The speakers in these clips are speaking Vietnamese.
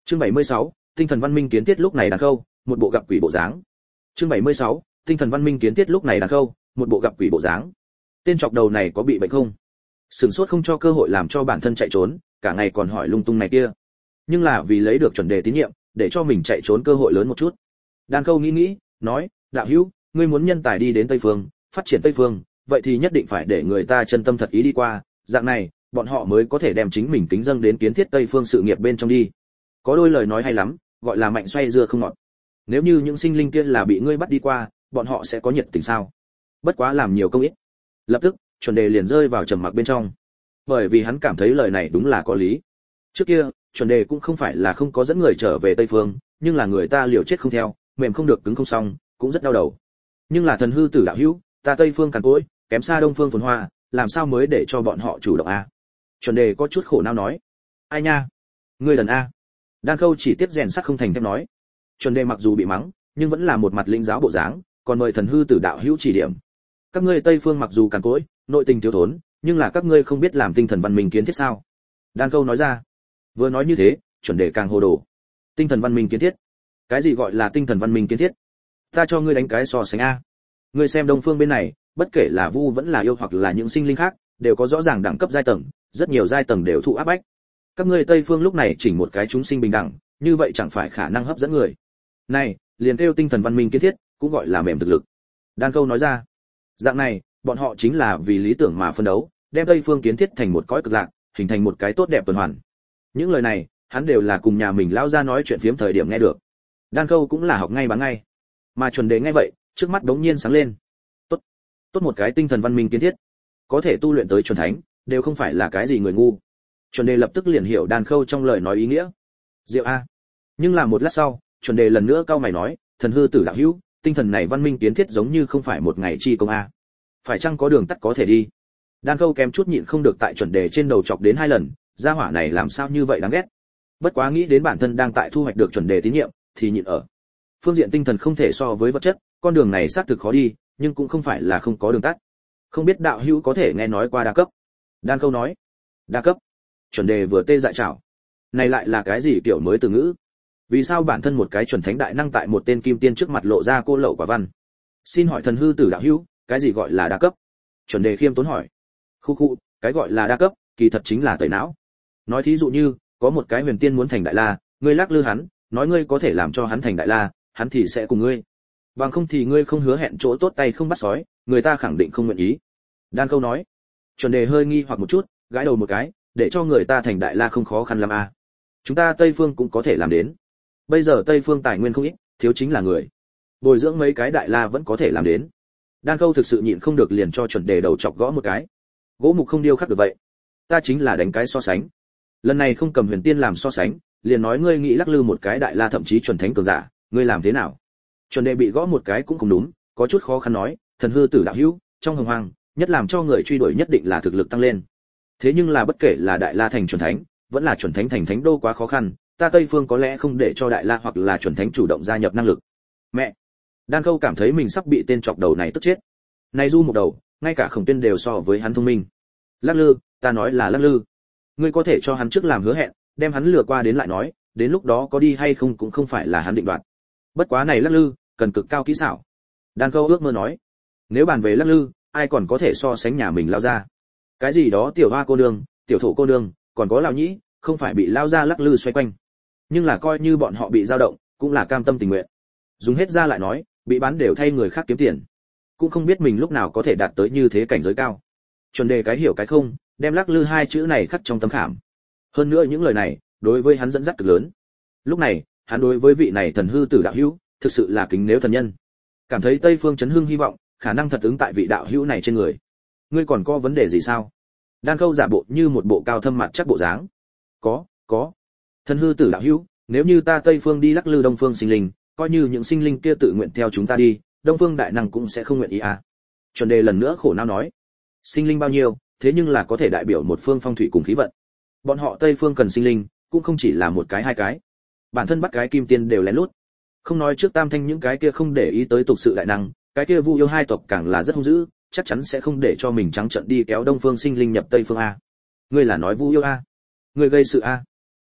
Chương 76, tinh thần văn minh kiến thiết lúc này đàn câu, một bộ gặp quỷ bộ dáng. Chương 76, tinh thần văn minh kiến thiết lúc này đàn câu, một bộ gặp quỷ bộ dáng. Tên chọc đầu này có bị bệnh không? Sửng sốt không cho cơ hội làm cho bản thân chạy trốn, cả ngày còn hỏi lung tung này kia. Nhưng là vì lấy được chuẩn đề tín nhiệm, để cho mình chạy trốn cơ hội lớn một chút. Đàn câu nghĩ, nói, đạo hữu, ngươi muốn nhân tài đi đến Tây Phương, phát triển Tây Phương, vậy thì nhất định phải để người ta chân tâm thật ý đi qua, dạng này, bọn họ mới có thể đem chính mình kính dâng đến kiến thiết Tây Phương sự nghiệp bên trong đi. Có đôi lời nói hay lắm, gọi là mạnh xoay dưa không ngọt. Nếu như những sinh linh kia là bị ngươi bắt đi qua, bọn họ sẽ có nhiệt tình sao? Bất quá làm nhiều công ít. Lập tức, chuẩn đề liền rơi vào trầm mặc bên trong. Bởi vì hắn cảm thấy lời này đúng là có lý. Trước kia, chuẩn đề cũng không phải là không có dẫn người trở về Tây Phương, nhưng là người ta liều chết không theo, mềm không được cứng không xong, cũng rất đau đầu. Nhưng là thần hư tử đạo hữu, ta Tây Phương cằn cỗi, kém xa Đông Phương phồn hoa, làm sao mới để cho bọn họ chủ động a? Chuẩn đề có chút khổ não nói. Ai nha? Ngươi lần a? Đan Khâu chỉ tiếp rèn sắt không thành thép nói. Chuẩn đề mặc dù bị mắng, nhưng vẫn là một mặt linh giáo bộ dáng, còn mời thần hư tử đạo hữu chỉ điểm. Các ngươi Tây Phương mặc dù cằn cỗi, nội tình thiếu thốn, nhưng là các ngươi không biết làm tinh thần văn minh kiến thiết sao? Đan Khâu nói ra. Vừa nói như thế, chuẩn đề càng hồ đồ. Tinh thần văn minh kiến thiết? Cái gì gọi là tinh thần văn minh kiến thiết? Ta cho ngươi đánh cái so sánh a. Ngươi xem Đông Phương bên này, bất kể là vu vẫn là yêu hoặc là những sinh linh khác, đều có rõ ràng đẳng cấp giai tầng, rất nhiều giai tầng đều thụ áp bách. Các ngươi Tây Phương lúc này chỉnh một cái chúng sinh bình đẳng, như vậy chẳng phải khả năng hấp dẫn người. Này, liền kêu tinh thần văn minh kiến thiết, cũng gọi là mềm thực lực. Đan Câu nói ra. Dạng này, bọn họ chính là vì lý tưởng mà phân đấu, đem Tây Phương kiến thiết thành một cõi cực lạc, hình thành một cái tốt đẹp tuần hoàn. Những lời này, hắn đều là cùng nhà mình lão ra nói chuyện phiếm thời điểm nghe được. Đan Câu cũng là học ngay bán ngay. Mà chuẩn đề nghe vậy, trước mắt đống nhiên sáng lên. Tốt một cái tinh thần văn minh kiến thiết, có thể tu luyện tới chuẩn thánh, đều không phải là cái gì người ngu. Chuẩn đề lập tức liền hiểu Đan Khâu trong lời nói ý nghĩa. Diệu a. Nhưng là một lát sau, chuẩn đề lần nữa cau mày nói, thần hư tử đạo hữu, tinh thần này văn minh kiến thiết giống như không phải một ngày chi công a. Phải chăng có đường tắt có thể đi? Đan Khâu kém chút nhịn không được tại chuẩn đề trên đầu chọc đến 2 lần, gia hỏa này làm sao như vậy đáng ghét. Bất quá nghĩ đến bản thân đang tại thu hoạch được chuẩn đề tín nhiệm, thì nhịn ở. Phương diện tinh thần không thể so với vật chất, con đường này xác thực khó đi, nhưng cũng không phải là không có đường tắt. Không biết đạo hữu có thể nghe nói qua đa cấp? Đan Câu nói. Đa cấp? Chuẩn đề vừa tê dại chảo. Này lại là cái gì kiểu mới từ ngữ? Vì sao bản thân một cái chuẩn thánh đại năng tại một tên kim tiên trước mặt lộ ra cô lậu quả văn? Xin hỏi thần hư tử đạo hữu, cái gì gọi là đa cấp? Chuẩn đề khiêm tốn hỏi. Khu, cái gọi là đa cấp, kỳ thật chính là tẩy não. Nói thí dụ như, có một cái huyền tiên muốn thành đại la, ngươi lắc lư hắn, nói ngươi có thể làm cho hắn thành đại la, hắn thì sẽ cùng ngươi. Bằng không thì ngươi không hứa hẹn chỗ tốt tay không bắt sói, người ta khẳng định không nguyện ý. Đan Câu nói. Chuẩn đề hơi nghi hoặc một chút, gãi đầu một cái, để cho người ta thành đại la không khó khăn lắm à. Chúng ta Tây Phương cũng có thể làm đến. Bây giờ Tây Phương tài nguyên không ít, thiếu chính là người. Bồi dưỡng mấy cái đại la vẫn có thể làm đến. Đan Câu thực sự nhịn không được liền cho chuẩn đề đầu chọc gõ một cái. Gỗ mục không điêu khắc được vậy. Ta chính là đánh cái so sánh. Lần này không cầm huyền tiên làm so sánh, liền nói ngươi nghĩ lắc lư một cái đại la thậm chí chuẩn thánh cường giả, ngươi làm thế nào? Chuẩn đề bị gõ một cái cũng không đúng, có chút khó khăn nói, thần hư tử đạo hữu, trong hồng hoang, nhất làm cho người truy đuổi nhất định là thực lực tăng lên. Thế nhưng là bất kể là đại la thành chuẩn thánh, vẫn là chuẩn thánh thành thánh đô quá khó khăn, ta Tây Phương có lẽ không để cho đại la hoặc là chuẩn thánh chủ động gia nhập năng lực. Mẹ. Đan Câu cảm thấy mình sắp bị tên chọc đầu này tức chết. Này du một đầu, ngay cả Khổng Tuyên đều so với hắn thông minh. Lắc lư, ta nói là lắc lư. Ngươi có thể cho hắn trước làm hứa hẹn, đem hắn lừa qua đến lại nói, đến lúc đó có đi hay không cũng không phải là hắn định đoạt. Bất quá này lắc lư, cần cực cao kỹ xảo. Đan Câu ước mơ nói, nếu bàn về lắc lư, ai còn có thể so sánh nhà mình lao ra? Cái gì đó tiểu hoa cô nương, tiểu thổ cô nương, còn có lão nhĩ, không phải bị lao ra lắc lư xoay quanh. Nhưng là coi như bọn họ bị dao động, cũng là cam tâm tình nguyện. Dùng hết ra lại nói, bị bán đều thay người khác kiếm tiền. Cũng không biết mình lúc nào có thể đạt tới như thế cảnh giới cao. Chuẩn đề cái hiểu cái không, đem lắc lư 2 chữ này khắc trong tấm khảm. Hơn nữa những lời này, đối với hắn dẫn dắt cực lớn. Lúc này, hắn đối với vị này thần hư tử đạo hữu, thực sự là kính nếu thần nhân. Cảm thấy Tây Phương chấn hưng hy vọng, khả năng thật ứng tại vị đạo hữu này trên người. Ngươi còn có vấn đề gì sao? Đan Câu giả bộ như một bộ cao thâm mặt chắc bộ dáng. Có. Thần hư tử đạo hữu, nếu như ta Tây Phương đi lắc lư Đông Phương sinh linh, coi như những sinh linh kia tự nguyện theo chúng ta đi, Đông Phương đại năng cũng sẽ không nguyện ý à? Chuẩn đề lần nữa khổ não nói. Sinh linh bao nhiêu, thế nhưng là có thể đại biểu một phương phong thủy cùng khí vận. Bọn họ Tây Phương cần sinh linh, cũng không chỉ là một cái 2 cái. Bản thân bắt cái kim tiên đều lén lút. Không nói trước Tam Thanh những cái kia không để ý tới tục sự đại năng, cái kia Vu yêu 2 tộc càng là rất hung dữ, chắc chắn sẽ không để cho mình trắng trợn đi kéo Đông Phương sinh linh nhập Tây Phương a. Ngươi là nói Vu yêu a? Ngươi gây sự a?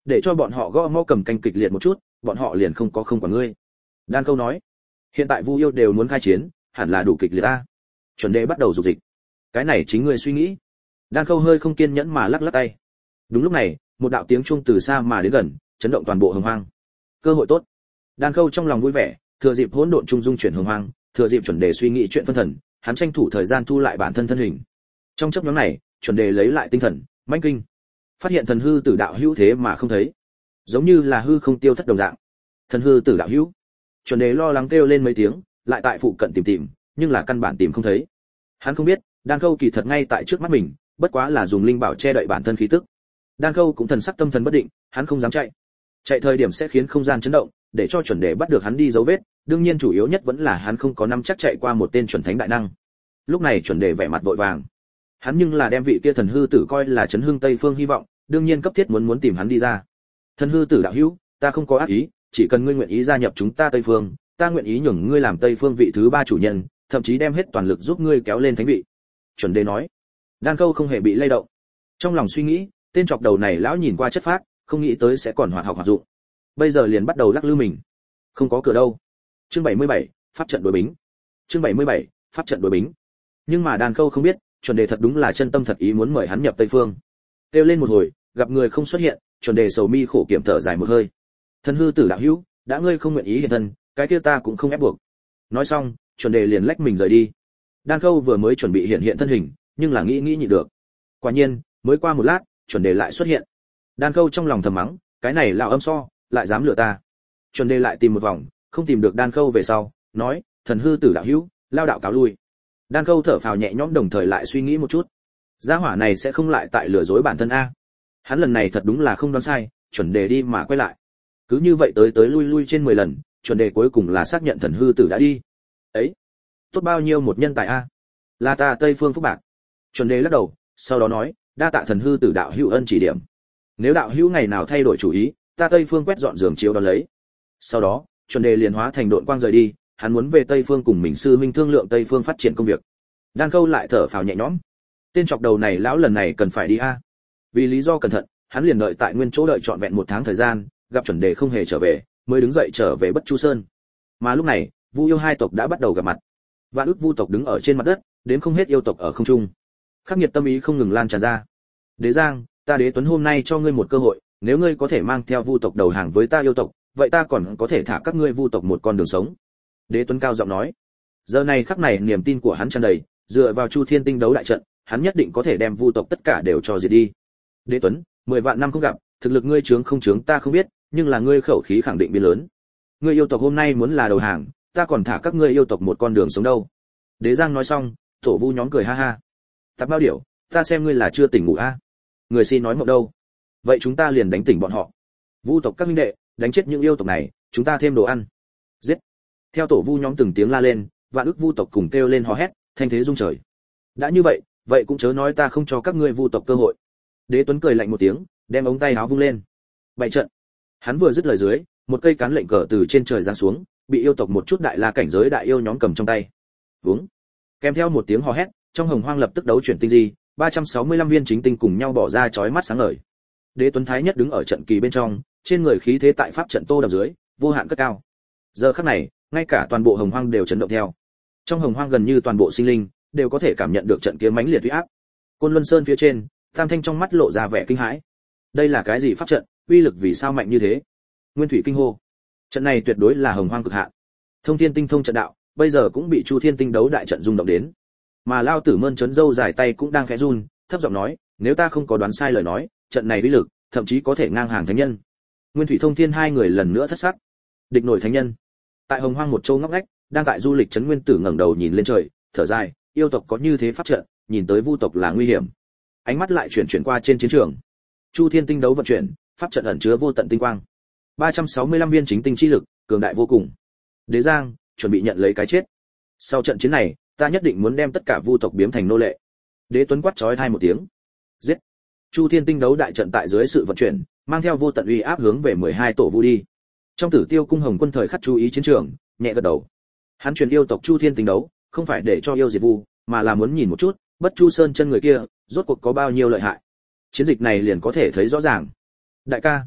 để cho bọn họ gõ mõ cầm canh kịch liệt một chút, bọn họ liền không quản ngươi. Đan Câu nói, hiện tại Vu yêu đều muốn khai chiến, hẳn là đủ kịch liệt ta. Chuẩn Đề bắt đầu dục dịch. Cái này chính ngươi suy nghĩ. Đan Câu hơi không kiên nhẫn mà lắc lắc tay. Đúng lúc này, một đạo tiếng chuông từ xa mà đến gần, chấn động toàn bộ Hồng Hoang. Cơ hội tốt. Đan Câu trong lòng vui vẻ, thừa dịp hỗn độn trung dung chuyển Hồng Hoang, thừa dịp Chuẩn Đề suy nghĩ chuyện phân thần, hắn tranh thủ thời gian thu lại bản thân thân hình. Trong chốc ngắn này, Chuẩn Đề lấy lại tinh thần, mãnh kinh, phát hiện thần hư tử đạo hữu thế mà không thấy, giống như là hư không tiêu thất đồng dạng. Thần hư tử đạo hữu. Chuẩn Đề lo lắng kêu lên mấy tiếng, lại tại phụ cận tìm, nhưng là căn bản tìm không thấy. Hắn không biết, Đan Câu kỳ thật ngay tại trước mắt mình, bất quá là dùng linh bảo che đậy bản thân khí tức. Đan Câu cũng thần sắc tâm thần bất định, hắn không dám chạy. Chạy thời điểm sẽ khiến không gian chấn động, để cho Chuẩn Đề bắt được hắn đi dấu vết, đương nhiên chủ yếu nhất vẫn là hắn không có nắm chắc chạy qua một tên chuẩn thánh đại năng. Lúc này Chuẩn Đề vẻ mặt vội vàng. Hắn nhưng là đem vị kia thần hư tử coi là chấn hưng Tây phương hy vọng, đương nhiên cấp thiết muốn tìm hắn đi ra. Thần hư tử đạo hữu, ta không có ác ý, chỉ cần ngươi nguyện ý gia nhập chúng ta Tây phương, ta nguyện ý nhường ngươi làm Tây phương vị thứ 3 chủ nhân, thậm chí đem hết toàn lực giúp ngươi kéo lên thánh vị. Chuẩn Đề nói. Đan Câu không hề bị lay động. Trong lòng suy nghĩ, tên chọc đầu này lão nhìn qua chất phác, không nghĩ tới sẽ còn hoạt học hoạt dụng. Bây giờ liền bắt đầu lắc lư mình. Không có cửa đâu. Chương 77, pháp trận đối bính. Chương 77, pháp trận đối bính. Nhưng mà Đan Câu không biết, Chuẩn Đề thật đúng là chân tâm thật ý muốn mời hắn nhập Tây phương. Kêu lên một hồi, gặp người không xuất hiện, Chuẩn Đề sầu mi khổ kiểm thở dài một hơi. Thần hư tử đạo hữu, đã ngươi không nguyện ý hiện thân, cái kia ta cũng không ép buộc. Nói xong, Chuẩn Đề liền lách mình rời đi. Đan Câu vừa mới chuẩn bị hiện thân hình, nhưng là nghĩ nhịn được. Quả nhiên, mới qua một lát, Chuẩn Đề lại xuất hiện. Đan Câu trong lòng thầm mắng, cái này lão âm so, lại dám lừa ta. Chuẩn Đề lại tìm một vòng, không tìm được Đan Câu về sau, nói, thần hư tử đạo hữu, lao đạo cáo lui. Đan Câu thở phào nhẹ nhõm đồng thời lại suy nghĩ một chút. Gia hỏa này sẽ không lại tại lừa dối bản thân a. Hắn lần này thật đúng là không đoán sai, Chuẩn Đề đi mà quay lại. Cứ như vậy tới lui trên 10 lần, Chuẩn Đề cuối cùng là xác nhận thần hư tử đã đi. Ấy, tốt bao nhiêu một nhân tài a. Là ta Tây phương phúc bạc. Chuẩn Đề lắc đầu, sau đó nói, đa tạ thần hư tử đạo hữu ân chỉ điểm. Nếu đạo hữu ngày nào thay đổi chủ ý, ta Tây phương quét dọn giường chiếu đón lấy. Sau đó, Chuẩn Đề liền hóa thành độn quang rời đi, hắn muốn về Tây phương cùng mình sư huynh thương lượng Tây phương phát triển công việc. Đan Câu lại thở phào nhẹ nhõm. Tên chọc đầu này lão lần này cần phải đi a. Vì lý do cẩn thận, hắn liền đợi tại nguyên chỗ đợi trọn vẹn 1 tháng thời gian, gặp Chuẩn Đề không hề trở về, mới đứng dậy trở về Bất Chu Sơn. Mà lúc này, Vu yêu hai tộc đã bắt đầu gặp mặt. Vạn ức Vu tộc đứng ở trên mặt đất, đến không hết yêu tộc ở không trung. Khắc nghiệt tâm ý không ngừng lan tràn ra. Đế Giang, ta Đế Tuấn hôm nay cho ngươi một cơ hội, nếu ngươi có thể mang theo Vu tộc đầu hàng với ta yêu tộc, vậy ta còn có thể thả các ngươi Vu tộc một con đường sống. Đế Tuấn cao giọng nói. Giờ này khắc này niềm tin của hắn tràn đầy, dựa vào Chu Thiên Tinh đấu đại trận, hắn nhất định có thể đem Vu tộc tất cả đều cho diệt đi. Đế Tuấn, 10 vạn năm không gặp, thực lực ngươi trướng không trướng ta không biết, nhưng là ngươi khẩu khí khẳng định biến lớn. Ngươi yêu tộc hôm nay muốn là đầu hàng, ta còn thả các ngươi yêu tộc một con đường sống đâu. Đế Giang nói xong, Tổ Vu nhóm cười ha ha. Tạp Bao Điểu, ta xem ngươi là chưa tỉnh ngủ a. Người xin nói mộng đâu. Vậy chúng ta liền đánh tỉnh bọn họ. Vu tộc các minh đệ, đánh chết những yêu tộc này, chúng ta thêm đồ ăn. Giết. Theo Tổ Vu nhóm từng tiếng la lên, vạn ức Vu tộc cùng kêu lên hò hét, thanh thế rung trời. Đã như vậy, vậy cũng chớ nói ta không cho các ngươi Vu tộc cơ hội. Đế Tuấn cười lạnh một tiếng, đem ống tay áo vung lên. Bày trận. Hắn vừa dứt lời dưới, một cây cán lệnh cờ từ trên trời giáng xuống, bị yêu tộc một chút đại la cảnh giới đại yêu nhóm cầm trong tay. Vúng. Kèm theo một tiếng hò hét, trong hồng hoang lập tức đấu chuyển tinh di, 365 viên chính tinh cùng nhau bỏ ra chói mắt sáng ngời. Đế Tuấn Thái nhất đứng ở trận kỳ bên trong, trên người khí thế tại pháp trận tô đập dưới, vô hạn cất cao. Giờ khắc này, ngay cả toàn bộ hồng hoang đều chấn động theo. Trong hồng hoang gần như toàn bộ sinh linh đều có thể cảm nhận được trận kiếm mãnh liệt uy áp. Côn Luân Sơn phía trên, Tam Thanh trong mắt lộ ra vẻ kinh hãi. Đây là cái gì pháp trận, uy lực vì sao mạnh như thế? Nguyên Thủy kinh hô. Trận này tuyệt đối là hồng hoang cực hạn. Thông Thiên Tinh thông trận đạo, bây giờ cũng bị Chu Thiên Tinh đấu đại trận rung động đến. Mà Lao Tử Mơn chấn râu dài tay cũng đang khẽ run, thấp giọng nói, nếu ta không có đoán sai lời nói, trận này uy lực, thậm chí có thể ngang hàng thánh nhân. Nguyên Thủy Thông Thiên hai người lần nữa thất sắc. Địch nổi thánh nhân. Tại hồng hoang một châu ngóc ngách, đang tại du lịch trấn Nguyên Tử ngẩng đầu nhìn lên trời, thở dài, yêu tộc có như thế pháp trận, nhìn tới Vu tộc là nguy hiểm. Ánh mắt lại chuyển qua trên chiến trường. Chu Thiên Tinh đấu vận chuyển, pháp trận ẩn chứa vô tận tinh quang. 365 viên chính tinh chi lực, cường đại vô cùng. Đế Giang, chuẩn bị nhận lấy cái chết. Sau trận chiến này, ta nhất định muốn đem tất cả Vu tộc biếm thành nô lệ. Đế Tuấn quát chói tai một tiếng. Giết. Chu Thiên Tinh đấu đại trận tại dưới sự vận chuyển, mang theo vô tận uy áp hướng về 12 tổ Vu đi. Trong Tử Tiêu cung Hồng Quân thời khắc chú ý chiến trường, nhẹ gật đầu. Hắn truyền yêu tộc Chu Thiên Tinh đấu, không phải để cho yêu diệt Vu, mà là muốn nhìn một chút, Bất Chu Sơn chân người kia, rốt cuộc có bao nhiêu lợi hại. Chiến dịch này liền có thể thấy rõ ràng. Đại ca,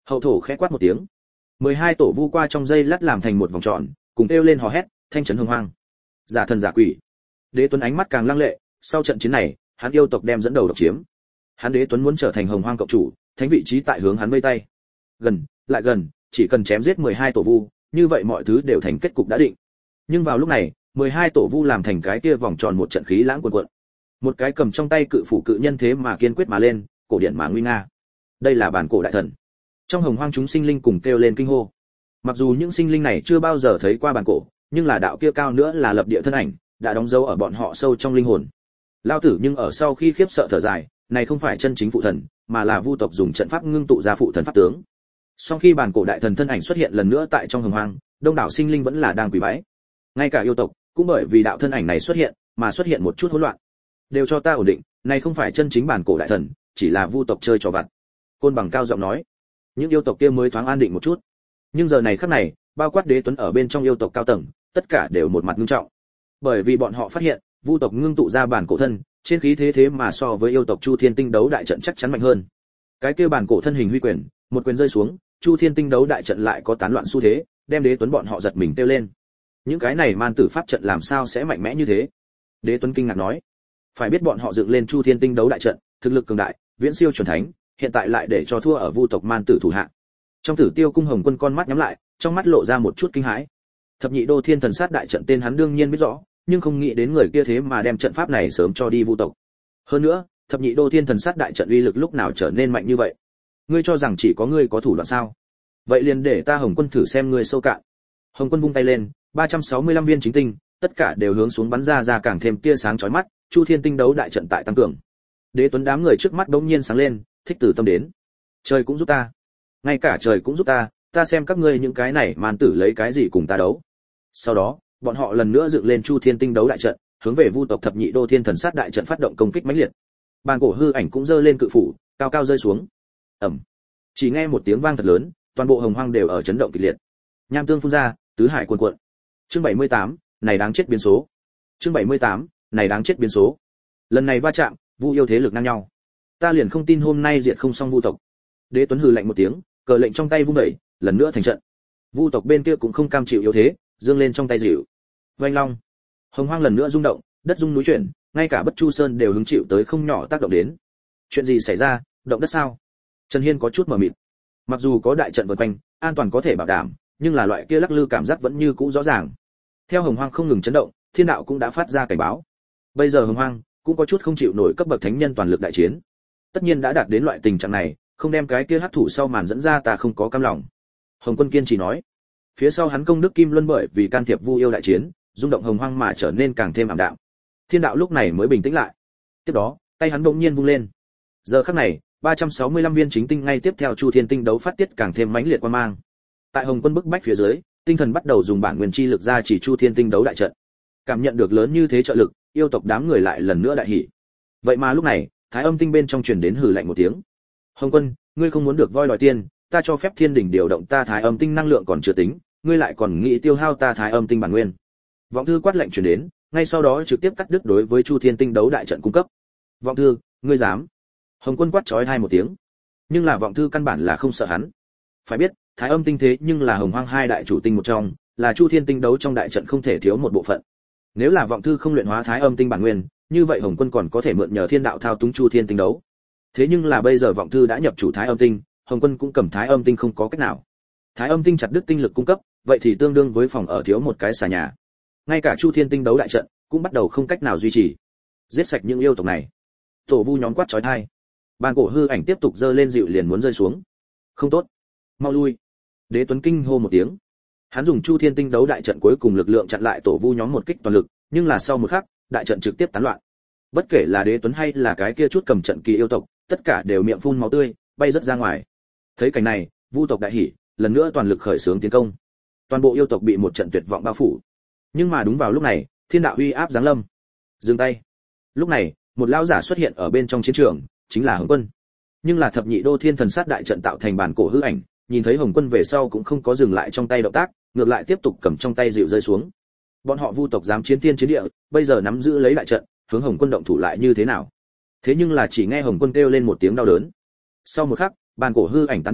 Hậu thổ khẽ quát một tiếng, 12 tổ vu qua trong dây lát làm thành một vòng tròn, cùng kêu lên hò hét, thanh trấn hồng hoang. Giả thần giả quỷ. Đế Tuấn ánh mắt càng lăng lệ, sau trận chiến này, hắn yêu tộc đem dẫn đầu độc chiếm. Hắn Đế Tuấn muốn trở thành hồng hoang cộng chủ, thánh vị trí tại hướng hắn vây tay. Gần, lại gần, chỉ cần chém giết 12 tổ vu, như vậy mọi thứ đều thành kết cục đã định. Nhưng vào lúc này, 12 tổ vu làm thành cái kia vòng tròn một trận khí lãng cuồn cuộn. Một cái cầm trong tay cự phủ cự nhân thế mà kiên quyết mà lên, cổ điện mà nguy nga. Đây là bản cổ đại thần. Trong hồng hoang chúng sinh linh cùng kêu lên kinh hô. Mặc dù những sinh linh này chưa bao giờ thấy qua bản cổ, nhưng là đạo kia cao nữa là lập địa thân ảnh, đã đóng dấu ở bọn họ sâu trong linh hồn. Lao tử nhưng ở sau khi khiếp sợ thở dài, này không phải chân chính phụ thần, mà là vu tộc dùng trận pháp ngưng tụ ra phụ thần pháp tướng. Sau khi bản cổ đại thần thân ảnh xuất hiện lần nữa tại trong hồng hoang, đông đảo sinh linh vẫn là đang quỳ bái. Ngay cả yêu tộc cũng bởi vì đạo thân ảnh này xuất hiện mà xuất hiện một chút hỗn loạn. Đều cho ta ổn định, này không phải chân chính bản cổ đại thần, chỉ là vu tộc chơi trò vặt. Côn Bằng cao giọng nói. Những yêu tộc kia mới thoáng an định một chút. Nhưng giờ này khắc này, bao quát Đế Tuấn ở bên trong yêu tộc cao tầng, tất cả đều một mặt nghiêm trọng. Bởi vì bọn họ phát hiện, vu tộc ngưng tụ ra bản cổ thân, trên khí thế thế mà so với yêu tộc Chu Thiên Tinh đấu đại trận chắc chắn mạnh hơn. Cái kia bản cổ thân hình huy quyền, một quyền rơi xuống, Chu Thiên Tinh đấu đại trận lại có tán loạn xu thế, đem Đế Tuấn bọn họ giật mình kêu lên. Những cái này man tử pháp trận làm sao sẽ mạnh mẽ như thế? Đế Tuấn kinh ngạc nói. Phải biết bọn họ dựng lên Chu Thiên Tinh đấu đại trận, thực lực cường đại, viễn siêu chuẩn thánh, hiện tại lại để cho thua ở vu tộc man tử thủ hạ. Trong Tử Tiêu cung Hồng Quân con mắt nhắm lại, trong mắt lộ ra một chút kinh hãi. Thập nhị đô thiên thần sát đại trận tên hắn đương nhiên biết rõ, nhưng không nghĩ đến người kia thế mà đem trận pháp này sớm cho đi vu tộc. Hơn nữa, thập nhị đô thiên thần sát đại trận uy lực lúc nào trở nên mạnh như vậy? Ngươi cho rằng chỉ có ngươi có thủ đoạn sao? Vậy liền để ta Hồng Quân thử xem ngươi sâu cạn. Hồng Quân vung tay lên, 365 viên chính tinh, tất cả đều hướng xuống bắn ra càng thêm tia sáng chói mắt, Chu Thiên Tinh đấu đại trận tại tăng cường. Đế Tuấn đám người trước mắt đống nhiên sáng lên, thích từ tâm đến. Trời cũng giúp ta, ngay cả trời cũng giúp ta xem các ngươi những cái này màn tử lấy cái gì cùng ta đấu. Sau đó, bọn họ lần nữa dựng lên Chu Thiên Tinh đấu đại trận, hướng về vu tộc thập nhị đô thiên thần sát đại trận phát động công kích mãnh liệt. Bàn cổ hư ảnh cũng giơ lên cự phủ, cao cao rơi xuống. Ầm. Chỉ nghe một tiếng vang thật lớn, toàn bộ hồng hoang đều ở chấn động kịch liệt. Nham tương phun ra, tứ hải cuồn cuộn. Chương 78, này đáng chết biến số. Chương 78, này đáng chết biến số. Lần này va chạm, vu yêu thế lực ngang nhau. Ta liền không tin hôm nay diệt không xong vu tộc. Đế Tuấn hừ lạnh một tiếng, cờ lệnh trong tay vung đẩy, lần nữa thành trận. Vu tộc bên kia cũng không cam chịu yếu thế, dương lên trong tay dịu. Oanh long. Hồng hoang lần nữa rung động, đất rung núi chuyển, ngay cả Bất Chu Sơn đều hứng chịu tới không nhỏ tác động đến. Chuyện gì xảy ra, động đất sao? Trần Hiên có chút mờ mịt. Mặc dù có đại trận vây quanh, an toàn có thể bảo đảm, nhưng là loại kia lắc lư cảm giác vẫn như cũ rõ ràng. Theo hồng hoang không ngừng chấn động, thiên đạo cũng đã phát ra cảnh báo. Bây giờ hồng hoang cũng có chút không chịu nổi cấp bậc thánh nhân toàn lực đại chiến. Tất nhiên đã đạt đến loại tình trạng này, không đem cái kia hắc thủ sau màn dẫn ra ta không có cam lòng. Hồng Quân kiên trì nói. Phía sau hắn công đức kim luân bởi vì can thiệp vu yêu đại chiến, rung động hồng hoang mà trở nên càng thêm ảm đạm. Thiên đạo lúc này mới bình tĩnh lại. Tiếp đó, tay hắn bỗng nhiên vung lên. Giờ khắc này, 365 viên chính tinh ngay tiếp theo Chu Thiên Tinh đấu phát tiết càng thêm mãnh liệt quang mang. Tại Hồng Quân bức bách phía dưới, tinh thần bắt đầu dùng bản nguyên chi lực ra chỉ Chu Thiên Tinh đấu đại trận. Cảm nhận được lớn như thế trợ lực, yêu tộc đám người lại lần nữa đại hỉ. Vậy mà lúc này, Thái Âm Tinh bên trong truyền đến hừ lạnh một tiếng. Hồng Quân, ngươi không muốn được voi đòi tiên, ta cho phép thiên đỉnh điều động ta Thái Âm Tinh năng lượng còn chưa tính, ngươi lại còn nghĩ tiêu hao ta Thái Âm Tinh bản nguyên. Vọng thư quát lệnh truyền đến, ngay sau đó trực tiếp cắt đứt đối với Chu Thiên Tinh đấu đại trận cung cấp. Vọng thư, ngươi dám? Hồng Quân quát chói hai một tiếng. Nhưng là Vọng thư căn bản là không sợ hắn. Phải biết, Thái Âm Tinh thế nhưng là hồng hoang hai đại chủ tinh một trong, là Chu Thiên Tinh đấu trong đại trận không thể thiếu một bộ phận. Nếu là Vọng thư không luyện hóa Thái Âm Tinh bản nguyên, như vậy Hồng Quân còn có thể mượn nhờ thiên đạo thao túng Chu Thiên Tinh đấu. Thế nhưng là bây giờ Vọng thư đã nhập chủ Thái Âm Tinh, Hồng Quân cũng cầm Thái Âm Tinh không có cách nào. Thái Âm Tinh chặt đứt tinh lực cung cấp, vậy thì tương đương với phòng ở thiếu một cái xà nhà. Ngay cả Chu Thiên Tinh đấu đại trận cũng bắt đầu không cách nào duy trì. Giết sạch những yêu tộc này. Tổ vu nhóm quát chói tai. Bàn cổ hư ảnh tiếp tục giơ lên dịu liền muốn rơi xuống. Không tốt, mau lui. Đế Tuấn kinh hô một tiếng. Hắn dùng Chu Thiên Tinh đấu đại trận cuối cùng lực lượng chặn lại tổ vu nhóm một kích toàn lực, nhưng là sau một khắc, đại trận trực tiếp tán loạn. Bất kể là Đế Tuấn hay là cái kia chút cầm trận kỳ yêu tộc, tất cả đều miệng phun máu tươi, bay rất ra ngoài. Thấy cảnh này, vu tộc đại hỉ, lần nữa toàn lực khởi xướng tiến công. Toàn bộ yêu tộc bị một trận tuyệt vọng bao phủ. Nhưng mà đúng vào lúc này, thiên đạo uy áp giáng lâm. Dừng tay. Lúc này, một lão giả xuất hiện ở bên trong chiến trường, chính là Hồng Quân. Nhưng là thập nhị đô thiên thần sát đại trận tạo thành bản cổ hư ảnh, nhìn thấy Hồng Quân về sau cũng không có dừng lại trong tay động tác, ngược lại tiếp tục cầm trong tay dịu rơi xuống. Bọn họ vu tộc dám chiến thiên chiến địa, bây giờ nắm giữ lấy đại trận, hướng Hồng Quân động thủ lại như thế nào? Thế nhưng là chỉ nghe Hồng Quân kêu lên một tiếng đau đớn. Sau một khắc, bản cổ hư ảnh tán đi,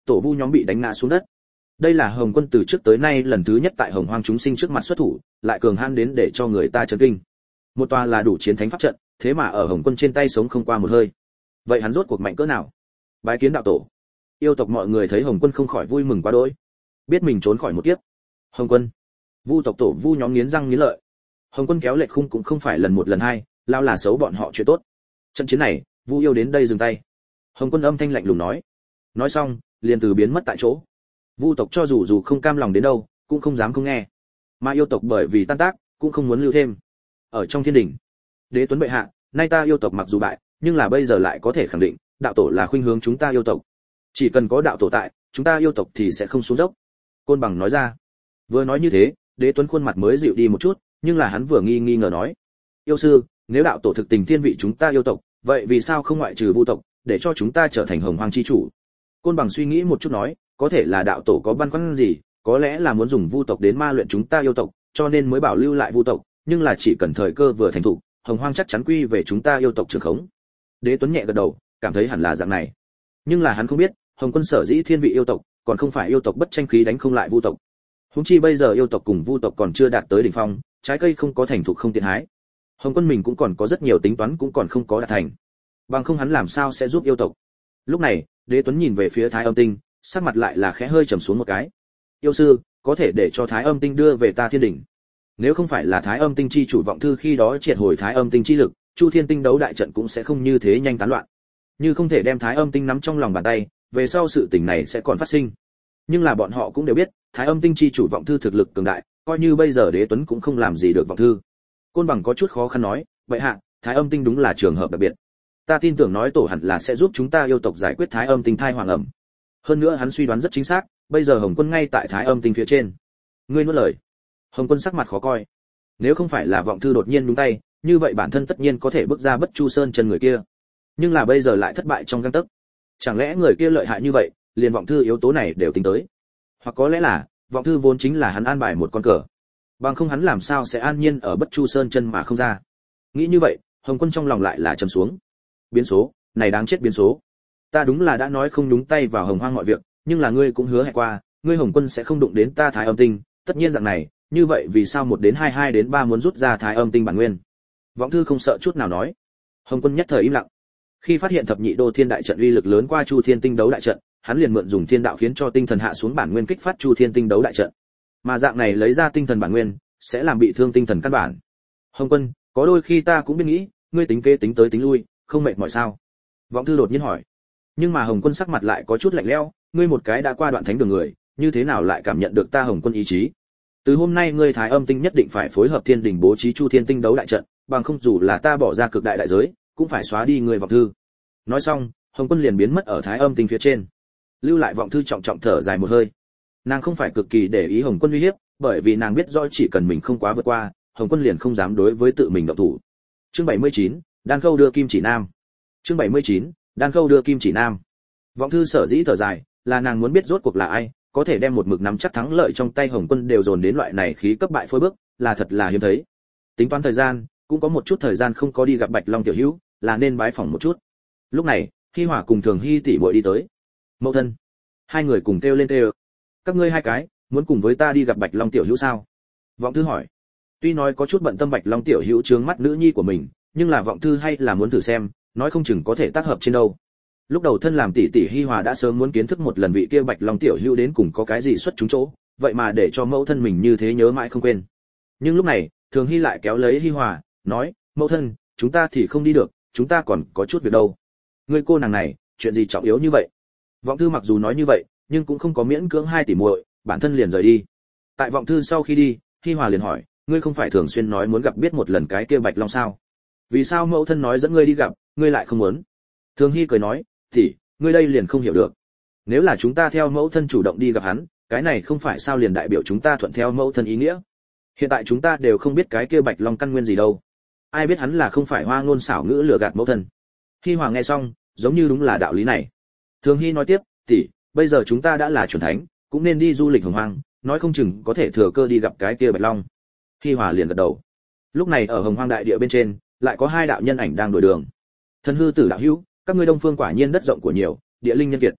tổ vu nhóm bị đánh ngã xuống đất. Đây là Hồng Quân từ trước tới nay lần thứ nhất tại Hồng Hoang chúng sinh trước mặt xuất thủ, lại cường hãn đến để cho người ta chấn kinh. Một tòa là đủ chiến thánh pháp trận, thế mà ở Hồng Quân trên tay sống không qua một hơi. Vậy hắn rốt cuộc mạnh cỡ nào? Bái kiến đạo tổ. Yêu tộc mọi người thấy Hồng Quân không khỏi vui mừng quá đỗi, biết mình trốn khỏi một kiếp. Hồng Quân, Vu tộc tổ vu nhóm nghiến răng nghiến lợi. Hồng Quân kéo lệch khung cũng không phải lần một lần hai, lao là xấu bọn họ chuyện tốt. Trận chiến này, Vu yêu đến đây dừng tay. Hồng Quân âm thanh lạnh lùng nói xong, liền từ biến mất tại chỗ. Vu tộc cho dù không cam lòng đến đâu, cũng không dám không nghe. Mà yêu tộc bởi vì tan tác, cũng không muốn lưu thêm. Ở trong thiên đình, Đế Tuấn bệ hạ, nay ta yêu tộc mặc dù bại, nhưng là bây giờ lại có thể khẳng định, đạo tổ là khuynh hướng chúng ta yêu tộc. Chỉ cần có đạo tổ tại, chúng ta yêu tộc thì sẽ không xuống dốc. Côn Bằng nói ra. Vừa nói như thế, Đế Tuấn khuôn mặt mới dịu đi một chút, nhưng là hắn vừa nghi ngờ nói: "Yêu sư, nếu đạo tổ thực tình thiên vị chúng ta yêu tộc, vậy vì sao không ngoại trừ Vu tộc, để cho chúng ta trở thành Hồng Hoang chi chủ?" Côn Bằng suy nghĩ một chút nói: "Có thể là đạo tổ có băn khoăn gì, có lẽ là muốn dùng Vu tộc đến ma luyện chúng ta yêu tộc, cho nên mới bảo lưu lại Vu tộc, nhưng là chỉ cần thời cơ vừa thành thục, Hồng Hoang chắc chắn quy về chúng ta yêu tộc trưởng khống." Đế Tuấn nhẹ gật đầu, cảm thấy hẳn là dạng này. Nhưng là hắn không biết, Hồng Quân sở dĩ thiên vị yêu tộc, còn không phải yêu tộc bất tranh khí đánh không lại Vu tộc. Huống chi bây giờ yêu tộc cùng Vu tộc còn chưa đạt tới đỉnh phong, trái cây không có thành thục không tiện hái. Hồng Quân mình cũng còn có rất nhiều tính toán cũng còn không có đạt thành. Bằng không hắn làm sao sẽ giúp yêu tộc. Lúc này, Đế Tuấn nhìn về phía Thái Âm Tinh, sắc mặt lại là khẽ hơi trầm xuống một cái. "Yêu sư, có thể để cho Thái Âm Tinh đưa về ta thiên đỉnh. Nếu không phải là Thái Âm Tinh chi chủ vọng thư khi đó triệt hồi Thái Âm Tinh chi lực, Chu Thiên Tinh đấu đại trận cũng sẽ không như thế nhanh tán loạn. Như không thể đem Thái Âm Tinh nắm trong lòng bàn tay, về sau sự tình này sẽ còn phát sinh." Nhưng là bọn họ cũng đều biết, Thái Âm Tinh chi chủ vọng thư thực lực cường đại, coi như bây giờ Đế Tuấn cũng không làm gì được vọng thư. Côn Bằng có chút khó khăn nói: "Vậy hạ, Thái Âm Tinh đúng là trường hợp đặc biệt. Ta tin tưởng nói tổ hẳn là sẽ giúp chúng ta yêu tộc giải quyết Thái Âm Tinh thai hoàng ẩm. Hơn nữa hắn suy đoán rất chính xác, bây giờ Hồng Quân ngay tại Thái Âm Tinh phía trên." Ngươi nuốt lời. Hồng Quân sắc mặt khó coi. Nếu không phải là vọng thư đột nhiên nhúng tay, như vậy bản thân tất nhiên có thể bước ra Bất Chu Sơn chân người kia. Nhưng là bây giờ lại thất bại trong gang tấc. Chẳng lẽ người kia lợi hại như vậy, liền vọng thư yếu tố này đều tính tới? Hoặc có lẽ là, vọng thư vốn chính là hắn an bài một con cờ. Bằng không hắn làm sao sẽ an nhiên ở Bất Chu Sơn chân mà không ra? Nghĩ như vậy, Hồng Quân trong lòng lại là trầm xuống. Biến số, này đáng chết biến số. Ta đúng là đã nói không nhúng tay vào Hồng Hoang mọi việc, nhưng là ngươi cũng hứa hẹn qua, ngươi Hồng Quân sẽ không đụng đến ta Thái Âm Tinh, tất nhiên dạng này, như vậy vì sao 1 đến 2, 2 đến 3 muốn rút ra Thái Âm Tinh bản nguyên? Vọng thư không sợ chút nào nói. Hồng Quân nhất thời im lặng. Khi phát hiện thập nhị đô thiên đại trận uy lực lớn qua Chu Thiên Tinh đấu đại trận, hắn liền mượn dùng thiên đạo khiến cho tinh thần hạ xuống bản nguyên kích phát Chu Thiên Tinh đấu đại trận. Mà dạng này lấy ra tinh thần bản nguyên, sẽ làm bị thương tinh thần căn bản. Hồng Quân, có đôi khi ta cũng biết nghĩ, ngươi tính kế tính tới tính lui, không mệt mỏi sao? Vọng thư đột nhiên hỏi. Nhưng mà Hồng Quân sắc mặt lại có chút lạnh lẽo, ngươi một cái đã qua đoạn thánh đường người, như thế nào lại cảm nhận được ta Hồng Quân ý chí? Từ hôm nay ngươi Thái Âm Tinh nhất định phải phối hợp thiên đỉnh bố trí Chu Thiên Tinh đấu đại trận, bằng không dù là ta bỏ ra cực đại đại giới, cũng phải xóa đi ngươi vọng thư. Nói xong, Hồng Quân liền biến mất ở Thái Âm Tinh phía trên. Lưu lại vọng thư trọng trọng thở dài một hơi. Nàng không phải cực kỳ để ý Hồng Quân uy hiếp, bởi vì nàng biết rõ chỉ cần mình không quá vượt qua, Hồng Quân liền không dám đối với tự mình động thủ. Chương 79, Đan Khâu đưa Kim Chỉ Nam. Chương 79, Đan Khâu đưa Kim Chỉ Nam. Vọng thư sở dĩ thở dài, là nàng muốn biết rốt cuộc là ai, có thể đem một mực nắm chắc thắng lợi trong tay Hồng Quân đều dồn đến loại này khí cấp bại phôi bước, là thật là hiếm thấy. Tính toán thời gian, cũng có một chút thời gian không có đi gặp Bạch Long tiểu hữu, là nên bái phỏng một chút. Lúc này, Hi Hỏa cùng Thường Hy tỷ muội đi tới. Mẫu thân. Hai người cùng kêu lên kêu. Các ngươi hai cái, muốn cùng với ta đi gặp Bạch Long tiểu hữu sao? Vọng thư hỏi. Tuy nói có chút bận tâm Bạch Long tiểu hữu trướng mắt nữ nhi của mình, nhưng là vọng thư hay là muốn thử xem, nói không chừng có thể tác hợp trên đâu. Lúc đầu thân làm tỷ tỷ Hi Hòa đã sớm muốn kiến thức một lần vị kia Bạch Long tiểu hữu đến cùng có cái gì xuất chúng chỗ, vậy mà để cho mẫu thân mình như thế nhớ mãi không quên. Nhưng lúc này, Thường Hy lại kéo lấy Hi Hòa, nói, mẫu thân, chúng ta thì không đi được, chúng ta còn có chút việc đâu. Ngươi cô nàng này, chuyện gì trọng yếu như vậy? Vọng thư mặc dù nói như vậy, nhưng cũng không có miễn cưỡng hai tỷ muội, bản thân liền rời đi. Tại vọng thư sau khi đi, Hi Hòa liền hỏi, ngươi không phải thường xuyên nói muốn gặp biết một lần cái kia Bạch Long sao? Vì sao mẫu thân nói dẫn ngươi đi gặp, ngươi lại không muốn? Thường Hy cười nói, tỷ, ngươi đây liền không hiểu được. Nếu là chúng ta theo mẫu thân chủ động đi gặp hắn, cái này không phải sao liền đại biểu chúng ta thuận theo mẫu thân ý nghĩa. Hiện tại chúng ta đều không biết cái kia Bạch Long căn nguyên gì đâu. Ai biết hắn là không phải hoa ngôn xảo ngữ lừa gạt mẫu thân. Hi Hòa nghe xong, giống như đúng là đạo lý này. Thường Hy nói tiếp, tỷ, bây giờ chúng ta đã là chuẩn thánh, cũng nên đi du lịch Hồng Hoang, nói không chừng có thể thừa cơ đi gặp cái kia Bạch Long. Hi Hòa liền gật đầu. Lúc này ở Hồng Hoang đại địa bên trên, lại có hai đạo nhân ảnh đang đổi đường. Thần hư tử đạo hữu, các ngươi Đông Phương quả nhiên đất rộng của nhiều, địa linh nhân kiệt.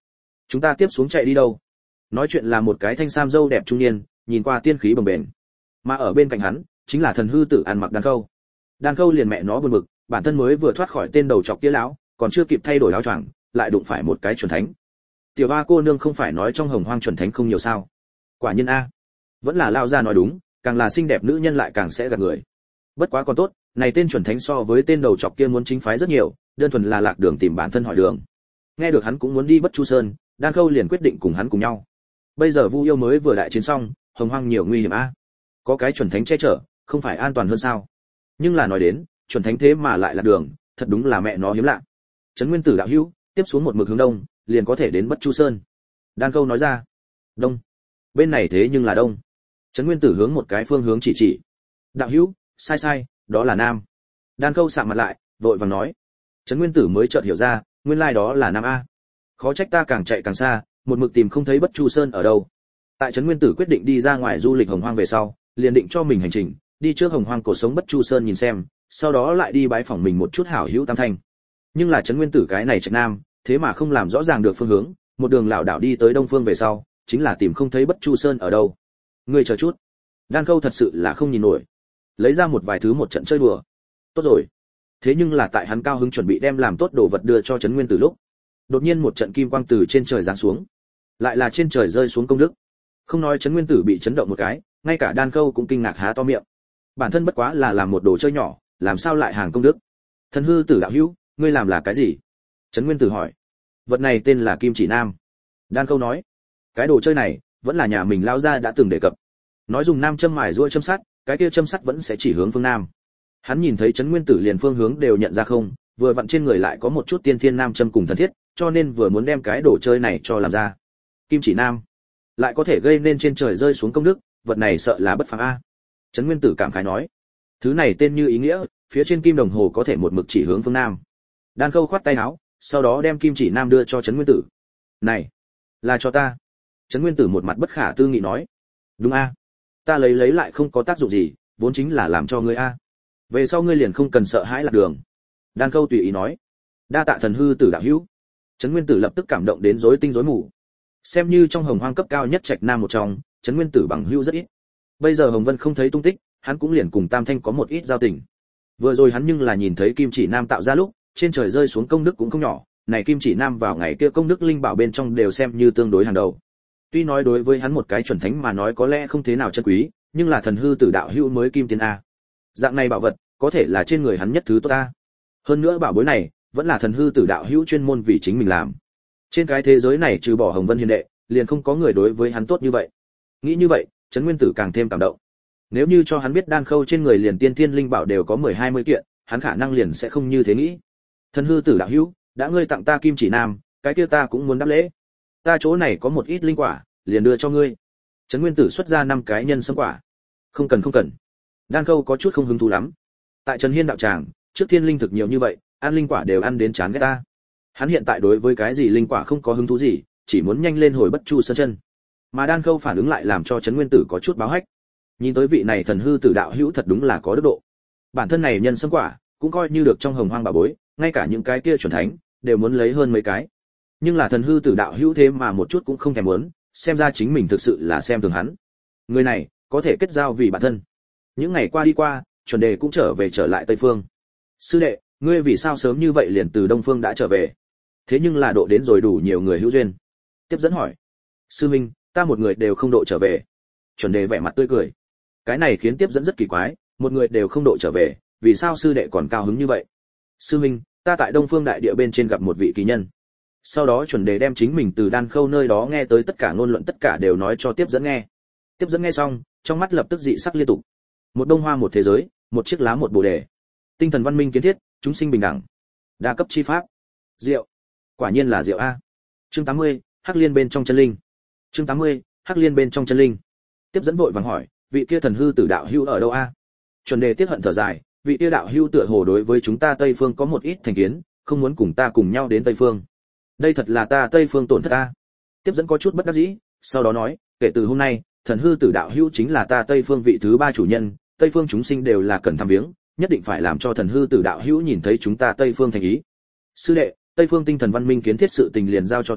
Chúng ta tiếp xuống chạy đi đâu? Nói chuyện là một cái thanh sam dâu đẹp trung niên, nhìn qua tiên khí bồng bềnh. Mà ở bên cạnh hắn, chính là thần hư tử ăn mặc Đan Khâu. Đan Khâu liền mẹ nó buồn bực, bản thân mới vừa thoát khỏi tên đầu chọc kia lão, còn chưa kịp thay đổi áo choàng, lại đụng phải một cái chuẩn thánh. Tiểu ba cô nương không phải nói trong hồng hoang chuẩn thánh không nhiều sao? Quả nhiên a, vẫn là lao ra nói đúng, càng là xinh đẹp nữ nhân lại càng sẽ gạt người. Bất quá còn tốt, này tên chuẩn thánh so với tên đầu chọc kia muốn chính phái rất nhiều, đơn thuần là lạc đường tìm bản thân hỏi đường. Nghe được hắn cũng muốn đi Bất Chu Sơn, Đan Khâu liền quyết định cùng hắn cùng nhau. Bây giờ Vu yêu mới vừa đại chiến xong, hồng hoang nhiều nguy hiểm a. Có cái chuẩn thánh che chở, không phải an toàn hơn sao? Nhưng là nói đến, chuẩn thánh thế mà lại lạc đường, thật đúng là mẹ nó hiếm lạ. Trấn Nguyên Tử đạo hữu, tiếp xuống một mực hướng đông, liền có thể đến Bất Chu Sơn. Đan Khâu nói ra. Đông? Bên này thế nhưng là đông. Trấn Nguyên Tử hướng một cái phương hướng chỉ chỉ. Đạo hữu, sai, đó là nam. Đan Khâu sạm mặt lại, vội vàng nói. Trấn Nguyên Tử mới chợt hiểu ra, nguyên lai đó là nam a. Khó trách ta càng chạy càng xa, một mực tìm không thấy Bất Chu Sơn ở đâu. Tại Trấn Nguyên Tử quyết định đi ra ngoài du lịch hồng hoang về sau, liền định cho mình hành trình, đi trước hồng hoang cổ sống Bất Chu Sơn nhìn xem, sau đó lại đi bái phỏng mình một chút hảo hữu tam thanh. Nhưng là Trấn Nguyên Tử cái này trạch nam, thế mà không làm rõ ràng được phương hướng, một đường lảo đảo đi tới đông phương về sau, chính là tìm không thấy Bất Chu Sơn ở đâu. Ngươi chờ chút. Đan Khâu thật sự là không nhìn nổi, lấy ra một vài thứ một trận chơi đùa. Tốt rồi. Thế nhưng là tại hắn cao hứng chuẩn bị đem làm tốt đồ vật đưa cho Trấn Nguyên Tử lúc, đột nhiên một trận kim quang từ trên trời giáng xuống, lại là trên trời rơi xuống công đức. Không nói Trấn Nguyên Tử bị chấn động một cái, ngay cả Đan Khâu cũng kinh ngạc há to miệng. Bản thân bất quá là làm một đồ chơi nhỏ, làm sao lại hàng công đức? Thần hư tử đạo hữu, ngươi làm là cái gì? Trấn Nguyên Tử hỏi. Vật này tên là Kim Chỉ Nam. Đan Khâu nói. Cái đồ chơi này, vẫn là nhà mình lao ra đã từng đề cập. Nói dùng nam châm mài ruôi châm sắt, cái kia châm sắt vẫn sẽ chỉ hướng phương nam. Hắn nhìn thấy Trấn Nguyên Tử liền phương hướng đều nhận ra không, vừa vặn trên người lại có một chút tiên thiên nam châm cùng thần thiết, cho nên vừa muốn đem cái đồ chơi này cho làm ra. Kim Chỉ Nam lại có thể gây nên trên trời rơi xuống công đức, vật này sợ là bất phàm a. Trấn Nguyên Tử cảm khái nói. Thứ này tên như ý nghĩa, phía trên kim đồng hồ có thể một mực chỉ hướng phương nam. Đan Khâu khoát tay áo, sau đó đem Kim Chỉ Nam đưa cho Trấn Nguyên Tử. Này, là cho ta. Trấn Nguyên Tử một mặt bất khả tư nghị nói. Đúng a, ta lấy lại không có tác dụng gì, vốn chính là làm cho ngươi a. Về sau ngươi liền không cần sợ hãi lạc đường. Đan Khâu tùy ý nói. Đa tạ thần hư tử đạo hữu. Trấn Nguyên Tử lập tức cảm động đến rối tinh rối mù. Xem như trong hồng hoang cấp cao nhất trạch nam một trong, Trấn Nguyên Tử bằng hữu rất ít. Bây giờ Hồng Vân không thấy tung tích, hắn cũng liền cùng Tam Thanh có một ít giao tình. Vừa rồi hắn nhưng là nhìn thấy Kim Chỉ Nam tạo ra lúc, trên trời rơi xuống công đức cũng không nhỏ, này Kim Chỉ Nam vào ngày kia công đức linh bảo bên trong đều xem như tương đối hàng đầu. Tuy nói đối với hắn một cái chuẩn thánh mà nói có lẽ không thế nào chân quý, nhưng là thần hư tử đạo hữu mới kim tiên a. Dạng này bảo vật, có thể là trên người hắn nhất thứ tốt a. Hơn nữa bảo bối này, vẫn là thần hư tử đạo hữu chuyên môn vì chính mình làm. Trên cái thế giới này trừ bỏ Hồng Vân hiền đệ, liền không có người đối với hắn tốt như vậy. Nghĩ như vậy, Trấn Nguyên Tử càng thêm cảm động. Nếu như cho hắn biết Đan Khâu trên người liền tiên thiên linh bảo đều có 10-20 kiện, hắn khả năng liền sẽ không như thế nghĩ. Thần hư tử đạo hữu, đã ngươi tặng ta Kim Chỉ Nam, cái kia ta cũng muốn đáp lễ. Ta chỗ này có một ít linh quả, liền đưa cho ngươi. Trấn Nguyên Tử xuất ra 5 cái nhân sâm quả. Không cần. Đan Khâu có chút không hứng thú lắm. Tại Trần Hiên đạo tràng, trước thiên linh thực nhiều như vậy, ăn linh quả đều ăn đến chán ghét ta. Hắn hiện tại đối với cái gì linh quả không có hứng thú gì, chỉ muốn nhanh lên hồi Bất Chu Sơn chân. Mà Đan Khâu phản ứng lại làm cho Trấn Nguyên Tử có chút báo hách. Nhìn tới vị này thần hư tử đạo hữu thật đúng là có đức độ. Bản thân này nhân sâm quả, cũng coi như được trong hồng hoang bảo bối, ngay cả những cái kia chuẩn thánh đều muốn lấy hơn mấy cái. Nhưng là thần hư tử đạo hữu thế mà một chút cũng không thèm muốn, xem ra chính mình thực sự là xem thường hắn. Người này có thể kết giao vì bản thân. Những ngày qua đi qua, chuẩn đề cũng trở lại Tây Phương. Sư đệ, ngươi vì sao sớm như vậy liền từ Đông Phương đã trở về? Thế nhưng là độ đến rồi đủ nhiều người hữu duyên. Tiếp dẫn hỏi. Sư minh, ta một người đều không độ trở về. Chuẩn đề vẻ mặt tươi cười. Cái này khiến tiếp dẫn rất kỳ quái, một người đều không độ trở về, vì sao sư đệ còn cao hứng như vậy? Sư minh, ta tại Đông Phương đại địa bên trên gặp một vị kỳ nhân. Sau đó chuẩn đề đem chính mình từ Đan Khâu nơi đó nghe tới tất cả ngôn luận tất cả đều nói cho tiếp dẫn nghe. Tiếp dẫn nghe xong, trong mắt lập tức dị sắc liên tục. Một đông hoa một thế giới, một chiếc lá một bồ đề. Tinh thần văn minh kiến thiết, chúng sinh bình đẳng. Đa cấp chi pháp. Diệu. Quả nhiên là diệu a. Chương 80, Hắc Liên bên trong chân linh. Chương 80, Hắc Liên bên trong chân linh. Tiếp dẫn vội vàng hỏi, vị kia thần hư tử đạo hữu ở đâu a? Chuẩn đề tiếc hận thở dài, vị kia đạo hữu tựa hồ đối với chúng ta Tây Phương có một ít thành kiến, không muốn cùng ta cùng nhau đến Tây Phương. Đây thật là ta Tây Phương tổn thất ta. Tiếp dẫn có chút bất đắc dĩ, sau đó nói, kể từ hôm nay, thần hư tử đạo hữu chính là ta Tây Phương vị thứ 3 chủ nhân, Tây Phương chúng sinh đều là cần thăm viếng, nhất định phải làm cho thần hư tử đạo hữu nhìn thấy chúng ta Tây Phương thành ý. Sư đệ, Tây Phương tinh thần văn minh kiến thiết sự tình liền giao cho ta,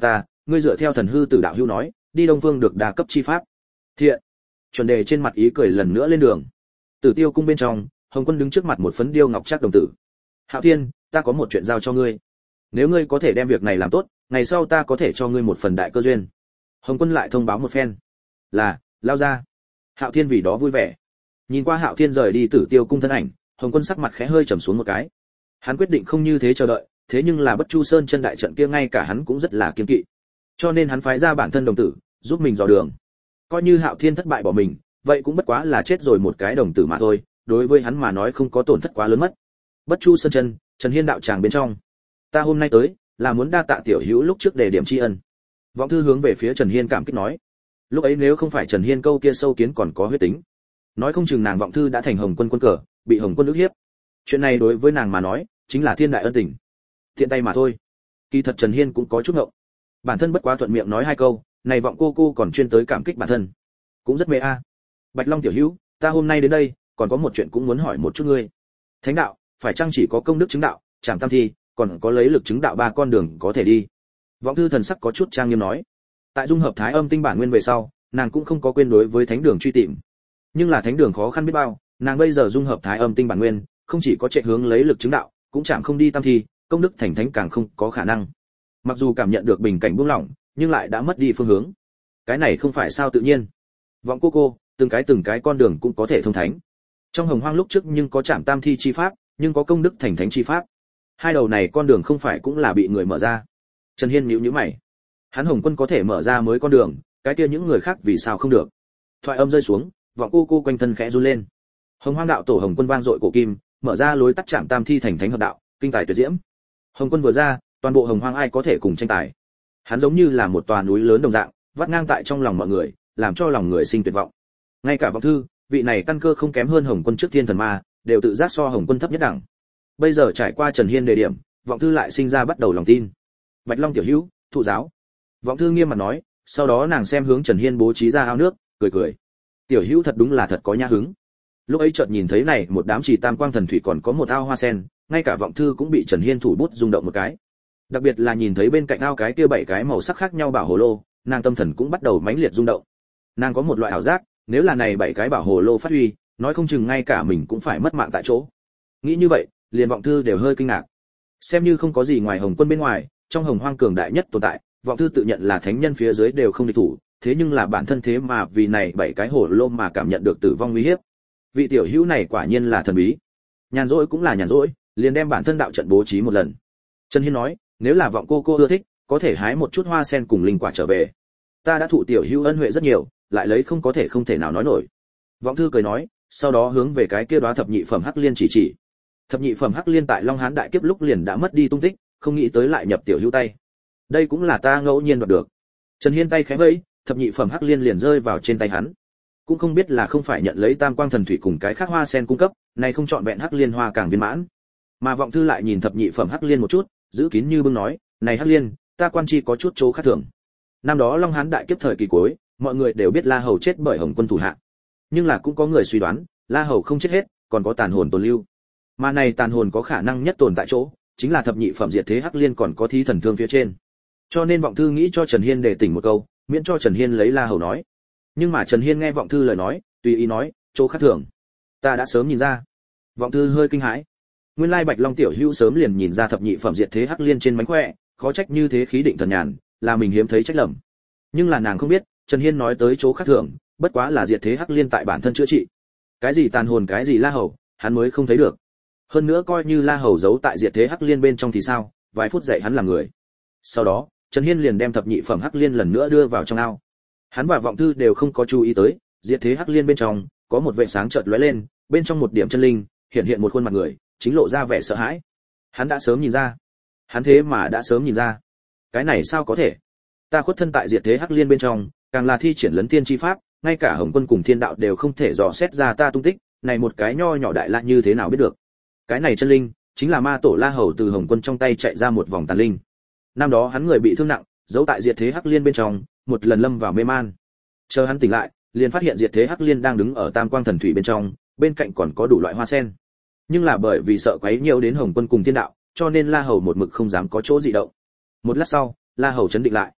ngươi dựa theo thần hư tử đạo hữu nói, đi Đông Phương được đa cấp chi pháp. Thiện. Chuẩn đề trên mặt ý cười lần nữa lên đường. Tử Tiêu cung bên trong, Hồng Quân đứng trước mặt một phấn điêu ngọc trác đồng tử. Hạo Thiên, ta có một chuyện giao cho ngươi. Nếu ngươi có thể đem việc này làm tốt, ngày sau ta có thể cho ngươi một phần đại cơ duyên. Hồng Quân lại thông báo một phen. Là, lao ra. Hạo Thiên vì đó vui vẻ. Nhìn qua Hạo Thiên rời đi Tử Tiêu cung thân ảnh, Hồng Quân sắc mặt khẽ hơi trầm xuống một cái. Hắn quyết định không như thế chờ đợi, thế nhưng là Bất Chu Sơn chân đại trận kia ngay cả hắn cũng rất là kiêng kỵ. Cho nên hắn phái ra bản thân đồng tử, giúp mình dò đường. Coi như Hạo Thiên thất bại bỏ mình, vậy cũng bất quá là chết rồi một cái đồng tử mà thôi, đối với hắn mà nói không có tổn thất quá lớn mất. Bất Chu Sơn chân, Trần Hiên đạo tràng bên trong. Ta hôm nay tới, là muốn đa tạ tiểu hữu lúc trước đề điểm tri ân. Vọng Thư hướng về phía Trần Hiên cảm kích nói. Lúc ấy nếu không phải Trần Hiên câu kia sâu kiến còn có huyết tính, nói không chừng nàng Vọng Thư đã thành Hồng Quân quân cờ, bị Hồng Quân ức hiếp. Chuyện này đối với nàng mà nói, chính là thiên đại ân tình. Thiện tay mà thôi. Kỳ thật Trần Hiên cũng có chút ngộng. Bản thân bất quá thuận miệng nói hai câu, này Vọng cô còn chuyên tới cảm kích bản thân, cũng rất mê a. Bạch Long tiểu hữu, ta hôm nay đến đây, còn có một chuyện cũng muốn hỏi một chút ngươi. Thánh đạo, phải chăng chỉ có công đức chứng đạo, chẳng tam thi, còn có lấy lực chứng đạo ba con đường có thể đi? Vọng Thư thần sắc có chút trang nghiêm nói. Tại dung hợp Thái Âm tinh bản nguyên về sau, nàng cũng không có quên đối với thánh đường truy tìm. Nhưng là thánh đường khó khăn biết bao, nàng bây giờ dung hợp Thái Âm tinh bản nguyên, không chỉ có chạy hướng lấy lực chứng đạo, cũng chẳng không đi tam thi, công đức thành thánh càng không có khả năng. Mặc dù cảm nhận được bình cảnh buông lỏng, nhưng lại đã mất đi phương hướng. Cái này không phải sao tự nhiên. Vọng cô, từng cái con đường cũng có thể thông thánh. Trong Hồng Hoang lúc trước nhưng có Trảm Tam thi chi pháp, nhưng có công đức thành thánh chi pháp. Hai đầu này con đường không phải cũng là bị người mở ra. Trần Hiên nhíu mày. Hắn Hồng Quân có thể mở ra mới con đường, cái kia những người khác vì sao không được? Thoại âm rơi xuống, Vọng cô quanh thân khẽ run lên. Hồng Hoang đạo tổ Hồng Quân vang dội cổ kim, mở ra lối tắt Trảm Tam thi thành thánh hợp đạo, kinh tài tuyệt diễm. Hồng Quân vừa ra, toàn bộ Hồng Hoang ai có thể cùng tranh tài? Hắn giống như là một tòa núi lớn đồng dạng, vắt ngang tại trong lòng mọi người, làm cho lòng người sinh tuyệt vọng. Ngay cả Vọng Thư, vị này căn cơ không kém hơn Hồng Quân trước Thiên Thần Ma, đều tự giác so Hồng Quân thấp nhất đẳng. Bây giờ trải qua Trần Hiên đề điểm, Vọng Thư lại sinh ra bắt đầu lòng tin. Bạch Long tiểu hữu, thụ giáo. Vọng Thư nghiêm mặt nói, sau đó nàng xem hướng Trần Hiên bố trí ra ao nước, cười. Tiểu hữu thật đúng là thật có nhã hứng. Lúc ấy chợt nhìn thấy này một đám chỉ tam quang thần thủy còn có một ao hoa sen, ngay cả Vọng Thư cũng bị Trần Hiên thủ bút rung động một cái. Đặc biệt là nhìn thấy bên cạnh ao cái kia 7 cái màu sắc khác nhau bảo hồ lô, nàng tâm thần cũng bắt đầu mãnh liệt rung động. Nàng có một loại ảo giác, nếu là này 7 cái bảo hồ lô phát huy, nói không chừng ngay cả mình cũng phải mất mạng tại chỗ. Nghĩ như vậy, liền Vọng Thư đều hơi kinh ngạc. Xem như không có gì ngoài Hồng Quân bên ngoài, trong Hồng Hoang cường đại nhất tồn tại, Vọng Thư tự nhận là thánh nhân phía dưới đều không địch thủ, thế nhưng là bản thân thế mà vì này 7 cái hồ lô mà cảm nhận được tử vong nguy hiểm. Vị tiểu hữu này quả nhiên là thần bí. Nhàn rỗi cũng là nhàn rỗi, liền đem bản thân đạo trận bố trí một lần. Trần Hiên nói, nếu là Vọng cô ưa thích, có thể hái một chút hoa sen cùng linh quả trở về. Ta đã thụ tiểu hữu ân huệ rất nhiều, lại lấy không thể nào nói nổi. Vọng Thư cười nói, sau đó hướng về cái kia đóa thập nhị phẩm hắc liên chỉ. Thập nhị phẩm hắc liên tại Long Hán đại kiếp lúc liền đã mất đi tung tích, không nghĩ tới lại nhập tiểu hữu tay. Đây cũng là ta ngẫu nhiên đoạt được. Trần Hiên tay khẽ vẫy, thập nhị phẩm hắc liên liền rơi vào trên tay hắn. Cũng không biết là không phải nhận lấy tam quang thần thủy cùng cái khác hoa sen cung cấp, này không chọn vẹn hắc liên hoa càng viên mãn. Mà Vọng Thư lại nhìn thập nhị phẩm hắc liên một chút, giữ kín như bưng nói, này hắc liên, ta quan chi có chút chỗ khác thường. Năm đó Long Hán đại kiếp thời kỳ cuối, mọi người đều biết La Hầu chết bởi Hồng Quân thủ hạ. Nhưng là cũng có người suy đoán, La Hầu không chết hết, còn có tàn hồn tồn lưu. Mà này tàn hồn có khả năng nhất tồn tại chỗ, chính là thập nhị phẩm diệt thế hắc liên còn có thí thần thương phía trên. Cho nên Vọng Thư nghĩ cho Trần Hiên để tỉnh một câu, miễn cho Trần Hiên lấy La Hầu nói. Nhưng mà Trần Hiên nghe Vọng Thư lời nói, tùy ý nói, chỗ khác thường. Ta đã sớm nhìn ra. Vọng Thư hơi kinh hãi. Nguyên lai Bạch Long tiểu hữu sớm liền nhìn ra thập nhị phẩm diệt thế hắc liên trên mánh khỏe, khó trách như thế khí định thần nhàn, là mình hiếm thấy trách lầm. Nhưng là nàng không biết, Trần Hiên nói tới chỗ khác thường, bất quá là diệt thế hắc liên tại bản thân chữa trị. Cái gì tàn hồn cái gì La Hầu, hắn mới không thấy được. Hơn nữa coi như La Hầu giấu tại diệt thế hắc liên bên trong thì sao, vài phút dạy hắn làm người. Sau đó, Trần Hiên liền đem thập nhị phẩm hắc liên lần nữa đưa vào trong ao. Hắn và Vọng Thư đều không có chú ý tới, diệt thế hắc liên bên trong có một vệt sáng chợt lóe lên, bên trong một điểm chân linh, hiện một khuôn mặt người, chính lộ ra vẻ sợ hãi. Hắn đã sớm nhìn ra. Hắn thế mà đã sớm nhìn ra. Cái này sao có thể? Ta khuất thân tại diệt thế hắc liên bên trong, càng là thi triển lấn tiên chi pháp, ngay cả Hồng Quân cùng Thiên Đạo đều không thể dò xét ra ta tung tích, này một cái nho nhỏ đại la như thế nào biết được? Cái này chân linh, chính là ma tổ La Hầu từ Hồng Quân trong tay chạy ra một vòng tàn linh. Năm đó hắn người bị thương nặng, giấu tại diệt thế hắc liên bên trong, một lần lâm vào mê man. Chờ hắn tỉnh lại, liền phát hiện diệt thế hắc liên đang đứng ở tam quang thần thủy bên trong, bên cạnh còn có đủ loại hoa sen. Nhưng là bởi vì sợ quấy nhiều đến Hồng Quân cùng Thiên Đạo, cho nên La Hầu một mực không dám có chỗ dị động. Một lát sau, La Hầu chấn định lại.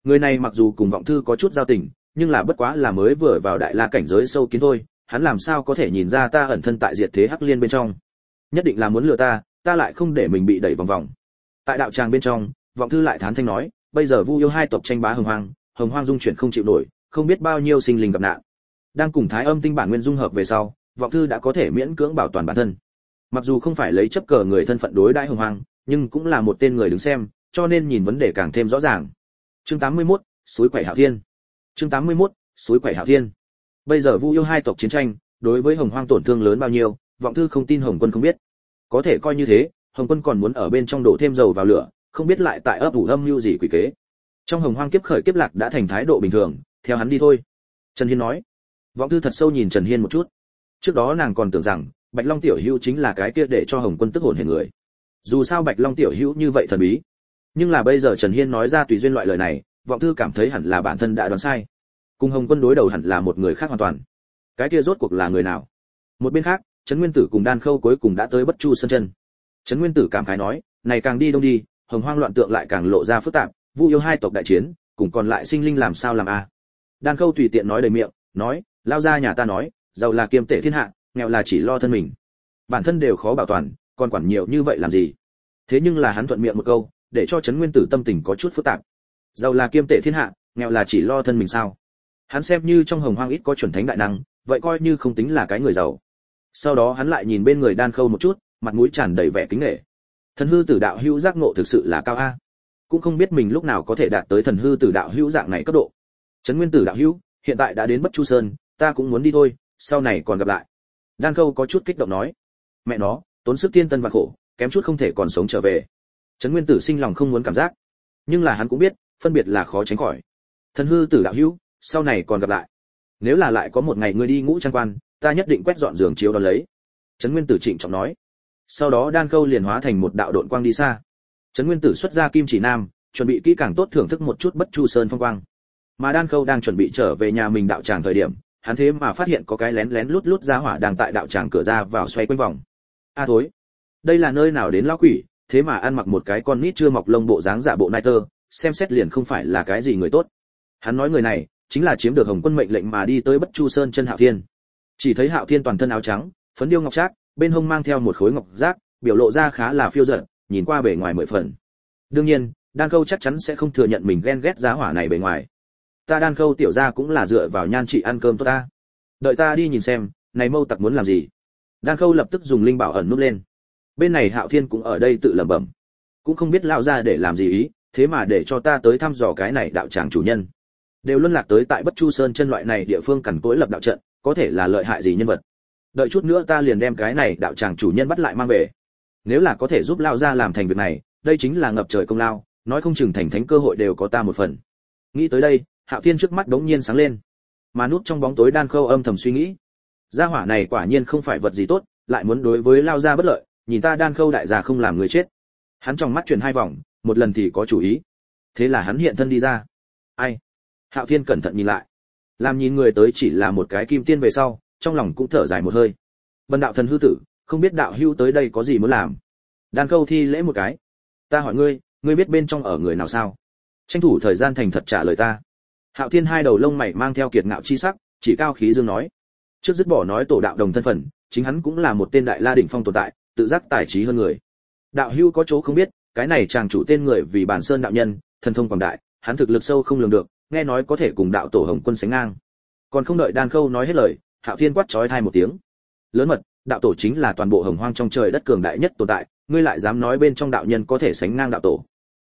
Người này mặc dù cùng Vọng Thư có chút giao tình, nhưng là bất quá là mới vừa vào đại la cảnh giới sâu kiến thôi, hắn làm sao có thể nhìn ra ta ẩn thân tại diệt thế hắc liên bên trong. Nhất định là muốn lừa ta lại không để mình bị đẩy vòng vòng. Tại đạo tràng bên trong, Vọng Thư lại thán thanh nói, bây giờ Vu yêu hai tộc tranh bá hồng hoang dung chuyển không chịu nổi, không biết bao nhiêu sinh linh gặp nạn. Đang cùng Thái Âm tinh bản nguyên dung hợp về sau, Vọng Thư đã có thể miễn cưỡng bảo toàn bản thân. Mặc dù không phải lấy chấp cờ người thân phận đối đãi hồng hoang, nhưng cũng là một tên người đứng xem, cho nên nhìn vấn đề càng thêm rõ ràng. Chương 81, suối quẩy Hạo Thiên. Chương 81, suối quẩy Hạo Thiên. Bây giờ Vu yêu hai tộc chiến tranh, đối với hồng hoang tổn thương lớn bao nhiêu, Vọng Thư không tin Hồng Quân không biết. Có thể coi như thế, Hồng Quân còn muốn ở bên trong đổ thêm dầu vào lửa, không biết lại tại ấp ủ âm mưu gì quỷ kế. Trong hồng hoang kiếp khởi kiếp lạc đã thành thái độ bình thường, theo hắn đi thôi. Trần Hiên nói. Vọng Thư thật sâu nhìn Trần Hiên một chút. Trước đó nàng còn tưởng rằng Bạch Long tiểu hữu chính là cái kia để cho Hồng Quân tức hồn hển người. Dù sao Bạch Long tiểu hữu như vậy thần bí, nhưng là bây giờ Trần Hiên nói ra tùy duyên loại lời này, Vọng Thư cảm thấy hẳn là bản thân đã đoán sai. Cùng Hồng Quân đối đầu hẳn là một người khác hoàn toàn. Cái kia rốt cuộc là người nào? Một bên khác, Trấn Nguyên Tử cùng Đan Khâu cuối cùng đã tới Bất Chu Sơn chân. Trấn Nguyên Tử cảm khái nói, này càng đi đông đi, hồng hoang loạn tượng lại càng lộ ra phức tạp, Vu yêu hai tộc đại chiến, cùng còn lại sinh linh làm sao làm a? Đan Khâu tùy tiện nói đầy miệng, nói, lao ra nhà ta nói, giàu là kiêm tệ thiên hạ, nghèo là chỉ lo thân mình. Bản thân đều khó bảo toàn, còn quản nhiều như vậy làm gì? Thế nhưng là hắn thuận miệng một câu, để cho Trấn Nguyên Tử tâm tình có chút phức tạp. Giàu là kiêm tệ thiên hạ, nghèo là chỉ lo thân mình sao? Hắn xem như trong hồng hoang ít có chuẩn thánh đại năng, vậy coi như không tính là cái người giàu. Sau đó hắn lại nhìn bên người Đan Khâu một chút, mặt mũi tràn đầy vẻ kính nể. Thần hư tử đạo hữu giác ngộ thực sự là cao a. Cũng không biết mình lúc nào có thể đạt tới thần hư tử đạo hữu dạng này cấp độ. Trấn Nguyên Tử đạo hữu, hiện tại đã đến Bất Chu Sơn, ta cũng muốn đi thôi, sau này còn gặp lại. Đan Khâu có chút kích động nói. Mẹ nó, tốn sức tiên tân và khổ, kém chút không thể còn sống trở về. Trấn Nguyên Tử sinh lòng không muốn cảm giác, nhưng là hắn cũng biết, phân biệt là khó tránh khỏi. Thần hư tử đạo hữu, sau này còn gặp lại. Nếu là lại có một ngày ngươi đi ngũ trang quan, ta nhất định quét dọn giường chiếu đón lấy. Trấn Nguyên Tử trịnh trọng nói. Sau đó Đan Khâu liền hóa thành một đạo độn quang đi xa. Trấn Nguyên Tử xuất ra kim chỉ nam, chuẩn bị kỹ càng tốt thưởng thức một chút Bất Chu Sơn phong quang. Mà Đan Khâu đang chuẩn bị trở về nhà mình đạo tràng thời điểm, hắn thế mà phát hiện có cái lén lén lút lút ra hỏa đang tại đạo tràng cửa ra vào xoay quanh vòng. A thối, đây là nơi nào đến lão quỷ, thế mà ăn mặc một cái con nít chưa mọc lông bộ dáng giả bộ nai tơ, xem xét liền không phải là cái gì người tốt. Hắn nói người này chính là chiếm được Hồng Quân mệnh lệnh mà đi tới Bất Chu Sơn chân Hạo Thiên. Chỉ thấy Hạo Thiên toàn thân áo trắng, phấn điêu ngọc trác, bên hông mang theo một khối ngọc giác, biểu lộ ra khá là phiêu dật, nhìn qua bề ngoài mười phần. Đương nhiên, Đan Khâu chắc chắn sẽ không thừa nhận mình ghen ghét giá hỏa này bề ngoài. Ta Đan Khâu tiểu gia cũng là dựa vào nhan trị ăn cơm tốt ta. Đợi ta đi nhìn xem, này mâu tặc muốn làm gì. Đan Khâu lập tức dùng linh bảo ẩn núp lên. Bên này Hạo Thiên cũng ở đây tự lẩm bẩm, cũng không biết lão gia để làm gì ý, thế mà để cho ta tới thăm dò cái này đạo tràng chủ nhân. Đều luân lạc tới tại Bất Chu Sơn chân loại này địa phương cằn cỗi lập đạo trận, có thể là lợi hại gì nhân vật. Đợi chút nữa ta liền đem cái này đạo tràng chủ nhân bắt lại mang về. Nếu là có thể giúp lão gia làm thành việc này, đây chính là ngập trời công lao, nói không chừng thành thánh cơ hội đều có ta một phần. Nghĩ tới đây, Hạo Thiên trước mắt đống nhiên sáng lên. Mà núp trong bóng tối Đan Khâu âm thầm suy nghĩ, gia hỏa này quả nhiên không phải vật gì tốt, lại muốn đối với lão gia bất lợi, nhìn ta Đan Khâu đại gia không làm người chết. Hắn trong mắt chuyển hai vòng, một lần thì có chủ ý. Thế là hắn hiện thân đi ra. Ai? Hạo Thiên cẩn thận nhìn lại, làm nhìn người tới chỉ là một cái kim tiên về sau, trong lòng cũng thở dài một hơi. Bần đạo thần hư tử, không biết đạo hữu tới đây có gì muốn làm. Đan Khâu thi lễ một cái. Ta hỏi ngươi, ngươi biết bên trong ở người nào sao? Tranh thủ thời gian thành thật trả lời ta. Hạo Thiên hai đầu lông mày mang theo kiệt ngạo chi sắc, chỉ cao khí dương nói. Trước dứt bỏ nói tổ đạo đồng thân phận, chính hắn cũng là một tên đại la đỉnh phong tồn tại, tự giác tài trí hơn người. Đạo hữu có chỗ không biết, cái này chàng chủ tên người vì bản sơn đạo nhân, thần thông quảng đại, hắn thực lực sâu không lường được, nghe nói có thể cùng đạo tổ Hồng Quân sánh ngang. Còn không đợi Đan Khâu nói hết lời, Hạo Thiên quát chói tai một tiếng. Lớn mật, đạo tổ chính là toàn bộ hồng hoang trong trời đất cường đại nhất tồn tại, ngươi lại dám nói bên trong đạo nhân có thể sánh ngang đạo tổ.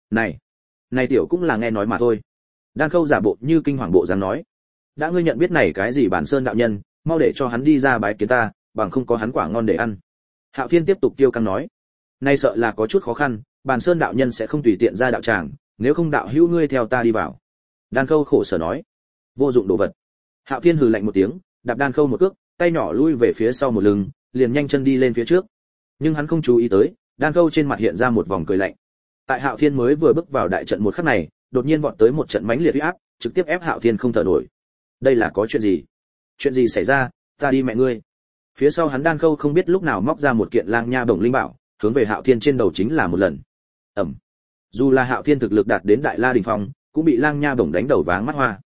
Này tiểu cũng là nghe nói mà thôi. Đan Khâu giả bộ như kinh hoàng bộ dáng nói. Đã ngươi nhận biết này cái gì bản sơn đạo nhân, mau để cho hắn đi ra bái kiến ta, bằng không có hắn quả ngon để ăn. Hạo Thiên tiếp tục tiêu căng nói. Nay sợ là có chút khó khăn, bản sơn đạo nhân sẽ không tùy tiện ra đạo tràng, nếu không đạo hữu ngươi theo ta đi vào. Đan Khâu khổ sở nói. Vô dụng đồ vật. Hạo Thiên hừ lạnh một tiếng, đạp Đan Khâu một cước, tay nhỏ lui về phía sau một lưng, liền nhanh chân đi lên phía trước. Nhưng hắn không chú ý tới, Đan Khâu trên mặt hiện ra một vòng cười lạnh. Tại Hạo Thiên mới vừa bước vào đại trận một khắc này, đột nhiên vọt tới một trận mãnh liệt uy áp, trực tiếp ép Hạo Thiên không thở nổi. Đây là có chuyện gì? Chuyện gì xảy ra? Ta đi mẹ ngươi. Phía sau hắn Đan Khâu không biết lúc nào móc ra một kiện lang nha bổng linh bảo, hướng về Hạo Thiên trên đầu chính là một lần. Ầm. Dù là Hạo Thiên thực lực đạt đến đại la đỉnh phong, cũng bị Lang Nha Bổng đánh đầu váng mắt hoa.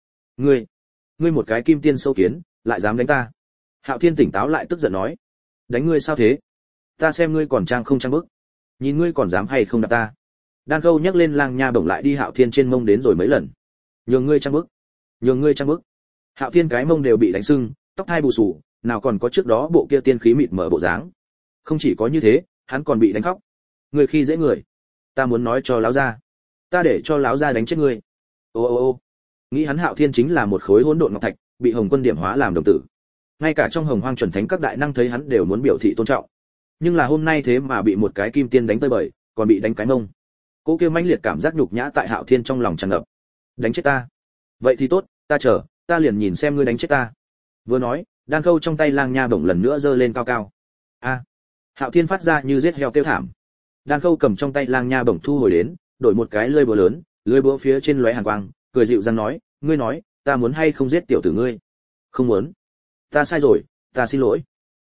Ngươi một cái kim tiên sâu kiến, lại dám đánh ta. Hạo Thiên tỉnh táo lại tức giận nói, đánh ngươi sao thế? Ta xem ngươi còn trang không trang bức, nhìn ngươi còn dám hay không đạp ta. Đan Khâu nhấc lên Lang Nha Bổng lại đi Hạo Thiên trên mông đến rồi mấy lần. Nhường ngươi trang bức. Hạo Thiên cái mông đều bị đánh sưng, tóc hai bù xù, nào còn có trước đó bộ kia tiên khí mịt mở bộ dáng. Không chỉ có như thế, hắn còn bị đánh khóc. Ngươi khi dễ người, ta muốn nói cho láo gia, ta để cho láo gia đánh chết ngươi. Ô, nghĩ hắn Hạo Thiên chính là một khối hỗn độn ngọc thạch, bị Hồng Quân điểm hóa làm đồng tử. Ngay cả trong Hồng Hoang chuẩn thánh các đại năng thấy hắn đều muốn biểu thị tôn trọng. Nhưng là hôm nay thế mà bị một cái kim tiên đánh tơi bời, còn bị đánh cái mông. Cô kia mãnh liệt cảm giác nhục nhã tại Hạo Thiên trong lòng tràn ngập. Đánh chết ta? Vậy thì tốt, ta liền nhìn xem ngươi đánh chết ta. Vừa nói, Đan Khâu trong tay Lang Nha Bổng lần nữa giơ lên cao cao. A! Hạo Thiên phát ra như giết heo kêu thảm. Đan Khâu cầm trong tay Lang Nha Bổng thu hồi đến, đổi một cái lưỡi búa lớn, lưỡi búa phía trên lóe hàn quang, cười dịu dàng nói, ngươi nói, ta muốn hay không giết tiểu tử ngươi? Không muốn. Ta sai rồi, ta xin lỗi.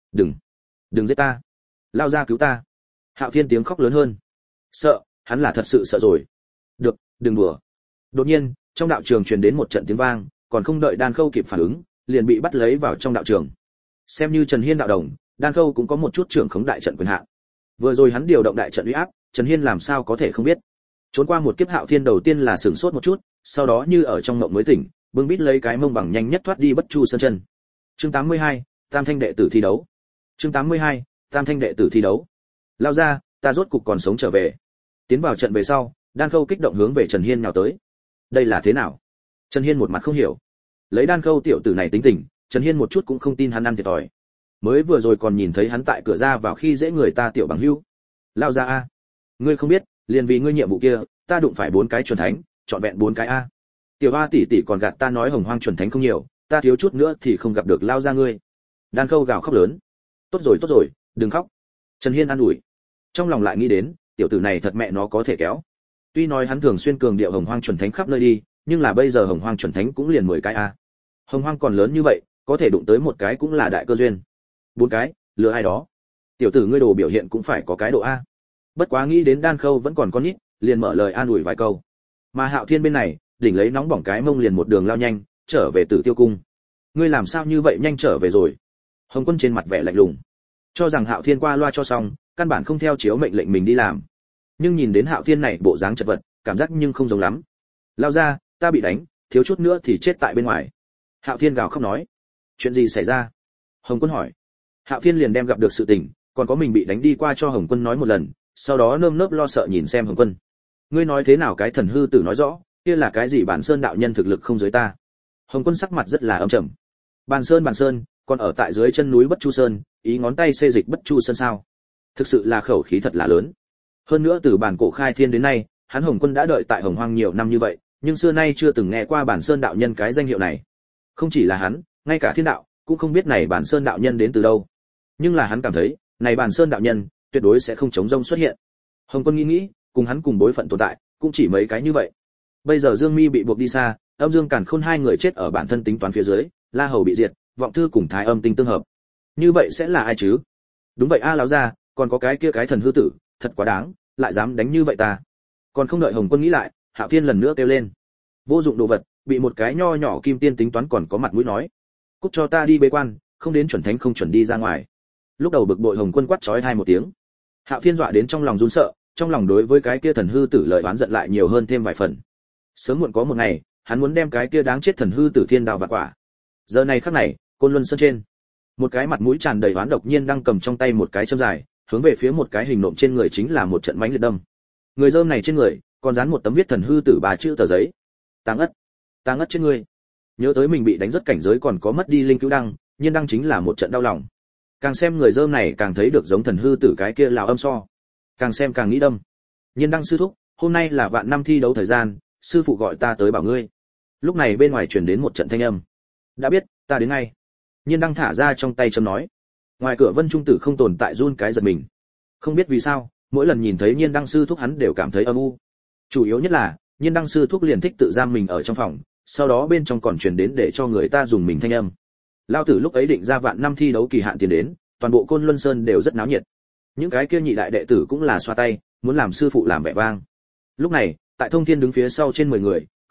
Đừng giết ta. Lao ra cứu ta. Hạo Thiên tiếng khóc lớn hơn. Sợ, hắn là thật sự sợ rồi. Được, đừng đùa. Đột nhiên, trong đạo trường truyền đến một trận tiếng vang, còn không đợi Đan Khâu kịp phản ứng, liền bị bắt lấy vào trong đạo trường. Xem như Trần Hiên đạo đồng, Đan Khâu cũng có một chút trưởng khống đại trận quyền hạn. Vừa rồi hắn điều động đại trận uy áp, Trần Hiên làm sao có thể không biết. Trốn qua một kiếp Hạo Thiên đầu tiên là sửng sốt một chút, sau đó như ở trong mộng mới tỉnh, bưng bít lấy cái mông bằng nhanh nhất thoát đi Bất Chu Sơn chân. Chương 82, Tam Thanh đệ tử thi đấu. Chương 82, Tam Thanh đệ tử thi đấu. Lao ra, ta rốt cục còn sống trở về. Tiến vào trận về sau, Đan Khâu kích động hướng về Trần Hiên nhào tới. Đây là thế nào? Trần Hiên một mặt không hiểu. Lấy Đan Khâu tiểu tử này tính tình, Trần Hiên một chút cũng không tin hắn ăn thiệt thòi. Mới vừa rồi còn nhìn thấy hắn tại cửa ra vào khi dễ người ta tiểu bằng hữu. Lao ra a, ngươi không biết, liền vì ngươi nhiệm vụ kia, ta đụng phải 4 cái chuẩn thánh, trọn vẹn 4 cái a. Tiểu Hoa tỷ tỷ còn gạt ta nói Hồng Hoang chuẩn thánh không nhiều, ta thiếu chút nữa thì không gặp được Lao ra ngươi. Đan Khâu gào khóc lớn. Tốt rồi, đừng khóc. Trần Hiên an ủi. Trong lòng lại nghĩ đến, tiểu tử này thật mẹ nó có thể kéo. Tuy nói hắn thường xuyên cường điệu Hồng Hoang chuẩn thánh khắp nơi đi, nhưng là bây giờ Hồng Hoang chuẩn thánh cũng liền 10 cái a. Hồng Hoang còn lớn như vậy, có thể đụng tới một cái cũng là đại cơ duyên. 4 cái, lừa ai đó. Tiểu tử ngươi đồ biểu hiện cũng phải có cái độ a. Bất quá nghĩ đến Đan Khâu vẫn còn con nít, liền mở lời an ủi vài câu. Mà Hạo Thiên bên này, đỉnh lấy nóng bỏng cái mông liền một đường lao nhanh, trở về Tử Tiêu cung. Ngươi làm sao như vậy nhanh trở về rồi? Hồng Quân trên mặt vẻ lạnh lùng, cho rằng Hạo Thiên qua loa cho xong, căn bản không theo chiếu mệnh lệnh mình đi làm. Nhưng nhìn đến Hạo Thiên này bộ dáng chật vật, cảm giác nhưng không giống lắm. Lao ra, ta bị đánh, thiếu chút nữa thì chết tại bên ngoài. Hạo Thiên gào khóc nói. Chuyện gì xảy ra? Hồng Quân hỏi. Hạo Thiên liền đem gặp được sự tình, còn có mình bị đánh đi qua cho Hồng Quân nói một lần, sau đó nơm nớp lo sợ nhìn xem Hồng Quân. Ngươi nói thế nào cái thần hư tử nói rõ, kia là cái gì Bản Sơn đạo nhân thực lực không dưới ta? Hồng Quân sắc mặt rất là âm trầm. Bản Sơn, còn ở tại dưới chân núi Bất Chu Sơn, ý ngón tay xê dịch Bất Chu Sơn sao? Thực sự là khẩu khí thật là lớn. Hơn nữa từ bản cổ khai thiên đến nay, hắn Hồng Quân đã đợi tại Hồng Hoang nhiều năm như vậy, nhưng xưa nay chưa từng nghe qua Bản Sơn đạo nhân cái danh hiệu này. Không chỉ là hắn, ngay cả thiên đạo cũng không biết này Bản Sơn đạo nhân đến từ đâu. Nhưng là hắn cảm thấy, này Bản Sơn đạo nhân tuyệt đối sẽ không chống rông xuất hiện. Hồng Quân nghĩ, cùng hắn cùng bối phận tồn tại, cũng chỉ mấy cái như vậy. Bây giờ Dương Mi bị buộc đi xa, Âm Dương Càn Khôn hai người chết ở bản thân tính toán phía dưới, La Hầu bị diệt, Vọng Thư cùng Thái Âm tinh tương hợp. Như vậy sẽ là ai chứ? Đúng vậy a, lão gia, còn có cái kia cái thần hư tử, thật quá đáng, lại dám đánh như vậy ta. Còn không đợi Hồng Quân nghĩ lại, Hạo Thiên lần nữa kêu lên. Vô dụng đồ vật, bị một cái nho nhỏ kim tiên tính toán còn có mặt mũi nói. Cút cho ta đi bế quan, không đến chuẩn thánh không chuẩn đi ra ngoài. Lúc đầu bực bội Hồng Quân quát chói hai một tiếng. Hạo Thiên dọa đến trong lòng run sợ, trong lòng đối với cái kia thần hư tử lời oán giận lại nhiều hơn thêm vài phần. Sớm muộn có một ngày, hắn muốn đem cái kia đáng chết thần hư tử thiên đao vạn quả. Giờ này khắc này, Côn Luân Sơn trên, một cái mặt mũi tràn đầy oán độc nhiên đang cầm trong tay một cái châm dài, hướng về phía một cái hình nộm trên người chính là một trận mãnh liệt đâm. Người rơm này trên người còn dán một tấm viết thần hư tử 3 chữ tờ giấy. Ta ngất trên người. Nhớ tới mình bị đánh rất cảnh giới còn có mất đi linh cứu đăng, nhiên đăng chính là một trận đau lòng. Càng xem người rơm này càng thấy được giống thần hư tử cái kia lão âm so. Càng xem càng nghĩ đâm. Nhiên đăng sư thúc, hôm nay là vạn năm thi đấu thời gian, sư phụ gọi ta tới bảo ngươi. Lúc này bên ngoài truyền đến một trận thanh âm. Đã biết, ta đến ngay. Nhiên đăng thả ra trong tay châm nói. Ngoài cửa Vân Trung Tử không tồn tại run cái giật mình. Không biết vì sao, mỗi lần nhìn thấy Nhiên đăng sư thúc hắn đều cảm thấy âm u. Chủ yếu nhất là, Nhiên đăng sư thúc liền thích tự giam mình ở trong phòng, sau đó bên trong còn truyền đến để cho người ta dùng mình thanh âm. Lao tử lúc ấy định ra vạn năm thi đấu kỳ hạn tiền đến, toàn bộ Côn Luân Sơn đều rất náo nhiệt. Những cái kia nhị đại đệ tử cũng là xoa tay, muốn làm sư phụ làm vẻ vang. Lúc này, tại Thông Thiên đứng phía sau trên 10 người,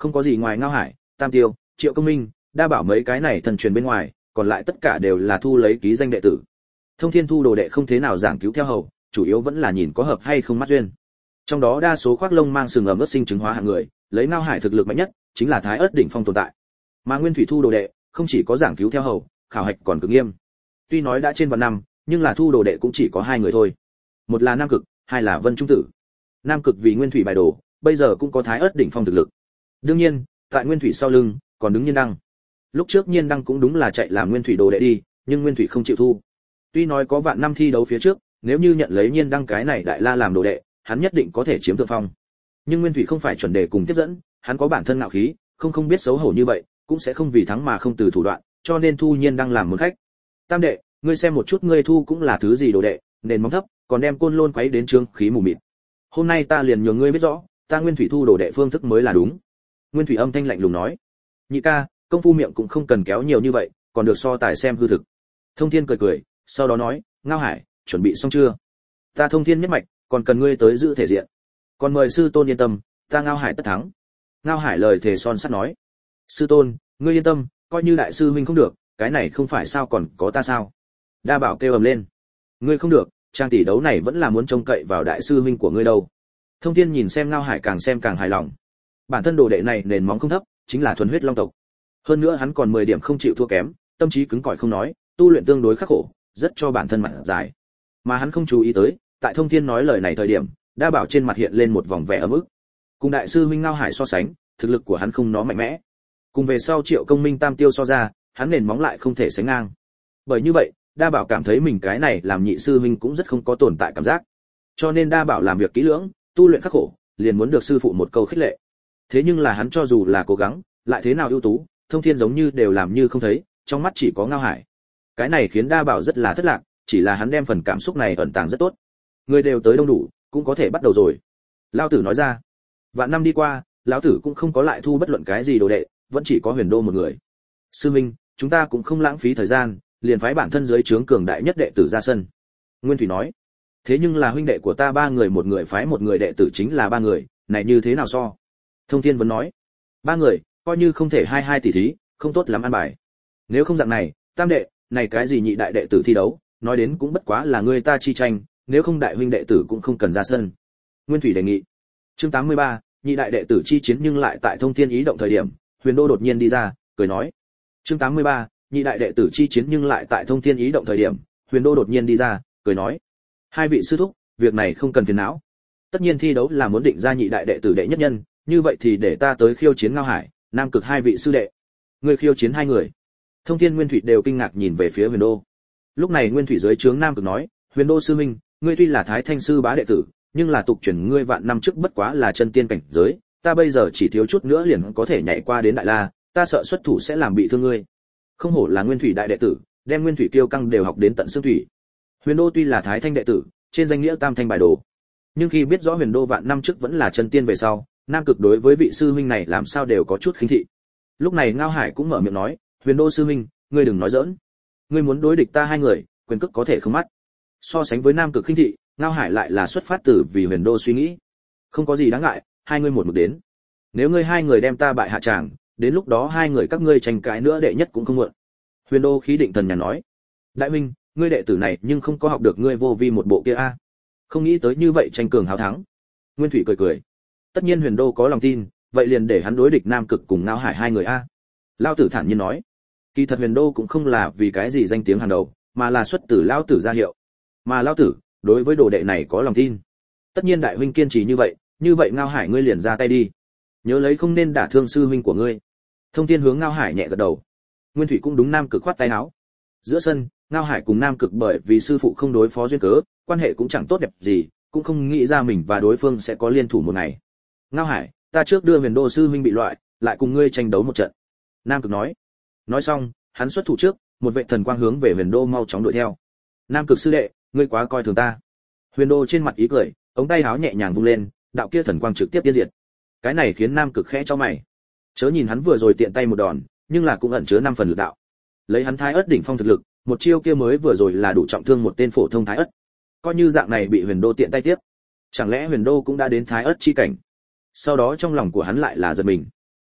Không có gì ngoài Ngao Hải, Tam Tiêu, Triệu Công Minh, Đa Bảo mấy cái này thần truyền bên ngoài, còn lại tất cả đều là thu lấy ký danh đệ tử. Thông Thiên thu đồ đệ không thế nào giảng cứu theo hầu, chủ yếu vẫn là nhìn có hợp hay không mắt duyên. Trong đó đa số khoác lông mang sừng ẩm ướt sinh chứng hóa hạng người, lấy Ngao Hải thực lực mạnh nhất, chính là Thái Ức đỉnh phong tồn tại. Mà Nguyên Thủy thu đồ đệ, không chỉ có giảng cứu theo hầu, khảo hạch còn cực nghiêm. Tuy nói đã trên vạn năm, nhưng là thu đồ đệ cũng chỉ có 2 người thôi. Một là Nam Cực, hai là Vân Trung Tử. Nam Cực vì Nguyên Thủy bài đồ, bây giờ cũng có Thái Ức đỉnh phong thực lực. Đương nhiên, tại Nguyên Thủy sau lưng, còn đứng Nhiên Đăng. Lúc trước Nhiên Đăng cũng đúng là chạy làm Nguyên Thủy đồ đệ đi, nhưng Nguyên Thủy không chịu thu. Tuy nói có vạn năm thi đấu phía trước, nếu như nhận lấy Nhiên Đăng cái này đại la làm đồ đệ, hắn nhất định có thể chiếm thượng phong. Nhưng Nguyên Thủy không phải chuẩn đề cùng tiếp dẫn, hắn có bản thân ngạo khí, không biết xấu hổ như vậy, cũng sẽ không vì thắng mà không từ thủ đoạn, cho nên thu Nhiên Đăng làm môn khách. Tam đệ, ngươi xem một chút ngươi thu cũng là thứ gì đồ đệ, nền móng thấp, còn đem côn lôn quấy đến trương khí mù mịt. Hôm nay ta liền nhường ngươi biết rõ, ta Nguyên Thủy thu đồ đệ phương thức mới là đúng. Nguyên Thủy âm thanh lạnh lùng nói. Nhị ca, công phu miệng cũng không cần kéo nhiều như vậy, còn được so tài xem hư thực. Thông Thiên cười, sau đó nói, Ngao Hải, chuẩn bị xong chưa? Ta Thông Thiên nhất mạch, còn cần ngươi tới giữ thể diện. Còn mời sư tôn yên tâm, ta Ngao Hải tất thắng. Ngao Hải lời thề son sắt nói. Sư tôn, ngươi yên tâm, coi như đại sư huynh không được, cái này không phải sao còn có ta sao? Đa Bảo kêu ầm lên. Ngươi không được, trang tỷ đấu này vẫn là muốn trông cậy vào đại sư huynh của ngươi đâu. Thông Thiên nhìn xem Ngao Hải càng xem càng hài lòng. Bản thân đồ đệ này nền móng không thấp, chính là thuần huyết long tộc. Hơn nữa hắn còn 10 điểm không chịu thua kém, tâm trí cứng cỏi không nói, tu luyện tương đối khắc khổ, rất cho bản thân mặt dài. Mà hắn không chú ý tới, tại Thông Thiên nói lời này thời điểm, Đa Bảo trên mặt hiện lên một vòng vẻ ấm ức. Cùng đại sư huynh Ngao Hải so sánh, thực lực của hắn không nó mạnh mẽ. Cùng về sau Triệu Công Minh Tam Tiêu so ra, hắn nền móng lại không thể sánh ngang. Bởi như vậy, Đa Bảo cảm thấy mình cái này làm nhị sư huynh cũng rất không có tồn tại cảm giác. Cho nên Đa Bảo làm việc kỹ lưỡng, tu luyện khắc khổ, liền muốn được sư phụ một câu khích lệ. Thế nhưng là hắn cho dù là cố gắng, lại thế nào ưu tú, Thông Thiên giống như đều làm như không thấy, trong mắt chỉ có Ngao Hải. Cái này khiến Đa Bảo rất là thất lạc, chỉ là hắn đem phần cảm xúc này ẩn tàng rất tốt. Người đều tới đông đủ, cũng có thể bắt đầu rồi. Lão tử nói ra. Vạn năm đi qua, lão tử cũng không có lại thu bất luận cái gì đồ đệ, vẫn chỉ có Huyền Đô một người. Sư minh, chúng ta cũng không lãng phí thời gian, liền phái bản thân dưới trướng cường đại nhất đệ tử ra sân. Nguyên Thủy nói. Thế nhưng là huynh đệ của ta 3 người một người phái một người đệ tử chính là 3 người, này như thế nào so? Thông Thiên vẫn nói. 3 người, coi như không thể 22 tỷ thí, không tốt lắm ăn bài. Nếu không dạng này, Tam đệ, này cái gì nhị đại đệ tử thi đấu, nói đến cũng bất quá là người ta chi tranh, nếu không đại huynh đệ tử cũng không cần ra sân. Nguyên Thủy đề nghị. Chương 83, nhị đại đệ tử chi chiến nhưng lại tại Thông Thiên ý động thời điểm, Huyền Đô đột nhiên đi ra, cười nói. Chương 83, nhị đại đệ tử chi chiến nhưng lại tại Thông Thiên ý động thời điểm, Huyền Đô đột nhiên đi ra, cười nói. 2 vị sư thúc, việc này không cần phiền não. Tất nhiên thi đấu là muốn định ra nhị đại đệ tử đệ nhất nhân, như vậy thì để ta tới khiêu chiến Ngao Hải, Nam Cực 2 vị sư đệ. Người khiêu chiến 2 người. Thông Thiên Nguyên Thủy đều kinh ngạc nhìn về phía Huyền Đô. Lúc này Nguyên Thủy dưới trướng Nam Cực nói, Huyền Đô sư huynh, ngươi tuy là Thái Thanh sư bá đệ tử, nhưng là tục truyền ngươi vạn năm trước bất quá là chân tiên cảnh giới, ta bây giờ chỉ thiếu chút nữa liền có thể nhảy qua đến đại la, ta sợ xuất thủ sẽ làm bị thương ngươi. Không hổ là Nguyên Thủy đại đệ tử, đem Nguyên Thủy kiêu căng đều học đến tận xương thủy. Huyền Đô tuy là Thái Thanh đệ tử, trên danh nghĩa tam thanh bài đồ, nhưng khi biết rõ Huyền Đô vạn năm trước vẫn là chân tiên về sau, Nam Cực đối với vị sư huynh này làm sao đều có chút khinh thị. Lúc này Ngao Hải cũng mở miệng nói, Huyền Đô sư huynh, ngươi đừng nói giỡn, ngươi muốn đối địch ta 2 người, quyền cước có thể không mắt. So sánh với Nam Cực khinh thị, Ngao Hải lại là xuất phát từ vì Huyền Đô suy nghĩ. Không có gì đáng ngại, 2 ngươi một mực đến. Nếu ngươi 2 người đem ta bại hạ tràng, đến lúc đó 2 người các ngươi tranh cãi nữa đệ nhất cũng không muộn. Huyền Đô khí định thần nhàn nói. Đại huynh, ngươi đệ tử này nhưng không có học được ngươi vô vi một bộ kia a. Không nghĩ tới như vậy tranh cường hào thắng. Nguyên Thủy cười. Tất nhiên Huyền Đô có lòng tin, vậy liền để hắn đối địch Nam Cực cùng Ngao Hải 2 người a. Lão tử thản nhiên nói. Kỳ thật Huyền Đô cũng không là vì cái gì danh tiếng hàng đầu, mà là xuất từ lão tử ra hiệu. Mà lão tử đối với đồ đệ này có lòng tin. Tất nhiên đại huynh kiên trì như vậy Ngao Hải ngươi liền ra tay đi. Nhớ lấy không nên đả thương sư huynh của ngươi. Thông Thiên hướng Ngao Hải nhẹ gật đầu. Nguyên Thủy cũng đúng Nam Cực khoát tay áo. Giữa sân, Ngao Hải cùng Nam Cực bởi vì sư phụ không đối phó duyên cớ, quan hệ cũng chẳng tốt đẹp gì, cũng không nghĩ ra mình và đối phương sẽ có liên thủ một ngày. Ngao Hải, ta trước đưa Huyền Đô sư huynh bị loại, lại cùng ngươi tranh đấu một trận. Nam Cực nói. Nói xong, hắn xuất thủ trước, một vệ thần quang hướng về Huyền Đô mau chóng đuổi theo. Nam Cực sư đệ, ngươi quá coi thường ta. Huyền Đô trên mặt ý cười, ống tay áo nhẹ nhàng vung lên, đạo kia thần quang trực tiếp tiêu diệt. Cái này khiến Nam Cực khẽ cho mày. Chớ nhìn hắn vừa rồi tiện tay một đòn, nhưng là cũng ẩn chứa 5 phần lực đạo. Lấy hắn Thái Ức đỉnh phong thực lực, một chiêu kia mới vừa rồi là đủ trọng thương một tên phổ thông Thái Ức. Coi như dạng này bị Huyền Đô tiện tay tiếp, chẳng lẽ Huyền Đô cũng đã đến Thái Ức chi cảnh? Sau đó trong lòng của hắn lại là giật mình.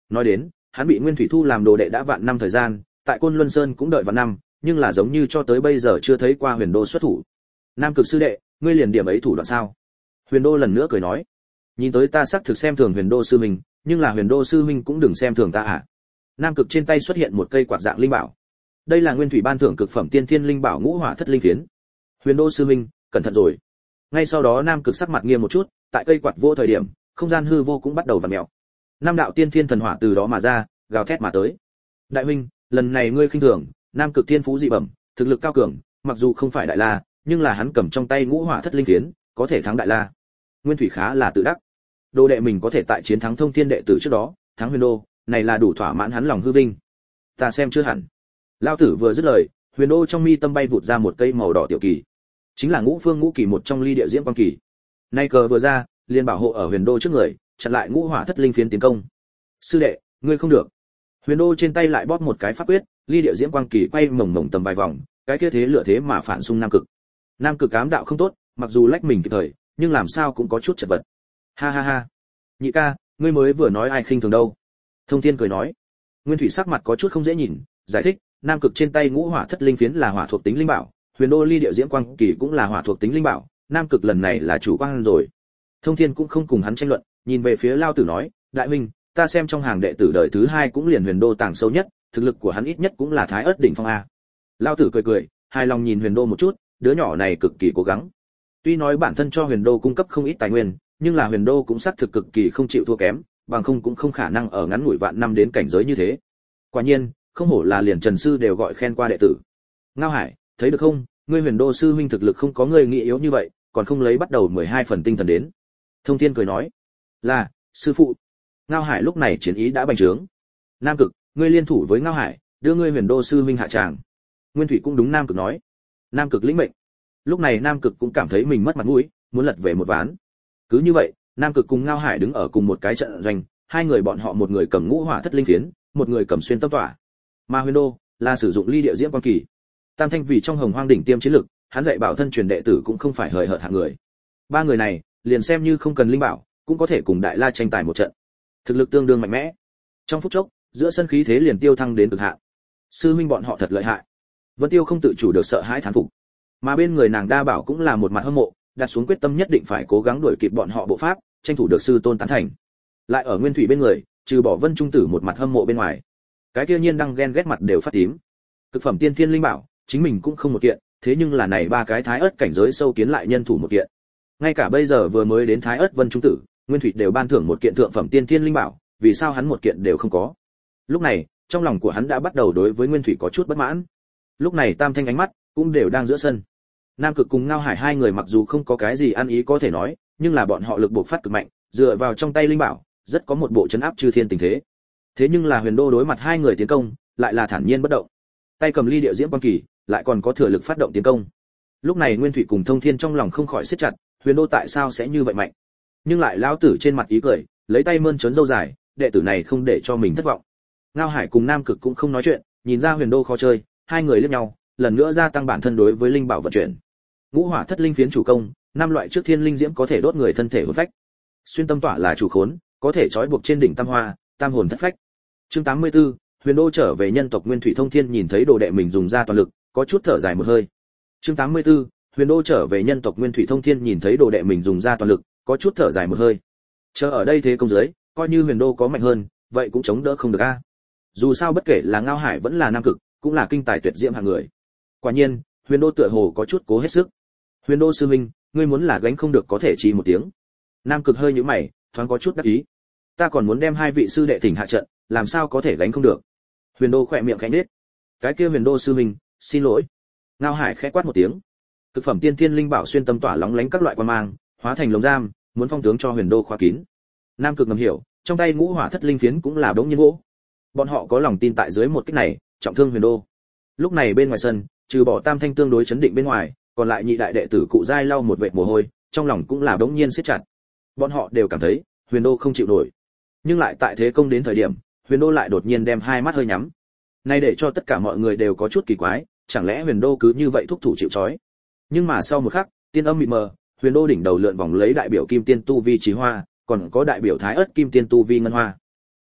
Nói đến, hắn bị Nguyên Thủy thu làm đồ đệ đã vạn năm thời gian, tại Côn Luân Sơn cũng đợi vạn năm, nhưng là giống như cho tới bây giờ chưa thấy qua Huyền Đô xuất thủ. Nam Cực sư đệ, ngươi liền điểm ấy thủ đoạn sao? Huyền Đô lần nữa cười nói, nhìn tới ta xác thực xem thường Huyền Đô sư huynh, nhưng là Huyền Đô sư huynh cũng đừng xem thường ta à. Nam Cực trên tay xuất hiện một cây quạt dạng linh bảo. Đây là Nguyên Thủy ban thưởng cực phẩm tiên thiên linh bảo Ngũ Hỏa Thất Linh Phiến. Huyền Đô sư huynh, cẩn thận rồi. Ngay sau đó Nam Cực sắc mặt nghiêm một chút, tại cây quạt vô thời điểm, không gian hư vô cũng bắt đầu vặn mèo. Nam đạo tiên thiên thần hỏa từ đó mà ra, gào thét mà tới. Đại huynh, lần này ngươi khinh thường, Nam Cực thiên phú dị bẩm, thực lực cao cường, mặc dù không phải đại la, nhưng là hắn cầm trong tay Ngũ Hỏa Thất Linh Phiến, có thể thắng đại la. Nguyên Thủy khá là tự đắc. Đồ đệ mình có thể tại chiến thắng Thông Thiên đệ tử trước đó, thắng Huyền Đô, này là đủ thỏa mãn hắn lòng hư vinh. Ta xem chưa hẳn. Lão tử vừa dứt lời, Huyền Đô trong mi tâm bay vụt ra một cây màu đỏ tiểu kỳ, chính là Ngũ Phương Ngũ Kỳ một trong ly địa diễm quang kỳ. Nay cờ vừa ra, liền bảo hộ ở Huyền Đô trước người, chặn lại Ngũ Hỏa Thất Linh Phiến tiến công. Sư đệ, ngươi không được. Huyền Đô trên tay lại bóp một cái pháp quyết, ly địa diễm quang kỳ quay mồng mồng tầm vài vòng, cái kia thế lửa thế mà phản xung Nam Cực. Nam Cực ám đạo không tốt, mặc dù lách mình kịp thời, nhưng làm sao cũng có chút chật vật. Ha ha ha. Nhị ca, ngươi mới vừa nói ai khinh thường đâu? Thông Thiên cười nói. Nguyên Thủy sắc mặt có chút không dễ nhìn, giải thích, Nam Cực trên tay Ngũ Hỏa Thất Linh Phiến là hỏa thuộc tính linh bảo, Huyền Đô ly địa diễm quang kỳ cũng là hỏa thuộc tính linh bảo, Nam Cực lần này là chủ quan rồi. Thông Thiên cũng không cùng hắn tranh luận, nhìn về phía Lao Tử nói, đại huynh, ta xem trong hàng đệ tử đời thứ hai cũng liền Huyền Đô tàng sâu nhất, thực lực của hắn ít nhất cũng là Thái Ức đỉnh phong a. Lao Tử cười cười, hài lòng nhìn Huyền Đô một chút, đứa nhỏ này cực kỳ cố gắng. Tuy nói bản thân cho Huyền Đô cung cấp không ít tài nguyên, nhưng là Huyền Đô cũng xác thực cực kỳ không chịu thua kém, bằng không cũng không khả năng ở ngắn ngủi vạn năm đến cảnh giới như thế. Quả nhiên, không hổ là liền Trần sư đều gọi khen qua đệ tử. Ngao Hải, thấy được không, ngươi Huyền Đô sư huynh thực lực không có ngươi nghĩ yếu như vậy, còn không lấy bắt đầu 12 phần tinh thần đến. Thông Thiên cười nói, là, sư phụ. Ngao Hải lúc này chiến ý đã bành trướng. Nam Cực, ngươi liên thủ với Ngao Hải, đưa ngươi Huyền Đô sư huynh hạ tràng. Nguyên Thủy cũng đúng Nam Cực nói. Nam Cực lĩnh mệnh. Lúc này Nam Cực cũng cảm thấy mình mất mặt mũi, muốn lật về một ván. Cứ như vậy, Nam Cực cùng Ngao Hải đứng ở cùng một cái trận doanh, hai người bọn họ một người cầm Ngũ Hỏa Thất Linh Phiến, một người cầm xuyên tâm tỏa. Mà Huyền Đô là sử dụng ly địa diễm quang kỳ. Tam Thanh vì trong Hồng Hoang đỉnh tiêm chiến lực, hắn dạy bảo thân truyền đệ tử cũng không phải hời hợt hạng người. Ba người này, liền xem như không cần linh bảo, cũng có thể cùng Đại La tranh tài một trận. Thực lực tương đương mạnh mẽ. Trong phút chốc, giữa sân khí thế liền tiêu thăng đến cực hạn. Sư huynh bọn họ thật lợi hại. Vân Tiêu không tự chủ được sợ hãi thán phục. Mà bên người nàng Đa Bảo cũng là một mặt hâm mộ, đặt xuống quyết tâm nhất định phải cố gắng đuổi kịp bọn họ bộ pháp, tranh thủ được sư tôn tán thành. Lại ở Nguyên Thủy bên người, trừ bỏ Vân Trung Tử một mặt hâm mộ bên ngoài, cái kia Nhiên đang ghen ghét mặt đều phát tím. Cực phẩm tiên thiên linh bảo, chính mình cũng không một kiện, thế nhưng là này ba cái Thái Ức cảnh giới sâu kiến lại nhân thủ một kiện. Ngay cả bây giờ vừa mới đến Thái Ức Vân Trung Tử, Nguyên Thủy đều ban thưởng một kiện thượng phẩm tiên thiên linh bảo, vì sao hắn một kiện đều không có? Lúc này, trong lòng của hắn đã bắt đầu đối với Nguyên Thủy có chút bất mãn. Lúc này Tam Thanh ánh mắt cũng đều đang giữa sân. Nam Cực cùng Ngao Hải hai người mặc dù không có cái gì ăn ý có thể nói, nhưng là bọn họ lực bộc phát cực mạnh, dựa vào trong tay linh bảo, rất có một bộ trấn áp chư thiên tình thế. Thế nhưng là Huyền Đô đối mặt hai người tiến công, lại là thản nhiên bất động. Tay cầm ly địa diễm quang kỳ, lại còn có thừa lực phát động tiến công. Lúc này Nguyên Thủy cùng Thông Thiên trong lòng không khỏi siết chặt, Huyền Đô tại sao sẽ như vậy mạnh? Nhưng lại lão tử trên mặt ý cười, lấy tay mơn trớn râu dài, đệ tử này không để cho mình thất vọng. Ngao Hải cùng Nam Cực cũng không nói chuyện, nhìn ra Huyền Đô khó chơi, hai người liếc nhau, lần nữa gia tăng bản thân đối với linh bảo vận chuyển. Ngũ Hỏa Thất Linh Phiến chủ công, năm loại trước thiên linh diễm có thể đốt người thân thể hồn phách. Xuyên tâm tỏa là chủ khốn, có thể trói buộc trên đỉnh tam hoa, tam hồn thất phách. Chương 84, Huyền Đô trở về nhân tộc Nguyên Thủy Thông Thiên nhìn thấy đồ đệ mình dùng ra toàn lực, có chút thở dài một hơi. Chương 84, Huyền Đô trở về nhân tộc Nguyên Thủy Thông Thiên nhìn thấy đồ đệ mình dùng ra toàn lực, có chút thở dài một hơi. Chờ ở đây thế công dưới, coi như Huyền Đô có mạnh hơn, vậy cũng chống đỡ không được a. Dù sao bất kể là Ngao Hải vẫn là Nam Cực, cũng là kinh tài tuyệt diễm hạng người. Quả nhiên, Huyền Đô tựa hồ có chút cố hết sức. Huyền Đô sư huynh, ngươi muốn là gánh không được có thể chỉ một tiếng. Nam Cực hơi nhíu mày, thoáng có chút đắc ý. Ta còn muốn đem hai vị sư đệ thỉnh hạ trận, làm sao có thể gánh không được? Huyền Đô khẽ miệng khẽ nhếch. Cái kia Huyền Đô sư huynh, xin lỗi. Ngao Hải khẽ quát một tiếng. Cực phẩm tiên thiên linh bảo xuyên tâm tỏa lóng lánh các loại quan mang, hóa thành lồng giam, muốn phong tướng cho Huyền Đô khóa kín. Nam Cực ngầm hiểu, trong tay Ngũ Hỏa Thất Linh Phiến cũng là bỗng nhiên vỗ. Bọn họ có lòng tin tại dưới một kích này, trọng thương Huyền Đô. Lúc này bên ngoài sân, trừ bỏ Tam Thanh tương đối chấn định bên ngoài, còn lại nhị đại đệ tử Cụ Giai lau một vệt mồ hôi, trong lòng cũng là bỗng nhiên siết chặt. Bọn họ đều cảm thấy, Huyền Đô không chịu nổi. Nhưng lại tại thế công đến thời điểm, Huyền Đô lại đột nhiên đem hai mắt hơi nhắm. Này để cho tất cả mọi người đều có chút kỳ quái, chẳng lẽ Huyền Đô cứ như vậy thúc thủ chịu trói? Nhưng mà sau một khắc, tiên âm mịt mờ, Huyền Đô đỉnh đầu lượn vòng lấy đại biểu Kim Tiên tu vi Chí Hoa, còn có đại biểu Thái Ức Kim Tiên tu vi Ngân Hoa.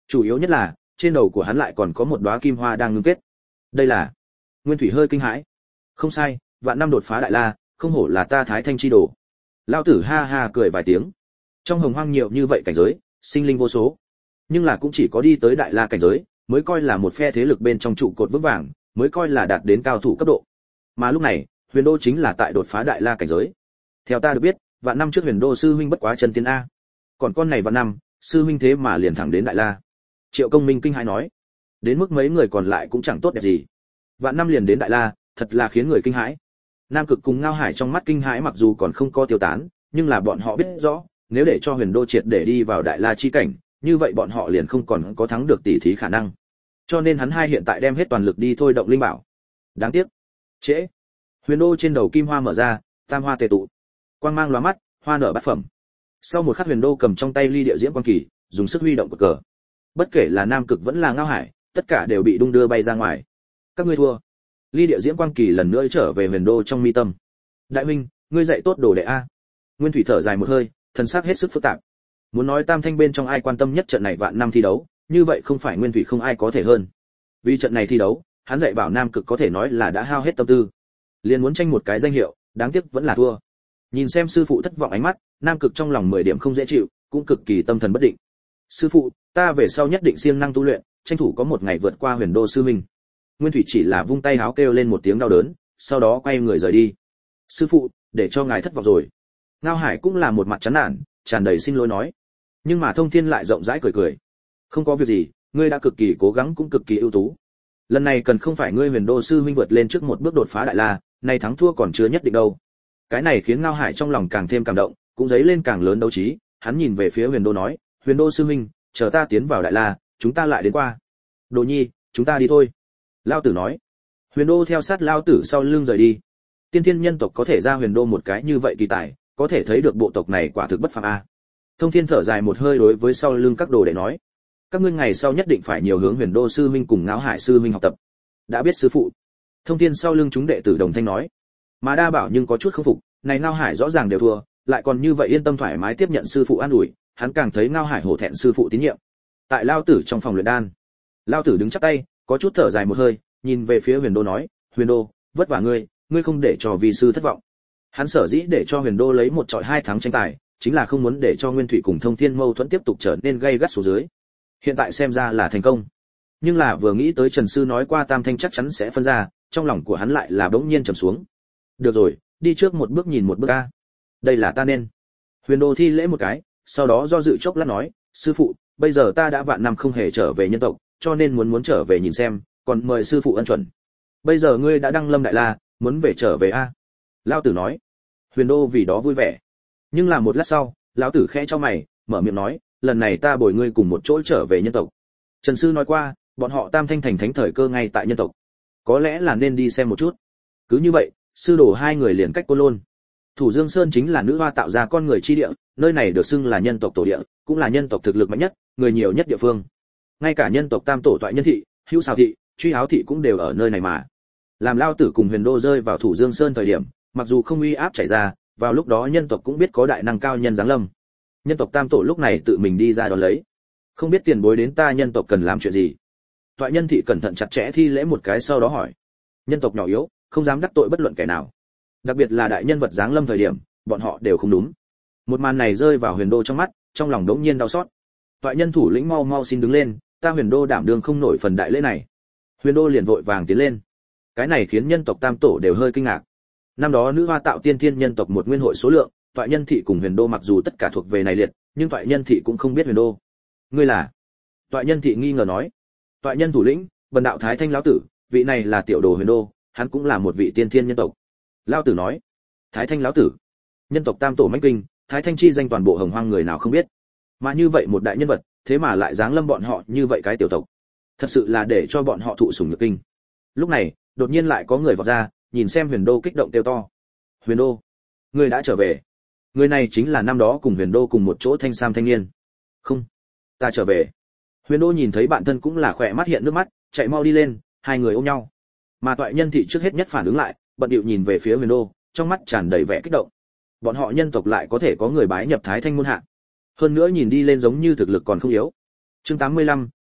Chủ yếu nhất là trên đầu của hắn lại còn có một đóa kim hoa đang ngưng kết. Đây là... Nguyên Thủy hơi kinh hãi. Không sai, vạn năm đột phá đại la, không hổ là ta Thái Thanh chi đồ. Lão tử ha ha cười vài tiếng. Trong hồng hoang nhiều như vậy cảnh giới, sinh linh vô số, nhưng là cũng chỉ có đi tới đại la cảnh giới mới coi là một phe thế lực bên trong trụ cột vững vàng, mới coi là đạt đến cao thủ cấp độ. Mà lúc này, Huyền Đô chính là tại đột phá đại la cảnh giới. Theo ta được biết, vạn năm trước Huyền Đô sư huynh bất quá chân tiên a. Còn con này vạn năm, sư huynh thế mà liền thẳng đến đại la. Triệu Công Minh kinh hãi nói, đến mức mấy người còn lại cũng chẳng tốt đẹp gì. Vạn năm liền đến đại la, thật là khiến người kinh hãi. Nam Cực cùng Ngao Hải trong mắt kinh hãi mặc dù còn không có tiêu tán, nhưng là bọn họ biết rõ, nếu để cho Huyền Đô triệt để đi vào đại la chi cảnh, như vậy bọn họ liền không còn có thắng được tỷ thí khả năng. Cho nên hắn hai hiện tại đem hết toàn lực đi thôi động linh bảo. Đáng tiếc, trễ. Huyền Đô trên đầu kim hoa mở ra, tam hoa tề tụ, quang mang lóa mắt, hoa nở bát phẩm. Sau một khắc Huyền Đô cầm trong tay ly địa diễm quang kỳ, dùng sức huy động cờ cờ. Bất kể là Nam Cực vẫn là Ngao Hải, tất cả đều bị đung đưa bay ra ngoài. Các ngươi thua. Ly địa diễm quang kỳ lần nữa trở về Huyền Đô trong mi tâm. Đại huynh, ngươi dạy tốt đồ đệ a. Nguyên Thủy thở dài một hơi, thần sắc hết sức phức tạp. Muốn nói tam thanh bên trong ai quan tâm nhất trận này vạn năm thi đấu, như vậy không phải Nguyên Thủy không ai có thể hơn. Vì trận này thi đấu, hắn dạy bảo Nam Cực có thể nói là đã hao hết tâm tư. Liền muốn tranh một cái danh hiệu, đáng tiếc vẫn là thua. Nhìn xem sư phụ thất vọng ánh mắt, Nam Cực trong lòng 10 điểm không dễ chịu, cũng cực kỳ tâm thần bất định. Sư phụ, ta về sau nhất định siêng năng tu luyện, tranh thủ có một ngày vượt qua Huyền Đô sư huynh. Nguyên Thủy chỉ là vung tay háo kêu lên một tiếng đau đớn, sau đó quay người rời đi. Sư phụ, để cho ngài thất vọng rồi. Ngao Hải cũng là một mặt chán nản, tràn đầy xin lỗi nói. Nhưng mà Thông Thiên lại rộng rãi cười cười. Không có việc gì, ngươi đã cực kỳ cố gắng cũng cực kỳ ưu tú. Lần này cần không phải ngươi Huyền Đô sư huynh vượt lên trước một bước đột phá đại la, này thắng thua còn chưa nhất định đâu. Cái này khiến Ngao Hải trong lòng càng thêm cảm động, cũng dấy lên càng lớn đấu trí, hắn nhìn về phía Huyền Đô nói, Huyền Đô sư huynh, chờ ta tiến vào đại la, chúng ta lại đến qua. Đồ Nhi, chúng ta đi thôi. Lao Tử nói. Huyền Đô theo sát Lao Tử sau lưng rời đi. Tiên thiên nhân tộc có thể ra Huyền Đô một cái như vậy kỳ tài, có thể thấy được bộ tộc này quả thực bất phàm a. Thông Thiên thở dài một hơi đối với sau lưng các đồ đệ nói, các ngươi ngày sau nhất định phải nhiều hướng Huyền Đô sư huynh cùng Ngao Hải sư huynh học tập. Đã biết sư phụ. Thông Thiên sau lưng chúng đệ tử đồng thanh nói. Mà Đa Bảo nhưng có chút không phục, này Ngao Hải rõ ràng đều thua, lại còn như vậy yên tâm thoải mái tiếp nhận sư phụ an ủi, hắn càng thấy Ngao Hải hổ thẹn sư phụ tín nhiệm. Tại Lao Tử trong phòng luyện đan, Lao Tử đứng chắp tay, có chút thở dài một hơi, nhìn về phía Huyền Đô nói, Huyền Đô, vất vả ngươi không để cho vi sư thất vọng. Hắn sở dĩ để cho Huyền Đô lấy một trọi hai thắng tranh tài, chính là không muốn để cho Nguyên Thủy cùng Thông Thiên mâu thuẫn tiếp tục trở nên gay gắt xuống dưới. Hiện tại xem ra là thành công. Nhưng là vừa nghĩ tới Trần sư nói qua tam thanh chắc chắn sẽ phân ra, trong lòng của hắn lại là bỗng nhiên trầm xuống. Được rồi, đi trước một bước nhìn một bước a. Đây là ta nên. Huyền Đô thi lễ một cái, sau đó do dự chốc lát nói, sư phụ, bây giờ ta đã vạn năm không hề trở về nhân tộc, cho nên muốn trở về nhìn xem, còn mời sư phụ ân chuẩn. Bây giờ ngươi đã đăng lâm đại la, muốn về trở về a? Lão Tử nói. Huyền Đô vì đó vui vẻ. Nhưng là một lát sau, lão tử khẽ cho mày, mở miệng nói, lần này ta bồi ngươi cùng một chỗ trở về nhân tộc. Trần sư nói qua, bọn họ tam thanh thành thánh thời cơ ngay tại nhân tộc, có lẽ là nên đi xem một chút. Cứ như vậy, sư đồ hai người liền cách Côn Lôn. Thủ Dương Sơn chính là nữ hoa tạo ra con người chi địa, nơi này được xưng là nhân tộc tổ địa, cũng là nhân tộc thực lực mạnh nhất, người nhiều nhất địa phương. Ngay cả nhân tộc tam tổ toại nhân thị, hữu xào thị, truy áo thị cũng đều ở nơi này mà. Làm Lao Tử cùng Huyền Đô rơi vào Thủ Dương Sơn thời điểm, mặc dù không uy áp chảy ra, vào lúc đó nhân tộc cũng biết có đại năng cao nhân giáng lâm. Nhân tộc tam tổ lúc này tự mình đi ra đón lấy. Không biết tiền bối đến ta nhân tộc cần làm chuyện gì. Toại nhân thị cẩn thận chặt chẽ thi lễ một cái sau đó hỏi. Nhân tộc nhỏ yếu, không dám đắc tội bất luận kẻ nào. Đặc biệt là đại nhân vật giáng lâm thời điểm, bọn họ đều không đúng. Một màn này rơi vào Huyền Đô trong mắt, trong lòng đống nhiên đau xót. Toại nhân thủ lĩnh mau mau xin đứng lên, ta Huyền Đô đảm đương không nổi phần đại lễ này. Huyền Đô liền vội vàng tiến lên. Cái này khiến nhân tộc tam tổ đều hơi kinh ngạc. Năm đó nữ hoa tạo tiên thiên nhân tộc một nguyên hội số lượng, Toại nhân thị cùng Huyền Đô mặc dù tất cả thuộc về này liệt, nhưng Toại nhân thị cũng không biết Huyền Đô. Ngươi là? Toại nhân thị nghi ngờ nói. Toại nhân thủ lĩnh, Bần đạo Thái Thanh lão tử, vị này là tiểu đồ Huyền Đô, hắn cũng là một vị tiên thiên nhân tộc. Lão tử nói. Thái Thanh lão tử, nhân tộc tam tổ mãnh kinh, Thái Thanh chi danh toàn bộ hồng hoang người nào không biết. Mà như vậy một đại nhân vật, thế mà lại giáng lâm bọn họ như vậy cái tiểu tộc, thật sự là để cho bọn họ thụ sủng nhược kinh. Lúc này, đột nhiên lại có người vọt ra, nhìn xem Huyền Đô kích động kêu to. Huyền Đô, ngươi đã trở về. Người này chính là năm đó cùng Huyền Đô cùng một chỗ thanh sam thanh niên. Không, ta trở về. Huyền Đô nhìn thấy bạn thân cũng là khỏe mắt hiện nước mắt, chạy mau đi lên, hai người ôm nhau. Mà Toại nhân thị trước hết nhất phản ứng lại, bận điệu nhìn về phía Huyền Đô, trong mắt tràn đầy vẻ kích động. Bọn họ nhân tộc lại có thể có người bái nhập Thái Thanh môn hạ. Hơn nữa nhìn đi lên giống như thực lực còn không yếu. Chương 85,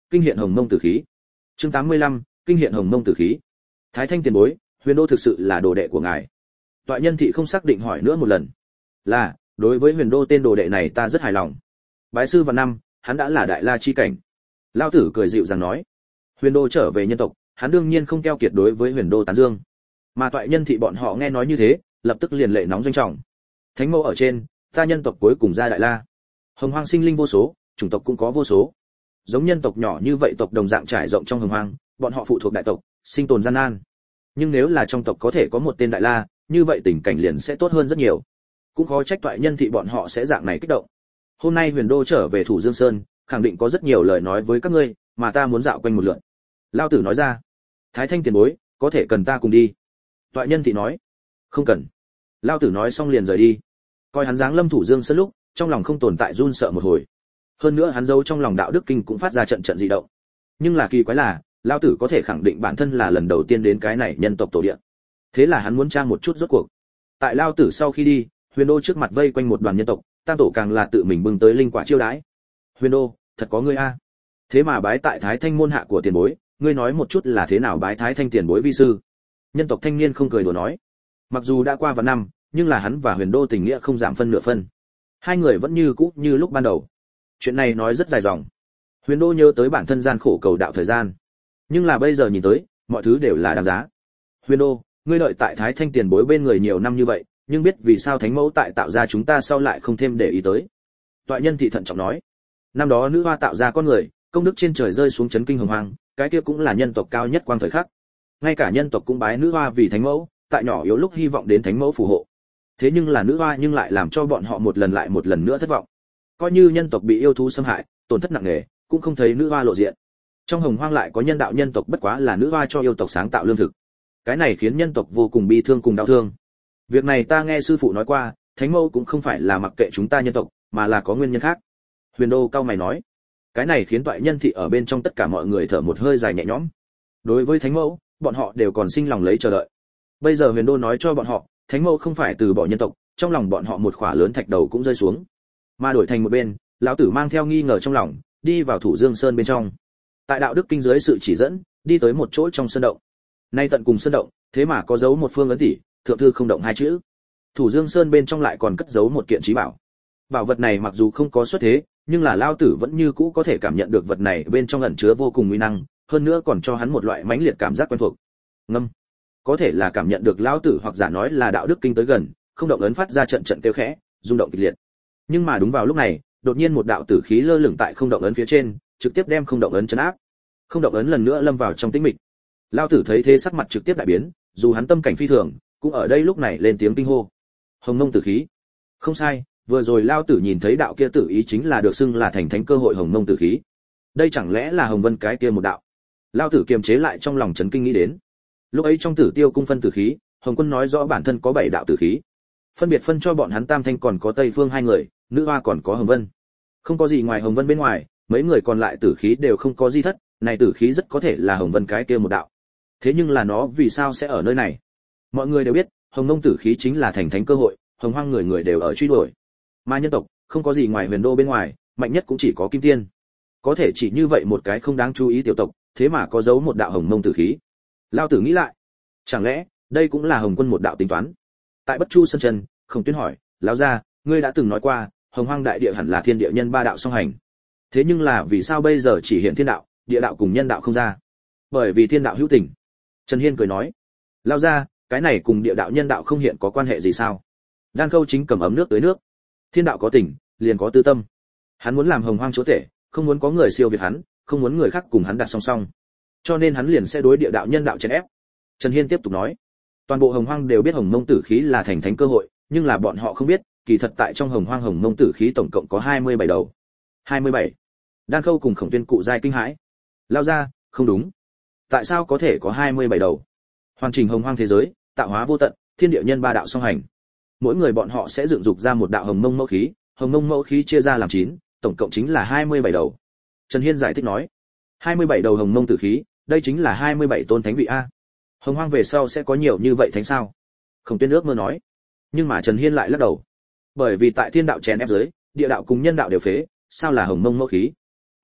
kinh hiện hồng mông tử khí. Chương 85, kinh hiện hồng mông tử khí. Thái Thanh tiền bối, Huyền Đô thực sự là đồ đệ của ngài. Toại Nhân Thị không xác định hỏi nữa một lần. Là, đối với Huyền Đô tên đồ đệ này ta rất hài lòng. Bái sư vào năm, hắn đã là đại la chi cảnh. Lão tử cười dịu dàng nói. Huyền Đô trở về nhân tộc, hắn đương nhiên không keo kiệt đối với Huyền Đô tán dương. Mà Toại Nhân Thị bọn họ nghe nói như thế, lập tức liền lệ nóng doanh trọng. Thánh mẫu ở trên, ta nhân tộc cuối cùng ra đại la. Hồng hoang sinh linh vô số, chủng tộc cũng có vô số. Giống nhân tộc nhỏ như vậy tộc đồng dạng trải rộng trong hồng hoang, bọn họ phụ thuộc đại tộc, sinh tồn gian nan. Nhưng nếu là trong tộc có thể có một tên đại la, như vậy tình cảnh liền sẽ tốt hơn rất nhiều. Cũng khó trách Toại Nhân Thị bọn họ sẽ dạng này kích động. Hôm nay Huyền Đô trở về Thủ Dương Sơn, khẳng định có rất nhiều lời nói với các ngươi, mà ta muốn dạo quanh một lượt. Lão tử nói ra. Thái Thanh tiền bối, có thể cần ta cùng đi. Toại Nhân Thị nói. Không cần. Lão tử nói xong liền rời đi. Coi hắn dáng lâm Thủ Dương Sơn lúc, trong lòng không tồn tại run sợ một hồi. Hơn nữa hắn giấu trong lòng đạo đức kinh cũng phát ra trận trận dị động. Nhưng là kỳ quái là, lão tử có thể khẳng định bản thân là lần đầu tiên đến cái này nhân tộc tổ địa. Thế là hắn muốn tra một chút rốt cuộc. Tại lão tử sau khi đi, Huyền Đô trước mặt vây quanh một đoàn nhân tộc, tam tổ càng là tự mình bưng tới linh quả chiêu đãi. Huyền Đô, thật có ngươi a. Thế mà bái tại Thái Thanh môn hạ của tiền bối, ngươi nói một chút là thế nào bái Thái Thanh tiền bối vi sư. Nhân tộc thanh niên không cười đùa nói. Mặc dù đã qua vài năm, nhưng là hắn và Huyền Đô tình nghĩa không giảm phân nửa phân. Hai người vẫn như cũ như lúc ban đầu. Chuyện này nói rất dài dòng. Huyền Đô nhớ tới bản thân gian khổ cầu đạo thời gian, nhưng là bây giờ nhìn tới, mọi thứ đều là đáng giá. Huyền Đô, ngươi đợi tại Thái Thanh tiền bối bên người nhiều năm như vậy, nhưng biết vì sao Thánh mẫu tại tạo ra chúng ta sau lại không thêm để ý tới. Toại Nhân Thị thận trọng nói, năm đó nữ hoa tạo ra con người, công đức trên trời rơi xuống chấn kinh hồng hoang, cái kia cũng là nhân tộc cao nhất quang thời khắc. Ngay cả nhân tộc cũng bái nữ hoa vì thánh mẫu, tại nhỏ yếu lúc hy vọng đến thánh mẫu phù hộ. Thế nhưng là nữ hoa nhưng lại làm cho bọn họ một lần lại một lần nữa thất vọng. Coi như nhân tộc bị yêu thú xâm hại, tổn thất nặng nề, cũng không thấy nữ hoa lộ diện. Trong hồng hoang lại có nhân đạo nhân tộc bất quá là nữ hoa cho yêu tộc sáng tạo lương thực. Cái này khiến nhân tộc vô cùng bi thương cùng đau thương. Việc này ta nghe sư phụ nói qua, thánh mẫu cũng không phải là mặc kệ chúng ta nhân tộc, mà là có nguyên nhân khác. Huyền Đô cao mày nói. Cái này khiến Toại Nhân Thị ở bên trong tất cả mọi người thở một hơi dài nhẹ nhõm. Đối với thánh mẫu, bọn họ đều còn sinh lòng lấy chờ đợi. Bây giờ Huyền Đô nói cho bọn họ, thánh mẫu không phải từ bỏ nhân tộc, trong lòng bọn họ một khỏa lớn thạch đầu cũng rơi xuống. Mà đổi thành một bên, lão tử mang theo nghi ngờ trong lòng, đi vào Thủ Dương Sơn bên trong. Tại đạo đức kinh dưới sự chỉ dẫn, đi tới một chỗ trong sơn động. Nay tận cùng sơn động, thế mà có dấu một phương ấn tỷ, thượng thư không động hai chữ. Thủ Dương Sơn bên trong lại còn cất giấu một kiện trí bảo. Bảo vật này mặc dù không có xuất thế, nhưng là lão tử vẫn như cũ có thể cảm nhận được vật này bên trong ẩn chứa vô cùng uy năng, hơn nữa còn cho hắn một loại mãnh liệt cảm giác quen thuộc. Ngâm. Có thể là cảm nhận được lão tử hoặc giả nói là đạo đức kinh tới gần, không động ấn phát ra trận trận kêu khẽ, rung động kịch liệt. Nhưng mà đúng vào lúc này, đột nhiên một đạo tử khí lơ lửng tại không động ấn phía trên, trực tiếp đem không động ấn chấn áp. Không động ấn lần nữa lâm vào trong tĩnh mịch. Lão tử thấy thế sắc mặt trực tiếp đại biến, dù hắn tâm cảnh phi thường, cũng ở đây lúc này lên tiếng kinh hô. Hồng Mông tử khí. Không sai, vừa rồi Lão tử nhìn thấy đạo kia tử ý chính là được xưng là thành thánh cơ hội Hồng Mông tử khí. Đây chẳng lẽ là Hồng Vân cái kia một đạo? Lão tử kiềm chế lại trong lòng chấn kinh nghĩ đến. Lúc ấy trong Tử Tiêu cung phân tử khí, Hồng Quân nói rõ bản thân có 7 đạo tử khí. Phân biệt phân cho bọn hắn Tam Thanh còn có Tây Phương hai người, nữ hoa còn có Hồng Vân. Không có gì ngoài Hồng Vân bên ngoài, mấy người còn lại tử khí đều không có gì thất, này tử khí rất có thể là Hồng Vân cái kia một đạo. Thế nhưng là nó vì sao sẽ ở nơi này? Mọi người đều biết, Hồng Mông tử khí chính là thành thánh cơ hội, Hồng Hoang người người đều ở truy đuổi. Mà nhân tộc, không có gì ngoài Huyền Đô bên ngoài, mạnh nhất cũng chỉ có Kim Tiên. Có thể chỉ như vậy một cái không đáng chú ý tiểu tộc, thế mà có giấu một đạo Hồng Mông tử khí. Lao tử nghĩ lại, chẳng lẽ đây cũng là Hồng Quân một đạo tính toán? Tại Bất Chu Sơn Chân, Khổng Tuyên hỏi, lão gia, ngươi đã từng nói qua, Hồng Hoang đại địa hẳn là thiên địa nhân ba đạo song hành. Thế nhưng là vì sao bây giờ chỉ hiện thiên đạo, địa đạo cùng nhân đạo không ra? Bởi vì thiên đạo hữu tình. Trần Hiên cười nói, lão gia, cái này cùng địa đạo nhân đạo không hiện có quan hệ gì sao? Đan Khâu chính cầm ấm nước tới nước. Thiên đạo có tình, liền có tư tâm. Hắn muốn làm Hồng Hoang chúa tể, không muốn có người siêu việt hắn, không muốn người khác cùng hắn đặt song song. Cho nên hắn liền sẽ đối địa đạo nhân đạo chèn ép. Trần Hiên tiếp tục nói, toàn bộ Hồng Hoang đều biết Hồng Mông tử khí là thành thánh cơ hội, nhưng là bọn họ không biết, kỳ thật tại trong Hồng Hoang Hồng Mông tử khí tổng cộng có 27 đầu. 27. Đan Khâu cùng Khổng Tuyên cụ giai kinh hãi. Lao ra, không đúng. Tại sao có thể có 27 đầu? Hoàn chỉnh Hồng Hoang thế giới, tạo hóa vô tận, thiên địa nhân ba đạo song hành. Mỗi người bọn họ sẽ dựng dục ra một đạo Hồng Mông mẫu khí, Hồng Mông mẫu khí chia ra làm 9, tổng cộng chính là 27 đầu. Trần Hiên giải thích nói, 27 đầu Hồng Mông tử khí, đây chính là 27 tôn thánh vị a. Hồng Hoang về sau sẽ có nhiều như vậy thánh sao? Khổng Tuyên ước mơ nói. Nhưng mà Trần Hiên lại lắc đầu. Bởi vì tại thiên đạo chèn ép dưới, địa đạo cùng nhân đạo đều phế, sao là Hồng Mông mẫu khí?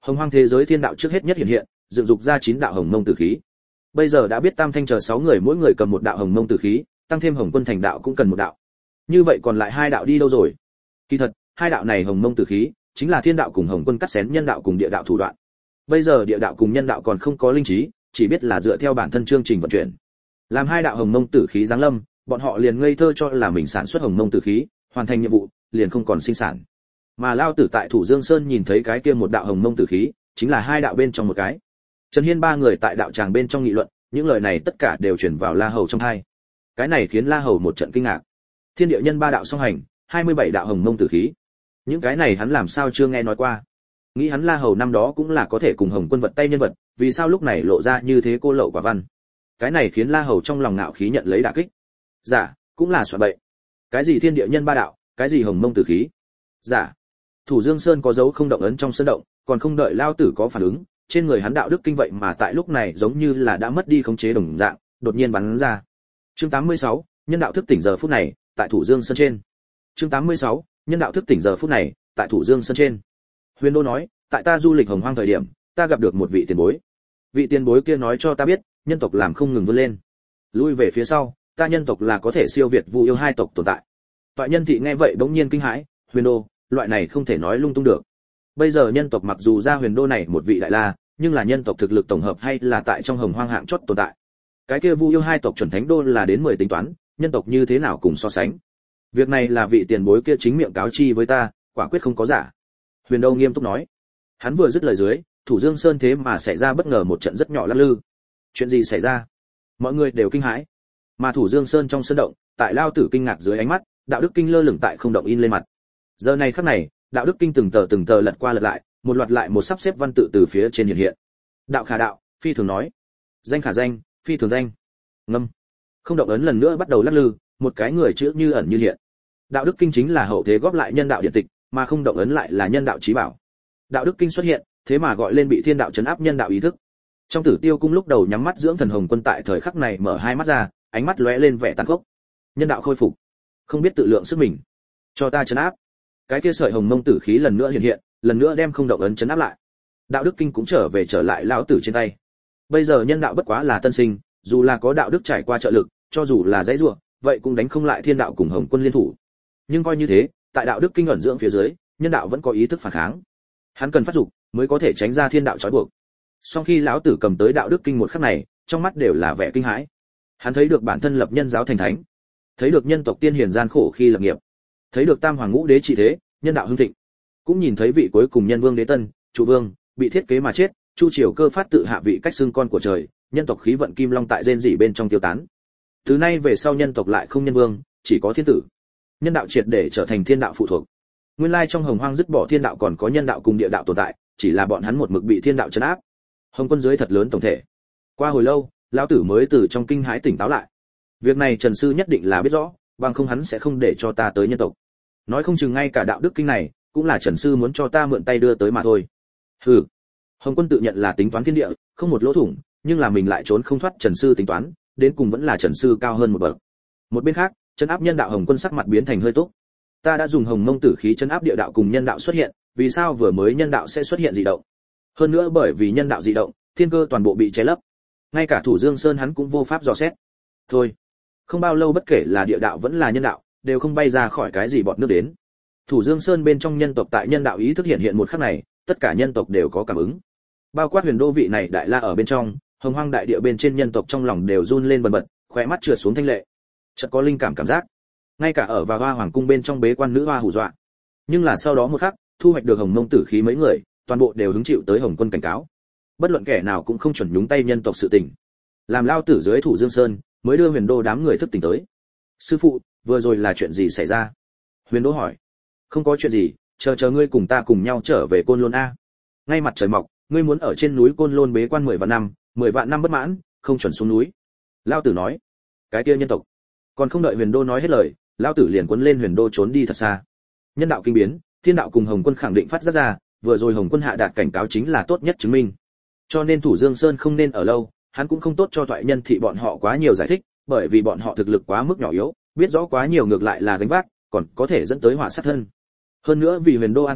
Hồng Hoang thế giới thiên đạo trước hết nhất hiện hiện, dựng dục ra 9 đạo hồng mông tử khí. Bây giờ đã biết Tam Thanh chờ 6 người mỗi người cầm một đạo hồng mông tử khí, tăng thêm Hồng Quân thành đạo cũng cần một đạo. Như vậy còn lại 2 đạo đi đâu rồi? Kỳ thật, 2 đạo này hồng mông tử khí chính là thiên đạo cùng Hồng Quân cắt xén nhân đạo cùng địa đạo thủ đoạn. Bây giờ địa đạo cùng nhân đạo còn không có linh trí, chỉ biết là dựa theo bản thân chương trình vận chuyển. Làm 2 đạo hồng mông tử khí giáng lâm, bọn họ liền ngây thơ cho là mình sản xuất hồng mông tử khí, hoàn thành nhiệm vụ, liền không còn sinh sản. Mà Lao Tử tại Thủ Dương Sơn nhìn thấy cái kia một đạo hồng mông tử khí, chính là 2 đạo bên trong một cái. Trần Hiên 3 người tại đạo tràng bên trong nghị luận, những lời này tất cả đều truyền vào La Hầu trong tai. Cái này khiến La Hầu một trận kinh ngạc. Thiên địa nhân 3 đạo song hành, 27 đạo hồng mông tử khí. Những cái này hắn làm sao chưa nghe nói qua. Nghĩ hắn La Hầu năm đó cũng là có thể cùng Hồng Quân vật tay nhân vật, vì sao lúc này lộ ra như thế cô lậu quả văn. Cái này khiến La Hầu trong lòng ngạo khí nhận lấy đả kích. Giả, cũng là soạn bậy. Cái gì thiên địa nhân 3 đạo, cái gì hồng mông tử khí? Giả. Thủ Dương Sơn có dấu không động ấn trong sơn động, còn không đợi Lao Tử có phản ứng, trên người hắn đạo đức kinh vậy mà tại lúc này giống như là đã mất đi khống chế đồng dạng, đột nhiên bắn ra. Chương 86, nhân đạo thức tỉnh giờ phút này, tại Thủ Dương Sơn trên. Chương 86, nhân đạo thức tỉnh giờ phút này, tại Thủ Dương Sơn trên. Huyền Đô nói, tại ta du lịch Hồng Hoang thời điểm, ta gặp được một vị tiền bối. Vị tiền bối kia nói cho ta biết, nhân tộc làm không ngừng vươn lên. Lui về phía sau, ta nhân tộc là có thể siêu việt Vu Yêu 2 tộc tồn tại. Toại Nhân thị nghe vậy bỗng nhiên kinh hãi, Huyền Đô, loại này không thể nói lung tung được. Bây giờ nhân tộc mặc dù ra Huyền Đô này một vị đại la, nhưng là nhân tộc thực lực tổng hợp hay là tại trong Hồng Hoang hạng chót tồn tại. Cái kia Vu Yêu 2 tộc chuẩn thánh đô là đến 10 tính toán, nhân tộc như thế nào cùng so sánh. Việc này là vị tiền bối kia chính miệng cáo chi với ta, quả quyết không có giả. Huyền Đô nghiêm túc nói. Hắn vừa dứt lời dưới, Thủ Dương Sơn thế mà xảy ra bất ngờ một trận rất nhỏ lắc lư. Chuyện gì xảy ra? Mọi người đều kinh hãi. Mà Thủ Dương Sơn trong sơn động, tại Lao Tử kinh ngạc dưới ánh mắt, đạo đức kinh lơ lửng tại không động in lên mặt. Giờ này khắc này, đạo đức kinh từng tờ lật qua lật lại, một loạt lại một sắp xếp văn tự từ phía trên hiện hiện. Đạo khả đạo, phi thường nói. Danh khả danh, phi thường danh. Ngâm. Không động ấn lần nữa bắt đầu lắc lư, một cái người chữ như ẩn như hiện. Đạo đức kinh chính là hậu thế góp lại nhân đạo điện tịch, mà không động ấn lại là nhân đạo chí bảo. Đạo đức kinh xuất hiện, thế mà gọi lên bị thiên đạo trấn áp nhân đạo ý thức. Trong Tử Tiêu cung lúc đầu nhắm mắt dưỡng thần Hồng Quân tại thời khắc này mở 2 mắt ra, ánh mắt lóe lên vẻ tàn khốc. Nhân đạo khôi phục, không biết tự lượng sức mình, cho ta trấn áp. Cái kia sợi hồng mông tử khí lần nữa hiện hiện, lần nữa đem không động ấn trấn áp lại. Đạo đức kinh cũng trở lại lão tử trên tay. Bây giờ nhân đạo bất quá là tân sinh, dù là có đạo đức trải qua trợ lực, cho dù là dãy rủa, vậy cũng đánh không lại thiên đạo cùng Hồng Quân liên thủ. Nhưng coi như thế, tại đạo đức kinh ẩn dưỡng phía dưới, nhân đạo vẫn có ý thức phản kháng. Hắn cần phát dục mới có thể tránh ra thiên đạo trói buộc. Sau khi lão tử cầm tới đạo đức kinh một khắc này, trong mắt đều là vẻ kinh hãi. Hắn thấy được bản thân lập nhân giáo thành thánh, thấy được nhân tộc tiên hiền gian khổ khi lập nghiệp, thấy được tam hoàng ngũ đế trị thế, nhân đạo hưng thịnh, cũng nhìn thấy vị cuối cùng nhân vương đế tân, trụ vương bị thiết kế mà chết, chu triều cơ phát tự hạ vị cách xưng con của trời, nhân tộc khí vận kim long tại rên rỉ bên trong tiêu tán. Từ nay về sau nhân tộc lại không nhân vương, chỉ có thiên tử. Nhân đạo triệt để trở thành thiên đạo phụ thuộc. Nguyên lai trong Hồng Hoang dứt bỏ thiên đạo còn có nhân đạo cùng địa đạo tồn tại, chỉ là bọn hắn một mực bị thiên đạo trấn áp. Hồng Quân dưới thật lớn tổng thể. Qua hồi lâu, lão tử mới từ trong kinh hãi tỉnh táo lại. Việc này Trần sư nhất định là biết rõ, bằng không hắn sẽ không để cho ta tới nhân tộc. Nói không chừng ngay cả đạo đức kinh này, cũng là Trần sư muốn cho ta mượn tay đưa tới mà thôi. Hừ. Hồng Quân tự nhận là tính toán thiên địa, không một lỗ thủng, nhưng là mình lại trốn không thoát Trần sư tính toán, đến cùng vẫn là Trần sư cao hơn một bậc. Một bên khác, trấn áp nhân đạo Hồng Quân sắc mặt biến thành hơi túc. Ta đã dùng hồng mông tử khí trấn áp địa đạo cùng nhân đạo xuất hiện, vì sao vừa mới nhân đạo sẽ xuất hiện dị động? Hơn nữa bởi vì nhân đạo dị động, thiên cơ toàn bộ bị che lấp. Ngay cả Thủ Dương Sơn hắn cũng vô pháp dò xét. Thôi, không bao lâu bất kể là địa đạo vẫn là nhân đạo, đều không bay ra khỏi cái gì bọt nước đến. Thủ Dương Sơn bên trong nhân tộc tại nhân đạo ý thức hiện một khắc này, tất cả nhân tộc đều có cảm ứng. Bao quát Huyền Đô vị này đại la ở bên trong, Hồng Hoang đại địa bên trên nhân tộc trong lòng đều run lên bần bật, khóe mắt trượt xuống thanh lệ. Chợt có linh cảm giác. Ngay cả ở vào Hoa Hoàng cung bên trong bế quan nữ hoa hù dọa. Nhưng là sau đó một khắc, thu hoạch được hồng mông tử khí mấy người, toàn bộ đều hứng chịu tới Hồng Quân cảnh cáo. Bất luận kẻ nào cũng không chuẩn nhúng tay nhân tộc sự tình. Làm lao tử dưới Thủ Dương Sơn, mới đưa Huyền Đô đám người thức tỉnh tới. Sư phụ, vừa rồi là chuyện gì xảy ra? Huyền Đô hỏi. Không có chuyện gì, chờ ngươi cùng ta cùng nhau trở về Côn Lôn a. Ngay mặt trời mọc, ngươi muốn ở trên núi Côn Lôn bế quan 10 vạn năm bất mãn, không chuẩn xuống núi. Lao tử nói. Cái kia nhân tộc. Còn không đợi Huyền Đô nói hết lời, lao tử liền cuốn lên Huyền Đô trốn đi thật xa. Nhân đạo kinh biến, thiên đạo cùng Hồng Quân khẳng định phát giác ra, vừa rồi Hồng Quân hạ đạt cảnh cáo chính là tốt nhất chứng minh. Cho nên Thủ Dương Sơn không nên ở lâu, hắn cũng không tốt cho Thoại Nhân thị bọn họ quá nhiều giải thích, bởi vì bọn họ thực lực quá mức nhỏ yếu, biết rõ quá nhiều ngược lại là gánh vác, còn có thể dẫn tới họa sát thân. Hơn nữa vì Huyền Đô an toàn,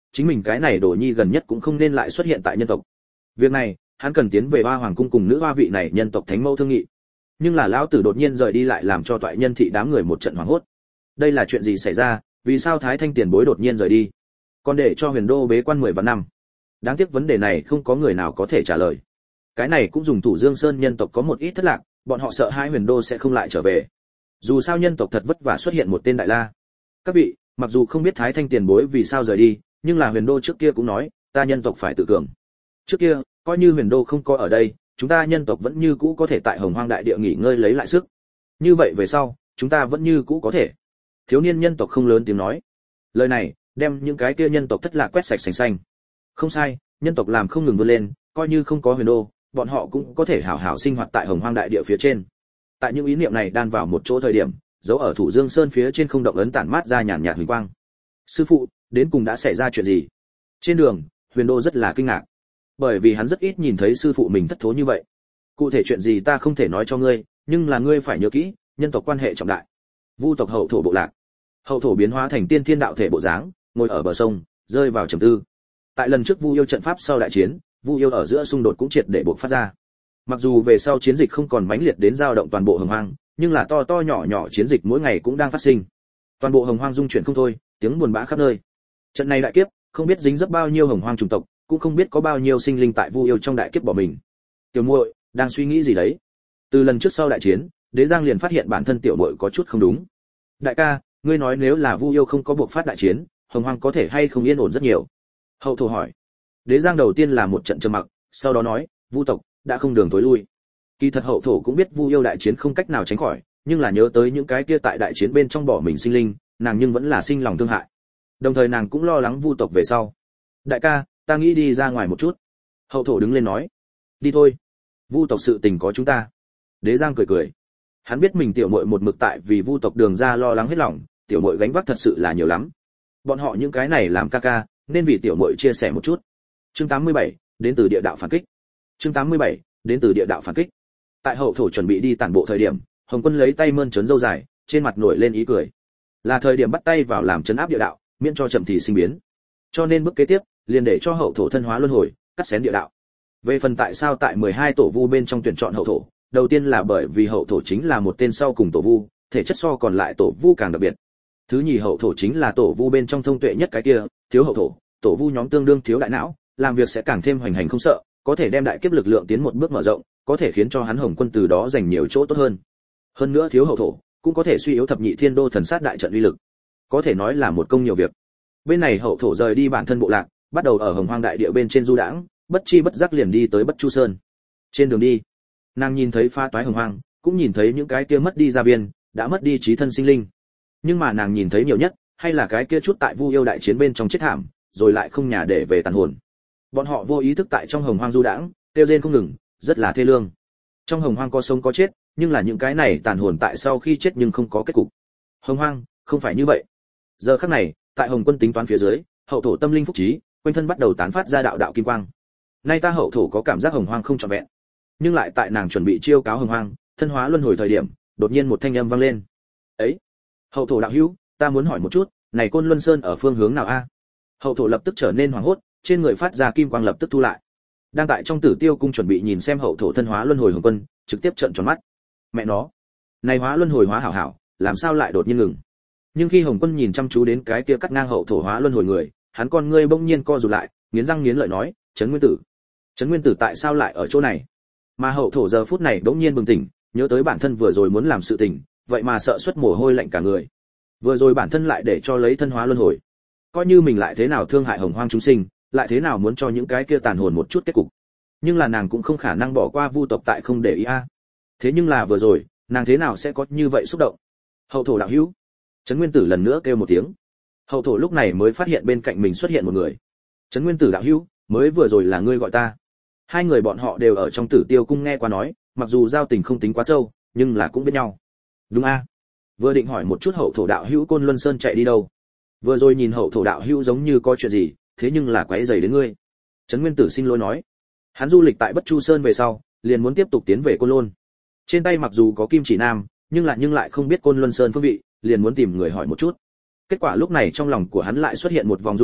chính mình cái này đồ nhi gần nhất cũng không nên lại xuất hiện tại nhân tộc. Việc này, hắn cần tiến về Hoa Hoàng cung cùng nữ hoa vị này nhân tộc thánh mẫu thương nghị. Nhưng là lão tử đột nhiên rời đi lại làm cho toại nhân thị đám người một trận hoảng hốt. Đây là chuyện gì xảy ra, vì sao Thái Thanh tiền bối đột nhiên rời đi? Còn để cho Huyền Đô bế quan 10 vạn năm. Đáng tiếc vấn đề này không có người nào có thể trả lời. Cái này cũng dùng Thủ Dương Sơn nhân tộc có một ít thất lạc, bọn họ sợ hai Huyền Đô sẽ không lại trở về. Dù sao nhân tộc thật vất vả xuất hiện một tên đại la. Các vị, mặc dù không biết Thái Thanh tiền bối vì sao rời đi, nhưng là Huyền Đô trước kia cũng nói, ta nhân tộc phải tự cường. Trước kia, coi như Huyền Đô không có ở đây, chúng ta nhân tộc vẫn như cũ có thể tại Hồng Hoang đại địa nghỉ ngơi lấy lại sức. Như vậy về sau, chúng ta vẫn như cũ có thể. Thiếu niên nhân tộc không lớn tiếng nói. Lời này, đem những cái kia nhân tộc thất lạc quét sạch sành xanh. Không sai, nhân tộc làm không ngừng vươn lên, coi như không có Huyền Đô, bọn họ cũng có thể hảo hảo sinh hoạt tại Hồng Hoang đại địa phía trên. Tại những ý niệm này đan vào một chỗ thời điểm, dấu ở Thủ Dương Sơn phía trên không động ấn tản mát ra nhàn nhạt huỳnh quang. Sư phụ, đến cùng đã xảy ra chuyện gì? Trên đường, Huyền Đô rất là kinh ngạc, bởi vì hắn rất ít nhìn thấy sư phụ mình thất thố như vậy. Cụ thể chuyện gì ta không thể nói cho ngươi, nhưng là ngươi phải nhớ kỹ, nhân tộc quan hệ trọng đại. Vu tộc hậu thổ bộ lạc. Hậu thổ biến hóa thành tiên thiên đạo thể bộ dáng, ngồi ở bờ sông, rơi vào trầm tư. Tại lần trước Vu yêu trận pháp sau đại chiến, Vu yêu ở giữa xung đột cũng triệt để bộc phát ra. Mặc dù về sau chiến dịch không còn mãnh liệt đến dao động toàn bộ Hồng Hoang, nhưng là to to nhỏ nhỏ chiến dịch mỗi ngày cũng đang phát sinh. Toàn bộ Hồng Hoang rung chuyển không thôi, tiếng buồn bã khắp nơi. Trận này đại kiếp, không biết dính dấp bao nhiêu Hồng Hoang chủng tộc, cũng không biết có bao nhiêu sinh linh tại Vu yêu trong đại kiếp bỏ mình. Tiểu muội đang suy nghĩ gì đấy? Từ lần trước sau đại chiến, Đế Giang liền phát hiện bản thân tiểu muội có chút không đúng. Đại ca, ngươi nói nếu là Vu yêu không có buộc phát đại chiến, Hồng Hoang có thể hay không yên ổn rất nhiều. Hậu thổ hỏi. Đế Giang đầu tiên là một trận trầm mặc, sau đó nói, Vu tộc đã không đường tối lui. Kỳ thật hậu thổ cũng biết Vu yêu đại chiến không cách nào tránh khỏi, nhưng là nhớ tới những cái kia tại đại chiến bên trong bỏ mình sinh linh, nàng nhưng vẫn là sinh lòng thương hại. Đồng thời nàng cũng lo lắng Vu tộc về sau. Đại ca, ta nghĩ đi ra ngoài một chút. Hậu thổ đứng lên nói. Đi thôi. Vu tộc sự tình có chúng ta. Đế Giang cười cười. Hắn biết mình tiểu muội một mực tại vì Vu tộc đường ra lo lắng hết lòng, tiểu muội gánh vác thật sự là nhiều lắm. Bọn họ những cái này làm ca ca, nên vì tiểu muội chia sẻ một chút. Chương 87, đến từ địa đạo phản kích. Chương 87, đến từ địa đạo phản kích. Tại hậu thổ chuẩn bị đi tản bộ thời điểm, Hồng Quân lấy tay mơn trớn râu dài, trên mặt nổi lên ý cười. Là thời điểm bắt tay vào làm trấn áp địa đạo, miễn cho chậm thì sinh biến. Cho nên bước kế tiếp, liền để cho hậu thổ thân hóa luân hồi, cắt xén địa đạo. Về phần tại sao tại 12 tổ vu bên trong tuyển chọn hậu thổ, đầu tiên là bởi vì hậu thổ chính là một tên sau cùng tổ vu, thể chất so còn lại tổ vu càng đặc biệt. Thứ nhì hậu thổ chính là tổ vu bên trong thông tuệ nhất cái kia, thiếu hậu thổ, tổ vu nhóm tương đương thiếu đại não, làm việc sẽ càng thêm hoành hành không sợ, có thể đem đại kiếp lực lượng tiến một bước mở rộng, có thể khiến cho hắn Hồng Quân từ đó giành nhiều chỗ tốt hơn. Hơn nữa thiếu hậu thổ, cũng có thể suy yếu thập nhị thiên đô thần sát đại trận uy lực. Có thể nói là một công nhiều việc. Bên này hậu thổ rời đi bản thân bộ lạc, bắt đầu ở Hồng Hoang đại địa bên trên du đãng, bất chi bất giác liền đi tới Bất Chu Sơn. Trên đường đi, nàng nhìn thấy pha toái Hồng Hoang, cũng nhìn thấy những cái kia mất đi gia viên, đã mất đi trí thân sinh linh. Nhưng mà nàng nhìn thấy nhiều nhất, hay là cái kia chút tại Vu yêu đại chiến bên trong chết thảm, rồi lại không nhà để về tàn hồn. Bọn họ vô ý thức tại trong Hồng Hoang du đãng, kêu rên không ngừng, rất là thê lương. Trong Hồng Hoang có sống có chết, nhưng là những cái này tàn hồn tại sau khi chết nhưng không có kết cục. Hồng Hoang không phải như vậy. Giờ khắc này, tại Hồng Quân tính toán phía dưới, hậu thổ tâm linh phúc trí, quanh thân bắt đầu tán phát ra đạo đạo kim quang. Nay ta hậu thổ có cảm giác Hồng Hoang không trọn vẹn, nhưng lại tại nàng chuẩn bị chiêu cáo Hồng Hoang, thân hóa luân hồi thời điểm, đột nhiên một thanh âm vang lên. "Ấy, hậu thổ đạo hữu, ta muốn hỏi một chút, này Côn Luân Sơn ở phương hướng nào a?" Hậu thổ lập tức trở nên hoảng hốt, trên người phát ra kim quang lập tức thu lại. Đang tại trong Tử Tiêu cung chuẩn bị nhìn xem hậu thổ thân hóa luân hồi Hồng Quân, trực tiếp trợn tròn mắt. Mẹ nó, này hóa luân hồi hóa hảo hảo, làm sao lại đột nhiên ngừng? Nhưng khi Hồng Quân nhìn chăm chú đến cái kia cắt ngang hậu thổ hóa luân hồi người, hắn con ngươi bỗng nhiên co rụt lại, nghiến răng nghiến lợi nói, Trấn Nguyên Tử tại sao lại ở chỗ này? Mà hậu thổ giờ phút này bỗng nhiên bừng tỉnh, nhớ tới bản thân vừa rồi muốn làm sự tình, vậy mà sợ xuất mồ hôi lạnh cả người. Vừa rồi bản thân lại để cho lấy thân hóa luân hồi, coi như mình lại thế nào thương hại Hồng Hoang chúng sinh, lại thế nào muốn cho những cái kia tàn hồn một chút kết cục. Nhưng là nàng cũng không khả năng bỏ qua Vu tộc tại không để ý a. Thế nhưng là vừa rồi, nàng thế nào sẽ có như vậy xúc động? Hậu thổ đạo hữu. Trấn Nguyên Tử lần nữa kêu một tiếng. Hậu thổ lúc này mới phát hiện bên cạnh mình xuất hiện một người. Trấn Nguyên Tử đạo hữu, mới vừa rồi là ngươi gọi ta. Hai người bọn họ đều ở trong Tử Tiêu cung nghe qua nói, mặc dù giao tình không tính quá sâu, nhưng là cũng biết nhau. Đúng a? Vừa định hỏi một chút hậu thổ đạo hữu Côn Luân Sơn chạy đi đâu. Vừa rồi nhìn hậu thổ đạo hữu giống như có chuyện gì, thế nhưng là quấy rầy đến ngươi. Trấn Nguyên Tử xin lỗi nói. Hắn du lịch tại Bất Chu Sơn về sau, liền muốn tiếp tục tiến về Côn Lôn. Trên tay mặc dù có kim chỉ nam, nhưng lại không biết Côn Luân Sơn phương vị, liền muốn tìm người hỏi một chút. Kết quả lúc này trong lòng của hắn lại xuất hiện một vòng rung động,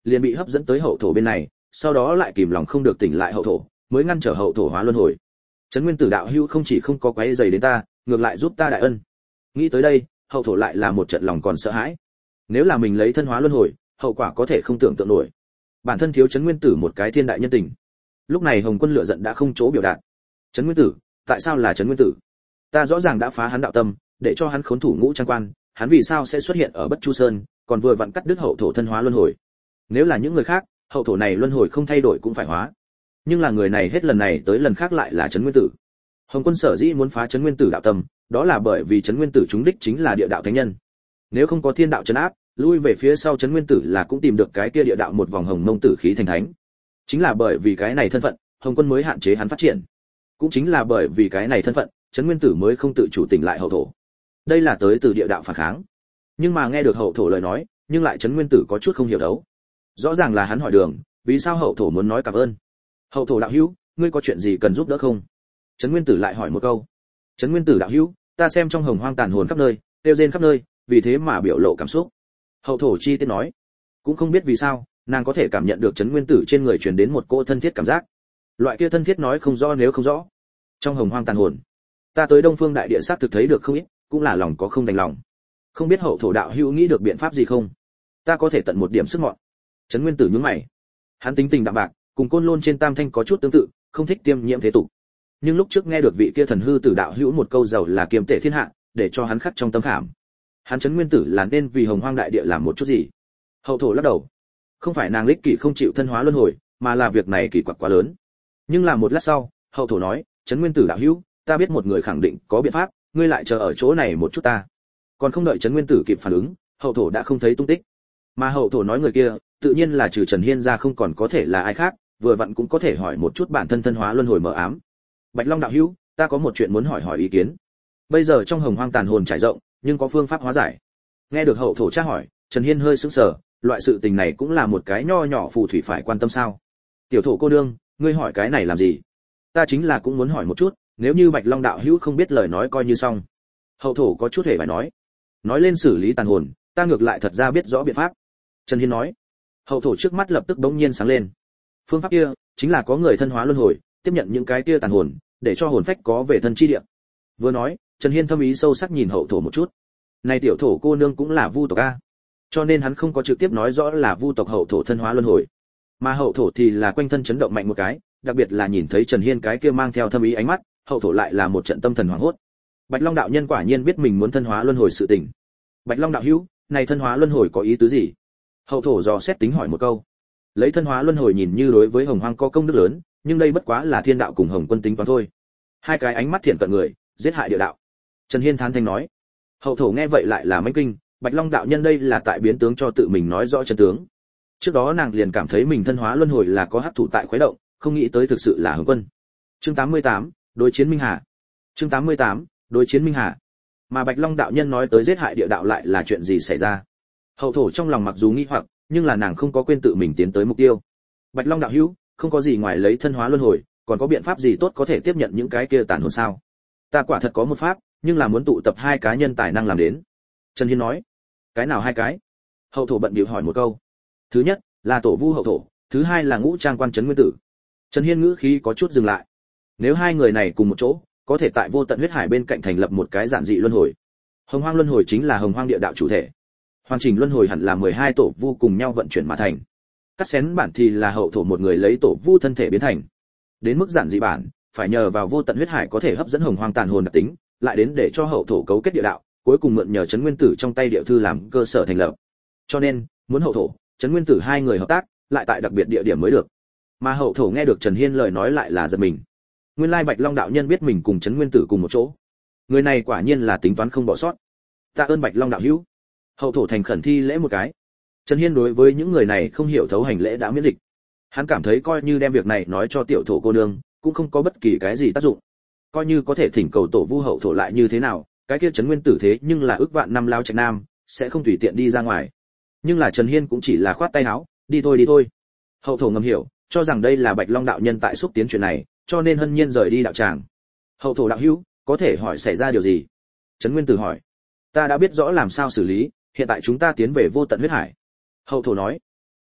liền bị hấp dẫn tới hậu thổ bên này, sau đó lại kìm lòng không được tỉnh lại hậu thổ, mới ngăn trở hậu thổ hóa luân hồi. Trấn Nguyên Tử đạo hữu không chỉ không có quấy rầy đến ta, ngược lại giúp ta đại ân. Nghĩ tới đây, hậu thổ lại là một trận lòng còn sợ hãi. Nếu là mình lấy thân hóa luân hồi, hậu quả có thể không tưởng tượng nổi. Bản thân thiếu Trấn Nguyên Tử một cái thiên đại nhân tình. Lúc này Hồng Quân lựa giận đã không chỗ biểu đạt. Trấn Nguyên Tử, tại sao là Trấn Nguyên Tử? Ta rõ ràng đã phá hắn đạo tâm, để cho hắn khốn thủ ngũ trang quan, hắn vì sao sẽ xuất hiện ở Bất Chu Sơn, còn vừa vặn cắt đứt hậu thổ thân hóa luân hồi. Nếu là những người khác, hậu thổ này luân hồi không thay đổi cũng phải hóa. Nhưng là người này hết lần này tới lần khác lại là Trấn Nguyên Tử. Hồng Quân sở dĩ muốn phá Trấn Nguyên Tử đạo tâm, đó là bởi vì Trấn Nguyên Tử chúng đích chính là địa đạo thánh nhân. Nếu không có thiên đạo trấn áp, lui về phía sau Trấn Nguyên Tử là cũng tìm được cái kia địa đạo một vòng hồng mông tử khí thành thánh. Chính là bởi vì cái này thân phận, Hồng Quân mới hạn chế hắn phát triển. Cũng chính là bởi vì cái này thân phận, Trấn Nguyên Tử mới không tự chủ tỉnh lại hậu thổ. Đây là tới từ địa đạo phản kháng. Nhưng mà nghe được hậu thổ lời nói, nhưng lại Trấn Nguyên Tử có chút không hiểu thấu. Rõ ràng là hắn hỏi đường, vì sao hậu thổ muốn nói cảm ơn? Hậu thổ đạo hữu, ngươi có chuyện gì cần giúp đỡ không? Trấn Nguyên Tử lại hỏi một câu. Trấn Nguyên Tử đạo hữu, ta xem trong hồng hoang tàn hồn khắp nơi, tiêu rên khắp nơi, vì thế mà biểu lộ cảm xúc. Hậu thổ chi tiết nói, cũng không biết vì sao, nàng có thể cảm nhận được Trấn Nguyên Tử trên người truyền đến một cỗ thân thiết cảm giác. Loại kia thân thiết nói không rõ nếu không rõ. Trong hồng hoang tàn hồn, ta tới Đông Phương đại địa xác thực thấy được không ít, cũng là lòng có không đành lòng. Không biết hậu thổ đạo hữu nghĩ được biện pháp gì không? Ta có thể tận một điểm sức mọn. Trấn Nguyên Tử nhướng mày. Hắn tính tình đạm bạc, cùng Côn Lôn trên Tam Thanh có chút tương tự, không thích tiêm nhiễm thế tục. Nhưng lúc trước nghe được vị kia thần hư tử đạo hữu một câu giàu là kiềm tệ thiên hạ, để cho hắn khắc trong tâm khảm. Hắn Trấn Nguyên Tử là nên vì hồng hoang đại địa làm một chút gì? Hậu thổ lắc đầu. Không phải nàng lích kỷ không chịu thân hóa luân hồi, mà là việc này kỳ quặc quá lớn. Nhưng là một lát sau, hậu thổ nói, Trấn Nguyên Tử đạo hữu, ta biết một người khẳng định có biện pháp, ngươi lại chờ ở chỗ này một chút ta. Còn không đợi Trấn Nguyên Tử kịp phản ứng, hậu thổ đã không thấy tung tích. Mà hậu thổ nói người kia, tự nhiên là trừ Trần Hiên ra không còn có thể là ai khác, vừa vặn cũng có thể hỏi một chút bản thân thân hóa luân hồi mờ ám. Bạch Long đạo hữu, ta có một chuyện muốn hỏi ý kiến. Bây giờ trong hồng hoang tàn hồn trải rộng, nhưng có phương pháp hóa giải. Nghe được hậu thổ tra hỏi, Trần Hiên hơi sững sờ, loại sự tình này cũng là một cái nho nhỏ phù thủy phải quan tâm sao? Tiểu thổ cô đương, ngươi hỏi cái này làm gì? Ta chính là cũng muốn hỏi một chút, nếu như Bạch Long đạo hữu không biết lời nói coi như xong. Hậu thổ có chút hề phải nói lên xử lý tàn hồn, ta ngược lại thật ra biết rõ biện pháp. Trần Hiên nói. Hậu thổ trước mắt lập tức bỗng nhiên sáng lên. Phương pháp kia chính là có người thân hóa luân hồi, tiếp nhận những cái kia tàn hồn, để cho hồn phách có về thân chi địa. Vừa nói, Trần Hiên thâm ý sâu sắc nhìn hậu thổ một chút. Này tiểu thổ cô nương cũng là vu tộc a, cho nên hắn không có trực tiếp nói rõ là vu tộc hậu thổ thân hóa luân hồi, mà hậu thổ thì là quanh thân chấn động mạnh một cái, đặc biệt là nhìn thấy Trần Hiên cái kia mang theo thâm ý ánh mắt, hậu thổ lại là một trận tâm thần hoảng hốt. Bạch Long đạo nhân quả nhiên biết mình muốn thân hóa luân hồi sự tình. Bạch Long đạo hữu, này thân hóa luân hồi có ý tứ gì? Hậu thổ dò xét tính hỏi một câu. Lấy thân hóa luân hồi nhìn như đối với hồng hoang có công đức lớn, nhưng đây bất quá là thiên đạo cùng hồng quân tính toán thôi. Hai cái ánh mắt thiện cận người, giết hại địa đạo. Trần Hiên thán thanh nói. Hậu thổ nghe vậy lại là manh kinh, Bạch Long đạo nhân đây là tại biến tướng cho tự mình nói rõ chân tướng. Trước đó nàng liền cảm thấy mình thân hóa luân hồi là có hắc thủ tại khuấy động, không nghĩ tới thực sự là hồng quân. Chương 88, đối chiến Minh Hà. Chương 88, đối chiến Minh Hà. Mà Bạch Long đạo nhân nói tới giết hại địa đạo lại là chuyện gì xảy ra? Hậu thổ trong lòng mặc dù nghi hoặc, nhưng là nàng không có quên tự mình tiến tới mục tiêu. Bạch Long đạo hữu, không có gì ngoài lấy thân hóa luân hồi, còn có biện pháp gì tốt có thể tiếp nhận những cái kia tàn hồn sao? Ta quả thật có một pháp, nhưng là muốn tụ tập hai cá nhân tài năng làm đến. Trần Hiên nói. Cái nào hai cái? Hậu thổ bận bịu hỏi một câu. Thứ nhất là tổ vu hậu thổ, thứ hai là ngũ trang quan Trấn Nguyên Tử. Trần Hiên ngữ khí có chút dừng lại. Nếu hai người này cùng một chỗ, có thể tại vô tận huyết hải bên cạnh thành lập một cái giản dị luân hồi. Hồng hoang luân hồi chính là hồng hoang địa đạo chủ thể. Hoàn chỉnh luân hồi hẳn là 12 tổ vu cùng nhau vận chuyển mà thành. Cắt xén bản thì là hậu thổ một người lấy tổ vu thân thể biến thành. Đến mức giản dị bản, phải nhờ vào vô tận huyết hải có thể hấp dẫn hồng hoang tàn hồn đặc tính, lại đến để cho hậu thổ cấu kết địa đạo, cuối cùng mượn nhờ Trấn Nguyên Tử trong tay địa thư làm cơ sở thành lập. Cho nên, muốn hậu thổ, Trấn Nguyên Tử hai người hợp tác, lại tại đặc biệt địa điểm mới được. Mà hậu thổ nghe được Trần Hiên lời nói lại là giật mình. Nguyên lai Bạch Long đạo nhân biết mình cùng Trấn Nguyên Tử cùng một chỗ. Người này quả nhiên là tính toán không bỏ sót. Tạ ơn Bạch Long đạo hữu. Hậu thổ thành khẩn thi lễ một cái. Trần Hiên đối với những người này không hiểu thấu hành lễ đã miễn dịch. Hắn cảm thấy coi như đem việc này nói cho tiểu thổ cô nương, cũng không có bất kỳ cái gì tác dụng. Coi như có thể thỉnh cầu tổ vu hậu thổ lại như thế nào, cái kia Trấn Nguyên Tử thế nhưng là ước vạn năm lao trạch nam, sẽ không tùy tiện đi ra ngoài. Nhưng là Trần Hiên cũng chỉ là khoát tay áo, đi thôi. Hậu thổ ngầm hiểu, cho rằng đây là Bạch Long đạo nhân tại xúc tiến chuyện này, cho nên hân nhiên rời đi đạo tràng. Hậu thổ đạo hữu, có thể hỏi xảy ra điều gì? Trấn Nguyên Tử hỏi. Ta đã biết rõ làm sao xử lý, hiện tại chúng ta tiến về vô tận huyết hải. Hậu thổ nói.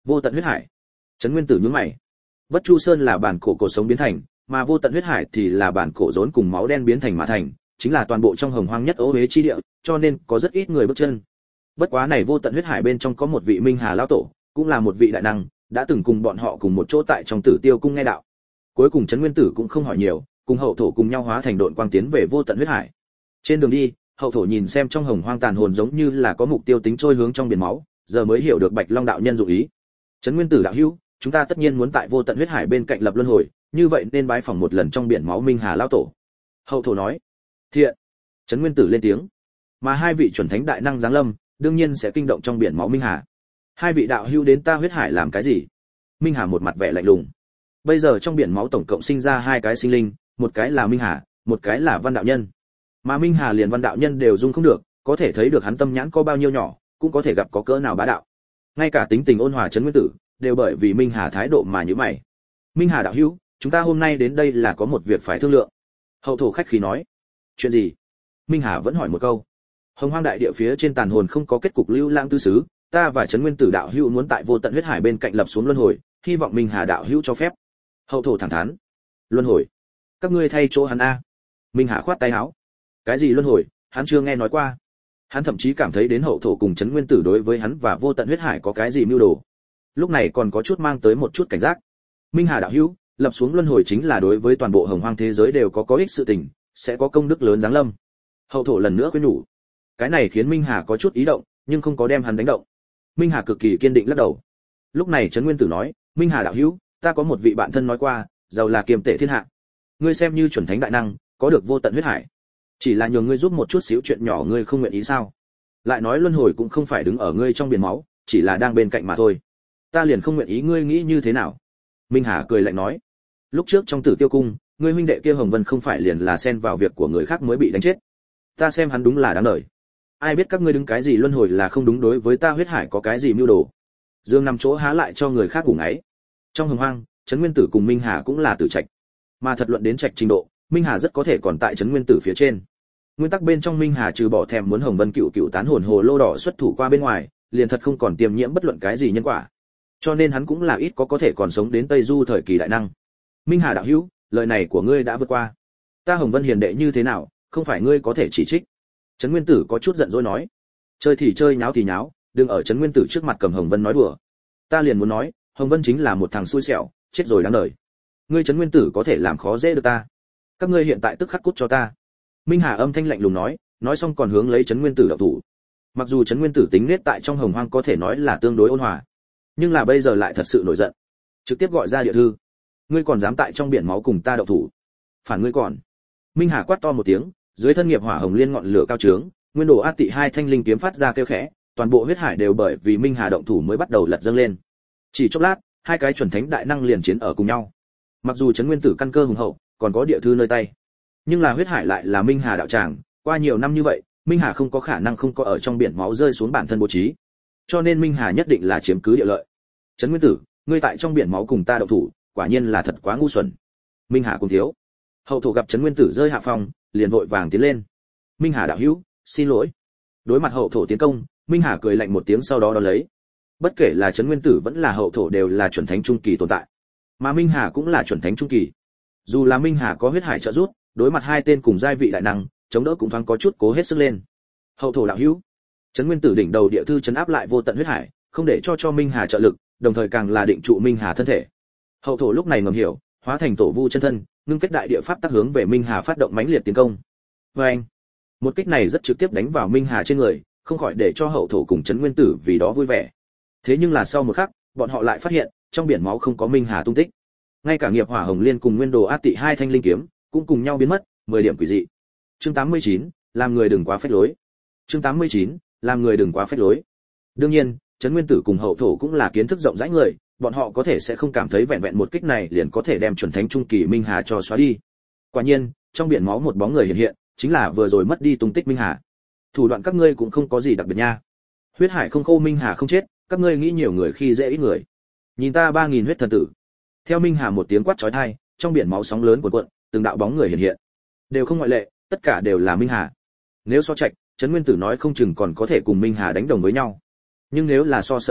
Vô tận huyết hải. Trấn Nguyên Tử nhướng mày. Bất Chu Sơn là bản cổ cổ sống biến thành, mà vô tận huyết hải thì là bản cổ rốn cùng máu đen biến thành mà thành, chính là toàn bộ trong hồng hoang nhất ô uế chi địa, cho nên có rất ít người bước chân. Bất quá này vô tận huyết hải bên trong có một vị Minh Hà lão tổ, cũng là một vị đại năng, đã từng cùng bọn họ cùng một chỗ tại trong Tử Tiêu cung nghe đạo. Cuối cùng Trấn Nguyên Tử cũng không hỏi nhiều, cùng hậu thổ cùng nhau hóa thành độn quang tiến về vô tận huyết hải. Trên đường đi, hậu thổ nhìn xem trong hồng hoang tàn hồn giống như là có mục tiêu tính trôi hướng trong biển máu, giờ mới hiểu được Bạch Long đạo nhân dụng ý. Trấn Nguyên Tử đạo hữu, chúng ta tất nhiên muốn tại vô tận huyết hải bên cạnh lập luân hồi, như vậy nên bái phỏng một lần trong biển máu Minh Hà lão tổ. Hậu thổ nói. Thiện. Trấn Nguyên Tử lên tiếng. Mà hai vị chuẩn thánh đại năng giáng lâm, đương nhiên sẽ kinh động trong biển máu Minh Hà. Hai vị đạo hữu đến ta huyết hải làm cái gì? Minh Hà một mặt vẻ lạnh lùng. Bây giờ trong biển máu tổng cộng sinh ra hai cái sinh linh, một cái là Minh Hà, một cái là Văn đạo nhân. Mà Minh Hà liền Văn đạo nhân đều dung không được, có thể thấy được hắn tâm nhãn có bao nhiêu nhỏ, cũng có thể gặp có cỡ nào bá đạo. Ngay cả tính tình ôn hòa Trấn Nguyên Tử đều bởi vì Minh Hà thái độ mà nhíu mày. Minh Hà đạo hữu, chúng ta hôm nay đến đây là có một việc phải thương lượng. Hậu thổ khách khí nói. Chuyện gì? Minh Hà vẫn hỏi một câu. Hồng Hoang đại địa phía trên tàn hồn không có kết cục lưu lãng tư xứ, ta và Trấn Nguyên Tử đạo hữu muốn tại vô tận huyết hải bên cạnh lập xuống luân hồi, hy vọng Minh Hà đạo hữu cho phép. Hậu thổ thẳng thắn. Luân hồi? Các ngươi thay chỗ hắn a. Minh Hà khoát tay áo. Cái gì luân hồi, hắn chưa nghe nói qua. Hắn thậm chí cảm thấy đến hậu thổ cùng Trấn Nguyên Tử đối với hắn và vô tận huyết hải có cái gì mưu đồ. Lúc này còn có chút mang tới một chút cảnh giác. Minh Hà đạo hữu, lập xuống luân hồi chính là đối với toàn bộ hồng hoang thế giới đều có ích sự tình, sẽ có công đức lớn giáng lâm. Hậu thổ lần nữa khuyên nhủ. Cái này khiến Minh Hà có chút ý động, nhưng không có đem hắn đánh động. Minh Hà cực kỳ kiên định lắc đầu. Lúc này Trấn Nguyên Tử nói, Minh Hà đạo hữu, ta có một vị bạn thân nói qua, giàu là kiềm tệ thiên hạ. Ngươi xem như chuẩn thánh đại năng, có được vô tận huyết hải, chỉ là nhờ ngươi giúp một chút xíu chuyện nhỏ ngươi không nguyện ý sao? Lại nói luân hồi cũng không phải đứng ở ngươi trong biển máu, chỉ là đang bên cạnh mà thôi. Ta liền không nguyện ý, ngươi nghĩ như thế nào? Minh Hà cười lạnh nói, lúc trước trong Tử Tiêu cung, ngươi huynh đệ kia Hồng Vân không phải liền là xen vào việc của người khác mới bị đánh chết. Ta xem hắn đúng là đáng đời. Ai biết các ngươi đứng cái gì luân hồi là không đúng, đối với ta huyết hải có cái gì mưu đồ. Dương nằm chỗ há lại cho người khác ngủ ngáy. Trong hồng hoang, Trấn Nguyên Tử cùng Minh Hà cũng là tử trạch. Mà thật luận đến trạch trình độ, Minh Hà rất có thể còn tại Trấn Nguyên Tử phía trên. Nguyên tắc bên trong Minh Hà trừ bỏ thèm muốn Hồng Vân cựu cựu tán hồn hồ lô đỏ xuất thủ qua bên ngoài, liền thật không còn tiềm nhiễm bất luận cái gì nhân quả. Cho nên hắn cũng là ít có thể còn sống đến Tây Du thời kỳ đại năng. Minh Hà đạo hữu, lời này của ngươi đã vượt qua. Ta Hồng Vân hiền đệ như thế nào, không phải ngươi có thể chỉ trích. Trấn Nguyên Tử có chút giận dỗi nói. Chơi thì chơi, nháo thì nháo, đừng ở Trấn Nguyên Tử trước mặt cầm Hồng Vân nói đùa. Ta liền muốn nói, Hồng Vân chính là một thằng xui xẻo, chết rồi đáng đời. Ngươi Trấn Nguyên Tử có thể làm khó dễ được ta. Các ngươi hiện tại tức khắc cút cho ta. Minh Hà âm thanh lạnh lùng nói xong còn hướng lấy Trấn Nguyên Tử động thủ. Mặc dù Trấn Nguyên Tử tính nết tại trong hồng hoang có thể nói là tương đối ôn hòa, nhưng là bây giờ lại thật sự nổi giận, trực tiếp gọi ra địa thư. Ngươi còn dám tại trong biển máu cùng ta động thủ? Phản ngươi còn. Minh Hà quát to một tiếng, dưới thân nghiệp hỏa hồng liên ngọn lửa cao trướng, nguyên đồ át tị hai thanh linh kiếm phát ra kêu khẽ, toàn bộ huyết hải đều bởi vì Minh Hà động thủ mới bắt đầu lật dâng lên. Chỉ chốc lát, hai cái chuẩn thánh đại năng liền chiến ở cùng nhau. Mặc dù Trấn Nguyên Tử căn cơ hùng hậu, còn có địa thư nơi tay, nhưng là huyết hải lại là Minh Hà đạo tràng, qua nhiều năm như vậy, Minh Hà không có khả năng không có ở trong biển máu rơi xuống bản thân bố trí, cho nên Minh Hà nhất định là chiếm cứ địa lợi. Trấn Nguyên Tử, ngươi tại trong biển máu cùng ta động thủ, quả nhiên là thật quá ngu xuẩn. Minh Hà cùng thiếu. Hậu thổ gặp Trấn Nguyên Tử rơi hạ phong, liền vội vàng tiến lên. Minh Hà đạo hữu, xin lỗi. Đối mặt hậu thổ tiến công, Minh Hà cười lạnh một tiếng sau đó đón lấy. Bất kể là Trấn Nguyên Tử vẫn là hậu thổ đều là chuẩn thánh trung kỳ tồn tại, mà Minh Hà cũng là chuẩn thánh trung kỳ. Dù là Minh Hà có huyết hải trợ giúp, đối mặt hai tên cùng giai vị đại năng, chống đỡ cũng thoáng có chút cố hết sức lên. Hậu thổ đạo hữu. Trấn Nguyên Tử đỉnh đầu địa thư trấn áp lại vô tận huyết hải, không để cho Minh Hà trợ lực, đồng thời càng là định trụ Minh Hà thân thể. Hậu thổ lúc này ngầm hiểu, hóa thành tổ vu chân thân, ngưng kết đại địa pháp tác hướng về Minh Hà phát động mãnh liệt tiến công. Oeng! Một kích này rất trực tiếp đánh vào Minh Hà trên người, không khỏi để cho hậu thổ cùng Trấn Nguyên Tử vì đó vui vẻ. Thế nhưng là sau một khắc, bọn họ lại phát hiện, trong biển máu không có Minh Hà tung tích. Ngay cả nghiệp hỏa hồng liên cùng nguyên đồ át tị hai thanh linh kiếm cũng cùng nhau biến mất, 10 điểm quỷ dị. Chương 89, làm người đừng quá phách lối. Chương 89, làm người đừng quá phách lối. Đương nhiên, Trấn Nguyên Tử cùng hậu thổ cũng là kiến thức rộng rãi người, bọn họ có thể sẽ không cảm thấy vẹn vẹn một kích này liền có thể đem chuẩn thánh trung kỳ Minh Hà cho xóa đi. Quả nhiên, trong biển máu một bóng người hiện hiện, chính là vừa rồi mất đi tung tích Minh Hà. Thủ đoạn các ngươi cũng không có gì đặc biệt nha. Huyết hải không khô, Minh Hà không chết, các ngươi nghĩ nhiều người khi dễ ít người. Nhìn ta 3000 huyết thần tử. Theo Minh Hà một tiếng quát chói tai, trong biển máu sóng lớn cuộn cuộn, từng đạo bóng người hiện hiện. Đều không ngoại lệ, tất cả đều là Minh Hà. Nếu so trạch, Trấn Nguyên Tử nói không chừng còn có thể cùng Minh Hà đánh đồng với nhau. Nhưng nếu là so sợ chết,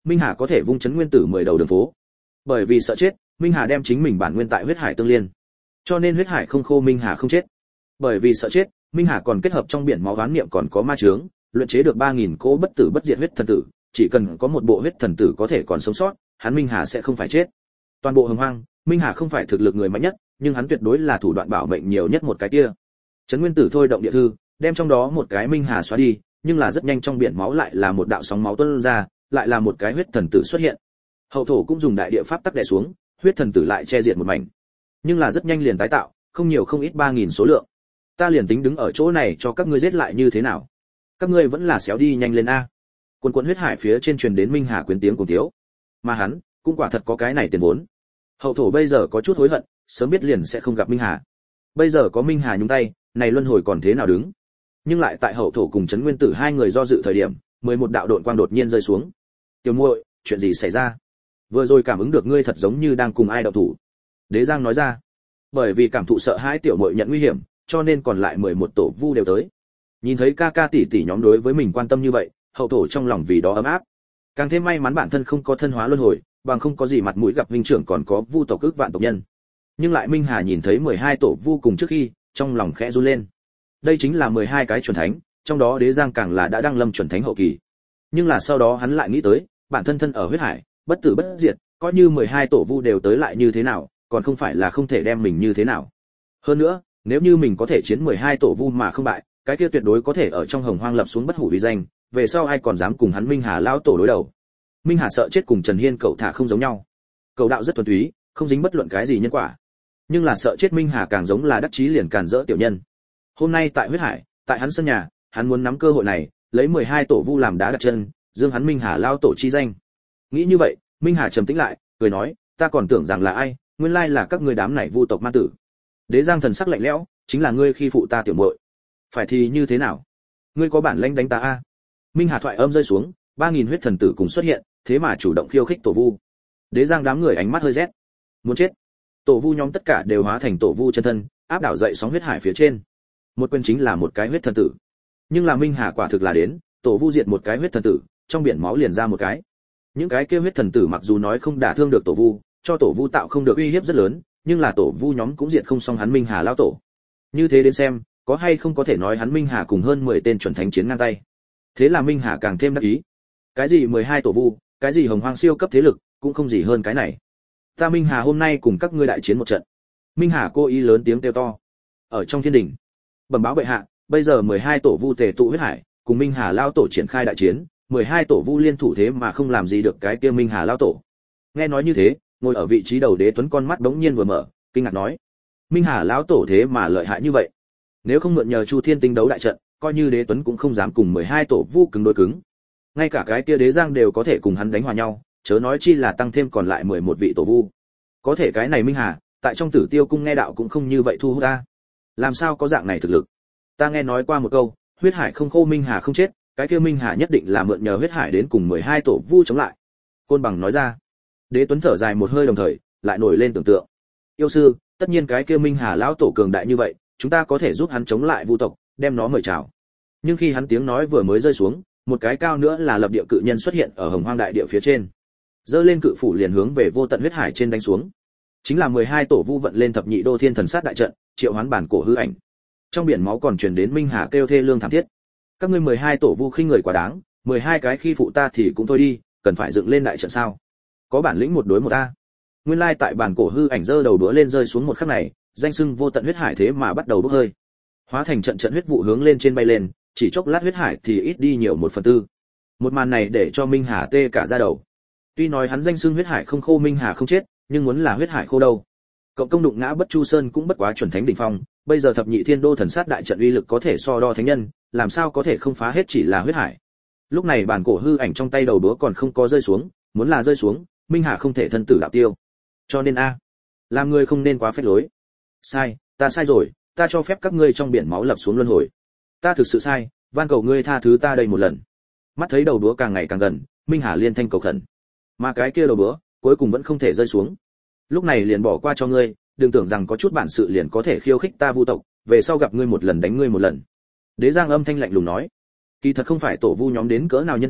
Minh Hà có thể vung chấn nguyên tử 10 đầu đường phố. Bởi vì sợ chết, Minh Hà đem chính mình bản nguyên tại huyết hải tương liên. Cho nên huyết hải không khô, Minh Hà không chết. Bởi vì sợ chết, Minh Hà còn kết hợp trong biển máu oán niệm còn có ma chướng, luyện chế được 3000 cỗ bất tử bất diệt huyết thần tử, chỉ cần có một bộ huyết thần tử có thể còn sống sót, hắn Minh Hà sẽ không phải chết. Toàn bộ Hồng Hoang, Minh Hà không phải thực lực người mạnh nhất, nhưng hắn tuyệt đối là thủ đoạn bảo mệnh nhiều nhất một cái kia. Trấn Nguyên Tử thôi động địa thư, đem trong đó một cái Minh Hà xóa đi, nhưng là rất nhanh trong biển máu lại là một đạo sóng máu tuôn ra, lại là một cái huyết thần tử xuất hiện. Hậu thổ cũng dùng đại địa pháp tắc đè xuống, huyết thần tử lại che diệt một mảnh. Nhưng là rất nhanh liền tái tạo, không nhiều không ít 3000 số lượng. Ta liền tính đứng ở chỗ này cho các ngươi giết lại như thế nào? Các ngươi vẫn là xéo đi nhanh lên a. Quần quần huyết hải phía trên truyền đến Minh Hà quyến tiếng cùng thiếu. Mà hắn, cũng quả thật có cái này tiền vốn. Hậu thổ bây giờ có chút hối hận, sớm biết liền sẽ không gặp Minh Hà. Bây giờ có Minh Hà nhúng tay, này luân hồi còn thế nào đứng? Nhưng lại tại hậu thổ cùng Trấn Nguyên Tử hai người do dự thời điểm, 11 đạo độn quang đột nhiên rơi xuống. Tiểu muội, chuyện gì xảy ra? Vừa rồi cảm ứng được ngươi thật giống như đang cùng ai đạo thủ. Đế Giang nói ra. Bởi vì cảm thụ sợ hãi tiểu muội nhận nguy hiểm, cho nên còn lại 11 tổ vu đều tới. Nhìn thấy ca ca tỷ tỷ nhóm đối với mình quan tâm như vậy, hậu thổ trong lòng vì đó ấm áp. Càng thêm may mắn bản thân không có thân hóa luân hồi, bằng không có gì mặt mũi gặp huynh trưởng còn có vu tộc ước vạn tộc nhân. Nhưng lại Minh Hà nhìn thấy 12 tổ vu cùng trước khi, trong lòng khẽ run lên. Đây chính là 12 cái chuẩn thánh, trong đó Đế Giang càng là đã đăng lâm chuẩn thánh hậu kỳ. Nhưng là sau đó hắn lại nghĩ tới, bản thân thân ở huyết hải, bất tử bất diệt, coi như 12 tổ vu đều tới lại như thế nào, còn không phải là không thể đem mình như thế nào. Hơn nữa, nếu như mình có thể chiến 12 tổ vu mà không bại, cái kia tuyệt đối có thể ở trong Hồng Hoang lập xuống bất hủ uy danh, về sau ai còn dám cùng hắn Minh Hà lão tổ đối đầu. Minh Hà sợ chết cùng Trần Hiên cậu thả không giống nhau. Cầu đạo rất thuần túy, không dính bất luận cái gì nhân quả. Nhưng là sợ chết Minh Hà càng giống là đắc chí liền càn rỡ tiểu nhân. Hôm nay tại huyết hải, tại hắn sân nhà, hắn muốn nắm cơ hội này, lấy 12 tổ vu làm đá đặt chân, dương hắn Minh Hà lão tổ chi danh. Nghĩ như vậy, Minh Hà trầm tĩnh lại, cười nói, ta còn tưởng rằng là ai, nguyên lai là các ngươi đám này vu tộc ma tử. Đế Giang thần sắc lạnh lẽo, chính là ngươi khi phụ ta tiểu muội. Phải thì như thế nào? Ngươi có bản lĩnh đánh ta a? Minh Hà thoại âm rơi xuống, 3000 huyết thần tử cùng xuất hiện, thế mà chủ động khiêu khích tổ vu. Đế Giang đám người ánh mắt hơi rét. Muốn chết. Tổ vu nhóm tất cả đều hóa thành tổ vu chân thân, áp đảo dậy sóng huyết hải phía trên. Một quyền chính là một cái huyết thần tử. Nhưng là Minh Hà quả thực là đến, tổ vu diệt một cái huyết thần tử, trong biển máu liền ra một cái. Những cái kia huyết thần tử mặc dù nói không đả thương được tổ vu, cho tổ vu tạo không được uy hiếp rất lớn, nhưng là tổ vu nhóm cũng diệt không xong hắn Minh Hà lão tổ. Như thế đến xem, có hay không có thể nói hắn Minh Hà cùng hơn 10 tên chuẩn thánh chiến ngang tay. Thế là Minh Hà càng thêm đắc ý. Cái gì 12 tổ vu, cái gì Hồng Hoang siêu cấp thế lực, cũng không gì hơn cái này. Ta Minh Hà hôm nay cùng các ngươi đại chiến một trận. Minh Hà cố ý lớn tiếng kêu to. Ở trong thiên đình, bẩm báo bệ hạ, bây giờ 12 tổ vu tề tụ huyết hải, cùng Minh Hà lão tổ triển khai đại chiến, 12 tổ vu liên thủ thế mà không làm gì được cái kia Minh Hà lão tổ. Nghe nói như thế, ngồi ở vị trí đầu Đế Tuấn con mắt đống nhiên vừa mở, kinh ngạc nói: Minh Hà lão tổ thế mà lợi hại như vậy. Nếu không mượn nhờ Chu Thiên tinh đấu đại trận, coi như Đế Tuấn cũng không dám cùng 12 tổ vu cứng đối cứng. Ngay cả cái kia Đế Giang đều có thể cùng hắn đánh hòa nhau, chớ nói chi là tăng thêm còn lại 11 vị tổ vu. Có thể cái này Minh Hà, tại trong Tử Tiêu cung nghe đạo cũng không như vậy thu hút ta. Làm sao có dạng này thực lực? Ta nghe nói qua một câu, huyết hải không khô Minh Hà không chết, cái kia Minh Hà nhất định là mượn nhờ huyết hải đến cùng 12 tổ vu chống lại. Côn Bằng nói ra. Đế Tuấn thở dài một hơi đồng thời, lại nổi lên tưởng tượng. Yêu sư, tất nhiên cái kia Minh Hà lão tổ cường đại như vậy, chúng ta có thể giúp hắn chống lại vu tộc, đem nó mời chào. Nhưng khi hắn tiếng nói vừa mới rơi xuống, một cái cao nữa là lập địa cự nhân xuất hiện ở Hồng Hoang đại địa phía trên. Giơ lên cự phủ liền hướng về vô tận huyết hải trên đánh xuống. Chính là 12 tổ vu vận lên thập nhị đô thiên thần sát đại trận, triệu hoán bản cổ hư ảnh. Trong biển máu còn truyền đến Minh Hà kêu thê lương thảm thiết. Các ngươi 12 tổ vu khinh người quá đáng, 12 cái khi phụ ta thì cũng thôi đi, cần phải dựng lên đại trận sao? Có bản lĩnh một đối một ta. Nguyên lai tại bản cổ hư ảnh giơ đầu đũa lên rơi xuống một khắc này, danh xưng vô tận huyết hải thế mà bắt đầu bốc hơi. Hóa thành trận trận huyết vụ hướng lên trên bay lên, chỉ chốc lát huyết hải thì ít đi nhiều 1/4. Một màn này để cho Minh Hà tê cả da đầu. Tuy nói hắn danh xưng huyết hải không khô Minh Hà không chết, nhưng muốn là huyết hải khô đâu. Cộng công đụng ngã Bất Chu Sơn cũng bất quá chuẩn thánh đỉnh phong, bây giờ thập nhị thiên đô thần sát đại trận uy lực có thể so đo thánh nhân, làm sao có thể không phá hết chỉ là huyết hải. Lúc này bản cổ hư ảnh trong tay đầu đũa còn không có rơi xuống, muốn là rơi xuống, Minh Hà không thể thân tử đạo tiêu. Cho nên làm người không nên quá phép lối. Sai, ta sai rồi, ta cho phép các ngươi trong biển máu lập xuống luân hồi. Ta thực sự sai, van cầu ngươi tha thứ ta đây một lần. Mắt thấy đầu đũa càng ngày càng gần, Minh Hà liên thanh cầu khẩn. Mà cái kia đầu đũa, cuối cùng vẫn không thể rơi xuống. Lúc này liền bỏ qua cho ngươi, đừng tưởng rằng có chút bản sự liền có thể khiêu khích ta vu tộc, về sau gặp ngươi một lần đánh ngươi một lần. Đế Giang âm thanh lạnh lùng nói. Kỳ thật không phải tổ vu nhóm đến cỡ nào nhân tử,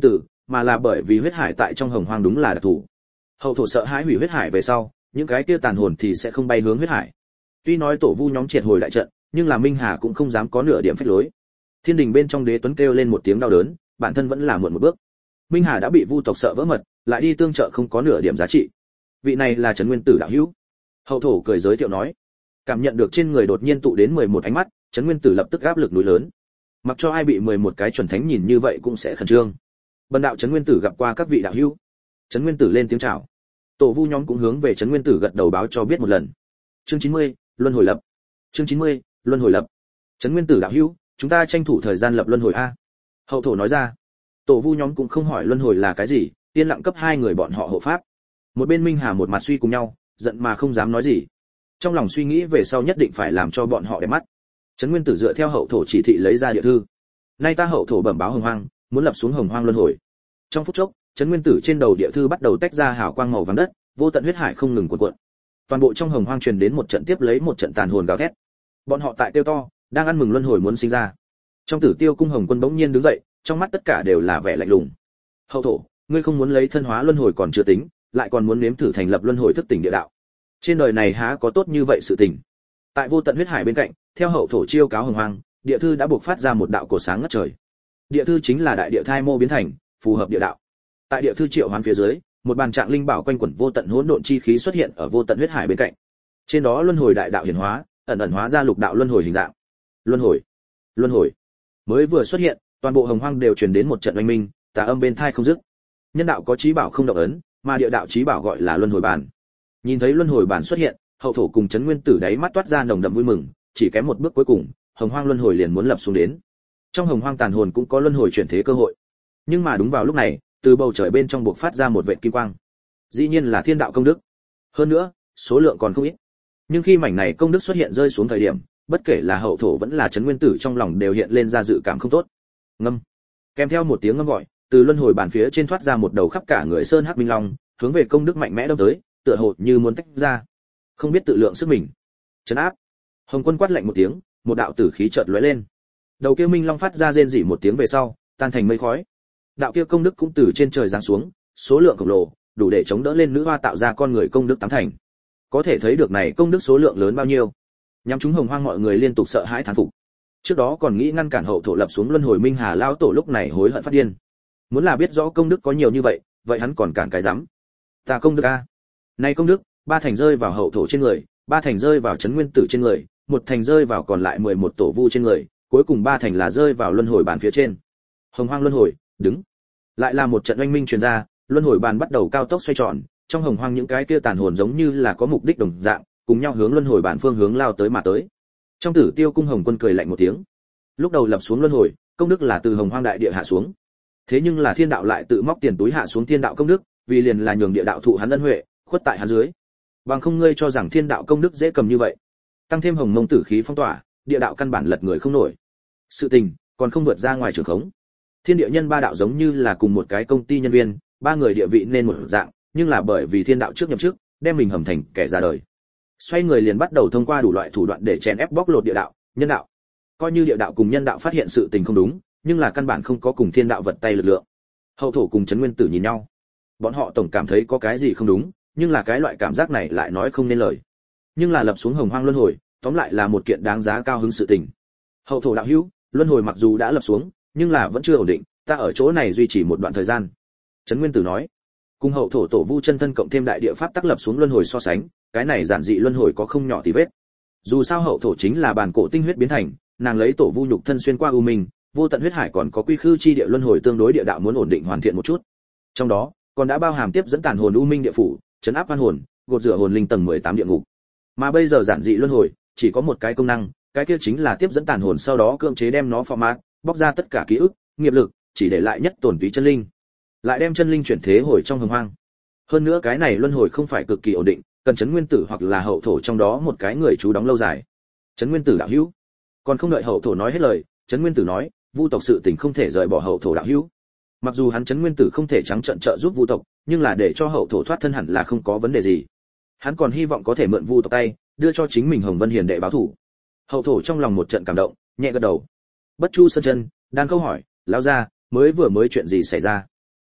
mà là bởi vì huyết hải tại trong hồng hoang đúng là đặc thù. Hậu thổ sợ hãi hủy huyết hải về sau, những cái kia tàn hồn thì sẽ không bay hướng huyết hải. Tuy nói tổ vu nhóm triệt hồi đại trận, nhưng là Minh Hà cũng không dám có nửa điểm phách lối. Thiên đình bên trong Đế Tuấn kêu lên một tiếng đau đớn, bản thân vẫn là muộn một bước. Minh Hà đã bị vu tộc sợ vỡ mật, lại đi tương trợ không có nửa điểm giá trị. Vị này là Trấn Nguyên Tử đạo hữu. Hậu thổ cười giới thiệu nói. Cảm nhận được trên người đột nhiên tụ đến 11 ánh mắt, Trấn Nguyên Tử lập tức áp lực núi lớn. Mặc cho ai bị 11 cái chuẩn thánh nhìn như vậy cũng sẽ khẩn trương. Bần đạo Trấn Nguyên Tử gặp qua các vị đạo hữu. Trấn Nguyên Tử lên tiếng chào. Tổ vu nhóm cũng hướng về Trấn Nguyên Tử gật đầu báo cho biết một lần. Chương 90, luân hồi lập. Chương 90, luân hồi lập. Trấn Nguyên Tử đạo hữu, chúng ta tranh thủ thời gian lập luân hồi a. Hậu thổ nói ra. Tổ vu nhóm cũng không hỏi luân hồi là cái gì, yên lặng cấp hai người bọn họ hộ pháp. Một bên Minh Hà một mặt suy cùng nhau, giận mà không dám nói gì. Trong lòng suy nghĩ về sau nhất định phải làm cho bọn họ đẹp mắt. Trấn Nguyên Tử dựa theo hậu thổ chỉ thị lấy ra địa thư. Nay ta hậu thổ bẩm báo hồng hoang, muốn lập xuống hồng hoang luân hồi. Trong phút chốc, Trấn Nguyên Tử trên đầu địa thư bắt đầu tách ra hào quang màu vàng đất, vô tận huyết hải không ngừng cuộn cuộn. Toàn bộ trong hồng hoang truyền đến một trận tiếp lấy một trận tàn hồn gào thét. Bọn họ tại tiêu to, đang ăn mừng luân hồi muốn sinh ra. Trong Tử Tiêu cung Hồng Quân bỗng nhiên đứng dậy, trong mắt tất cả đều là vẻ lạnh lùng. Hậu thổ, ngươi không muốn lấy thân hóa luân hồi còn chưa tính, lại còn muốn nếm thử thành lập luân hồi thức tỉnh địa đạo. Trên đời này há có tốt như vậy sự tình. Tại vô tận huyết hải bên cạnh, theo hậu thổ chiêu cáo hồng hoang, địa thư đã buộc phát ra một đạo cổ sáng ngất trời. Địa thư chính là đại địa thai mô biến thành, phù hợp địa đạo. Tại địa thư triệu hoán phía dưới, một bàn trạng linh bảo quanh quẩn vô tận hỗn độn chi khí xuất hiện ở vô tận huyết hải bên cạnh. Trên đó luân hồi đại đạo hiển hóa, ẩn ẩn hóa ra lục đạo luân hồi hình dạng. Luân hồi, luân hồi. Mới vừa xuất hiện, toàn bộ hồng hoang đều truyền đến một trận oanh minh, tà âm bên thai không dứt. Nhân đạo có chí bảo không động ấn, mà địa đạo chí bảo gọi là luân hồi bản. Nhìn thấy luân hồi bản xuất hiện, hậu thổ cùng Trấn Nguyên Tử đáy mắt toát ra nồng đậm vui mừng, chỉ kém một bước cuối cùng, hồng hoang luân hồi liền muốn lập xuống đến. Trong hồng hoang tàn hồn cũng có luân hồi chuyển thế cơ hội. Nhưng mà đúng vào lúc này, từ bầu trời bên trong buộc phát ra một vệt kim quang. Dĩ nhiên là thiên đạo công đức. Hơn nữa, số lượng còn không ít. Nhưng khi mảnh này công đức xuất hiện rơi xuống thời điểm, bất kể là hậu thổ vẫn là Trấn Nguyên Tử trong lòng đều hiện lên ra dự cảm không tốt. Ngâm. Kèm theo một tiếng ngâm gọi, từ luân hồi bàn phía trên thoát ra một đầu khắp cả người sơn hắc minh long, hướng về công đức mạnh mẽ đâm tới, tựa hồ như muốn tách ra. Không biết tự lượng sức mình. Trấn áp. Hồng Quân quát lạnh một tiếng, một đạo tử khí chợt lóe lên. Đầu kia minh long phát ra rên rỉ một tiếng về sau, tan thành mây khói. Đạo kia công đức cũng từ trên trời giáng xuống, số lượng khổng lồ, đủ để chống đỡ lên nữ hoa tạo ra con người công đức tám thành. Có thể thấy được này công đức số lượng lớn bao nhiêu. Nhắm chúng hồng hoang mọi người liên tục sợ hãi thán phục. Trước đó còn nghĩ ngăn cản hậu thổ lập xuống luân hồi Minh Hà lao tổ lúc này hối hận phát điên. Muốn là biết rõ công đức có nhiều như vậy, vậy hắn còn cản cái rắm. Ta công đức a. Này công đức, ba thành rơi vào hậu thổ trên người, ba thành rơi vào Trấn Nguyên Tử trên người, một thành rơi vào còn lại 11 tổ vu trên người, cuối cùng ba thành là rơi vào luân hồi bàn phía trên. Hồng hoang luân hồi, đứng. Lại là một trận oanh minh truyền ra, luân hồi bàn bắt đầu cao tốc xoay tròn, trong hồng hoang những cái kia tàn hồn giống như là có mục đích đồng dạng, cùng nhau hướng luân hồi bàn phương hướng lao tới mà tới. Trong Tử Tiêu cung Hồng Quân cười lạnh một tiếng. Lúc đầu lập xuống luân hồi, công đức là từ hồng hoang đại địa hạ xuống. Thế nhưng là thiên đạo lại tự móc tiền túi hạ xuống thiên đạo công đức, vì liền là nhường địa đạo thụ hắn ân huệ, khuất tại hắn dưới. Bằng không ngươi cho rằng thiên đạo công đức dễ cầm như vậy. Tăng thêm hồng mông tử khí phong tỏa, địa đạo căn bản lật người không nổi. Sự tình còn không vượt ra ngoài trường khống. Thiên địa nhân ba đạo giống như là cùng một cái công ty nhân viên, ba người địa vị nên một dạng, nhưng là bởi vì thiên đạo trước nhậm chức, đem mình hầm thành kẻ ra đời. Xoay người liền bắt đầu thông qua đủ loại thủ đoạn để chèn ép bóc lột địa đạo, nhân đạo. Coi như địa đạo cùng nhân đạo phát hiện sự tình không đúng, nhưng là căn bản không có cùng thiên đạo vật tay lực lượng. Hậu thổ cùng Trấn Nguyên Tử nhìn nhau. Bọn họ tổng cảm thấy có cái gì không đúng, nhưng là cái loại cảm giác này lại nói không nên lời. Nhưng là lập xuống hồng hoang luân hồi, tóm lại là một kiện đáng giá cao hứng sự tình. Hậu thổ đạo hữu, luân hồi mặc dù đã lập xuống, nhưng là vẫn chưa ổn định, ta ở chỗ này duy trì một đoạn thời gian. Trấn Nguyên Tử nói. Cùng hậu thổ tổ vu chân thân cộng thêm đại địa pháp tác lập xuống luân hồi so sánh, cái này giản dị luân hồi có không nhỏ tì vết. Dù sao hậu thổ chính là bản cổ tinh huyết biến thành, nàng lấy tổ vu nhục thân xuyên qua u minh, vô tận huyết hải còn có quy khư chi địa luân hồi tương đối địa đạo muốn ổn định hoàn thiện một chút. Trong đó, còn đã bao hàm tiếp dẫn tàn hồn u minh địa phủ, trấn áp oan hồn, gột rửa hồn linh tầng 18 địa ngục. Mà bây giờ giản dị luân hồi, chỉ có một cái công năng, cái kia chính là tiếp dẫn tàn hồn sau đó cưỡng chế đem nó format, bóc ra tất cả ký ức, nghiệp lực, chỉ để lại nhất tổn túy chân linh. Lại đem chân linh chuyển thế hồi trong hồng hoang. Hơn nữa cái này luân hồi không phải cực kỳ ổn định, cần Trấn Nguyên Tử hoặc là hậu thổ trong đó một cái người chú đóng lâu dài. Trấn Nguyên Tử đạo hữu. Còn không đợi hậu thổ nói hết lời, Trấn Nguyên Tử nói, vu tộc sự tình không thể rời bỏ hậu thổ đạo hữu. Mặc dù hắn Trấn Nguyên Tử không thể trắng trợn trợ giúp vu tộc, nhưng là để cho hậu thổ thoát thân hẳn là không có vấn đề gì. Hắn còn hy vọng có thể mượn vu tộc tay, đưa cho chính mình Hồng Vân Hiền đệ báo thủ. Hậu thổ trong lòng một trận cảm động, nhẹ gật đầu. Bất Chu Sơn Chân, đang câu hỏi, lão gia, mới chuyện gì xảy ra?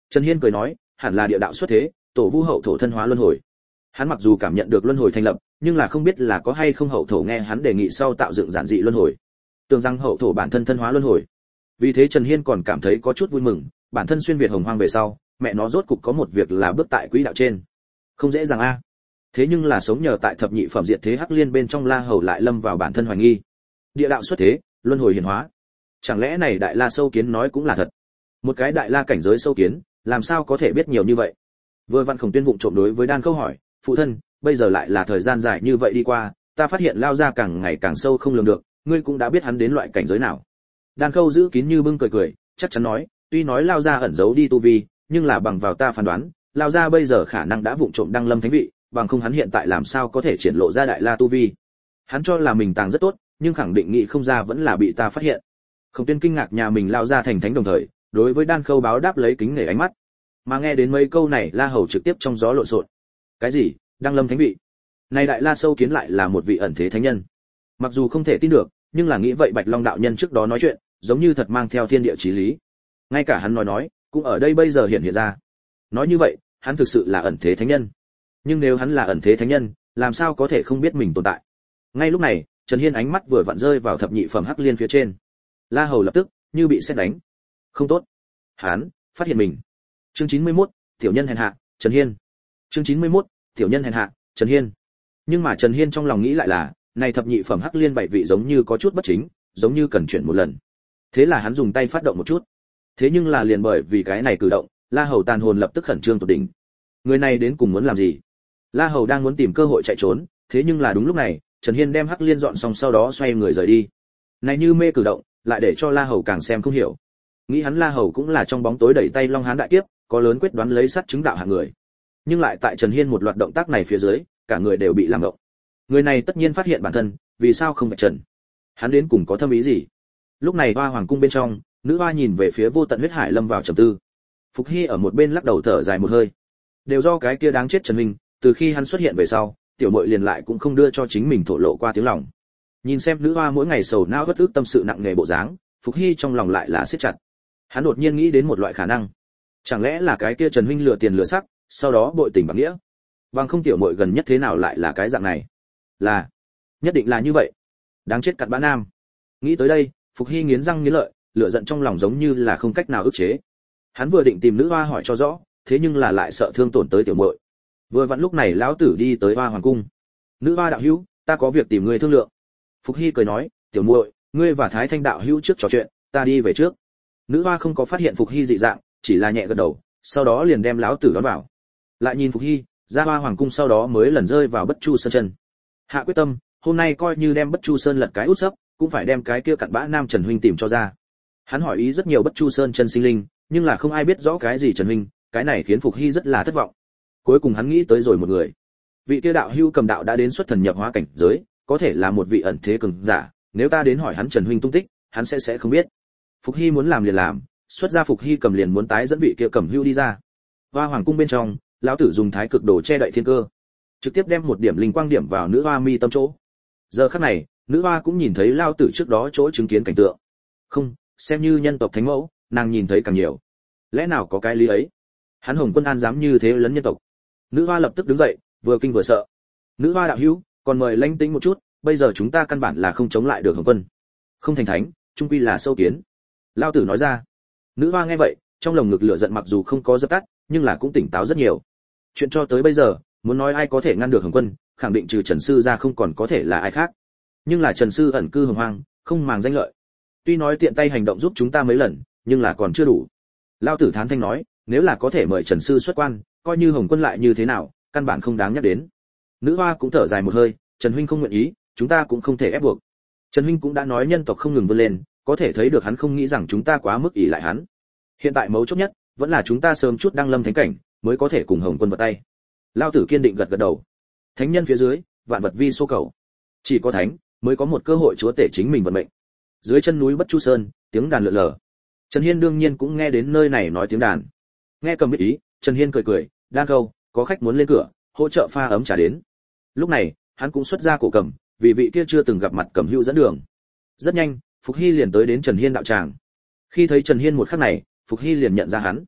Trần Hiên cười nói, hẳn là địa đạo xuất thế, tổ vu hậu thổ thân hóa luân hồi. Hắn mặc dù cảm nhận được luân hồi thành lập, nhưng là không biết là có hay không hậu thổ nghe hắn đề nghị sau tạo dựng giản dị luân hồi. Tưởng rằng hậu thổ bản thân thân hóa luân hồi. Vì thế Trần Hiên còn cảm thấy có chút vui mừng, bản thân xuyên việt hồng hoang về sau, mẹ nó rốt cục có một việc là bước tại quỹ đạo trên. Không dễ dàng a. Thế nhưng là sống nhờ tại thập nhị phẩm diệt thế hắc liên bên trong La Hầu lại lâm vào bản thân hoài nghi. Địa đạo xuất thế, luân hồi hiển hóa. Chẳng lẽ này đại la sâu kiến nói cũng là thật? Một cái đại la cảnh giới sâu kiến, làm sao có thể biết nhiều như vậy? Vừa Văn Khổng Tuyên vụng trộm đối với Đan Khâu hỏi, phụ thân, bây giờ lại là thời gian dài như vậy đi qua, ta phát hiện lao ra càng ngày càng sâu không lường được, ngươi cũng đã biết hắn đến loại cảnh giới nào. Đan Khâu giữ kín như bưng cười cười, chắc chắn nói, tuy nói lao ra ẩn giấu đi tu vi, nhưng là bằng vào ta phán đoán, lao ra bây giờ khả năng đã vụng trộm đăng lâm thánh vị, bằng không hắn hiện tại làm sao có thể triển lộ ra đại la tu vi. Hắn cho là mình tàng rất tốt, nhưng khẳng định nghĩ không ra vẫn là bị ta phát hiện. Khổng Tuyên kinh ngạc nhà mình lao ra thành thánh đồng thời, đối với Đan Khâu báo đáp lấy kính nể ánh mắt. Mà nghe đến mấy câu này, La Hầu trực tiếp trong gió lộn xộn. Cái gì? Đăng lâm thánh vị? Này đại la sâu kiến lại là một vị ẩn thế thánh nhân. Mặc dù không thể tin được, nhưng là nghĩ vậy Bạch Long đạo nhân trước đó nói chuyện, giống như thật mang theo thiên địa chí lý. Ngay cả hắn nói, cũng ở đây bây giờ hiện ra. Nói như vậy, hắn thực sự là ẩn thế thánh nhân. Nhưng nếu hắn là ẩn thế thánh nhân, làm sao có thể không biết mình tồn tại? Ngay lúc này, Trần Hiên ánh mắt vừa vặn rơi vào thập nhị phẩm hắc liên phía trên. La Hầu lập tức như bị sét đánh. Không tốt. Hắn phát hiện mình. Chương 91, tiểu nhân hèn hạ, Trần Hiên. Chương 91, tiểu nhân hèn hạ, Trần Hiên. Nhưng mà Trần Hiên trong lòng nghĩ lại là, này thập nhị phẩm hắc liên bảy vị giống như có chút bất chính, giống như cần chuyển một lần. Thế là hắn dùng tay phát động một chút. Thế nhưng là liền bởi vì cái này cử động, La Hầu tàn hồn lập tức khẩn trương tột đỉnh. Người này đến cùng muốn làm gì? La Hầu đang muốn tìm cơ hội chạy trốn, thế nhưng là đúng lúc này, Trần Hiên đem hắc liên dọn xong sau đó xoay người rời đi. Này như mê cử động, lại để cho La Hầu càng xem không hiểu. Nghĩ hắn La Hầu cũng là trong bóng tối đẩy tay Long Hán đại kiếp, có lớn quyết đoán lấy sắt chứng đạo hạng người. Nhưng lại tại Trần Hiên một loạt động tác này phía dưới, cả người đều bị làm động. Người này tất nhiên phát hiện bản thân, vì sao không vạch trần? Hắn đến cùng có thâm ý gì? Lúc này Hoa Hoàng cung bên trong, nữ hoa nhìn về phía vô tận huyết hải lâm vào trầm tư. Phục Hy ở một bên lắc đầu thở dài một hơi. Đều do cái kia đáng chết Trần Minh, từ khi hắn xuất hiện về sau, tiểu muội liền lại cũng không đưa cho chính mình thổ lộ qua tiếng lòng. Nhìn xem nữ hoa mỗi ngày sầu não bất ức tâm sự nặng nề bộ dáng, Phục Hy trong lòng lại là siết chặt. Hắn đột nhiên nghĩ đến một loại khả năng. Chẳng lẽ là cái kia Trần Minh lừa tiền lừa sắc, sau đó bội tình bạc nghĩa? Bằng không tiểu muội gần nhất thế nào lại là cái dạng này? Là, nhất định là như vậy. Đáng chết cặn bã nam. Nghĩ tới đây, Phục Hy nghiến răng nghiến lợi, lửa giận trong lòng giống như là không cách nào ức chế. Hắn vừa định tìm nữ hoa hỏi cho rõ, thế nhưng là lại sợ thương tổn tới tiểu muội. Vừa vặn lúc này lão tử đi tới Hoa Hoàng cung. Nữ hoa đạo hữu, ta có việc tìm ngươi thương lượng. Phục Hy cười nói, tiểu muội, ngươi và Thái Thanh đạo hữu trước trò chuyện, ta đi về trước. Nữ hoa không có phát hiện Phục Hy dị dạng, chỉ là nhẹ gật đầu, sau đó liền đem lão tử đón vào. Lại nhìn Phục Hy, ra Hoa Hoàng cung sau đó mới lần rơi vào Bất Chu Sơn chân. Hạ quyết tâm, hôm nay coi như đem Bất Chu Sơn lật cái út sấp, cũng phải đem cái kia cặn bã nam Trần huynh tìm cho ra. Hắn hỏi ý rất nhiều Bất Chu Sơn chân sinh linh, nhưng là không ai biết rõ cái gì Trần huynh, cái này khiến Phục Hy rất là thất vọng. Cuối cùng hắn nghĩ tới rồi một người. Vị kia đạo hưu cầm đạo đã đến xuất thần nhập hóa cảnh giới, có thể là một vị ẩn thế cường giả, nếu ta đến hỏi hắn Trần huynh tung tích, hắn sẽ không biết. Phục Hy muốn làm liền làm, xuất ra Phục Hy cầm liền muốn tái dẫn vị kia cầm hưu đi ra. Hoa Hoàng cung bên trong, lão tử dùng thái cực đồ che đậy thiên cơ, trực tiếp đem một điểm linh quang điểm vào nữ hoa mi tâm chỗ. Giờ khắc này, nữ hoa cũng nhìn thấy lão tử trước đó chỗ chứng kiến cảnh tượng. Không, xem như nhân tộc thánh mẫu, nàng nhìn thấy càng nhiều. Lẽ nào có cái lý ấy? Hắn Hồng Quân An dám như thế lấn nhân tộc? Nữ hoa lập tức đứng dậy, vừa kinh vừa sợ. Nữ hoa đạo hữu, còn mời lãnh tĩnh một chút, bây giờ chúng ta căn bản là không chống lại được Hồng Quân. Không thành thánh, trung quy là sâu kiến. Lão tử nói ra. Nữ hoa nghe vậy, trong lồng ngực lửa giận mặc dù không có dập tắt, nhưng là cũng tỉnh táo rất nhiều. Chuyện cho tới bây giờ, muốn nói ai có thể ngăn được Hồng Quân, khẳng định trừ Trần sư ra không còn có thể là ai khác. Nhưng là Trần sư ẩn cư hồng hoang, không màng danh lợi. Tuy nói tiện tay hành động giúp chúng ta mấy lần, nhưng là còn chưa đủ. Lão tử thán thanh nói, nếu là có thể mời Trần sư xuất quan, coi như Hồng Quân lại như thế nào, căn bản không đáng nhắc đến. Nữ hoa cũng thở dài một hơi, Trần huynh không nguyện ý, chúng ta cũng không thể ép buộc. Trần huynh cũng đã nói nhân tộc không ngừng vươn lên, có thể thấy được hắn không nghĩ rằng chúng ta quá mức ỷ lại hắn. Hiện tại mấu chốt nhất, vẫn là chúng ta sớm chút đăng lâm thánh cảnh, mới có thể cùng Hồng Quân vật tay. Lão tử kiên định gật gật đầu. Thánh nhân phía dưới, vạn vật vi số cầu. Chỉ có thánh mới có một cơ hội chúa tể chính mình vận mệnh. Dưới chân núi Bất Chu Sơn, tiếng đàn lượn lờ. Trần Hiên đương nhiên cũng nghe đến nơi này nói tiếng đàn. Nghe cầm biết ý, Trần Hiên cười cười, "Đan Câu, có khách muốn lên cửa, hỗ trợ pha ấm trà đến." Lúc này, hắn cũng xuất ra cổ cầm, vì vị kia chưa từng gặp mặt cầm hữu dẫn đường. Rất nhanh, Phục Hy liền tới đến Trần Hiên đạo tràng. Khi thấy Trần Hiên một khắc này, Phục Hy liền nhận ra hắn.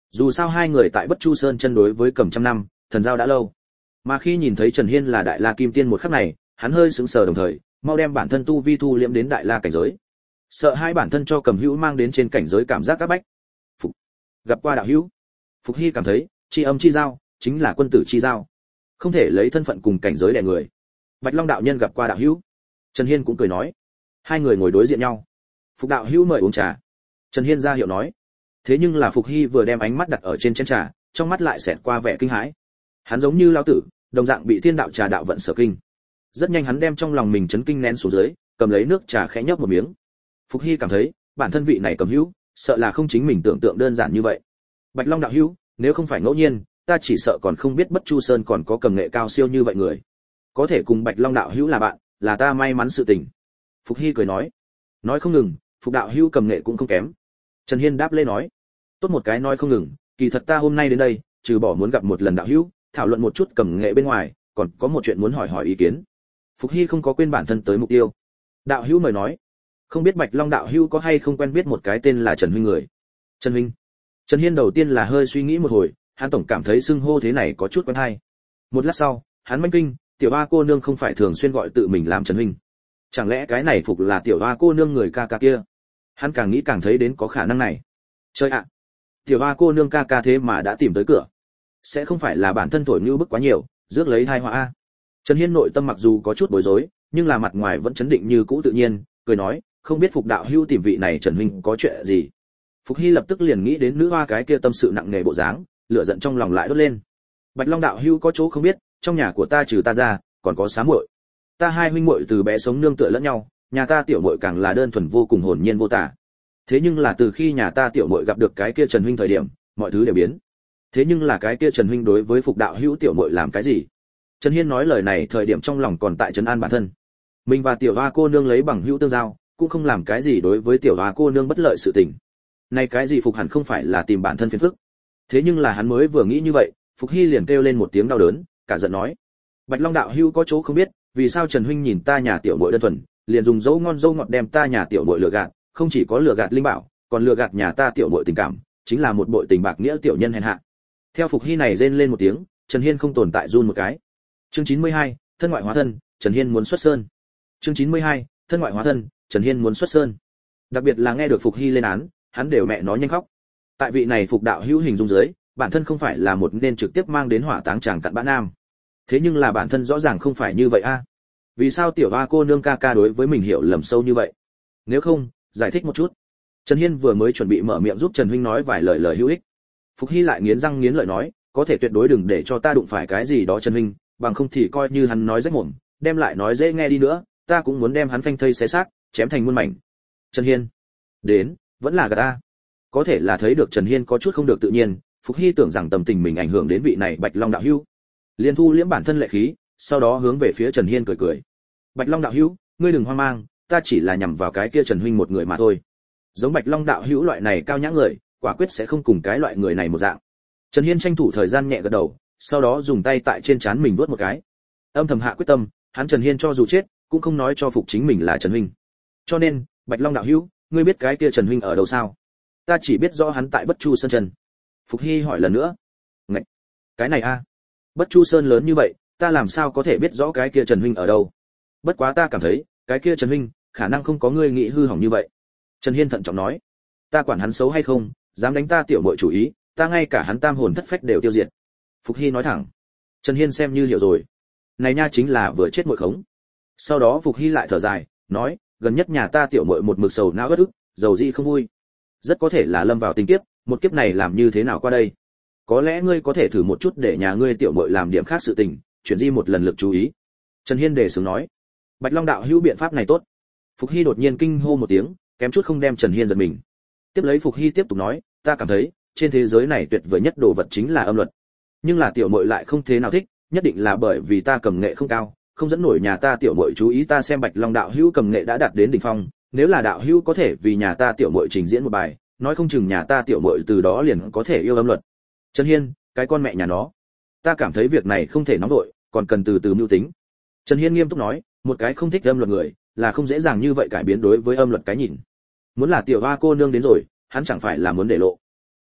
Dù sao hai người tại Bất Chu Sơn chân đối với cầm trăm năm, thần giao đã lâu. Mà khi nhìn thấy Trần Hiên là Đại La Kim Tiên một khắc này, hắn hơi sững sờ đồng thời, mau đem bản thân tu vi thu liễm đến Đại La cảnh giới. Sợ hai bản thân cho Cầm Hữu mang đến trên cảnh giới cảm giác các bách. Phục. Gặp qua đạo hữu. Phục Hy cảm thấy, chi âm chi giao, chính là quân tử chi giao. Không thể lấy thân phận cùng cảnh giới đè người. Bạch Long đạo nhân gặp qua đạo hữu. Trần Hiên cũng cười nói. Hai người ngồi đối diện nhau. Phục đạo hữu mời uống trà. Trần Hiên ra hiệu nói. Thế nhưng là Phục Hy vừa đem ánh mắt đặt ở trên chén trà, trong mắt lại xẹt qua vẻ kinh hãi. Hắn giống như lão tử, đồng dạng bị thiên đạo trà đạo vận sở kinh. Rất nhanh hắn đem trong lòng mình chấn kinh nén xuống dưới, cầm lấy nước trà khẽ nhấp một miếng. Phục Hy cảm thấy, bản thân vị này Cầm Hữu, sợ là không chính mình tưởng tượng đơn giản như vậy. Bạch Long đạo hữu, nếu không phải ngẫu nhiên, ta chỉ sợ còn không biết Bất Chu Sơn còn có cầm nghệ cao siêu như vậy người. Có thể cùng Bạch Long đạo hữu là bạn, là ta may mắn sự tình. Phục Hy cười nói. Nói không ngừng, Phục đạo hữu cầm nghệ cũng không kém. Trần Hiên đáp lê nói. Tốt một cái nói không ngừng, kỳ thật ta hôm nay đến đây, trừ bỏ muốn gặp một lần đạo hữu, thảo luận một chút cầm nghệ bên ngoài, còn có một chuyện muốn hỏi ý kiến. Phục Hy không có quên bản thân tới mục tiêu. Đạo hữu mời nói. Không biết Bạch Long đạo hữu có hay không quen biết một cái tên là Trần huynh người. Trần huynh. Trần Hiên đầu tiên là hơi suy nghĩ một hồi, hắn tổng cảm thấy xưng hô thế này có chút quen hay. Một lát sau, hắn manh kinh, tiểu hoa cô nương không phải thường xuyên gọi tự mình làm Trần huynh. Chẳng lẽ cái này Phục là tiểu hoa cô nương người ca ca kia? Hắn càng nghĩ càng thấy đến có khả năng này. Chơi ạ, tiểu hoa cô nương ca ca thế mà đã tìm tới cửa. Sẽ không phải là bản thân thổi như bức quá nhiều, rước lấy tai họa a. Trần Hiên nội tâm mặc dù có chút bối rối, nhưng là mặt ngoài vẫn chấn định như cũ tự nhiên, cười nói, không biết Phục đạo hữu tìm vị này Trần huynh có chuyện gì. Phục Hy lập tức liền nghĩ đến nữ hoa cái kia tâm sự nặng nề bộ dáng, lửa giận trong lòng lại đốt lên. Bạch Long đạo hữu có chỗ không biết, trong nhà của ta trừ ta ra, còn có xá muội. Ta hai huynh muội từ bé sống nương tựa lẫn nhau, nhà ta tiểu muội càng là đơn thuần vô cùng hồn nhiên vô tả. Thế nhưng là từ khi nhà ta tiểu muội gặp được cái kia Trần huynh thời điểm, mọi thứ đều biến. Thế nhưng là cái kia Trần huynh đối với Phục đạo hữu tiểu muội làm cái gì? Trần Hiên nói lời này thời điểm trong lòng còn tại trấn an bản thân. Mình và tiểu hoa cô nương lấy bằng hữu tương giao, cũng không làm cái gì đối với tiểu hoa cô nương bất lợi sự tình. Này cái gì Phục hẳn không phải là tìm bản thân phiền phức. Thế nhưng là hắn mới vừa nghĩ như vậy, Phục Hy liền kêu lên một tiếng đau đớn, cả giận nói: Bạch Long đạo hữu có chỗ không biết, vì sao Trần huynh nhìn ta nhà tiểu muội đơn thuần, liền dùng dấu ngon dâu ngọt đem ta nhà tiểu muội lừa gạt, không chỉ có lừa gạt linh bảo, còn lừa gạt nhà ta tiểu muội tình cảm, chính là một bội tình bạc nghĩa tiểu nhân hèn hạ. Theo Phục Hy này rên lên một tiếng, Trần Hiên không tồn tại run một cái. Chương 92, thân ngoại hóa thân, Trần Hiên muốn xuất sơn. Chương 92, thân ngoại hóa thân, Trần Hiên muốn xuất sơn. Đặc biệt là nghe được Phục Hy lên án, hắn đều mẹ nó nhanh khóc. Tại vị này Phục đạo hữu hình dung dưới, bản thân không phải là một nên trực tiếp mang đến hỏa táng chàng cặn bã nam. Thế nhưng là bản thân rõ ràng không phải như vậy a. Vì sao tiểu hoa cô nương ca ca đối với mình hiểu lầm sâu như vậy? Nếu không, giải thích một chút. Trần Hiên vừa mới chuẩn bị mở miệng giúp Trần huynh nói vài lời hữu ích. Phục Hy lại nghiến răng nghiến lợi nói, có thể tuyệt đối đừng để cho ta đụng phải cái gì đó Trần huynh, bằng không thì coi như hắn nói rách mồm, đem lại nói dễ nghe đi nữa, ta cũng muốn đem hắn phanh thây xé xác, chém thành muôn mảnh. Trần Hiên, đến, vẫn là gạt ta. Có thể là thấy được Trần Hiên có chút không được tự nhiên, Phục Hy tưởng rằng tâm tình mình ảnh hưởng đến vị này Bạch Long đạo hữu, liền thu liễm bản thân lệ khí, sau đó hướng về phía Trần Hiên cười cười. Bạch Long đạo hữu, ngươi đừng hoang mang, ta chỉ là nhằm vào cái kia Trần huynh một người mà thôi. Giống Bạch Long đạo hữu loại này cao nhã người, quả quyết sẽ không cùng cái loại người này một dạng. Trần Hiên tranh thủ thời gian nhẹ gật đầu, sau đó dùng tay tại trên trán mình vuốt một cái. Âm thầm hạ quyết tâm, hắn Trần Hiên cho dù chết, cũng không nói cho Phục chính mình là Trần huynh. Cho nên, Bạch Long đạo hữu, ngươi biết cái kia Trần huynh ở đâu sao? Ta chỉ biết rõ hắn tại Bất Chu Sơn chân. Phục Hy hỏi lần nữa. Ngậy, cái này a, Bất Chu Sơn lớn như vậy, ta làm sao có thể biết rõ cái kia Trần huynh ở đâu? Bất quá ta cảm thấy, cái kia Trần huynh, khả năng không có ngươi nghĩ hư hỏng như vậy. Trần Hiên thận trọng nói. Ta quản hắn xấu hay không, dám đánh ta tiểu muội chủ ý, ta ngay cả hắn tam hồn thất phách đều tiêu diệt. Phục Hy nói thẳng. Trần Hiên xem như hiểu rồi. Này nha chính là vừa chết muội khống. Sau đó Phục Hy lại thở dài, nói, gần nhất nhà ta tiểu muội một mực sầu não uất ức, dầu gì không vui. Rất có thể là lâm vào tình kiếp, một kiếp này làm như thế nào qua đây? Có lẽ ngươi có thể thử một chút để nhà ngươi tiểu muội làm điểm khác sự tình, chuyển di một lần lực chú ý. Trần Hiên đề xướng nói. Bạch Long đạo hữu biện pháp này tốt. Phục Hy đột nhiên kinh hô một tiếng, kém chút không đem Trần Hiên giật mình. Tiếp lấy Phục Hy tiếp tục nói, ta cảm thấy, trên thế giới này tuyệt vời nhất đồ vật chính là âm luật. Nhưng là tiểu muội lại không thế nào thích, nhất định là bởi vì ta cầm nghệ không cao, không dẫn nổi nhà ta tiểu muội chú ý. Ta xem Bạch Long đạo hữu cầm nghệ đã đạt đến đỉnh phong, nếu là đạo hữu có thể vì nhà ta tiểu muội trình diễn một bài, nói không chừng nhà ta tiểu muội từ đó liền có thể yêu âm luật. Trần Hiên, cái con mẹ nhà nó, ta cảm thấy việc này không thể nóng vội, còn cần từ từ mưu tính. Trần Hiên nghiêm túc nói, một cái không thích âm luật người, là không dễ dàng như vậy cải biến đối với âm luật cái nhìn. Muốn là tiểu hoa cô nương đến rồi, hắn chẳng phải là muốn để lộ.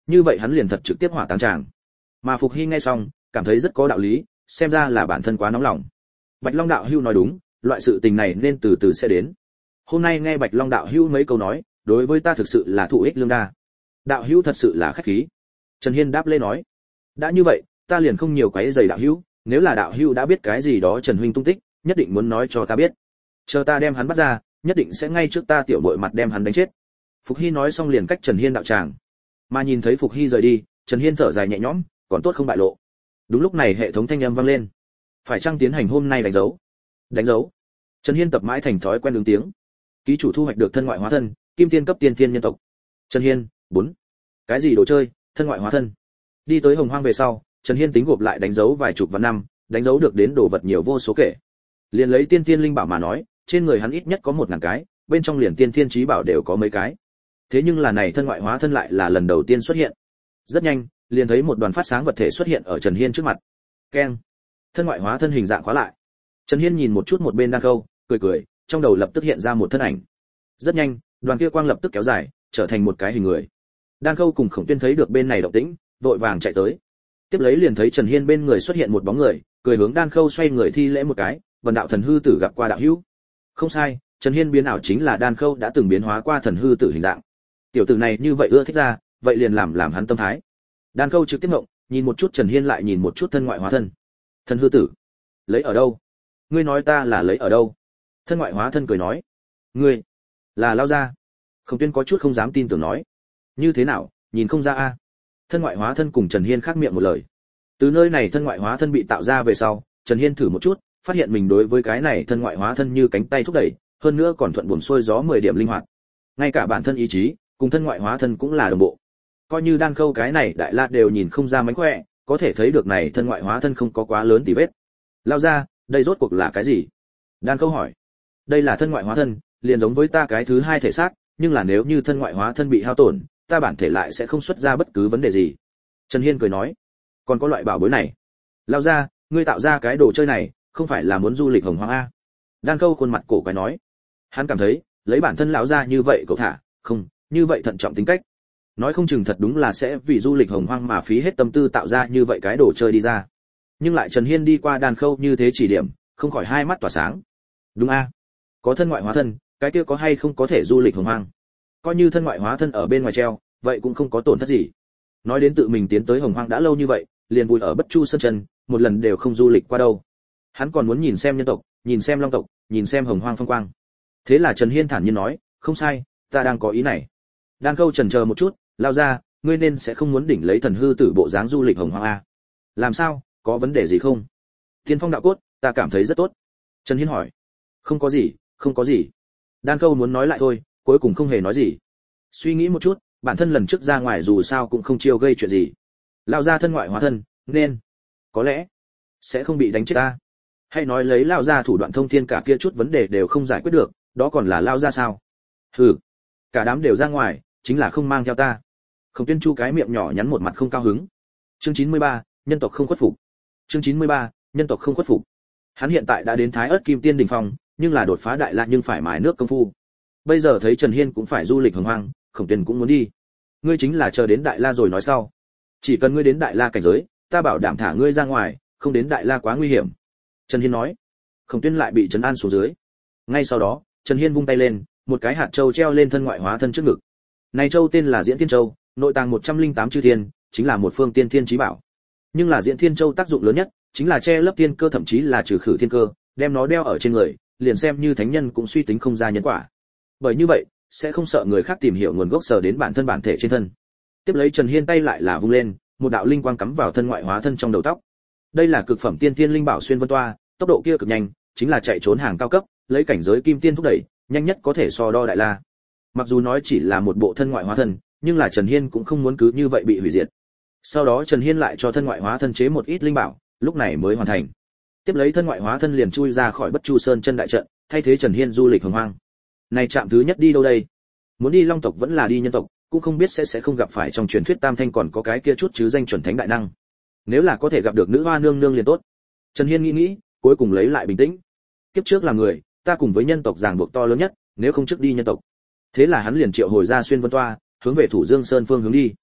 Như vậy hắn liền thật trực tiếp hỏa táng tràng. Mà Phục Hy nghe xong, cảm thấy rất có đạo lý, xem ra là bản thân quá nóng lòng. Bạch Long đạo hữu nói đúng, loại sự tình này nên từ từ sẽ đến. Hôm nay nghe Bạch Long đạo hữu mấy câu nói, đối với ta thực sự là thụ ích lương đa. Đạo hữu thật sự là khách khí. Trần Hiên đáp lễ nói, đã như vậy, ta liền không nhiều quấy rầy đạo hữu, nếu là đạo hữu đã biết cái gì đó Trần huynh tung tích, nhất định muốn nói cho ta biết. Chờ ta đem hắn bắt ra, nhất định sẽ ngay trước ta tiểu muội mặt đem hắn đánh chết. Phục Hy nói xong liền cách Trần Hiên đạo tràng. Mà nhìn thấy Phục Hy rời đi, Trần Hiên thở dài nhẹ nhõm, còn tốt không bại lộ. Đúng lúc này hệ thống thanh âm vang lên. Phải chăng tiến hành hôm nay đánh dấu? Đánh dấu. Trần Hiên tập mãi thành thói quen ứng tiếng. Ký chủ thu hoạch được thân ngoại hóa thân, kim tiên cấp tiên thiên nhân tộc. Trần Hiên, 4. Cái gì đồ chơi, thân ngoại hóa thân? Đi tới Hồng Hoang về sau, Trần Hiên tính gộp lại đánh dấu vài chục vạn năm, đánh dấu được đến đồ vật nhiều vô số kể. Liền lấy tiên thiên linh bảo mà nói, trên người hắn ít nhất có 1000 cái, bên trong liền tiên thiên chí bảo đều có mấy cái. Thế nhưng là này thân ngoại hóa thân lại là lần đầu tiên xuất hiện. Rất nhanh, liền thấy một đoàn phát sáng vật thể xuất hiện ở Trần Hiên trước mặt. Keng. Thân ngoại hóa thân hình dạng khóa lại. Trần Hiên nhìn một chút một bên Đan Khâu, cười cười, trong đầu lập tức hiện ra một thân ảnh. Rất nhanh, đoàn kia quang lập tức kéo dài, trở thành một cái hình người. Đan Khâu cùng Khổng Tuyên thấy được bên này động tĩnh, vội vàng chạy tới. Tiếp lấy liền thấy Trần Hiên bên người xuất hiện một bóng người, cười hướng Đan Khâu xoay người thi lễ một cái, "Vân đạo thần hư tử gặp qua đạo hữu." Không sai, Trần Hiên biến ảo chính là Đan Khâu đã từng biến hóa qua thần hư tử hình dạng. Tiểu tử này như vậy ưa thích ra, vậy liền làm hắn tâm thái. Đan Khâu trực tiếp ngộng, nhìn một chút Trần Hiên lại nhìn một chút thân ngoại hóa thân. Thần hư tử, lấy ở đâu? Ngươi nói ta là lấy ở đâu? Thân ngoại hóa thân cười nói, ngươi là Lao Gia. Khổng Tuyên có chút không dám tin tưởng nói, như thế nào, nhìn không ra a? Thân ngoại hóa thân cùng Trần Hiên khác miệng một lời. Từ nơi này thân ngoại hóa thân bị tạo ra về sau, Trần Hiên thử một chút, phát hiện mình đối với cái này thân ngoại hóa thân như cánh tay thúc đẩy, hơn nữa còn thuận buồm xuôi gió 10 điểm linh hoạt. Ngay cả bản thân ý chí, cùng thân ngoại hóa thân cũng là đồng bộ. Coi như Đan Khâu cái này đại la đều nhìn không ra mánh khỏe, có thể thấy được này thân ngoại hóa thân không có quá lớn tỉ vết. Lao ra, đây rốt cuộc là cái gì? Đan Khâu hỏi. Đây là thân ngoại hóa thân, liền giống với ta cái thứ hai thể xác, nhưng là nếu như thân ngoại hóa thân bị hao tổn, ta bản thể lại sẽ không xuất ra bất cứ vấn đề gì. Trần Hiên cười nói. Còn có loại bảo bối này. Lao ra, ngươi tạo ra cái đồ chơi này, không phải là muốn du lịch Hồng Hoang a? Đan Khâu khuôn mặt cổ quái nói. Hắn cảm thấy, lấy bản thân lão ra như vậy cậu thả, không, như vậy thận trọng tính cách. Nói không chừng thật đúng là sẽ vì du lịch Hồng Hoang mà phí hết tâm tư tạo ra như vậy cái đồ chơi đi ra. Nhưng lại Trần Hiên đi qua Đan Khâu như thế chỉ điểm, không khỏi hai mắt tỏa sáng. Đúng a, có thân ngoại hóa thân, cái kia có hay không có thể du lịch Hồng Hoang? Coi như thân ngoại hóa thân ở bên ngoài treo, vậy cũng không có tổn thất gì. Nói đến tự mình tiến tới Hồng Hoang đã lâu như vậy, liền vui ở Bất Chu Sơn Chân, một lần đều không du lịch qua đâu. Hắn còn muốn nhìn xem nhân tộc, nhìn xem long tộc, nhìn xem Hồng Hoang phong quang. Thế là Trần Hiên thản nhiên nói, không sai, ta đang có ý này. Đan Khâu chần chờ một chút, Lao ra, ngươi nên sẽ không muốn đỉnh lấy thần hư tử bộ dáng du lịch Hồng Hoang a? Làm sao, có vấn đề gì không? Tiên phong đạo cốt, ta cảm thấy rất tốt. Trần Hiên hỏi. Không có gì, không có gì. Đan Khâu muốn nói lại thôi, cuối cùng không hề nói gì. Suy nghĩ một chút, bản thân lần trước ra ngoài dù sao cũng không chiêu gây chuyện gì. Lao ra thân ngoại hóa thân, nên có lẽ sẽ không bị đánh chết ta. Hay nói lấy Lao ra thủ đoạn thông thiên cả kia chút vấn đề đều không giải quyết được, đó còn là Lao ra sao? Hừ, cả đám đều ra ngoài, chính là không mang theo ta. Khổng Tuyên Chu cái miệng nhỏ nhắn một mặt không cao hứng. Chương 93, nhân tộc không khuất phục. Chương 93, nhân tộc không khuất phục. Hắn hiện tại đã đến Thái Ức Kim Tiên đỉnh phong, nhưng là đột phá đại la nhưng phải mài nước công phu. Bây giờ thấy Trần Hiên cũng phải du lịch Hồng Hoang, Khổng Tuyên cũng muốn đi. Ngươi chính là chờ đến đại la rồi nói sau. Chỉ cần ngươi đến đại la cảnh giới, ta bảo đảm thả ngươi ra ngoài, không đến đại la quá nguy hiểm. Trần Hiên nói. Khổng Tuyên lại bị trấn an xuống dưới. Ngay sau đó, Trần Hiên vung tay lên, một cái hạt châu treo lên thân ngoại hóa thân trước ngực. Này châu tên là Diễn Thiên Châu, nội tàng 108 chư thiên, chính là một phương tiên thiên chí bảo. Nhưng là Diễn Thiên Châu tác dụng lớn nhất, chính là che lấp thiên cơ thậm chí là trừ khử thiên cơ, đem nó đeo ở trên người, liền xem như thánh nhân cũng suy tính không ra nhân quả. Bởi như vậy, sẽ không sợ người khác tìm hiểu nguồn gốc sở đến bản thân bản thể trên thân. Tiếp lấy Trần Hiên tay lại là vung lên, một đạo linh quang cắm vào thân ngoại hóa thân trong đầu tóc. Đây là cực phẩm tiên thiên linh bảo xuyên vân toa, tốc độ kia cực nhanh, chính là chạy trốn hàng cao cấp, lấy cảnh giới kim tiên thúc đẩy, nhanh nhất có thể so đo đại la. Mặc dù nói chỉ là một bộ thân ngoại hóa thân, nhưng là Trần Hiên cũng không muốn cứ như vậy bị hủy diệt. Sau đó Trần Hiên lại cho thân ngoại hóa thân chế một ít linh bảo, lúc này mới hoàn thành. Tiếp lấy thân ngoại hóa thân liền chui ra khỏi Bất Chu Sơn Chân đại trận, thay thế Trần Hiên du lịch Hồng Hoang. Này trạm thứ nhất đi đâu đây? Muốn đi Long tộc vẫn là đi nhân tộc, cũng không biết sẽ không gặp phải trong truyền thuyết Tam Thanh còn có cái kia chút chứ danh chuẩn thánh đại năng. Nếu là có thể gặp được nữ hoa nương nương liền tốt. Trần Hiên nghĩ, cuối cùng lấy lại bình tĩnh. Kiếp trước là người, ta cùng với nhân tộc ràng buộc to lớn nhất, nếu không trước đi nhân tộc. Thế là hắn liền triệu hồi ra xuyên vân toa, hướng về Thủ Dương Sơn phương hướng đi.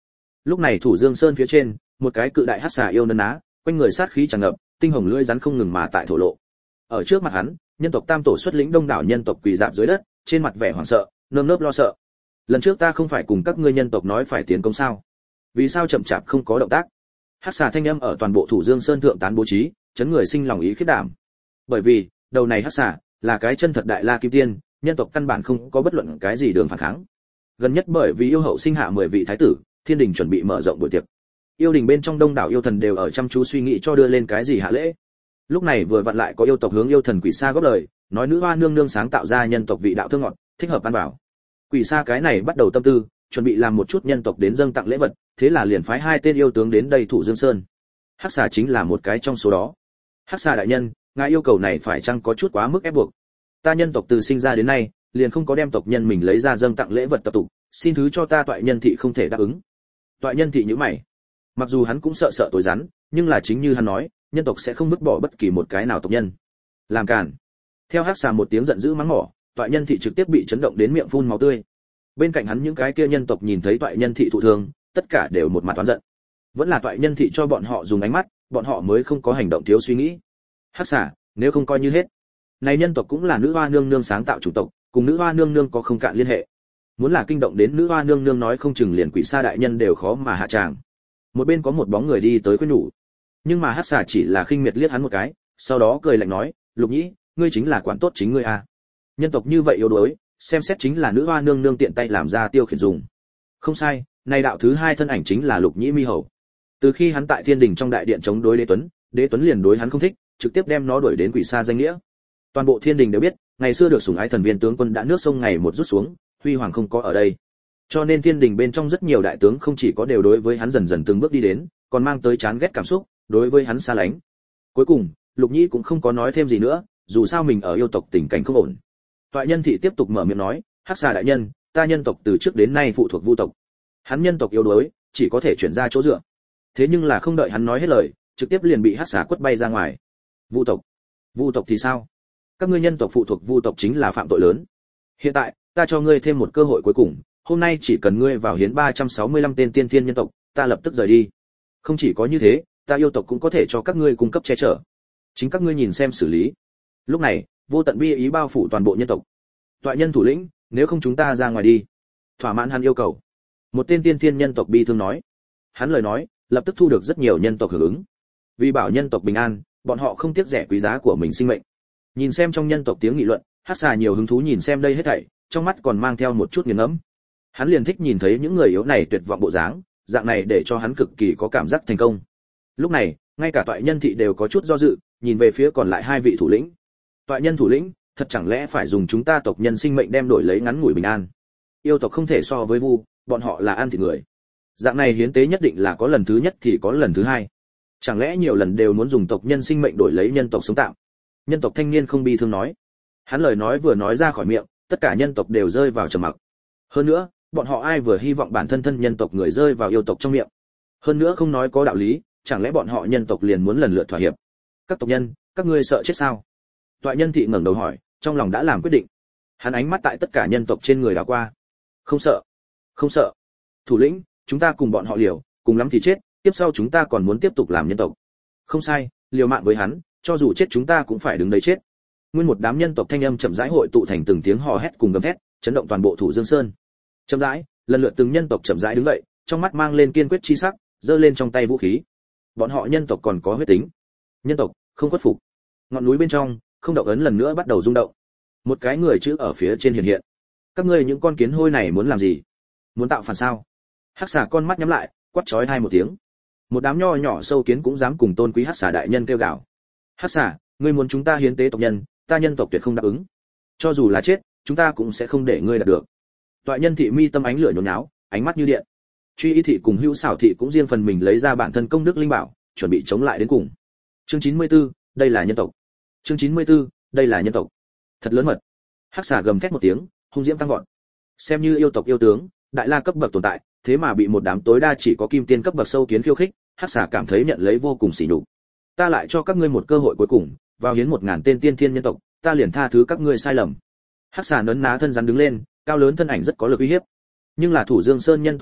Lúc này Thủ Dương Sơn phía trên, một cái cự đại hắc xà yêu nấn ná, quanh người sát khí tràn ngập, tinh hồng lưỡi rắn không ngừng mà tại thổ lộ. Ở trước mặt hắn, nhân tộc Tam tổ xuất lĩnh đông đảo nhân tộc quỳ rạp dưới đất, trên mặt vẻ hoảng sợ, nơm nớp lo sợ. Lần trước ta không phải cùng các ngươi nhân tộc nói phải tiến công sao? Vì sao chậm chạp không có động tác? Hắc xà thanh âm ở toàn bộ Thủ Dương Sơn thượng tán bố trí, chấn người sinh lòng ý khiếp đảm. Bởi vì, đầu này hắc xà là cái chân thật đại la kim tiên, nhân tộc căn bản không có bất luận cái gì đường phản kháng. Gần nhất bởi vì yêu hậu sinh hạ 10 vị thái tử, thiên đình chuẩn bị mở rộng buổi tiệc. Yêu đình bên trong đông đảo yêu thần đều ở chăm chú suy nghĩ cho đưa lên cái gì hạ lễ. Lúc này vừa vặn lại có yêu tộc hướng yêu thần Quỷ Sa góp lời, nói nữ hoa nương nương sáng tạo ra nhân tộc vị đạo thơm ngọt, thích hợp ăn vào. Quỷ Sa cái này bắt đầu tâm tư, chuẩn bị làm một chút nhân tộc đến dâng tặng lễ vật, thế là liền phái 2 tên yêu tướng đến đây Thủ Dương Sơn. Hắc xà chính là một cái trong số đó. Hắc xà đại nhân, ngài yêu cầu này phải chăng có chút quá mức ép buộc? Ta nhân tộc từ sinh ra đến nay, liền không có đem tộc nhân mình lấy ra dâng tặng lễ vật tập tục, xin thứ cho ta Toại Nhân thị không thể đáp ứng. Toại Nhân thị nhíu mày. Mặc dù hắn cũng sợ sợ tối rắn, nhưng là chính như hắn nói, nhân tộc sẽ không vứt bỏ bất kỳ một cái nào tộc nhân. Làm cản. Theo hắc xà một tiếng giận dữ mắng mỏ, Toại Nhân thị trực tiếp bị chấn động đến miệng phun máu tươi. Bên cạnh hắn những cái kia nhân tộc nhìn thấy Toại Nhân thị thụ thương, tất cả đều một mặt oán giận. Vẫn là Toại Nhân thị cho bọn họ dùng ánh mắt, bọn họ mới không có hành động thiếu suy nghĩ. Hắc xà, nếu không coi như hết, này nhân tộc cũng là nữ hoa nương nương sáng tạo chủng tộc, cùng nữ hoa nương nương có không cạn liên hệ. Muốn là kinh động đến nữ hoa nương nương nói không chừng liền Quỷ Sa đại nhân đều khó mà hạ tràng. Một bên có một bóng người đi tới khuyên nhủ, nhưng mà hắc xà chỉ là khinh miệt liếc hắn một cái, sau đó cười lạnh nói, Lục Nhĩ, ngươi chính là quản tốt chính ngươi à? Nhân tộc như vậy yếu đuối, xem xét chính là nữ hoa nương nương tiện tay làm ra tiêu khiển dùng. Không sai, này đạo thứ 2 thân ảnh chính là Lục Nhĩ Mi Hầu. Từ khi hắn tại Thiên Đình trong đại điện chống đối Đế Tuấn liền đối hắn không thích, trực tiếp đem nó đuổi đến Quỷ Sa danh nghĩa. Toàn bộ Thiên Đình đều biết, ngày xưa được sủng ái thần viên tướng quân đã nước sông ngày một rút xuống, huy hoàng không có ở đây. Cho nên Thiên Đình bên trong rất nhiều đại tướng không chỉ có đều đối với hắn dần dần từng bước đi đến, còn mang tới chán ghét cảm xúc, đối với hắn xa lánh. Cuối cùng, Lục Nhĩ cũng không có nói thêm gì nữa, dù sao mình ở yêu tộc tình cảnh không ổn. Toại Nhân thị tiếp tục mở miệng nói, hắc xà đại nhân, ta nhân tộc từ trước đến nay phụ thuộc Vu tộc. Hắn nhân tộc yếu đuối, chỉ có thể chuyển ra chỗ dựa. Thế nhưng là không đợi hắn nói hết lời, trực tiếp liền bị hắc xà quất bay ra ngoài. Vu tộc thì sao? Các ngươi nhân tộc phụ thuộc Vu tộc chính là phạm tội lớn. Hiện tại, ta cho ngươi thêm một cơ hội cuối cùng, hôm nay chỉ cần ngươi vào hiến 365 tên tiên thiên nhân tộc, ta lập tức rời đi. Không chỉ có như thế, ta yêu tộc cũng có thể cho các ngươi cung cấp che chở. Chính các ngươi nhìn xem xử lý. Lúc này, vô tận bi ý bao phủ toàn bộ nhân tộc. Toại nhân thủ lĩnh, nếu không chúng ta ra ngoài đi. Thỏa mãn hắn yêu cầu. Một tên tiên thiên nhân tộc bi thương nói. Hắn lời nói, lập tức thu được rất nhiều nhân tộc hưởng ứng. Vì bảo nhân tộc bình an, bọn họ không tiếc rẻ quý giá của mình sinh mệnh. Nhìn xem trong nhân tộc tiếng nghị luận, hắc xà nhiều hứng thú nhìn xem đây hết thảy, trong mắt còn mang theo một chút nghiền ngẫm. Hắn liền thích nhìn thấy những người yếu này tuyệt vọng bộ dáng, dạng này để cho hắn cực kỳ có cảm giác thành công. Lúc này, ngay cả Toại Nhân thị đều có chút do dự, nhìn về phía còn lại 2 vị thủ lĩnh. Toại nhân thủ lĩnh, thật chẳng lẽ phải dùng chúng ta tộc nhân sinh mệnh đem đổi lấy ngắn ngủi bình an? Yêu tộc không thể so với Vu, bọn họ là ăn thịt người. Dạng này hiến tế nhất định là có lần thứ nhất thì có lần thứ 2. Chẳng lẽ nhiều lần đều muốn dùng tộc nhân sinh mệnh đổi lấy nhân tộc sống tạm? Nhân tộc thanh niên không bi thương nói. Hắn lời nói vừa nói ra khỏi miệng, tất cả nhân tộc đều rơi vào trầm mặc. Hơn nữa, bọn họ ai vừa hy vọng bản thân thân nhân tộc người rơi vào yêu tộc trong miệng. Hơn nữa không nói có đạo lý, chẳng lẽ bọn họ nhân tộc liền muốn lần lượt thỏa hiệp? Các tộc nhân, các ngươi sợ chết sao? Toại Nhân thị ngẩng đầu hỏi, trong lòng đã làm quyết định. Hắn ánh mắt tại tất cả nhân tộc trên người đảo qua. Không sợ, không sợ. Thủ lĩnh, chúng ta cùng bọn họ liều, cùng lắm thì chết, tiếp sau chúng ta còn muốn tiếp tục làm nhân tộc. Không sai, liều mạng với hắn, cho dù chết chúng ta cũng phải đứng đấy chết. Nguyên một đám nhân tộc thanh âm chậm rãi hội tụ thành từng tiếng hò hét cùng gầm thét, chấn động toàn bộ Thủ Dương Sơn. Chậm rãi, lần lượt từng nhân tộc chậm rãi đứng dậy, trong mắt mang lên kiên quyết chi sắc, giơ lên trong tay vũ khí. Bọn họ nhân tộc còn có huyết tính. Nhân tộc không khuất phục. Ngọn núi bên trong, không động ấn lần nữa bắt đầu rung động. Một cái người chữ ở phía trên hiện hiện. Các ngươi những con kiến hôi này muốn làm gì? Muốn tạo phản sao? Hắc xà con mắt nhắm lại, quát chói hai một tiếng. Một đám nho nhỏ sâu kiến cũng dám cùng tôn quý hắc xà đại nhân kêu gào. Hắc xà, ngươi muốn chúng ta hiến tế tộc nhân, ta nhân tộc tuyệt không đáp ứng. Cho dù là chết, chúng ta cũng sẽ không để ngươi đạt được. Toại Nhân thị mi tâm ánh lửa nhốn nháo, ánh mắt như điện. Truy Y thị cùng Hữu Xảo thị cũng riêng phần mình lấy ra bản thân công đức linh bảo, chuẩn bị chống lại đến cùng. Chương 94, đây là nhân tộc. Chương 94, đây là nhân tộc. Thật lớn mật. Hắc xà gầm thét một tiếng, hung diễm tăng vọt. Xem như yêu tộc yêu tướng, đại la cấp bậc tồn tại, thế mà bị một đám tối đa chỉ có kim tiên cấp bậc sâu kiến khiêu khích, Hắc xà cảm thấy nhận lấy vô cùng sỉ nhục. Ta lại cho các ngươi một cơ hội cuối cùng, vào hiến 1000 tên tiên thiên nhân tộc, ta liền tha thứ các ngươi sai lầm. Hắc xà nấn ná thân rắn đứng lên, cao lớn thân ảnh rất có lực uy hiếp. Nhưng là Thủ Dương Sơn nhân tộc nhóm,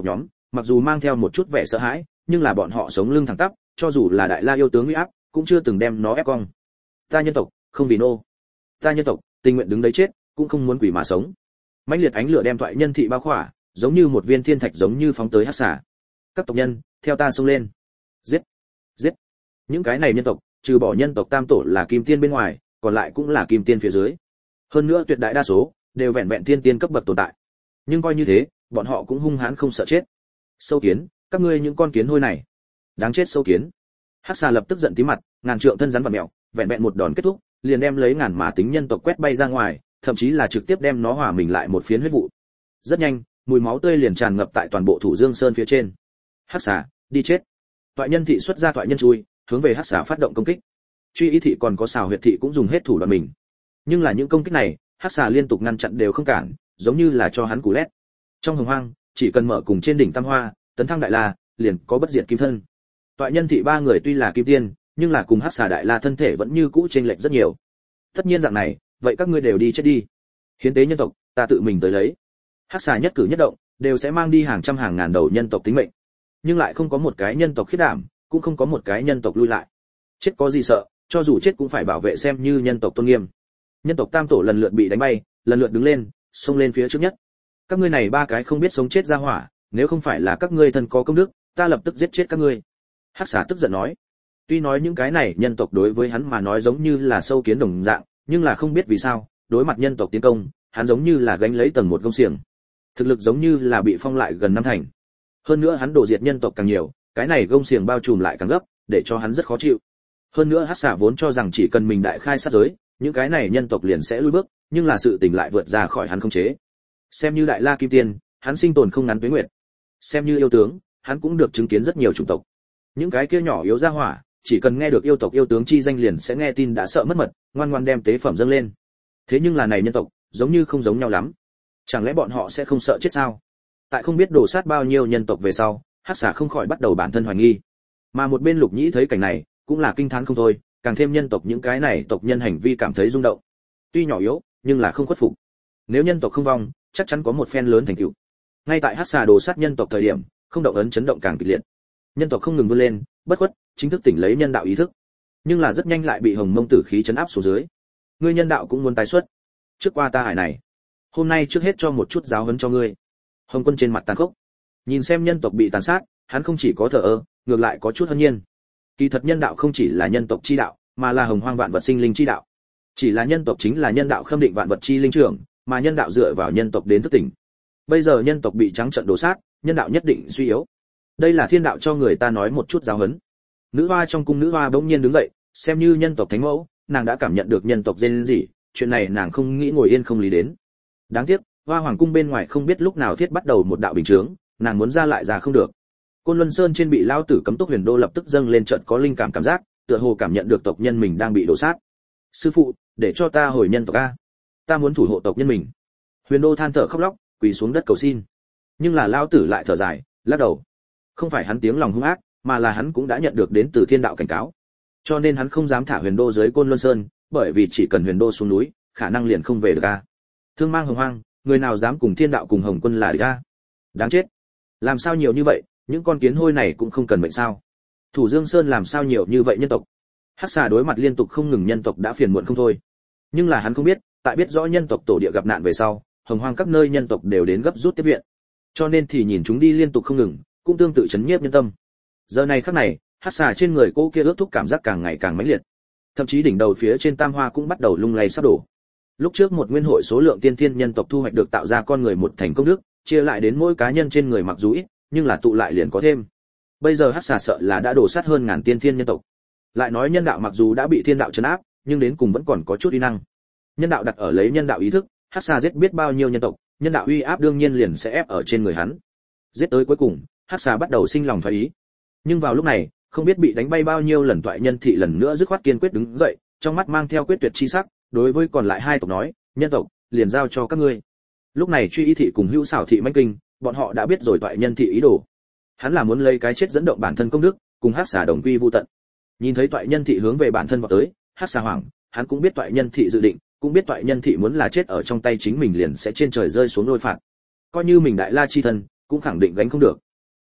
mặc dù mang theo một chút vẻ sợ hãi, nhưng là bọn họ sống lưng thẳng tắp, cho dù là đại la yêu tướng uy áp, cũng chưa từng đem nó ép cong. Ta nhân tộc, không vì nô. Ta nhân tộc, tình nguyện đứng đấy chết, cũng không muốn quỷ mà sống. Mãnh liệt ánh lửa đem thoại nhân thị bao khỏa, giống như một viên thiên thạch giống như phóng tới hắc xà. Các tộc nhân, theo ta xông lên. Giết, giết. Những cái này nhân tộc, trừ bỏ nhân tộc tam tổ là kim tiên bên ngoài, còn lại cũng là kim tiên phía dưới. Hơn nữa tuyệt đại đa số đều vẹn vẹn thiên tiên cấp bậc tồn tại. Nhưng coi như thế, bọn họ cũng hung hãn không sợ chết. Sâu kiến, các ngươi những con kiến hôi này, đáng chết sâu kiến. Hắc xà lập tức giận tím mặt, ngàn trượng thân rắn và mèo, vẹn vẹn một đòn kết thúc, liền đem lấy ngàn mã tính nhân tộc quét bay ra ngoài, thậm chí là trực tiếp đem nó hòa mình lại một phiến huyết vụ. Rất nhanh, mùi máu tươi liền tràn ngập tại toàn bộ Thủ Dương Sơn phía trên. Hắc xà, đi chết. Toại nhân thị xuất ra toại nhân chui, hướng về hắc xà phát động công kích. Truy ý thị còn có xào huyệt thị cũng dùng hết thủ đoạn mình. Nhưng là những công kích này, hắc xà liên tục ngăn chặn đều không cản, giống như là cho hắn cú lét. Trong hồng hoang, chỉ cần mở cùng trên đỉnh Tam Hoa, tấn thăng đại la, liền có bất diệt kim thân. Toại nhân thị ba người tuy là kim tiên, nhưng là cùng hắc xà đại la thân thể vẫn như cũ chênh lệch rất nhiều. Tất nhiên dạng này, vậy các ngươi đều đi chết đi. Hiến tế nhân tộc, ta tự mình tới lấy. Hắc xà nhất cử nhất động, đều sẽ mang đi hàng trăm hàng ngàn đầu nhân tộc tính mệnh. Nhưng lại không có một cái nhân tộc khiết đảm, cũng không có một cái nhân tộc lui lại. Chết có gì sợ, cho dù chết cũng phải bảo vệ xem như nhân tộc tôn nghiêm. Nhân tộc tam tổ lần lượt bị đánh bay, lần lượt đứng lên, xông lên phía trước nhất. Các ngươi này ba cái không biết sống chết ra hỏa, nếu không phải là các ngươi thân có công đức, ta lập tức giết chết các ngươi. Hắc xà tức giận nói. Tuy nói những cái này nhân tộc đối với hắn mà nói giống như là sâu kiến đồng dạng, nhưng là không biết vì sao, đối mặt nhân tộc tiến công, hắn giống như là gánh lấy tầng một gông xiềng. Thực lực giống như là bị phong lại gần năm thành. Hơn nữa hắn đổ diệt nhân tộc càng nhiều, cái này gông xiềng bao trùm lại càng gấp, để cho hắn rất khó chịu. Hơn nữa Hắc xà vốn cho rằng chỉ cần mình đại khai sát giới, những cái này nhân tộc liền sẽ lùi bước, nhưng là sự tình lại vượt ra khỏi hắn khống chế. Xem như đại la kim tiên, hắn sinh tồn không ngắn tuế nguyệt. Xem như yêu tướng, hắn cũng được chứng kiến rất nhiều chủng tộc. Những cái kia nhỏ yếu ra hỏa, chỉ cần nghe được yêu tộc yêu tướng chi danh liền sẽ nghe tin đã sợ mất mật, ngoan ngoan đem tế phẩm dâng lên. Thế nhưng là này nhân tộc, giống như không giống nhau lắm. Chẳng lẽ bọn họ sẽ không sợ chết sao? Tại không biết đổ sát bao nhiêu nhân tộc về sau, Hắc xà không khỏi bắt đầu bản thân hoài nghi. Mà một bên Lục Nhĩ thấy cảnh này, cũng là kinh thán không thôi, càng thêm nhân tộc những cái này tộc nhân hành vi cảm thấy rung động. Tuy nhỏ yếu, nhưng là không khuất phục. Nếu nhân tộc không vong, chắc chắn có một phen lớn thành tựu. Ngay tại Hắc xà đồ sát nhân tộc thời điểm, không động ấn chấn động càng kịch liệt. Nhân tộc không ngừng vươn lên, bất khuất, chính thức tỉnh lấy nhân đạo ý thức. Nhưng là rất nhanh lại bị Hồng Mông tử khí chấn áp xuống dưới. Ngươi nhân đạo cũng muốn tái xuất. Trước qua ta hải này, hôm nay trước hết cho một chút giáo huấn cho ngươi. Hồng Quân trên mặt tàn khốc, nhìn xem nhân tộc bị tàn sát, hắn không chỉ có thờ ơ, ngược lại có chút hân nhiên. Kỳ thật nhân đạo không chỉ là nhân tộc chi đạo, mà là hồng hoang vạn vật sinh linh chi đạo. Chỉ là nhân tộc chính là nhân đạo khâm định vạn vật chi linh trưởng, mà nhân đạo dựa vào nhân tộc đến thức tỉnh. Bây giờ nhân tộc bị trắng trợn đổ sát, nhân đạo nhất định suy yếu. Đây là thiên đạo cho người ta nói một chút giáo huấn. Nữ hoa trong cung nữ hoa bỗng nhiên đứng dậy, xem như nhân tộc thánh mẫu, nàng đã cảm nhận được nhân tộc rên rỉ, chuyện này nàng không nghĩ ngồi yên không lý đến. Đáng tiếc, hoa hoàng cung bên ngoài không biết lúc nào thiết bắt đầu một đạo bình chướng, nàng muốn ra lại ra không được. Côn Luân Sơn trên bị lao tử cấm túc Huyền Đô lập tức dâng lên chợt có linh cảm giác, tựa hồ cảm nhận được tộc nhân mình đang bị đổ sát. Sư phụ, để cho ta hồi nhân tộc a, ta muốn thủ hộ tộc nhân mình. Huyền Đô than thở khóc lóc, quỳ xuống đất cầu xin. Nhưng là lao tử lại thở dài, lắc đầu. Không phải hắn tiếng lòng hung ác, mà là hắn cũng đã nhận được đến từ thiên đạo cảnh cáo. Cho nên hắn không dám thả Huyền Đô dưới Côn Luân Sơn, bởi vì chỉ cần Huyền Đô xuống núi, khả năng liền không về được a. Thương mang hồng hoang, người nào dám cùng thiên đạo cùng Hồng Quân là địch a? Đáng chết. Làm sao nhiều như vậy, những con kiến hôi này cũng không cần mệnh sao? Thủ Dương Sơn làm sao nhiều như vậy nhân tộc? Hắc xà đối mặt liên tục không ngừng nhân tộc đã phiền muộn không thôi. Nhưng là hắn không biết, tại biết rõ nhân tộc tổ địa gặp nạn về sau, hồng hoang các nơi nhân tộc đều đến gấp rút tiếp viện. Cho nên thì nhìn chúng đi liên tục không ngừng, cũng tương tự chấn nhiếp nhân tâm. Giờ này khắc này, hắc xà trên người cô kia ước thúc cảm giác càng ngày càng mãnh liệt. Thậm chí đỉnh đầu phía trên Tam Hoa cũng bắt đầu lung lay sắp đổ. Lúc trước một nguyên hội số lượng tiên thiên nhân tộc thu hoạch được tạo ra con người một thành công đức, chia lại đến mỗi cá nhân trên người mặc dù ít, nhưng là tụ lại liền có thêm. Bây giờ hắc xà sợ là đã đổ sát hơn ngàn tiên thiên nhân tộc. Lại nói nhân đạo mặc dù đã bị thiên đạo trấn áp, nhưng đến cùng vẫn còn có chút uy năng. Nhân đạo đặt ở lấy nhân đạo ý thức, hắc xà giết biết bao nhiêu nhân tộc, nhân đạo uy áp đương nhiên liền sẽ ép ở trên người hắn. Giết tới cuối cùng, hắc xà bắt đầu sinh lòng thoái ý. Nhưng vào lúc này, không biết bị đánh bay bao nhiêu lần toại nhân thị lần nữa dứt khoát kiên quyết đứng dậy, trong mắt mang theo quyết tuyệt chi sắc, đối với còn lại hai tộc nói, nhân tộc, liền giao cho các ngươi. Lúc này Truy Ý thị cùng Hữu Xảo thị mãnh kinh, bọn họ đã biết rồi toại nhân thị ý đồ. Hắn là muốn lấy cái chết dẫn động bản thân công đức, cùng hắc xà đồng quy vu tận. Nhìn thấy toại nhân thị hướng về bản thân vọt tới, hắc xà hoảng, hắn cũng biết toại nhân thị dự định, cũng biết toại nhân thị muốn là chết ở trong tay chính mình liền sẽ trên trời rơi xuống lôi phạt. Coi như mình đại la chi thân, cũng khẳng định gánh không được.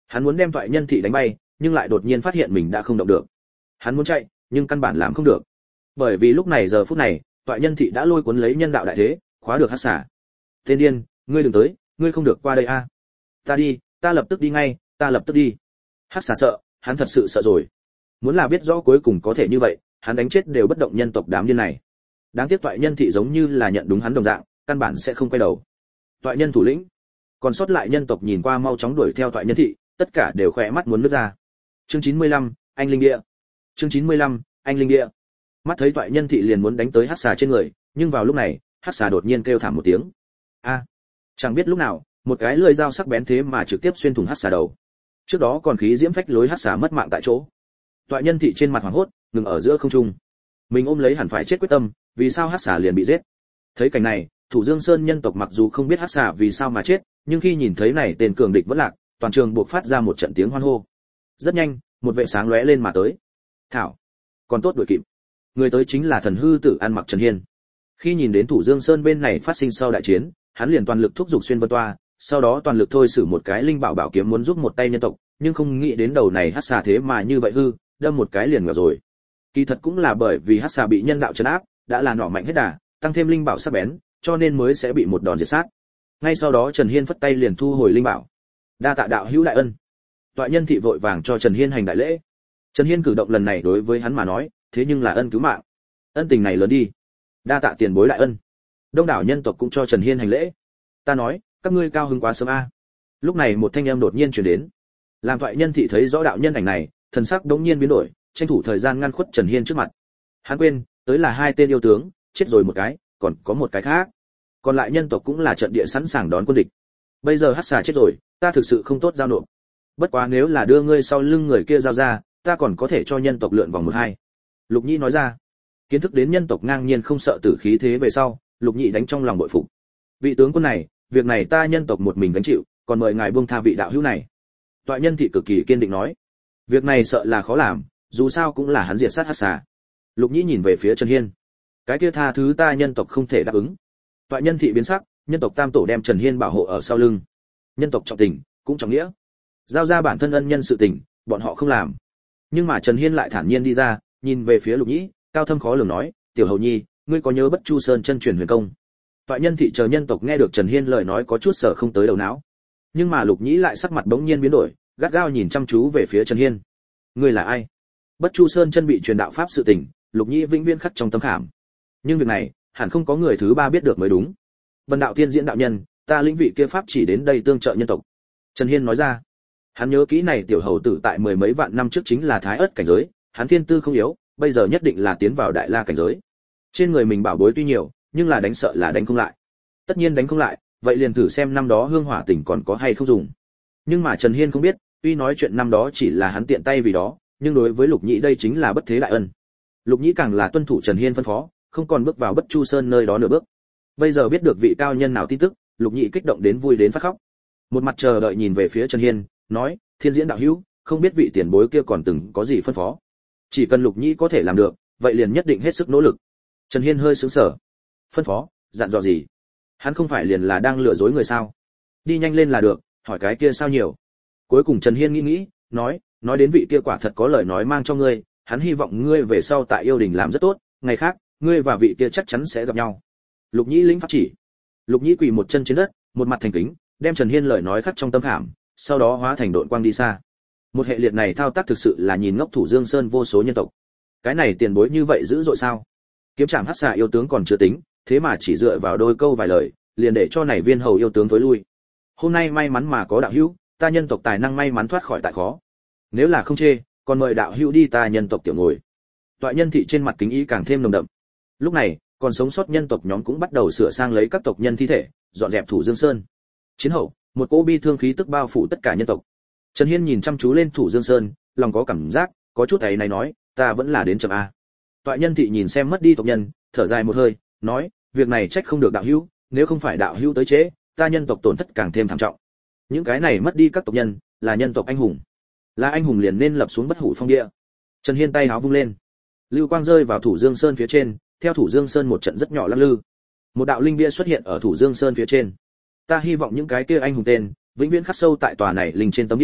Hắn muốn đem Toại Nhân Thị đánh bay, nhưng lại đột nhiên phát hiện mình đã không động được. Hắn muốn chạy, nhưng căn bản làm không được. Bởi vì lúc này giờ phút này, Toại Nhân Thị đã lôi cuốn lấy nhân đạo đại thế, khóa được Hắc Xà. Tên điên, ngươi đừng tới, ngươi không được qua đây a. Ta đi, ta lập tức đi ngay, ta lập tức đi. Hắc Xà sợ, hắn thật sự sợ rồi. Muốn là biết rõ cuối cùng có thể như vậy, hắn đánh chết đều bất động nhân tộc đám điên này. Đáng tiếc Toại Nhân Thị giống như là nhận đúng hắn đồng dạng, căn bản sẽ không quay đầu. Toại Nhân thủ lĩnh, còn sót lại nhân tộc nhìn qua mau chóng đuổi theo Toại Nhân Thị, tất cả đều khỏe mắt muốn nứt ra. Chương 95, anh linh địa. Chương 95, anh linh địa. Mắt thấy Toại Nhân Thị liền muốn đánh tới Hắc Xà trên người, nhưng vào lúc này, Hắc Xà đột nhiên kêu thảm một tiếng. A! Chẳng biết lúc nào, một cái lưỡi dao sắc bén thế mà trực tiếp xuyên thủng Hắc Xà đầu. Trước đó còn khí diễm phách lối Hắc Xà mất mạng tại chỗ. Toại Nhân Thị trên mặt hoảng hốt, ngừng ở giữa không trung. Mình ôm lấy hẳn phải chết quyết tâm, vì sao Hắc Xà liền bị giết? Thấy cảnh này, Thủ Dương Sơn nhân tộc mặc dù không biết Hắc Xà vì sao mà chết, nhưng khi nhìn thấy này tên cường địch vẫn lạc, toàn trường buộc phát ra một trận tiếng hoan hô. Rất nhanh, một vệ sáng lóe lên mà tới. Thảo, còn tốt đuổi kịp. Người tới chính là thần hư tử ăn mặc Trần Hiên. Khi nhìn đến Thủ Dương Sơn bên này phát sinh sau đại chiến, hắn liền toàn lực thúc giục xuyên vân toa, sau đó toàn lực thôi sử một cái linh bảo bảo kiếm muốn giúp một tay nhân tộc, nhưng không nghĩ đến đầu này Hắc Xà thế mà như vậy hư, đâm một cái liền ngờ rồi. Kỳ thật cũng là bởi vì Hắc Xà bị nhân đạo trấn áp, đã là nỏ mạnh hết đà, tăng thêm linh bảo sắc bén, cho nên mới sẽ bị một đòn diệt sát. Ngay sau đó Trần Hiên phất tay liền thu hồi linh bảo. Đa tạ đạo hữu đại ân. Toại Nhân Thị vội vàng cho Trần Hiên hành đại lễ. Trần Hiên cử động lần này đối với hắn mà nói, thế nhưng là ân cứu mạng. Ân tình này lớn đi. Đa tạ tiền bối đại ân. Đông đảo nhân tộc cũng cho Trần Hiên hành lễ. Ta nói, các ngươi cao hứng quá sớm a. Lúc này một thanh âm đột nhiên truyền đến. Làm Toại Nhân Thị thấy rõ đạo nhân ảnh này, thần sắc đống nhiên biến đổi, tranh thủ thời gian ngăn khuất Trần Hiên trước mặt. Hắn quên, tới là hai tên yêu tướng, chết rồi một cái, còn có một cái khác. Còn lại nhân tộc cũng là trận địa sẵn sàng đón quân địch. Bây giờ Hắc Xà chết rồi, ta thực sự không tốt giao nộp. Bất quá nếu là đưa ngươi sau lưng người kia giao ra, ta còn có thể cho nhân tộc lượn vòng một hai. Lục Nhĩ nói ra. Kiến thức đến nhân tộc ngang nhiên không sợ tử khí thế về sau, Lục Nhĩ đánh trong lòng bội phục. Vị tướng quân này, việc này ta nhân tộc một mình gánh chịu, còn mời ngài buông tha vị đạo hữu này. Toại Nhân Thị cực kỳ kiên định nói. Việc này sợ là khó làm, dù sao cũng là hắn diệt sát Hắc Xà. Lục Nhĩ nhìn về phía Trần Hiên. Cái kia tha thứ ta nhân tộc không thể đáp ứng. Toại Nhân Thị biến sắc, nhân tộc tam tổ đem Trần Hiên bảo hộ ở sau lưng. Nhân tộc trọng tình, cũng trọng nghĩa. Giao ra bản thân ân nhân sự tình, bọn họ không làm. Nhưng mà Trần Hiên lại thản nhiên đi ra, nhìn về phía Lục Nhĩ, cao thâm khó lường nói, "Tiểu hầu nhi, ngươi có nhớ Bất Chu Sơn chân truyền huyền công?" Toại Nhân Thị chờ nhân tộc nghe được Trần Hiên lời nói có chút sở không tới đầu não. Nhưng mà Lục Nhĩ lại sắc mặt bỗng nhiên biến đổi, gắt gao nhìn chăm chú về phía Trần Hiên. "Ngươi là ai?" Bất Chu Sơn chân bị truyền đạo pháp sự tình, Lục Nhĩ vĩnh viễn khắc trong tâm khảm. Nhưng việc này, hẳn không có người thứ ba biết được mới đúng. Bần đạo tiên diễn đạo nhân, ta lĩnh vị kia pháp chỉ đến đây tương trợ nhân tộc. Trần Hiên nói ra. Hắn nhớ kỹ này tiểu hầu tử tại mười mấy vạn năm trước chính là Thái Ức cảnh giới, hắn thiên tư không yếu, bây giờ nhất định là tiến vào Đại La cảnh giới. Trên người mình bảo bối tuy nhiều, nhưng là đánh sợ là đánh không lại. Tất nhiên đánh không lại, vậy liền thử xem năm đó hương hỏa tỉnh còn có hay không dùng. Nhưng mà Trần Hiên không biết, tuy nói chuyện năm đó chỉ là hắn tiện tay vì đó, nhưng đối với Lục Nhĩ đây chính là bất thế đại ân. Lục Nhĩ càng là tuân thủ Trần Hiên phân phó, không còn bước vào Bất Chu Sơn nơi đó nửa bước. Bây giờ biết được vị cao nhân nào tin tức, Lục Nhĩ kích động đến vui đến phát khóc. Một mặt chờ đợi nhìn về phía Trần Hiên, nói, Thiên diễn đạo hữu, không biết vị tiền bối kia còn từng có gì phân phó. Chỉ cần Lục Nhĩ có thể làm được, vậy liền nhất định hết sức nỗ lực. Trần Hiên hơi sững sờ. Phân phó, dặn dò gì? Hắn không phải liền là đang lừa dối người sao? Đi nhanh lên là được, hỏi cái kia sao nhiều. Cuối cùng Trần Hiên nghĩ, nói đến vị kia quả thật có lời nói mang cho ngươi, hắn hy vọng ngươi về sau tại yêu đình làm rất tốt, ngày khác, ngươi và vị kia chắc chắn sẽ gặp nhau. Lục Nhĩ lĩnh pháp chỉ. Lục Nhĩ quỳ một chân trên đất, một mặt thành kính, đem Trần Hiên lời nói khắc trong tâm khảm, sau đó hóa thành độn quang đi xa. Một hệ liệt này thao tác thực sự là nhìn ngốc Thủ Dương Sơn vô số nhân tộc. Cái này tiền bối như vậy dữ dội sao? Kiếm trảm Hắc Xà yêu tướng còn chưa tính, thế mà chỉ dựa vào đôi câu vài lời, liền để cho này viên hầu yêu tướng tối lui. Hôm nay may mắn mà có đạo hữu, ta nhân tộc tài năng may mắn thoát khỏi tại khó. Nếu là không chê, còn mời đạo hữu đi ta nhân tộc tiểu ngồi. Toại Nhân Thị trên mặt kính ý càng thêm nồng đậm. Lúc này, còn sống sót nhân tộc nhóm cũng bắt đầu sửa sang lấy các tộc nhân thi thể, dọn dẹp Thủ Dương Sơn. Chiến hậu, một cỗ bi thương khí tức bao phủ tất cả nhân tộc. Trần Hiên nhìn chăm chú lên Thủ Dương Sơn, lòng có cảm giác, có chút ấy này nói, ta vẫn là đến chậm a. Toại Nhân Thị nhìn xem mất đi tộc nhân, thở dài một hơi, nói, việc này trách không được đạo hữu, nếu không phải đạo hữu tới chế, ta nhân tộc tổn thất càng thêm thảm trọng. Những cái này mất đi các tộc nhân, là nhân tộc anh hùng. Là anh hùng liền nên lập xuống bất hủ phong địa. Trần Hiên tay háo vung lên, lưu quang rơi vào Thủ Dương Sơn phía trên, theo Thủ Dương Sơn một trận rất nhỏ lắc lư. Một đạo linh bia xuất hiện ở Thủ Dương Sơn phía trên. Ta hy vọng những cái kia anh hùng tên, vĩnh viễn khắc sâu tại tòa này linh trên tấm địa,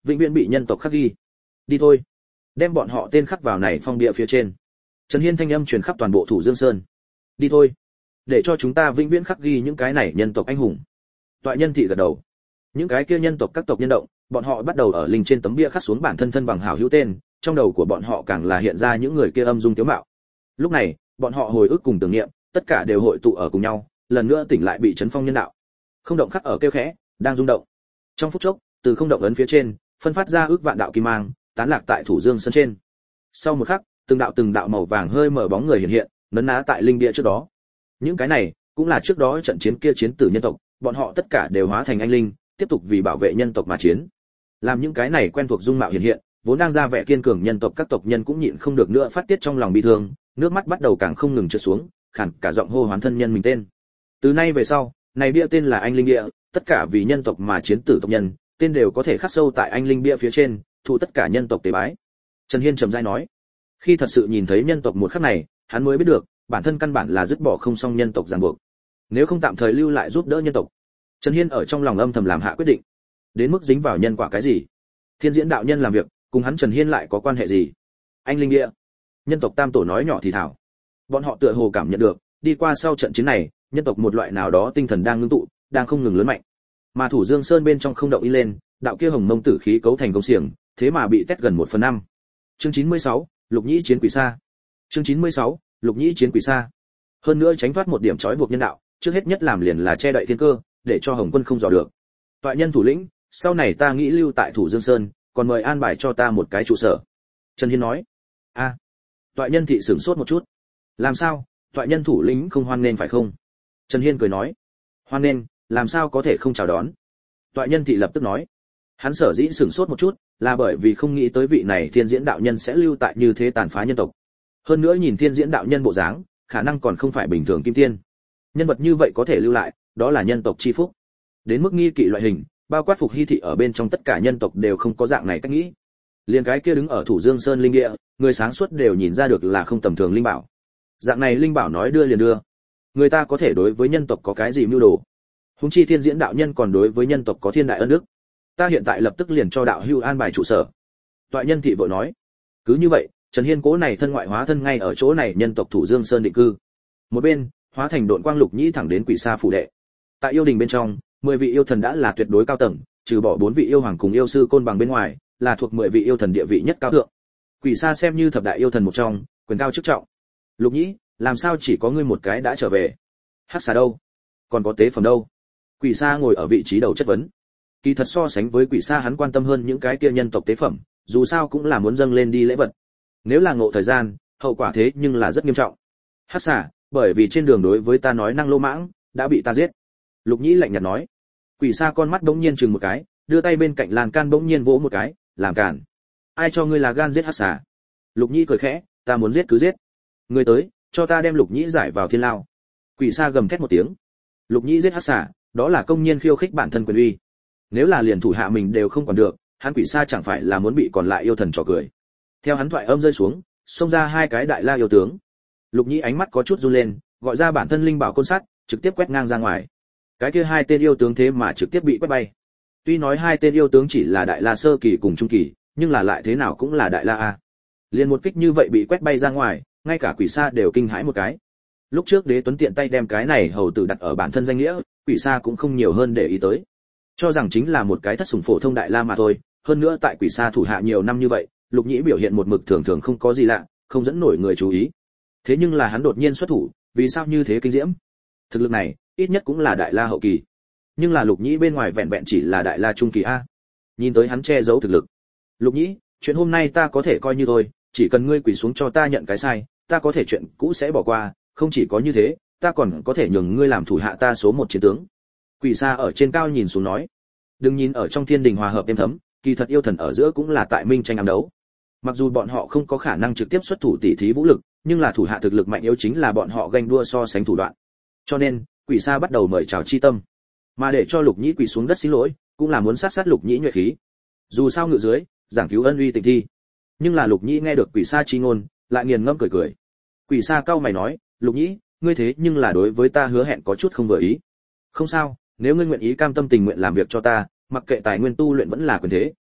vĩnh viễn bị nhân tộc khắc ghi. Đi thôi, đem bọn họ tên khắc vào này phong bia phía trên. Trần Hiên thanh âm truyền khắp toàn bộ Thủ Dương Sơn. Đi thôi, để cho chúng ta vĩnh viễn khắc ghi những cái này nhân tộc anh hùng. Toại Nhân thị gật đầu. Những cái kia nhân tộc các tộc nhân động, bọn họ bắt đầu ở linh trên tấm bia khắc xuống bản thân thân bằng hảo hữu tên, trong đầu của bọn họ càng là hiện ra những người kia âm dung tiếu mạo. Lúc này, bọn họ hồi ức cùng tưởng niệm, tất cả đều hội tụ ở cùng nhau, lần nữa tỉnh lại bị chấn phong nhân đạo. Không động khắc ở kêu khẽ, đang rung động. Trong phút chốc, từ không động ấn phía trên, phân phát ra ước vạn đạo kim mang, tán lạc tại Thủ Dương Sơn trên. Sau một khắc, từng đạo màu vàng hơi mở bóng người hiện hiện, nấn ná tại linh địa trước đó. Những cái này, cũng là trước đó trận chiến kia chiến tử nhân tộc, bọn họ tất cả đều hóa thành anh linh, tiếp tục vì bảo vệ nhân tộc mà chiến. Làm những cái này quen thuộc dung mạo hiện hiện, vốn đang ra vẻ kiên cường nhân tộc các tộc nhân cũng nhịn không được nữa phát tiết trong lòng bi thương, nước mắt bắt đầu càng không ngừng trượt xuống, khản cả giọng hô hoán thân nhân mình tên. Từ nay về sau, này bia tên là anh linh địa, tất cả vì nhân tộc mà chiến tử tộc nhân, tên đều có thể khắc sâu tại anh linh bia phía trên, thụ tất cả nhân tộc tế bái. Trần Hiên trầm rãi nói, khi thật sự nhìn thấy nhân tộc một khắc này, hắn mới biết được, bản thân căn bản là dứt bỏ không xong nhân tộc ràng buộc. Nếu không tạm thời lưu lại giúp đỡ nhân tộc. Trần Hiên ở trong lòng âm thầm làm hạ quyết định. Đến mức dính vào nhân quả cái gì? Thiên Diễn đạo nhân làm việc, cùng hắn Trần Hiên lại có quan hệ gì? Anh linh địa. Nhân tộc Tam tổ nói nhỏ thì thảo. Bọn họ tựa hồ cảm nhận được, đi qua sau trận chiến này, nhân tộc một loại nào đó tinh thần đang ngưng tụ, đang không ngừng lớn mạnh. Mà Thủ Dương Sơn bên trong không động in lên, đạo kia hồng mông tử khí cấu thành công xiềng, thế mà bị tét gần 1/5. Chương 96, Lục Nhĩ chiến quỷ sa. Chương 96, Lục Nhĩ chiến quỷ sa. Hơn nữa tránh thoát một điểm trói buộc nhân đạo, trước hết nhất làm liền là che đậy thiên cơ, để cho Hồng Quân không dò được. Toại nhân thủ lĩnh, sau này ta nghĩ lưu tại Thủ Dương Sơn, còn mời an bài cho ta một cái trụ sở. Trần Hiên nói. A. Toại nhân thị sửng sốt một chút. Làm sao? Toại nhân thủ lĩnh không hoan nghênh phải không? Trần Hiên cười nói. Hoan nghênh, làm sao có thể không chào đón? Toại nhân thị lập tức nói. Hắn sở dĩ sửng sốt một chút, là bởi vì không nghĩ tới vị này Thiên Diễn đạo nhân sẽ lưu tại như thế tàn phá nhân tộc. Hơn nữa nhìn Thiên Diễn đạo nhân bộ dáng, khả năng còn không phải bình thường kim tiên. Nhân vật như vậy có thể lưu lại, đó là nhân tộc chi phúc. Đến mức nghi kỵ loại hình, bao quát Phục Hy thị ở bên trong tất cả nhân tộc đều không có dạng này cách nghĩ. Liên cái kia đứng ở Thủ Dương Sơn linh địa, người sáng suốt đều nhìn ra được là không tầm thường linh bảo. Dạng này linh bảo nói đưa liền đưa. Người ta có thể đối với nhân tộc có cái gì mưu đồ? Huống chi Thiên Diễn đạo nhân còn đối với nhân tộc có thiên đại ân đức. Ta hiện tại lập tức liền cho đạo hưu an bài trụ sở. Toại nhân thị vội nói. Cứ như vậy, Trần Hiên cố này thân ngoại hóa thân ngay ở chỗ này nhân tộc Thủ Dương Sơn định cư. Một bên, hóa thành độn quang Lục Nhĩ thẳng đến Quỷ Sa phủ đệ. Tại yêu đình bên trong, 10 vị yêu thần đã là tuyệt đối cao tầng, trừ bỏ 4 vị yêu hoàng cùng yêu sư côn bằng bên ngoài, là thuộc 10 vị yêu thần địa vị nhất cao thượng. Quỷ Sa xem như thập đại yêu thần một trong, quyền cao chức trọng. Lục Nhĩ, làm sao chỉ có ngươi một cái đã trở về? Hắc xà đâu? Còn có tế phẩm đâu? Quỷ Sa ngồi ở vị trí đầu chất vấn. Kỳ thật so sánh với Quỷ Sa hắn quan tâm hơn những cái kia nhân tộc tế phẩm, dù sao cũng là muốn dâng lên đi lễ vật. Nếu là ngộ thời gian, hậu quả thế nhưng là rất nghiêm trọng. Hắc xà, bởi vì trên đường đối với ta nói năng lô mãng, đã bị ta giết. Lục Nhĩ lạnh nhạt nói. Quỷ Sa con mắt bỗng nhiên chừng một cái, đưa tay bên cạnh lan can bỗng nhiên vỗ một cái, làm cản. Ai cho ngươi là gan giết Hắc xà? Lục Nhĩ cười khẽ, ta muốn giết cứ giết. Ngươi tới, cho ta đem Lục Nhĩ giải vào thiên lao. Quỷ Sa gầm thét một tiếng. Lục Nhĩ giết Hắc xà, đó là công nhiên khiêu khích bản thân quyền uy. Nếu là liền thủ hạ mình đều không còn được, hắn Quỷ Sa chẳng phải là muốn bị còn lại yêu thần trò cười. Theo hắn thoại âm rơi xuống, xông ra hai cái đại la yêu tướng. Lục Nhĩ ánh mắt có chút run lên, gọi ra bản thân linh bảo côn sắt, trực tiếp quét ngang ra ngoài. Cái kia hai tên yêu tướng thế mà trực tiếp bị quét bay. Tuy nói hai tên yêu tướng chỉ là đại la sơ kỳ cùng trung kỳ, nhưng là lại thế nào cũng là đại la a. Liền một kích như vậy bị quét bay ra ngoài, ngay cả Quỷ Sa đều kinh hãi một cái. Lúc trước Đế Tuấn tiện tay đem cái này hầu tử đặt ở bản thân danh nghĩa, Quỷ Sa cũng không nhiều hơn để ý tới, cho rằng chính là một cái thất sủng phổ thông đại la mà thôi. Hơn nữa tại Quỷ Sa thủ hạ nhiều năm như vậy, Lục Nhĩ biểu hiện một mực thường thường không có gì lạ, không dẫn nổi người chú ý. Thế nhưng là hắn đột nhiên xuất thủ, vì sao như thế kinh diễm? Thực lực này, ít nhất cũng là đại la hậu kỳ. Nhưng là Lục Nhĩ bên ngoài vẹn vẹn chỉ là đại la trung kỳ a. Nhìn tới hắn che giấu thực lực. Lục Nhĩ, chuyện hôm nay ta có thể coi như thôi, chỉ cần ngươi quỳ xuống cho ta nhận cái sai, ta có thể chuyện cũ sẽ bỏ qua, không chỉ có như thế, ta còn có thể nhường ngươi làm thủ hạ ta số 1 chiến tướng. Quỷ Sa ở trên cao nhìn xuống nói. Đừng nhìn ở trong thiên đình hòa hợp êm thấm, kỳ thật yêu thần ở giữa cũng là tại minh tranh ám đấu. Mặc dù bọn họ không có khả năng trực tiếp xuất thủ tỉ thí vũ lực, nhưng là thủ hạ thực lực mạnh yếu chính là bọn họ ganh đua so sánh thủ đoạn. Cho nên, Quỷ Sa bắt đầu mời chào chi tâm, mà để cho Lục Nhĩ quỳ xuống đất xin lỗi, cũng là muốn sát Lục Nhĩ nhuệ khí. Dù sao ngự dưới, giảng cứu ân uy tình thi. Nhưng là Lục Nhĩ nghe được Quỷ Sa chi ngôn, lại nghiền ngẫm cười cười. Quỷ Sa cau mày nói, Lục Nhĩ, ngươi thế nhưng là đối với ta hứa hẹn có chút không vừa ý. Không sao, nếu ngươi nguyện ý cam tâm tình nguyện làm việc cho ta, mặc kệ tài nguyên tu luyện vẫn là quyền thế,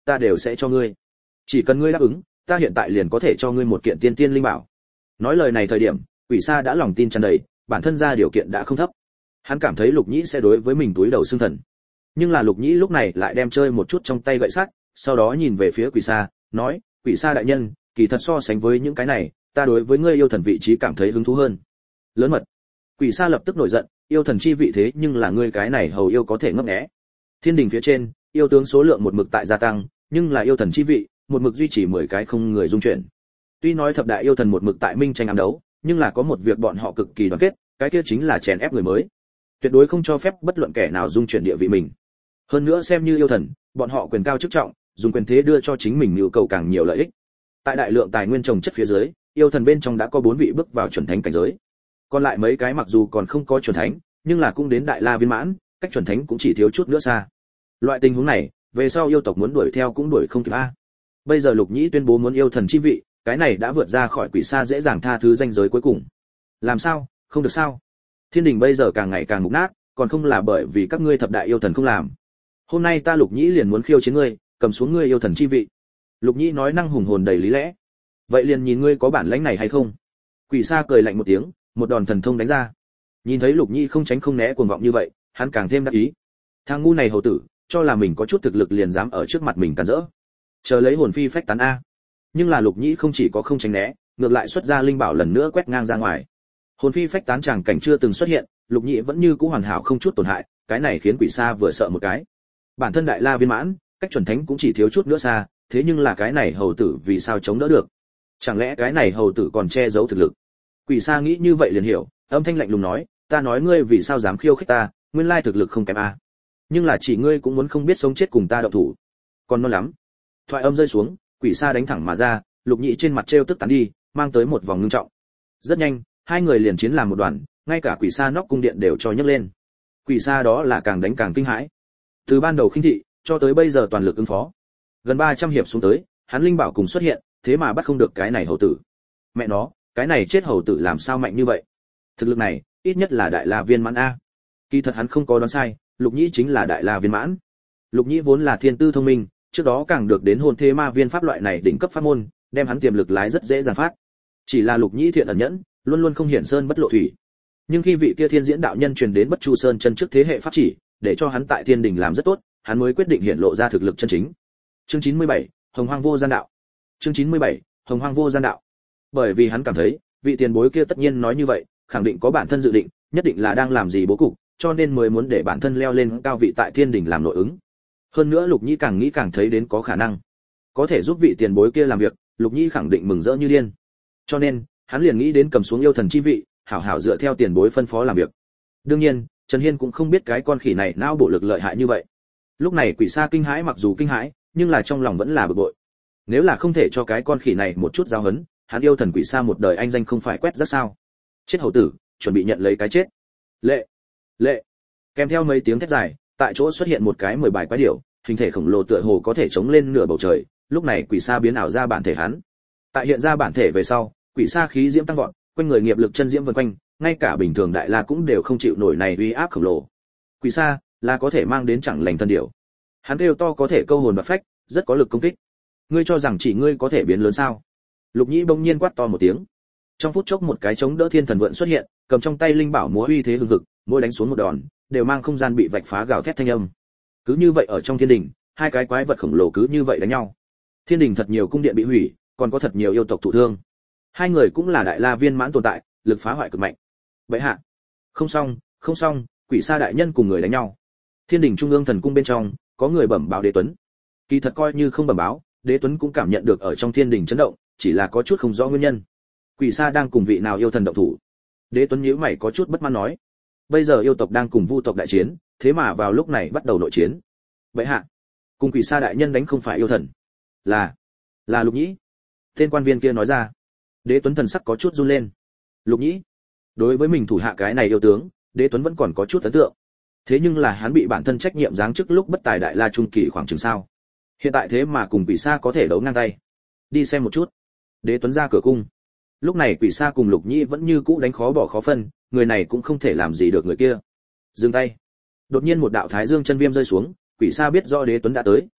ta đều sẽ cho ngươi. Chỉ cần ngươi đáp ứng, ta hiện tại liền có thể cho ngươi một kiện tiên tiên linh bảo. Nói lời này thời điểm, Quỷ Sa đã lòng tin tràn đầy, bản thân ra điều kiện đã không thấp. Hắn cảm thấy Lục Nhĩ sẽ đối với mình túi đầu xương thần. Nhưng là Lục Nhĩ lúc này lại đem chơi một chút trong tay gậy sắt, sau đó nhìn về phía Quỷ Sa, nói: "Quỷ Sa đại nhân, kỳ thật so sánh với những cái này, ta đối với ngươi yêu thần vị trí cảm thấy hứng thú hơn." Lớn mật. Quỷ Sa lập tức nổi giận, yêu thần chi vị thế nhưng là ngươi cái này hầu yêu có thể ngấp nghé. Thiên đình phía trên, yêu tướng số lượng một mực tại gia tăng, nhưng là yêu thần chi vị, một mực duy trì 10 cái không người dung chuyển. Tuy nói thập đại yêu thần một mực tại minh tranh ám đấu, nhưng là có một việc bọn họ cực kỳ đoàn kết, cái kia chính là chèn ép người mới. Tuyệt đối không cho phép bất luận kẻ nào dung chuyển địa vị mình. Hơn nữa xem như yêu thần, bọn họ quyền cao chức trọng, dùng quyền thế đưa cho chính mình nhu cầu càng nhiều lợi ích. Tại đại lượng tài nguyên trồng chất phía dưới, yêu thần bên trong đã có 4 vị bước vào chuẩn thánh cảnh giới. Còn lại mấy cái mặc dù còn không có chuẩn thánh, nhưng là cũng đến đại la viên mãn, cách chuẩn thánh cũng chỉ thiếu chút nữa xa. Loại tình huống này, về sau yêu tộc muốn đuổi theo cũng đuổi không kịp a. Bây giờ Lục Nhĩ tuyên bố muốn yêu thần chi vị, cái này đã vượt ra khỏi Quỷ Sa dễ dàng tha thứ danh giới cuối cùng. Làm sao? Không được sao? Thiên đình bây giờ càng ngày càng mục nát, còn không là bởi vì các ngươi thập đại yêu thần không làm. Hôm nay ta Lục Nhĩ liền muốn khiêu chiến ngươi, cầm xuống ngươi yêu thần chi vị. Lục Nhĩ nói năng hùng hồn đầy lý lẽ. Vậy liền nhìn ngươi có bản lãnh này hay không. Quỷ Sa cười lạnh một tiếng, một đòn thần thông đánh ra. Nhìn thấy Lục Nhĩ không tránh không né cuồng vọng như vậy, hắn càng thêm đắc ý. Thằng ngu này hầu tử, cho là mình có chút thực lực liền dám ở trước mặt mình cản rỡ. Chờ lấy hồn phi phách tán a. Nhưng là Lục Nhĩ không chỉ có không tránh né, ngược lại xuất ra linh bảo lần nữa quét ngang ra ngoài. Hồn phi phách tán chẳng cảnh chưa từng xuất hiện, Lục Nhĩ vẫn như cũ hoàn hảo không chút tổn hại, cái này khiến Quỷ Sa vừa sợ một cái. Bản thân đại la viên mãn, cách chuẩn thánh cũng chỉ thiếu chút nữa xa, thế nhưng là cái này hầu tử vì sao chống đỡ được? Chẳng lẽ cái này hầu tử còn che giấu thực lực? Quỷ Sa nghĩ như vậy liền hiểu, âm thanh lạnh lùng nói, ta nói ngươi vì sao dám khiêu khích ta, nguyên lai thực lực không kém a. Nhưng là chỉ ngươi cũng muốn không biết sống chết cùng ta động thủ. Còn non lắm. Thoại âm rơi xuống, Quỷ Sa đánh thẳng mà ra, Lục Nhĩ trên mặt trêu tức tán đi, mang tới một vòng ngưng trọng. Rất nhanh, hai người liền chiến làm một đoàn, ngay cả Quỷ Sa nóc cung điện đều cho nhấc lên. Quỷ Sa đó là càng đánh càng kinh hãi. Từ ban đầu khinh thị, cho tới bây giờ toàn lực ứng phó. Gần 300 hiệp xuống tới, hắn linh bảo cùng xuất hiện, thế mà bắt không được cái này hầu tử. Mẹ nó, cái này chết hầu tử làm sao mạnh như vậy? Thực lực này, ít nhất là đại la viên mãn a. Kỳ thật hắn không có đoán sai, Lục Nhĩ chính là đại la viên mãn. Lục Nhĩ vốn là thiên tư thông minh, trước đó càng được đến hồn thế ma viên pháp loại này đỉnh cấp pháp môn, đem hắn tiềm lực lái rất dễ dàng phát. Chỉ là Lục Nhĩ thiện ẩn nhẫn, luôn luôn không hiển sơn bất lộ thủy. Nhưng khi vị kia thiên diễn đạo nhân truyền đến Bất Chu Sơn chân trước thế hệ pháp chỉ, để cho hắn tại thiên đình làm rất tốt, hắn mới quyết định hiện lộ ra thực lực chân chính. Chương 97, Hồng Hoang vô gian đạo. Chương 97, Hồng Hoang vô gian đạo. Bởi vì hắn cảm thấy, vị tiền bối kia tất nhiên nói như vậy, khẳng định có bản thân dự định, nhất định là đang làm gì bố cục, cho nên mới muốn để bản thân leo lên cao vị tại thiên đình làm nội ứng. Hơn nữa Lục Nhĩ càng nghĩ càng thấy đến có khả năng, có thể giúp vị tiền bối kia làm việc, Lục Nhĩ khẳng định mừng rỡ như điên. Cho nên, hắn liền nghĩ đến cầm xuống yêu thần chi vị, hảo hảo dựa theo tiền bối phân phó làm việc. Đương nhiên, Trần Hiên cũng không biết cái con khỉ này não bộ lực lợi hại như vậy. Lúc này Quỷ Sa kinh hãi, mặc dù kinh hãi, nhưng là trong lòng vẫn là bực bội. Nếu là không thể cho cái con khỉ này một chút giáo huấn, hắn yêu thần Quỷ Sa một đời anh danh không phải quét rất sao? Chết hầu tử, chuẩn bị nhận lấy cái chết. Lệ, lệ. Kèm theo mấy tiếng thét dài, tại chỗ xuất hiện một cái 10 bài quái điểu, hình thể khổng lồ tựa hồ có thể chống lên nửa bầu trời. Lúc này Quỷ Sa biến ảo ra bản thể hắn. Tại hiện ra bản thể về sau, Quỷ Sa khí diễm tăng vọt, quanh người nghiệp lực chân diễm vần quanh, ngay cả bình thường đại la cũng đều không chịu nổi này uy áp khổng lồ. Quỷ Sa là có thể mang đến chẳng lành thân điểu. Hắn kêu to có thể câu hồn bạt phách, rất có lực công kích. Ngươi cho rằng chỉ ngươi có thể biến lớn sao? Lục Nhĩ bỗng nhiên quát to một tiếng. Trong phút chốc một cái chống đỡ thiên thần vượn xuất hiện, cầm trong tay linh bảo múa uy thế hừng hực, mỗi đánh xuống một đòn, đều mang không gian bị vạch phá gào thét thanh âm. Cứ như vậy ở trong thiên đình, hai cái quái vật khổng lồ cứ như vậy đánh nhau. Thiên đình thật nhiều cung điện bị hủy, còn có thật nhiều yêu tộc thụ thương. Hai người cũng là đại la viên mãn tồn tại, lực phá hoại cực mạnh. Vậy hạ, không xong, Quỷ Sa đại nhân cùng người đánh nhau. Thiên đình trung ương thần cung bên trong, có người bẩm báo Đế Tuấn. Kỳ thật coi như không bẩm báo, Đế Tuấn cũng cảm nhận được ở trong thiên đình chấn động, chỉ là có chút không rõ nguyên nhân. Quỷ Sa đang cùng vị nào yêu thần động thủ? Đế Tuấn nhíu mày có chút bất mãn nói. Bây giờ yêu tộc đang cùng vu tộc đại chiến, thế mà vào lúc này bắt đầu nội chiến. Vậy hạ, cùng Quỷ Sa đại nhân đánh không phải yêu thần, là Lục Nhĩ. Tên quan viên kia nói ra. Đế Tuấn thần sắc có chút run lên. Lục Nhĩ. Đối với mình thủ hạ cái này yêu tướng, Đế Tuấn vẫn còn có chút ấn tượng. Thế nhưng là hắn bị bản thân trách nhiệm giáng chức lúc bất tài đại la trung kỳ khoảng chừng sao? Hiện tại thế mà cùng Quỷ Sa có thể đấu ngang tay. Đi xem một chút. Đế Tuấn ra cửa cung. Lúc này Quỷ Sa cùng Lục Nhĩ vẫn như cũ đánh khó bỏ khó phân, người này cũng không thể làm gì được người kia. Dừng tay. Đột nhiên một đạo thái dương chân viêm rơi xuống, Quỷ Sa biết rõ Đế Tuấn đã tới,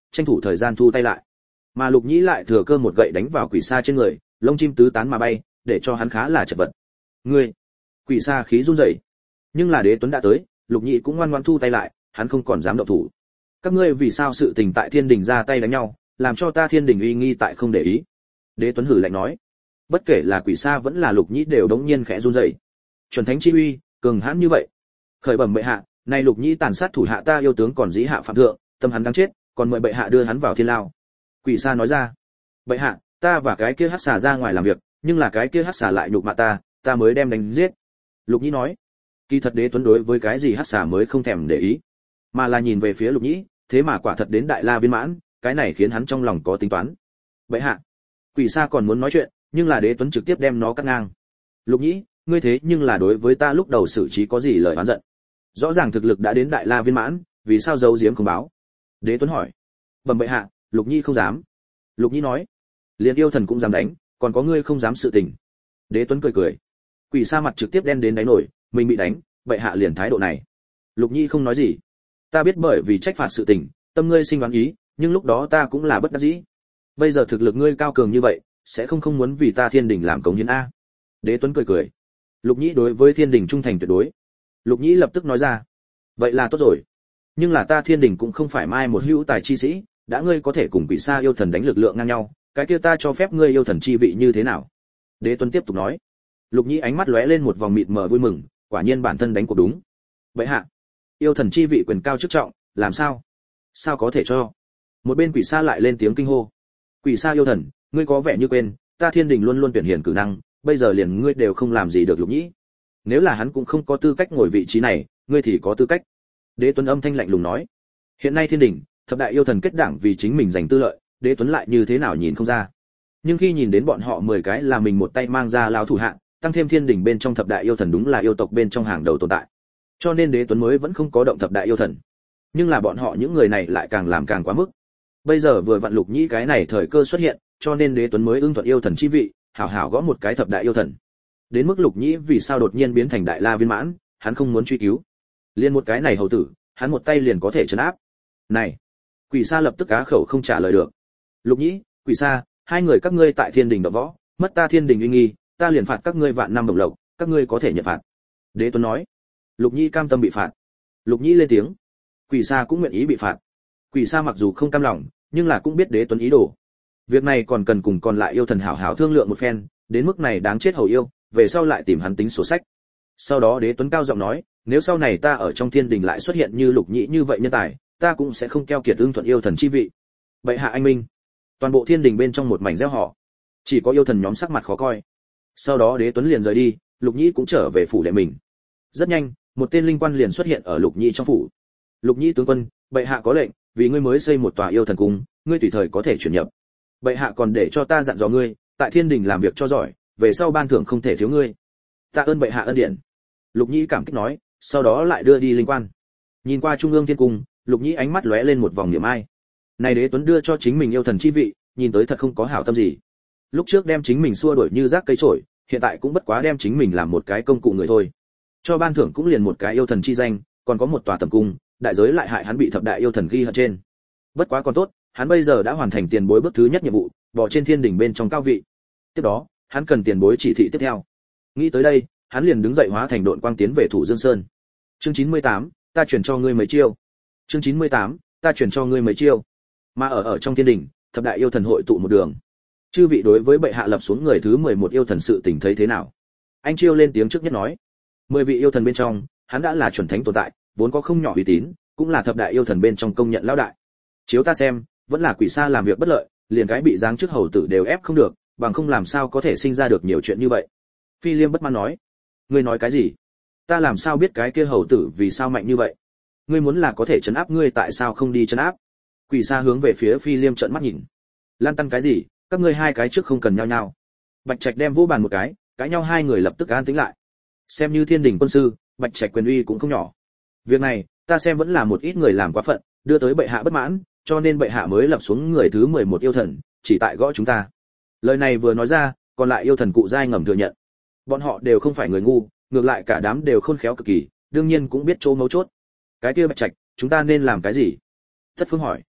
tranh thủ thời gian thu tay lại. Mà Lục Nhĩ lại thừa cơ một gậy đánh vào quỷ sa trên người, lông chim tứ tán mà bay, để cho hắn khá là chật vật. Ngươi! Quỷ sa khí run rẩy. Nhưng là Đế Tuấn đã tới, Lục Nhĩ cũng ngoan ngoãn thu tay lại, hắn không còn dám động thủ. Các ngươi vì sao sự tình tại Thiên Đình ra tay đánh nhau, làm cho ta Thiên Đình uy nghi tại không để ý? Đế Tuấn hử lạnh nói. Bất kể là quỷ sa vẫn là Lục Nhĩ đều đống nhiên khẽ run rẩy. Chuẩn thánh chi uy, cường hãn như vậy. Khởi bẩm bệ hạ, nay Lục Nhĩ tàn sát thủ hạ ta yêu tướng còn dĩ hạ phạm thượng, tâm hắn đang chết, còn mời bệ hạ đưa hắn vào thiên lao. Quỷ sa nói ra. Bệ hạ, ta và cái kia hắc xà ra ngoài làm việc, nhưng là cái kia hắc xà lại nhục mạ ta mới đem đánh giết. Lục Nhĩ nói. Kỳ thật Đế Tuấn đối với cái gì hắc xà mới không thèm để ý, mà là nhìn về phía Lục Nhĩ, thế mà quả thật đến đại la viên mãn, cái này khiến hắn trong lòng có tính toán. Bệ hạ. Quỷ sa còn muốn nói chuyện, nhưng là Đế Tuấn trực tiếp đem nó cắt ngang. Lục Nhĩ, ngươi thế nhưng là đối với ta lúc đầu xử trí có gì lời oán giận? Rõ ràng thực lực đã đến đại la viên mãn, vì sao giấu giếm không báo? Đế Tuấn hỏi. Bẩm bệ hạ, Lục Nhĩ không dám. Lục Nhĩ nói. Liền yêu thần cũng dám đánh, còn có ngươi không dám sự tình. Đế Tuấn cười cười. Quỷ sa mặt trực tiếp đen đến đáy nổi, mình bị đánh, bệ hạ liền thái độ này. Lục Nhĩ không nói gì. Ta biết bởi vì trách phạt sự tình, tâm ngươi sinh đoán ý, nhưng lúc đó ta cũng là bất đắc dĩ. Bây giờ thực lực ngươi cao cường như vậy, sẽ không muốn vì ta Thiên Đình làm cống hiến a. Đế Tuấn cười cười. Lục Nhĩ đối với Thiên Đình trung thành tuyệt đối. Lục Nhĩ lập tức nói ra. Vậy là tốt rồi. Nhưng là ta Thiên Đình cũng không phải mai một hữu tài chi sĩ, đã ngươi có thể cùng quỷ sa yêu thần đánh lực lượng ngang nhau, cái kia ta cho phép ngươi yêu thần chi vị như thế nào? Đế Tuấn tiếp tục nói. Lục Nhĩ ánh mắt lóe lên một vòng mịt mờ vui mừng, quả nhiên bản thân đánh cuộc đúng. Bệ hạ, yêu thần chi vị quyền cao chức trọng, làm sao? Sao có thể cho? Một bên quỷ sa lại lên tiếng kinh hô. Quỷ sa yêu thần, ngươi có vẻ như quên, ta Thiên Đình luôn luôn tuyển hiển cử năng, bây giờ liền ngươi đều không làm gì được Lục Nhĩ. Nếu là hắn cũng không có tư cách ngồi vị trí này, ngươi thì có tư cách. Đế Tuấn âm thanh lạnh lùng nói. Hiện nay Thiên Đình, thập đại yêu thần kết đảng vì chính mình giành tư lợi, Đế Tuấn lại như thế nào nhìn không ra. Nhưng khi nhìn đến bọn họ 10 cái là mình một tay mang ra lao thủ hạ, tăng thêm Thiên Đình bên trong thập đại yêu thần đúng là yêu tộc bên trong hàng đầu tồn tại. Cho nên Đế Tuấn mới vẫn không có động thập đại yêu thần. Nhưng là bọn họ những người này lại càng làm càng quá mức. Bây giờ vừa vặn Lục Nhĩ cái này thời cơ xuất hiện, cho nên Đế Tuấn mới ưng thuận yêu thần chi vị, hảo hảo gõ một cái thập đại yêu thần. Đến mức Lục Nhĩ vì sao đột nhiên biến thành đại la viên mãn, hắn không muốn truy cứu. Liên một cái này hầu tử, hắn một tay liền có thể trấn áp. Này, Quỷ Sa lập tức cá khẩu không trả lời được. Lục Nhĩ, Quỷ Sa, hai người các ngươi tại Thiên Đình đọ võ, mất ta Thiên Đình uy nghi, ta liền phạt các ngươi vạn năm đồng lộc, các ngươi có thể nhận phạt. Đế Tuấn nói. Lục Nhĩ cam tâm bị phạt. Lục Nhĩ lên tiếng. Quỷ Sa cũng nguyện ý bị phạt. Quỷ Sa mặc dù không cam lòng, nhưng là cũng biết Đế Tuấn ý đồ. Việc này còn cần cùng còn lại yêu thần hảo hảo thương lượng một phen, đến mức này đáng chết hầu yêu, về sau lại tìm hắn tính sổ sách. Sau đó Đế Tuấn cao giọng nói, nếu sau này ta ở trong Thiên Đình lại xuất hiện như Lục Nhĩ như vậy nhân tài, ta cũng sẽ không keo kiệt ưng thuận yêu thần chi vị. Bệ hạ anh minh. Toàn bộ Thiên Đình bên trong một mảnh reo hò, chỉ có yêu thần nhóm sắc mặt khó coi. Sau đó Đế Tuấn liền rời đi, Lục Nhĩ cũng trở về phủ đệ mình. Rất nhanh, một tên linh quan liền xuất hiện ở Lục Nhĩ trong phủ. Lục Nhĩ tướng quân, bệ hạ có lệnh, vì ngươi mới xây một tòa yêu thần cung, ngươi tùy thời có thể chuyển nhập. Bệ hạ còn để cho ta dặn dò ngươi, tại Thiên Đình làm việc cho giỏi, về sau ban thưởng không thể thiếu ngươi. Tạ ơn bệ hạ ân điển. Lục Nhĩ cảm kích nói, sau đó lại đưa đi linh quan. Nhìn qua trung ương thiên cung, Lục Nhĩ ánh mắt lóe lên một vòng niềm ai. Này Đế Tuấn đưa cho chính mình yêu thần chi vị, nhìn tới thật không có hảo tâm gì. Lúc trước đem chính mình xua đuổi như rác cây trổi, hiện tại cũng bất quá đem chính mình làm một cái công cụ người thôi. Cho ban thưởng cũng liền một cái yêu thần chi danh, còn có một tòa tầm cung, đại giới lại hại hắn bị thập đại yêu thần ghi hận trên. Bất quá còn tốt, hắn bây giờ đã hoàn thành tiền bối bước thứ nhất nhiệm vụ, bỏ trên Thiên Đình bên trong cao vị. Tiếp đó, hắn cần tiền bối chỉ thị tiếp theo. Nghĩ tới đây, hắn liền đứng dậy hóa thành độn quang tiến về Thủ Dương Sơn. Chương 98, ta chuyển cho ngươi mấy chiêu. Chương 98, ta chuyển cho ngươi mấy chiêu. Mà ở trong Thiên Đình, thập đại yêu thần hội tụ một đường. Chư vị đối với bệ hạ lập xuống người thứ 11 yêu thần sự tình thấy thế nào? Anh Chiêu lên tiếng trước nhất nói. 10 vị yêu thần bên trong, hắn đã là chuẩn thánh tồn tại, vốn có không nhỏ uy tín, cũng là thập đại yêu thần bên trong công nhận lão đại. Chiếu ta xem, vẫn là Quỷ Sa làm việc bất lợi, liền cái bị giáng chức hầu tử đều ép không được, bằng không làm sao có thể sinh ra được nhiều chuyện như vậy. Phi Liêm bất mãn nói. Ngươi nói cái gì? Ta làm sao biết cái kia hầu tử vì sao mạnh như vậy? Ngươi muốn là có thể trấn áp ngươi tại sao không đi trấn áp? Quỷ Sa hướng về phía Phi Liêm trợn mắt nhìn. Lan tăn cái gì, các ngươi hai cái trước không cần nhau nhau. Bạch Trạch đem vô bàn một cái, cãi nhau hai người lập tức an tĩnh lại. Xem như Thiên Đình quân sư, Bạch Trạch quyền uy cũng không nhỏ. Việc này, ta xem vẫn là một ít người làm quá phận, đưa tới bệ hạ bất mãn, cho nên bệ hạ mới lập xuống người thứ 11 yêu thần, chỉ tại gõ chúng ta. Lời này vừa nói ra, còn lại yêu thần cụ giai ngầm thừa nhận. Bọn họ đều không phải người ngu, ngược lại cả đám đều khôn khéo cực kỳ, đương nhiên cũng biết chỗ mấu chốt. Cái kia Bạch Trạch, chúng ta nên làm cái gì? Thất Phương hỏi.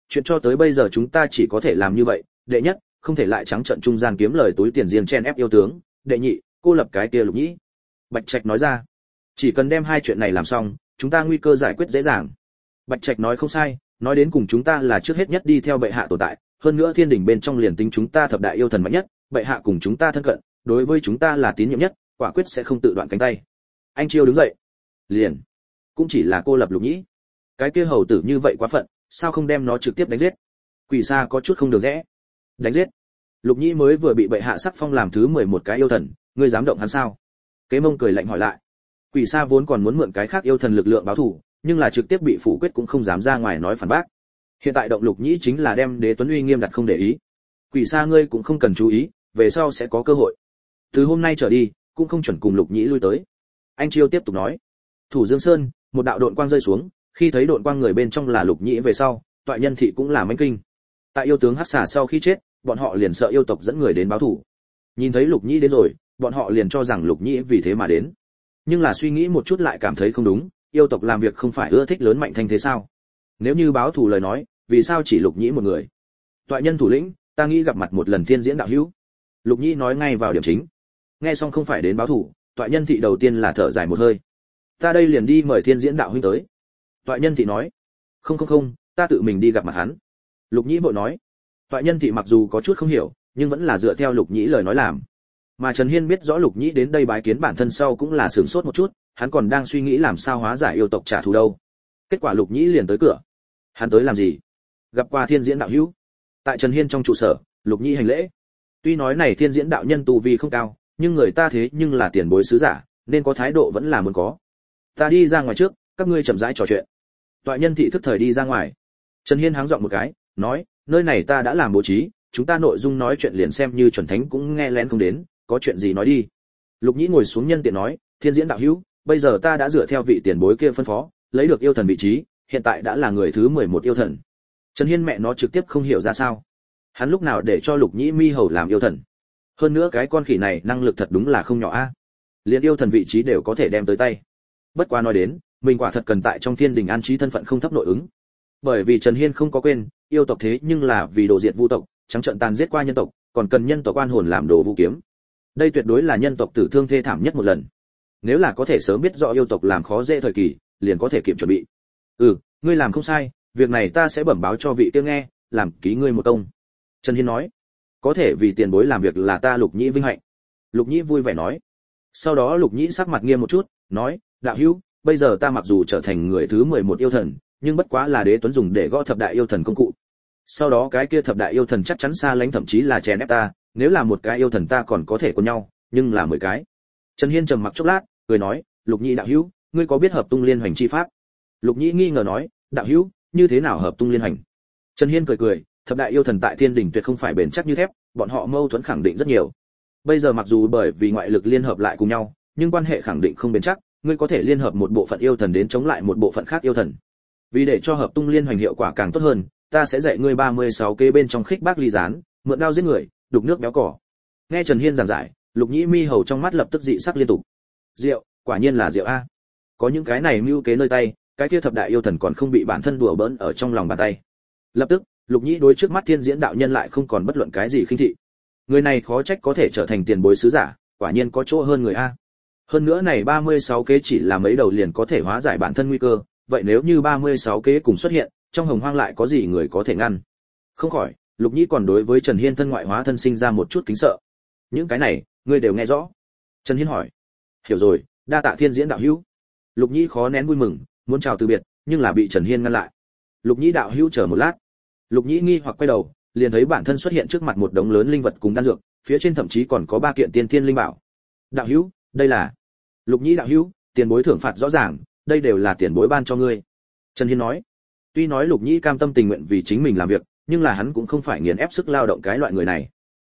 chuyện cho tới bây giờ chúng ta chỉ có thể làm như vậy, đệ nhất, không thể lại trắng trợn trung gian kiếm lời túi tiền riêng chen ép yêu tướng, đệ nhị, cô lập cái kia Lục Nhĩ. Bạch Trạch nói ra, chỉ cần đem hai chuyện này làm xong, chúng ta nguy cơ giải quyết dễ dàng. Bạch Trạch nói không sai, nói đến cùng chúng ta là trước hết nhất đi theo bệ hạ tồn tại, hơn nữa thiên đình bên trong liền tính chúng ta thập đại yêu thần mạnh nhất, bệ hạ cùng chúng ta thân cận, đối với chúng ta là tín nhiệm nhất, quả quyết sẽ không tự đoạn cánh tay. Anh Chiêu đứng dậy, liền, cũng chỉ là cô lập Lục Nhĩ. Cái kia hầu tử như vậy quá phận, sao không đem nó trực tiếp đánh giết? Quỷ Sa có chút không được rẽ. Đánh giết? Lục Nhĩ mới vừa bị bệ hạ sắc phong làm thứ 11 cái yêu thần, ngươi dám động hắn sao? Kế Mông cười lạnh hỏi lại. Quỷ Sa vốn còn muốn mượn cái khác yêu thần lực lượng báo thù, nhưng là trực tiếp bị phủ quyết cũng không dám ra ngoài nói phản bác. Hiện tại động Lục Nhĩ chính là đem Đế Tuấn uy nghiêm đặt không để ý. Quỷ Sa ngươi cũng không cần chú ý, về sau sẽ có cơ hội. Từ hôm nay trở đi, cũng không chuẩn cùng Lục Nhĩ lui tới. Anh Chiêu tiếp tục nói. Thủ Dương Sơn, một đạo độn quang rơi xuống, khi thấy độn quang người bên trong là Lục Nhĩ về sau, Toại Nhân thị cũng là manh kinh. Tại yêu tướng Hắc Xà sau khi chết, bọn họ liền sợ yêu tộc dẫn người đến báo thù. Nhìn thấy Lục Nhĩ đến rồi, bọn họ liền cho rằng Lục Nhĩ vì thế mà đến. Nhưng là suy nghĩ một chút lại cảm thấy không đúng, yêu tộc làm việc không phải ưa thích lớn mạnh thanh thế sao? Nếu như báo thù lời nói, vì sao chỉ Lục Nhĩ một người? Toại Nhân thủ lĩnh, ta nghĩ gặp mặt một lần Thiên Diễn đạo hữu. Lục Nhĩ nói ngay vào điểm chính. Nghe xong không phải đến báo thù, Toại Nhân thị đầu tiên là thở dài một hơi. Ta đây liền đi mời Thiên Diễn đạo huynh tới. Toại Nhân thị nói. Không, ta tự mình đi gặp mặt hắn. Lục Nhĩ vội nói. Toại Nhân thị mặc dù có chút không hiểu, nhưng vẫn là dựa theo Lục Nhĩ lời nói làm. Mà Trần Hiên biết rõ Lục Nhĩ đến đây bái kiến bản thân sau cũng là sửng sốt một chút, hắn còn đang suy nghĩ làm sao hóa giải yêu tộc trả thù đâu. Kết quả Lục Nhĩ liền tới cửa. Hắn tới làm gì? Gặp qua Thiên Diễn đạo hữu. Tại Trần Hiên trong trụ sở, Lục Nhĩ hành lễ. Tuy nói này Thiên Diễn đạo nhân tu vi không cao, nhưng người ta thế nhưng là tiền bối sứ giả, nên có thái độ vẫn là muốn có. Ta đi ra ngoài trước, các ngươi chậm rãi trò chuyện. Toại Nhân thị thức thời đi ra ngoài. Trần Hiên háng giọng một cái, nói, nơi này ta đã làm bố trí, chúng ta nội dung nói chuyện liền xem như chuẩn thánh cũng nghe lén không đến, có chuyện gì nói đi. Lục Nhĩ ngồi xuống nhân tiện nói, Thiên Diễn đạo hữu, bây giờ ta đã dựa theo vị tiền bối kia phân phó, lấy được yêu thần vị trí, hiện tại đã là người thứ 11 yêu thần. Trần Hiên mẹ nó trực tiếp không hiểu ra sao. Hắn lúc nào để cho Lục Nhĩ mi hầu làm yêu thần? Hơn nữa cái con khỉ này năng lực thật đúng là không nhỏ a. Liên yêu thần vị trí đều có thể đem tới tay. Bất quá nói đến, mình quả thật cần tại trong thiên đình an trí thân phận không thấp nội ứng. Bởi vì Trần Hiên không có quên, yêu tộc thế nhưng là vì đồ diệt vu tộc, trắng trợn tàn giết qua nhân tộc, còn cần nhân tộc oan hồn làm đồ vu kiếm. Đây tuyệt đối là nhân tộc tử thương thê thảm nhất một lần. Nếu là có thể sớm biết rõ yêu tộc làm khó dễ thời kỳ, liền có thể kịp chuẩn bị. Ngươi làm không sai, việc này ta sẽ bẩm báo cho vị kia nghe, làm ký ngươi một công. Trần Hiên nói, có thể vì tiền bối làm việc là ta Lục Nhĩ vinh hạnh. Lục Nhĩ vui vẻ nói. Sau đó Lục Nhĩ sắc mặt nghiêm một chút, nói, đạo hữu, bây giờ ta mặc dù trở thành người thứ 11 yêu thần, nhưng bất quá là Đế Tuấn dùng để gõ thập đại yêu thần công cụ. Sau đó cái kia thập đại yêu thần chắc chắn xa lánh thậm chí là chèn ép ta, nếu là một cái yêu thần ta còn có thể cùng nhau, nhưng là 10 cái. Trần Hiên trầm mặc chốc lát, cười nói, Lục Nhĩ đạo hữu, ngươi có biết hợp tung liên hoành chi pháp? Lục Nhĩ nghi ngờ nói, đạo hữu, như thế nào hợp tung liên hoành? Trần Hiên cười, thập đại yêu thần tại thiên đình tuyệt không phải bền chắc như thép, bọn họ mâu thuẫn khẳng định rất nhiều. Bây giờ mặc dù bởi vì ngoại lực liên hợp lại cùng nhau, nhưng quan hệ khẳng định không bền chắc, ngươi có thể liên hợp một bộ phận yêu thần đến chống lại một bộ phận khác yêu thần. Vì để cho hợp tung liên hoành hiệu quả càng tốt hơn, ta sẽ dạy ngươi 36 kế bên trong khích bác ly gián, mượn đao giết người, đục nước béo cỏ. Nghe Trần Hiên giảng giải, Lục Nhĩ mi hầu trong mắt lập tức dị sắc liên tục. Rượu, quả nhiên là rượu a. Có những cái này mưu kế nơi tay, cái kia thập đại yêu thần còn không bị bản thân đùa bỡn ở trong lòng bàn tay. Lập tức, Lục Nhĩ đối trước mắt Thiên Diễn đạo nhân lại không còn bất luận cái gì khinh thị. Người này khó trách có thể trở thành tiền bối sứ giả, quả nhiên có chỗ hơn người a. Hơn nữa này 36 kế chỉ là mấy đầu liền có thể hóa giải bản thân nguy cơ, vậy nếu như 36 kế cùng xuất hiện, trong hồng hoang lại có gì người có thể ngăn? Không khỏi, Lục Nhĩ còn đối với Trần Hiên thân ngoại hóa thân sinh ra một chút kính sợ. Những cái này, ngươi đều nghe rõ? Trần Hiên hỏi. Hiểu rồi, đa tạ Thiên Diễn đạo hữu. Lục Nhĩ khó nén vui mừng, muốn chào từ biệt, nhưng là bị Trần Hiên ngăn lại. Lục Nhĩ đạo hữu chờ một lát. Lục Nhĩ nghi hoặc quay đầu, liền thấy bản thân xuất hiện trước mặt một đống lớn linh vật cùng đan dược, phía trên thậm chí còn có 3 kiện tiên thiên linh bảo. Đạo hữu, đây là... Lục Nhĩ đạo hữu, tiền bối thưởng phạt rõ ràng, đây đều là tiền bối ban cho ngươi. Trần Hiên nói. Tuy nói Lục Nhĩ cam tâm tình nguyện vì chính mình làm việc, nhưng là hắn cũng không phải nghiền ép sức lao động cái loại người này.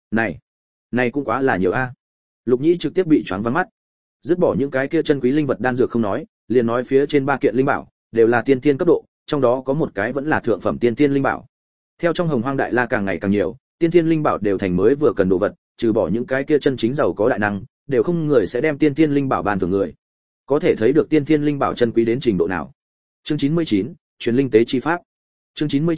Này cũng quá là nhiều a. Lục Nhĩ trực tiếp bị choáng váng mắt. Dứt bỏ những cái kia chân quý linh vật đan dược không nói, liền nói phía trên 3 kiện linh bảo đều là tiên tiên cấp độ, trong đó có một cái vẫn là thượng phẩm tiên tiên linh bảo. Theo trong Hồng Hoang Đại La càng ngày càng nhiều, tiên tiên linh bảo đều thành mới vừa cần đồ vật, trừ bỏ những cái kia chân chính giàu có đại năng, đều không người sẽ đem tiên tiên linh bảo ban thưởng người. Có thể thấy được tiên tiên linh bảo chân quý đến trình độ nào. Chương 99, truyền linh tế chi pháp. Chương 99,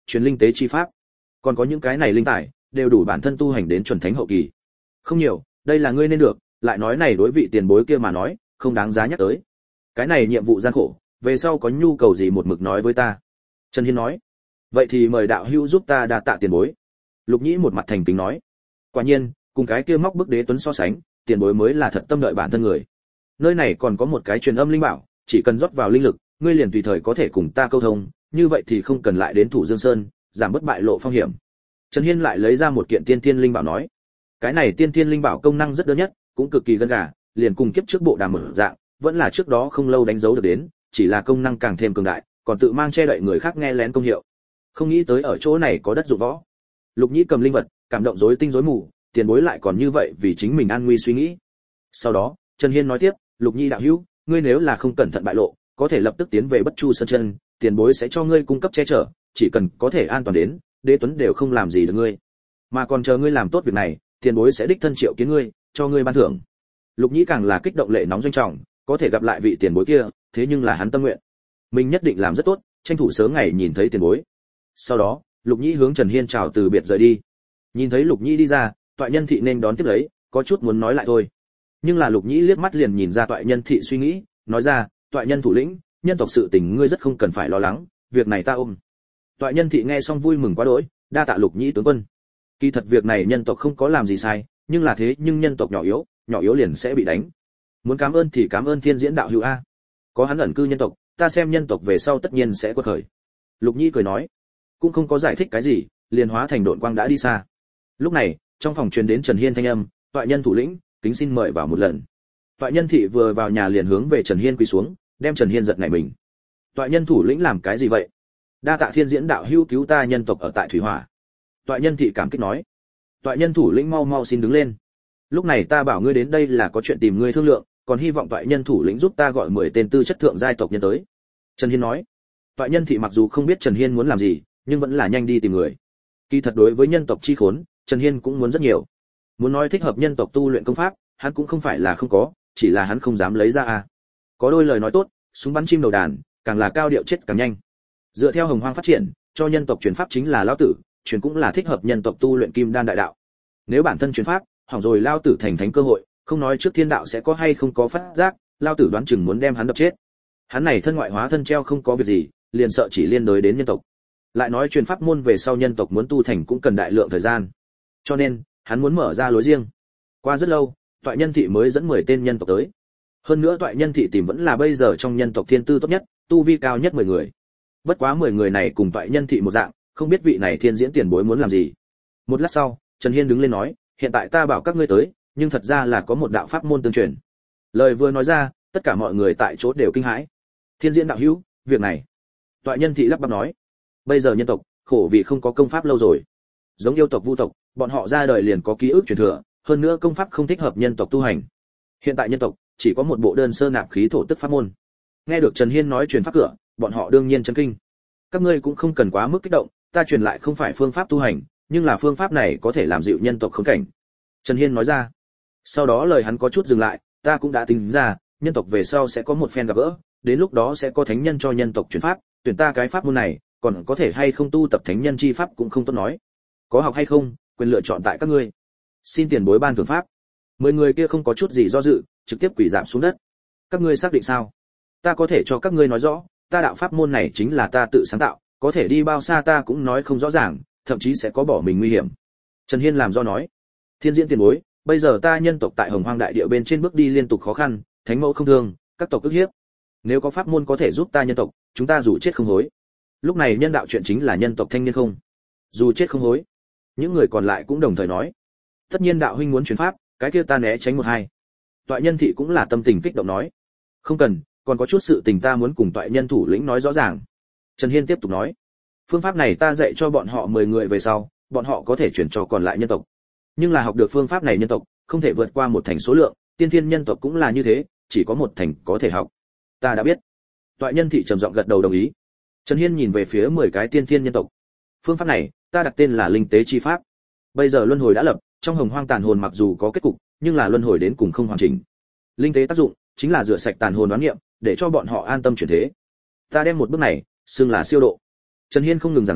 truyền linh tế chi pháp. Còn có những cái này linh tài, đều đủ bản thân tu hành đến chuẩn thánh hậu kỳ. Không nhiều, đây là ngươi nên được, lại nói này đối vị tiền bối kia mà nói, không đáng giá nhắc tới. Cái này nhiệm vụ gian khổ, về sau có nhu cầu gì một mực nói với ta." Trần Hiên nói. "Vậy thì mời đạo hữu giúp ta đa tạ tiền bối." Lục Nhĩ một mặt thành kính nói. Quả nhiên, cùng cái kia móc bức đế tuấn so sánh, tiền bối mới là thật tâm đợi bản thân người. Nơi này còn có một cái truyền âm linh bảo, chỉ cần rót vào linh lực, ngươi liền tùy thời có thể cùng ta câu thông, như vậy thì không cần lại đến Thủ Dương Sơn, giảm bớt bại lộ phong hiểm. Trần Hiên lại lấy ra một kiện tiên thiên linh bảo nói. Cái này tiên thiên linh bảo công năng rất đơn nhất, cũng cực kỳ gân gà, liền cùng kiếp trước bộ đàm mở dạng, vẫn là trước đó không lâu đánh dấu được đến, chỉ là công năng càng thêm cường đại, còn tự mang che đậy người khác nghe lén công hiệu. Không nghĩ tới ở chỗ này có đất dụng võ. Lục Nhĩ cầm linh vật, cảm động rối tinh rối mù, tiền bối lại còn như vậy vì chính mình an nguy suy nghĩ. Sau đó, Trần Hiên nói tiếp, "Lục Nhĩ đạo hữu, ngươi nếu là không cẩn thận bại lộ, có thể lập tức tiến về Bất Chu Sơn chân, tiền bối sẽ cho ngươi cung cấp che chở, chỉ cần có thể an toàn đến, Đế Tuấn đều không làm gì được ngươi. Mà còn chờ ngươi làm tốt việc này, tiền bối sẽ đích thân triệu kiến ngươi, cho ngươi ban thưởng." Lục Nhĩ càng là kích động lệ nóng doanh trọng, có thể gặp lại vị tiền bối kia, thế nhưng là hắn tâm nguyện. Mình nhất định làm rất tốt, tranh thủ sớm ngày nhìn thấy tiền bối. Sau đó, Lục Nhĩ hướng Trần Hiên chào từ biệt rời đi. Nhìn thấy Lục Nhĩ đi ra, Toại Nhân Thị nên đón tiếp lấy, có chút muốn nói lại thôi. Nhưng là Lục Nhĩ liếc mắt liền nhìn ra Toại Nhân Thị suy nghĩ, nói ra, "Toại Nhân thủ lĩnh, nhân tộc sự tình ngươi rất không cần phải lo lắng, việc này ta ôm." Toại Nhân Thị nghe xong vui mừng quá đỗi, đa tạ Lục Nhĩ tướng quân. Kỳ thật việc này nhân tộc không có làm gì sai, nhưng là thế nhưng nhân tộc nhỏ yếu liền sẽ bị đánh. Muốn cảm ơn thì cảm ơn Thiên Diễn đạo hữu a. Có hắn ẩn cư nhân tộc, ta xem nhân tộc về sau tất nhiên sẽ quật khởi. Lục Nhĩ cười nói, cũng không có giải thích cái gì, liền hóa thành độn quang đã đi xa. Lúc này, trong phòng truyền đến Trần Hiên thanh âm, "Toại Nhân thủ lĩnh, kính xin mời vào một lần." Toại Nhân Thị vừa vào nhà liền hướng về Trần Hiên quỳ xuống, đem Trần Hiên giật nảy mình. "Toại Nhân thủ lĩnh làm cái gì vậy?" "Đa tạ Thiên Diễn đạo hữu cứu ta nhân tộc ở tại Thủy Hỏa." Toại Nhân Thị cảm kích nói. "Toại Nhân thủ lĩnh mau mau xin đứng lên. Lúc này ta bảo ngươi đến đây là có chuyện tìm ngươi thương lượng, còn hy vọng Toại Nhân thủ lĩnh giúp ta gọi 10 tên tư chất thượng giai tộc nhân tới." Trần Hiên nói. Toại Nhân Thị mặc dù không biết Trần Hiên muốn làm gì, nhưng vẫn là nhanh đi tìm người. Kỳ thật đối với nhân tộc chi khốn, Trần Hiên cũng muốn rất nhiều. Muốn nói thích hợp nhân tộc tu luyện công pháp, hắn cũng không phải là không có, chỉ là hắn không dám lấy ra a. Có đôi lời nói tốt, súng bắn chim đầu đàn, càng là cao điệu chết càng nhanh. Dựa theo Hồng Hoang phát triển, cho nhân tộc truyền pháp chính là lão tử, truyền cũng là thích hợp nhân tộc tu luyện kim đan đại đạo. Nếu bản thân truyền pháp, hỏng rồi lão tử thành thánh cơ hội, không nói trước thiên đạo sẽ có hay không có phát giác, lão tử đoán chừng muốn đem hắn đập chết. Hắn này thân ngoại hóa thân treo không có việc gì, liền sợ chỉ liên đới đến nhân tộc. Lại nói truyền pháp môn về sau nhân tộc muốn tu thành cũng cần đại lượng thời gian. Cho nên, hắn muốn mở ra lối riêng. Qua rất lâu, Toại Nhân Thị mới dẫn 10 tên nhân tộc tới. Hơn nữa Toại Nhân Thị tìm vẫn là bây giờ trong nhân tộc thiên tư tốt nhất, tu vi cao nhất 10 người. Bất quá 10 người này cùng Toại Nhân Thị một dạng, không biết vị này Thiên Diễn tiền bối muốn làm gì. Một lát sau, Trần Hiên đứng lên nói, "Hiện tại ta bảo các ngươi tới, nhưng thật ra là có một đạo pháp môn tương truyền." Lời vừa nói ra, tất cả mọi người tại chỗ đều kinh hãi. "Thiên Diễn đạo hữu, việc này." Toại Nhân Thị lắp bắp nói, "Bây giờ nhân tộc khổ vì không có công pháp lâu rồi. Giống yêu tộc vu tộc, bọn họ ra đời liền có ký ức truyền thừa, hơn nữa công pháp không thích hợp nhân tộc tu hành. Hiện tại nhân tộc chỉ có một bộ đơn sơ nạp khí thổ tức pháp môn." Nghe được Trần Hiên nói truyền pháp cửa, bọn họ đương nhiên chấn kinh. "Các ngươi cũng không cần quá mức kích động, ta truyền lại không phải phương pháp tu hành, nhưng là phương pháp này có thể làm dịu nhân tộc khốn cảnh." Trần Hiên nói ra. Sau đó lời hắn có chút dừng lại, "Ta cũng đã tính ra, nhân tộc về sau sẽ có một phen gặp gỡ, đến lúc đó sẽ có thánh nhân cho nhân tộc truyền pháp, tuyển ta cái pháp môn này, còn có thể hay không tu tập thánh nhân chi pháp cũng không tốt nói. Có học hay không, quyền lựa chọn tại các ngươi. Xin tiền bối ban thưởng pháp." 10 người kia không có chút gì do dự, trực tiếp quỳ rạp xuống đất. "Các ngươi xác định sao? Ta có thể cho các ngươi nói rõ, ta đạo pháp môn này chính là ta tự sáng tạo, có thể đi bao xa ta cũng nói không rõ ràng, thậm chí sẽ có bỏ mình nguy hiểm." Trần Hiên làm do nói, "Thiên Diễn tiền bối, bây giờ ta nhân tộc tại Hồng Hoang đại địa bên trên bước đi liên tục khó khăn, thánh mẫu không thương, các tộc ức hiếp. Nếu có pháp môn có thể giúp ta nhân tộc, chúng ta dù chết không hối." Lúc này nhân đạo chuyện chính là nhân tộc thanh niên không, dù chết không hối. Những người còn lại cũng đồng thời nói, "Tất nhiên đạo huynh muốn truyền pháp, cái kia ta né tránh một hai." Toại Nhân Thị cũng là tâm tình kích động nói, "Không cần, còn có chút sự tình ta muốn cùng Toại Nhân thủ lĩnh nói rõ ràng." Trần Hiên tiếp tục nói, "Phương pháp này ta dạy cho bọn họ 10 người về sau, bọn họ có thể chuyển cho còn lại nhân tộc. Nhưng là học được phương pháp này nhân tộc, không thể vượt qua một thành số lượng, tiên thiên nhân tộc cũng là như thế, chỉ có một thành có thể học." "Ta đã biết." Toại Nhân Thị trầm giọng gật đầu đồng ý. Trần Hiên nhìn về phía 10 cái tiên thiên nhân tộc. "Phương pháp này, ta đặt tên là Linh Tế chi pháp. Bây giờ luân hồi đã lập, trong Hồng Hoang tàn hồn mặc dù có kết cục, nhưng là luân hồi đến cùng không hoàn chỉnh. Linh Tế tác dụng chính là rửa sạch tàn hồn đoán nghiệm, để cho bọn họ an tâm chuyển thế. Ta đem một bước này xưng là siêu độ." Trần Hiên không ngừng giảng giải,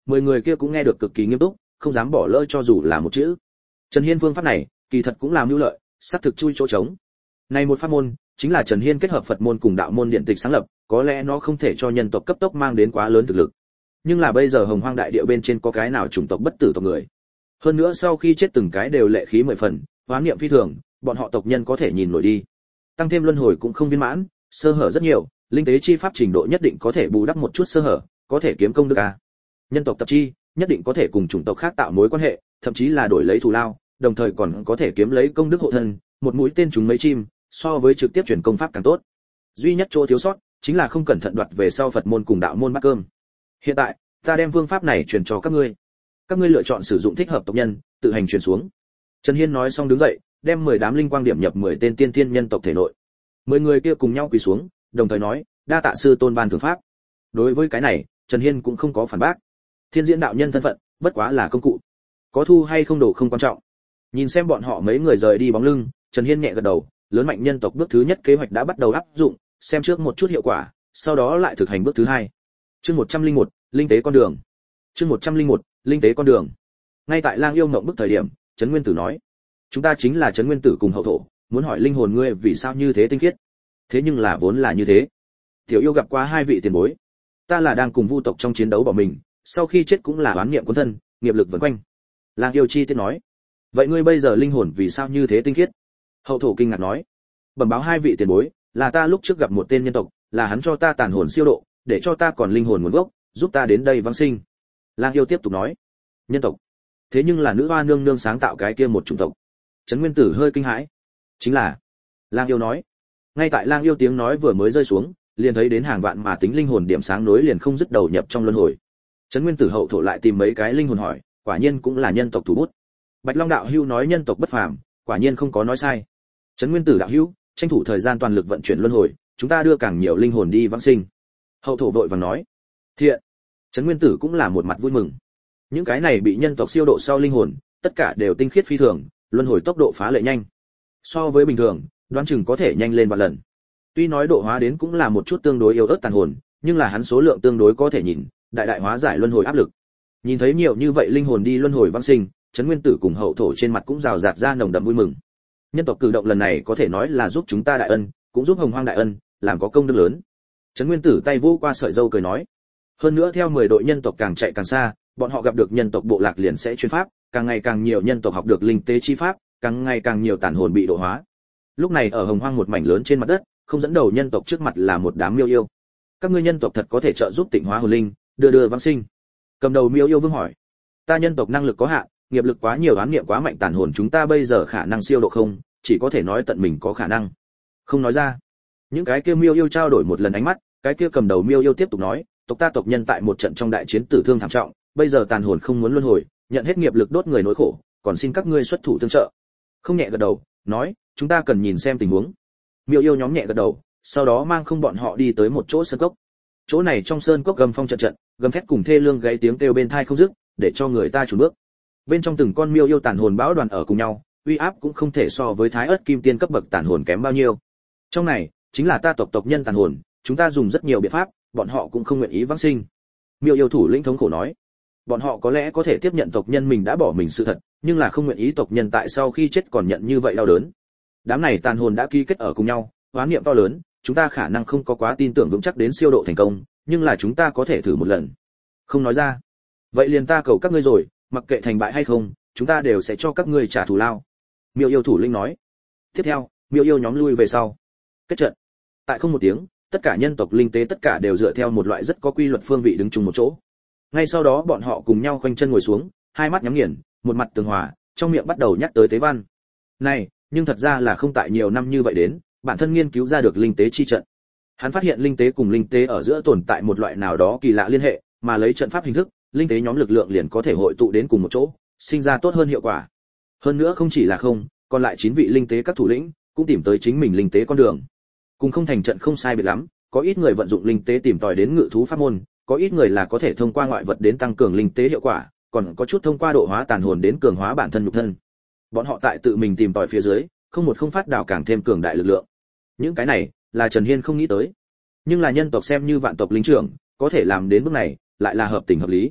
10 người kia cũng nghe được cực kỳ nghiêm túc, không dám bỏ lỡ cho dù là một chữ. Trần Hiên phương pháp này, kỳ thật cũng làm mưu lợi, sát thực chui chỗ trống. Này một pháp môn, chính là Trần Hiên kết hợp Phật môn cùng đạo môn điện tịch sáng lập, có lẽ nó không thể cho nhân tộc cấp tốc mang đến quá lớn thực lực. Nhưng là bây giờ Hồng Hoang đại địa bên trên có cái nào chủng tộc bất tử tộc người? Hơn nữa sau khi chết từng cái đều lệ khí 10 phần, hoán niệm phi thường, bọn họ tộc nhân có thể nhìn nổi đi. Tăng thêm luân hồi cũng không viên mãn, sơ hở rất nhiều, linh tế chi pháp trình độ nhất định có thể bù đắp một chút sơ hở, có thể kiếm công được à? Nhân tộc tập chi, nhất định có thể cùng chủng tộc khác tạo mối quan hệ, thậm chí là đổi lấy thù lao, đồng thời còn có thể kiếm lấy công đức hộ thân, một mũi tên trúng mấy chim, so với trực tiếp truyền công pháp càng tốt. Duy nhất chỗ thiếu sót chính là không cẩn thận đoạt về sau Phật môn cùng đạo môn bát cơm. Hiện tại, ta đem phương pháp này truyền cho các ngươi. Các ngươi lựa chọn sử dụng thích hợp tộc nhân, tự hành truyền xuống. Trần Hiên nói xong đứng dậy, đem 10 đám linh quang điểm nhập 10 tên tiên thiên nhân tộc thể nội. 10 người kia cùng nhau quỳ xuống, đồng thời nói, đa tạ sư tôn ban thưởng pháp. Đối với cái này, Trần Hiên cũng không có phản bác. Thiên diễn đạo nhân thân phận, bất quá là công cụ. Có thu hay không đồ không quan trọng. Nhìn xem bọn họ mấy người rời đi bóng lưng, Trần Hiên nhẹ gật đầu, lớn mạnh nhân tộc bước thứ nhất kế hoạch đã bắt đầu áp dụng, xem trước một chút hiệu quả, sau đó lại thực hành bước thứ hai. Chương 101, linh tế con đường. Chương 101, linh tế con đường. Ngay tại Lang Yêu Ngộng bức thời điểm, Trấn Nguyên Tử nói: "Chúng ta chính là Trấn Nguyên Tử cùng Hậu Thổ, muốn hỏi linh hồn ngươi vì sao như thế tinh khiết?" Thế nhưng là vốn là như thế. Tiểu yêu gặp qua hai vị tiền bối. Ta là đang cùng vu tộc trong chiến đấu bỏ mình, sau khi chết cũng là oán niệm cuốn thân, nghiệp lực vần quanh. Lang Yêu chi tiết nói: "Vậy ngươi bây giờ linh hồn vì sao như thế tinh khiết?" Hậu Thổ kinh ngạc nói: "Bẩm báo hai vị tiền bối, là ta lúc trước gặp một tên nhân tộc, là hắn cho ta tàn hồn siêu độ, để cho ta còn linh hồn nguồn gốc, giúp ta đến đây vãng sinh." Lang Yêu tiếp tục nói: "Nhân tộc? Thế nhưng là nữ hoa nương nương sáng tạo cái kia một chủng tộc." Trấn Nguyên Tử hơi kinh hãi. "Chính là." Lang Yêu nói. Ngay tại Lang Yêu tiếng nói vừa mới rơi xuống, liền thấy đến hàng vạn mà tính linh hồn điểm sáng nối liền không dứt đầu nhập trong luân hồi. Trấn Nguyên Tử Hậu Thổ lại tìm mấy cái linh hồn hỏi, quả nhiên cũng là nhân tộc thủ bút. Bạch Long đạo hữu nói nhân tộc bất phàm, quả nhiên không có nói sai. Trấn Nguyên Tử đạo hữu, tranh thủ thời gian toàn lực vận chuyển luân hồi, chúng ta đưa càng nhiều linh hồn đi vãng sinh. Hậu Thổ vội vàng nói. Thiện. Trấn Nguyên Tử cũng là một mặt vui mừng. Những cái này bị nhân tộc siêu độ sau linh hồn, tất cả đều tinh khiết phi thường, luân hồi tốc độ phá lệ nhanh. So với bình thường, đoán chừng có thể nhanh lên vài lần. Tuy nói độ hóa đến cũng là một chút tương đối yếu ớt tàn hồn, nhưng là hắn số lượng tương đối có thể nhìn, đại hóa giải luân hồi áp lực. Nhìn thấy nhiều như vậy linh hồn đi luân hồi vãng sinh, Trấn Nguyên Tử cùng Hậu Thổ trên mặt cũng rào rạt ra nồng đậm vui mừng. Nhân tộc cử động lần này có thể nói là giúp chúng ta đại ân, cũng giúp Hồng Hoang đại ân, làm có công đức lớn. Trấn Nguyên Tử tay vỗ qua sợi râu cười nói. Hơn nữa theo 10 đội nhân tộc càng chạy càng xa, bọn họ gặp được nhân tộc bộ lạc liền sẽ chuyên pháp, càng ngày càng nhiều nhân tộc học được linh tế chi pháp, càng ngày càng nhiều tàn hồn bị độ hóa. Lúc này ở Hồng Hoang một mảnh lớn trên mặt đất, không dẫn đầu nhân tộc trước mặt là một đám miêu yêu. Các ngươi nhân tộc thật có thể trợ giúp tịnh hóa hồn linh, đưa vãng sinh. Cầm đầu miêu yêu vương hỏi. Ta nhân tộc năng lực có hạn, nghiệp lực quá nhiều, oán niệm quá mạnh, tàn hồn chúng ta bây giờ khả năng siêu độ không, chỉ có thể nói tận mình có khả năng. Không nói ra. Những cái kia miêu yêu trao đổi một lần ánh mắt, cái kia cầm đầu miêu yêu tiếp tục nói, tộc ta tộc nhân tại một trận trong đại chiến tử thương thảm trọng, bây giờ tàn hồn không muốn luân hồi, nhận hết nghiệp lực đốt người nỗi khổ, còn xin các ngươi xuất thủ tương trợ. Không nhẹ gật đầu, nói, chúng ta cần nhìn xem tình huống. Miêu yêu nhóm nhẹ gật đầu, sau đó mang không bọn họ đi tới một chỗ sơn cốc. Chỗ này trong sơn cốc gầm phong trận, gầm thét cùng thê lương gáy tiếng kêu bên tai không dứt, để cho người ta chùn bước. Bên trong từng con miêu yêu tàn hồn bão đoàn ở cùng nhau, uy áp cũng không thể so với Thái Ức Kim Tiên cấp bậc tàn hồn kém bao nhiêu. Trong này, chính là ta tộc nhân tàn hồn, chúng ta dùng rất nhiều biện pháp, bọn họ cũng không nguyện ý vãng sinh. Miêu yêu thủ lĩnh thống khổ nói, bọn họ có lẽ có thể tiếp nhận tộc nhân mình đã bỏ mình sự thật, nhưng là không nguyện ý tộc nhân tại sau khi chết còn nhận như vậy đau đớn. Đám này tàn hồn đã ký kết ở cùng nhau, oán niệm to lớn, chúng ta khả năng không có quá tin tưởng vững chắc đến siêu độ thành công, nhưng là chúng ta có thể thử một lần. Không nói ra. Vậy liền ta cầu các ngươi rồi, mặc kệ thành bại hay không, chúng ta đều sẽ cho các ngươi trả thù lao. Miêu yêu thủ lĩnh nói. Tiếp theo, miêu yêu nhóm lui về sau. Kết trận. Tại không một tiếng, tất cả nhân tộc linh tế tất cả đều dựa theo một loại rất có quy luật phương vị đứng chung một chỗ. Ngay sau đó bọn họ cùng nhau khoanh chân ngồi xuống, hai mắt nhắm nghiền, một mặt tường hòa, trong miệng bắt đầu nhắc tới tế văn. Này, nhưng thật ra là không tại nhiều năm như vậy đến, bản thân nghiên cứu ra được linh tế chi trận. Hắn phát hiện linh tế cùng linh tế ở giữa tồn tại một loại nào đó kỳ lạ liên hệ, mà lấy trận pháp hình thức, linh tế nhóm lực lượng liền có thể hội tụ đến cùng một chỗ, sinh ra tốt hơn hiệu quả. Hơn nữa không chỉ là không, còn lại 9 vị linh tế các thủ lĩnh cũng tìm tới chính mình linh tế con đường. Cùng không thành trận không sai biệt lắm, có ít người vận dụng linh tế tìm tòi đến ngự thú pháp môn, có ít người là có thể thông qua ngoại vật đến tăng cường linh tế hiệu quả, còn có chút thông qua độ hóa tàn hồn đến cường hóa bản thân nhục thân. Bọn họ tại tự mình tìm tòi phía dưới, không một không phát đào càng thêm cường đại lực lượng. Những cái này là Trần Hiên không nghĩ tới, nhưng là nhân tộc xem như vạn tộc linh trưởng, có thể làm đến bước này, lại là hợp tình hợp lý.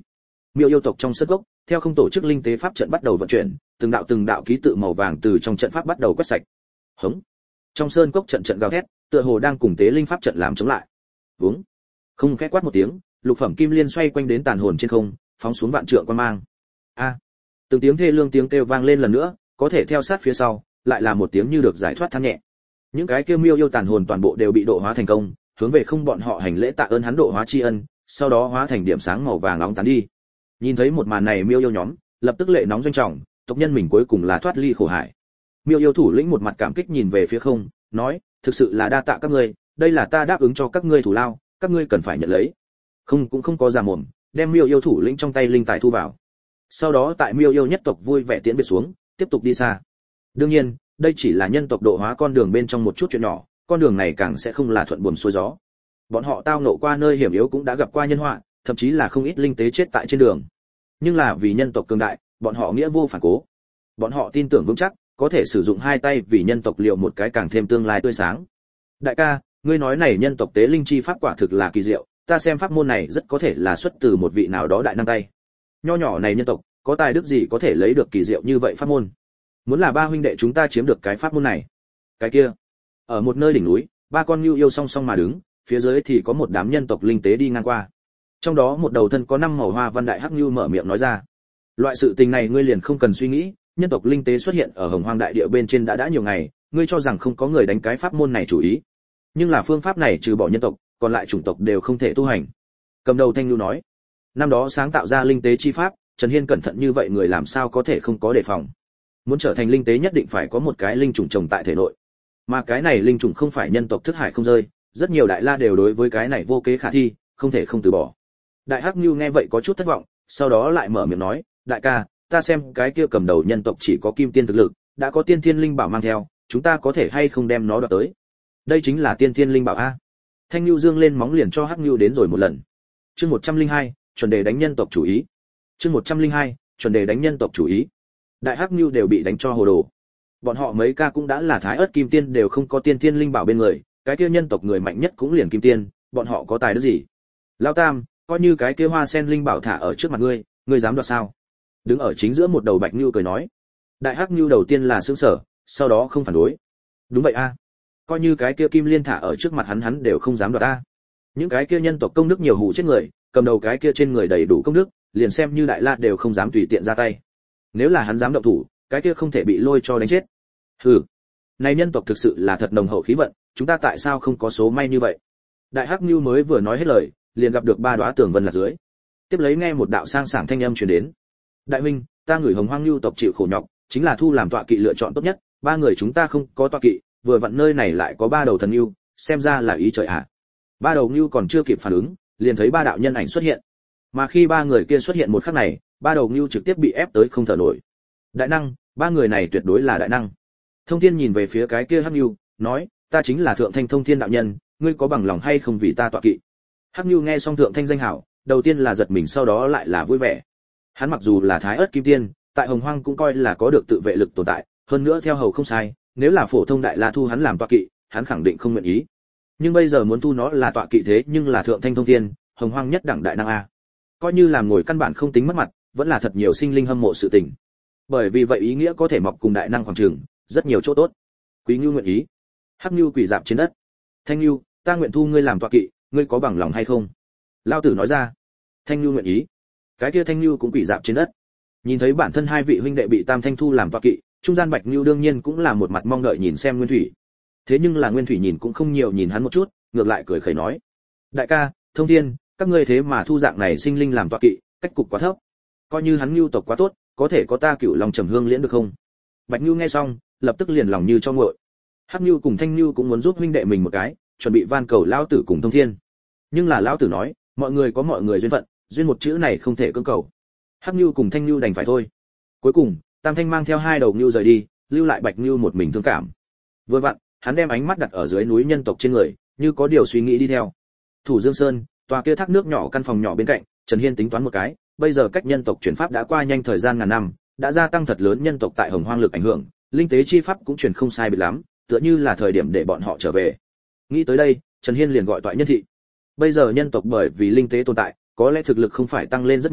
Miêu yêu tộc trong sân gốc, theo không tổ chức linh tế pháp trận bắt đầu vận chuyển, từng đạo ký tự màu vàng từ trong trận pháp bắt đầu quét sạch. Hống. Trong sơn cốc trận trận gào thét, tựa hồ đang cùng tế linh pháp trận làm chống lại. Vúng. Không khẽ quát một tiếng, lục phẩm kim liên xoay quanh đến tàn hồn trên không, phóng xuống vạn trượng quang mang. A. Từng tiếng thê lương tiếng kêu vang lên lần nữa, có thể theo sát phía sau, lại là một tiếng như được giải thoát than nhẹ. Những cái kêu miêu yêu tàn hồn toàn bộ đều bị độ hóa thành công, hướng về không bọn họ hành lễ tạ ơn hắn độ hóa tri ân, sau đó hóa thành điểm sáng màu vàng nóng tán đi. Nhìn thấy một màn này miêu yêu nhóm, lập tức lệ nóng doanh trọng, tộc nhân mình cuối cùng là thoát ly khổ hải. Miêu yêu thủ lĩnh một mặt cảm kích nhìn về phía không, nói, thực sự là đa tạ các ngươi, đây là ta đáp ứng cho các ngươi thủ lao, các ngươi cần phải nhận lấy. Không cũng không có già mồm, đem miêu yêu thủ lĩnh trong tay linh tài thu vào. Sau đó tại miêu yêu nhất tộc vui vẻ tiễn biệt xuống, tiếp tục đi xa. Đương nhiên, đây chỉ là nhân tộc độ hóa con đường bên trong một chút chuyện nhỏ, con đường này càng sẽ không là thuận buồm xuôi gió. Bọn họ tao ngộ qua nơi hiểm yếu cũng đã gặp qua nhân họa, thậm chí là không ít linh tế chết tại trên đường. Nhưng là vì nhân tộc cường đại, bọn họ nghĩa vô phản cố. Bọn họ tin tưởng vững chắc, có thể sử dụng hai tay vì nhân tộc liệu một cái càng thêm tương lai tươi sáng. Đại ca, ngươi nói này nhân tộc tế linh chi pháp quả thực là kỳ diệu, ta xem pháp môn này rất có thể là xuất từ một vị nào đó đại năng tay. Nho nhỏ này nhân tộc, có tài đức gì có thể lấy được kỳ diệu như vậy pháp môn? Muốn là ba huynh đệ chúng ta chiếm được cái pháp môn này. Cái kia, ở một nơi đỉnh núi, ba con nhu yêu song song mà đứng, phía dưới thì có một đám nhân tộc linh tế đi ngang qua. Trong đó một đầu thân có 5 màu hoa văn đại hắc nhu mở miệng nói ra. Loại sự tình này ngươi liền không cần suy nghĩ, nhân tộc linh tế xuất hiện ở Hồng Hoang đại địa bên trên đã nhiều ngày, ngươi cho rằng không có người đánh cái pháp môn này chủ ý. Nhưng là phương pháp này trừ bỏ nhân tộc, còn lại chủng tộc đều không thể tu hành. Cầm đầu thanh nhu nói, năm đó sáng tạo ra linh tế chi pháp, Trần Hiên cẩn thận như vậy người làm sao có thể không có đề phòng. Muốn trở thành linh tế nhất định phải có một cái linh trùng trồng tại thể nội. Mà cái này linh trùng không phải nhân tộc thức hải không rơi, rất nhiều đại la đều đối với cái này vô kế khả thi, không thể không từ bỏ. Đại Hắc Nưu nghe vậy có chút thất vọng, sau đó lại mở miệng nói, đại ca, ta xem cái kia cầm đầu nhân tộc chỉ có kim tiên thực lực, đã có tiên thiên linh bảo mang theo, chúng ta có thể hay không đem nó đoạt tới? Đây chính là tiên thiên linh bảo a. Thanh Nưu dương lên móng liền cho Hắc Nưu đến rồi một lần. Chương 102, chuẩn đề đánh nhân tộc chủ ý. Chương 102, chuẩn đề đánh nhân tộc chủ ý. Đại Hắc Nưu đều bị đánh cho hồ đồ. Bọn họ mấy ca cũng đã là thái ớt kim tiên đều không có tiên thiên linh bảo bên người, cái kia nhân tộc người mạnh nhất cũng liền kim tiên, bọn họ có tài đức gì? Lão Tam, coi như cái kia hoa sen linh bảo thả ở trước mặt ngươi, ngươi dám đoạt sao? Đứng ở chính giữa một đầu Bạch Nưu cười nói. Đại Hắc Nưu đầu tiên là sững sờ, sau đó không phản đối. Đúng vậy a, coi như cái kia kim liên thả ở trước mặt hắn đều không dám đoạt a. Những cái kia nhân tộc công đức nhiều hủ chết người, cầm đầu cái kia trên người đầy đủ công đức, liền xem như đại la đều không dám tùy tiện ra tay. Nếu là hắn dám động thủ, cái kia không thể bị lôi cho đánh chết. Hừ, này nhân tộc thực sự là thật nồng hậu khí vận, chúng ta tại sao không có số may như vậy? Đại Hắc Nưu mới vừa nói hết lời, liền gặp được ba đóa tường vân là dưới. Tiếp lấy nghe một đạo sang sảng thanh âm truyền đến. Đại huynh, ta ngửi Hồng Hoang Nưu tộc chịu khổ nhọc, chính là thu làm tọa kỵ lựa chọn tốt nhất, ba người chúng ta không có tọa kỵ, vừa vặn nơi này lại có ba đầu thần nưu, xem ra là ý trời ạ. Ba đầu nưu còn chưa kịp phản ứng, liền thấy ba đạo nhân ảnh xuất hiện. Mà khi ba người kia xuất hiện một khắc này, ba đầu nưu trực tiếp bị ép tới không thở nổi. Đại năng, ba người này tuyệt đối là đại năng. Thông Thiên nhìn về phía cái kia Hắc Nưu, nói, ta chính là Thượng Thanh Thông Thiên đạo nhân, ngươi có bằng lòng hay không vì ta tọa kỵ? Hắc Nưu nghe xong Thượng Thanh danh hảo, đầu tiên là giật mình sau đó lại là vui vẻ. Hắn mặc dù là thái ớt kim tiên, tại Hồng Hoang cũng coi là có được tự vệ lực tồn tại, hơn nữa theo hầu không sai, nếu là phổ thông đại la thu hắn làm tọa kỵ, hắn khẳng định không nguyện ý. Nhưng bây giờ muốn thu nó là tọa kỵ thế nhưng là Thượng Thanh Thông Thiên, Hồng Hoang nhất đẳng đại năng a. Coi như làm ngồi căn bản không tính mất mặt, vẫn là thật nhiều sinh linh hâm mộ sự tình. Bởi vì vậy ý nghĩa có thể mọc cùng đại năng khoảng trường, rất nhiều chỗ tốt. Quý Nưu nguyện ý. Hắc Nưu quỳ dạp trên đất. Thanh Nưu, ta nguyện thu ngươi làm tọa kỵ, ngươi có bằng lòng hay không? Lão tử nói ra. Thanh Nưu nguyện ý. Cái kia Thanh Nưu cũng quỳ dạp trên đất. Nhìn thấy bản thân hai vị huynh đệ bị Tam Thanh thu làm tọa kỵ, trung gian Bạch Nưu đương nhiên cũng là một mặt mong đợi nhìn xem Nguyên Thủy. Thế nhưng là Nguyên Thủy nhìn cũng không nhiều nhìn hắn một chút, ngược lại cười khẩy nói: "Đại ca, Thông Thiên, các ngươi thế mà thu dạng này sinh linh làm tọa kỵ, cách cục quá thấp. Coi như hắn Nưu tộc quá tốt, có thể có ta Cửu Long Trầm Hương liễn được không?" Bạch Nưu nghe xong, lập tức liền lòng như cho nguội. Hắc Nưu cùng Thanh Nưu cũng muốn giúp huynh đệ mình một cái, chuẩn bị van cầu lão tử cùng Thông Thiên. Nhưng là lão tử nói, mọi người có mọi người duyên phận, duyên một chữ này không thể cưỡng cầu. Hắc Nưu cùng Thanh Nưu đành phải thôi. Cuối cùng, Tam Thanh mang theo hai đầu Nưu rời đi, lưu lại Bạch Nưu một mình thương cảm. Vừa vặn, hắn đem ánh mắt đặt ở dưới núi nhân tộc trên người, như có điều suy nghĩ đi theo. Thủ Dương Sơn, tòa kia thác nước nhỏ căn phòng nhỏ bên cạnh, Trần Hiên tính toán một cái, bây giờ cách nhân tộc chuyển pháp đã qua nhanh thời gian ngàn năm, đã gia tăng thật lớn nhân tộc tại Hồng Hoang lực ảnh hưởng, linh tế chi pháp cũng truyền không sai biệt lắm, tựa như là thời điểm để bọn họ trở về. Nghĩ tới đây, Trần Hiên liền gọi toại nhân thị. Bây giờ nhân tộc bởi vì linh tế tồn tại, có lẽ thực lực không phải tăng lên rất nhanh,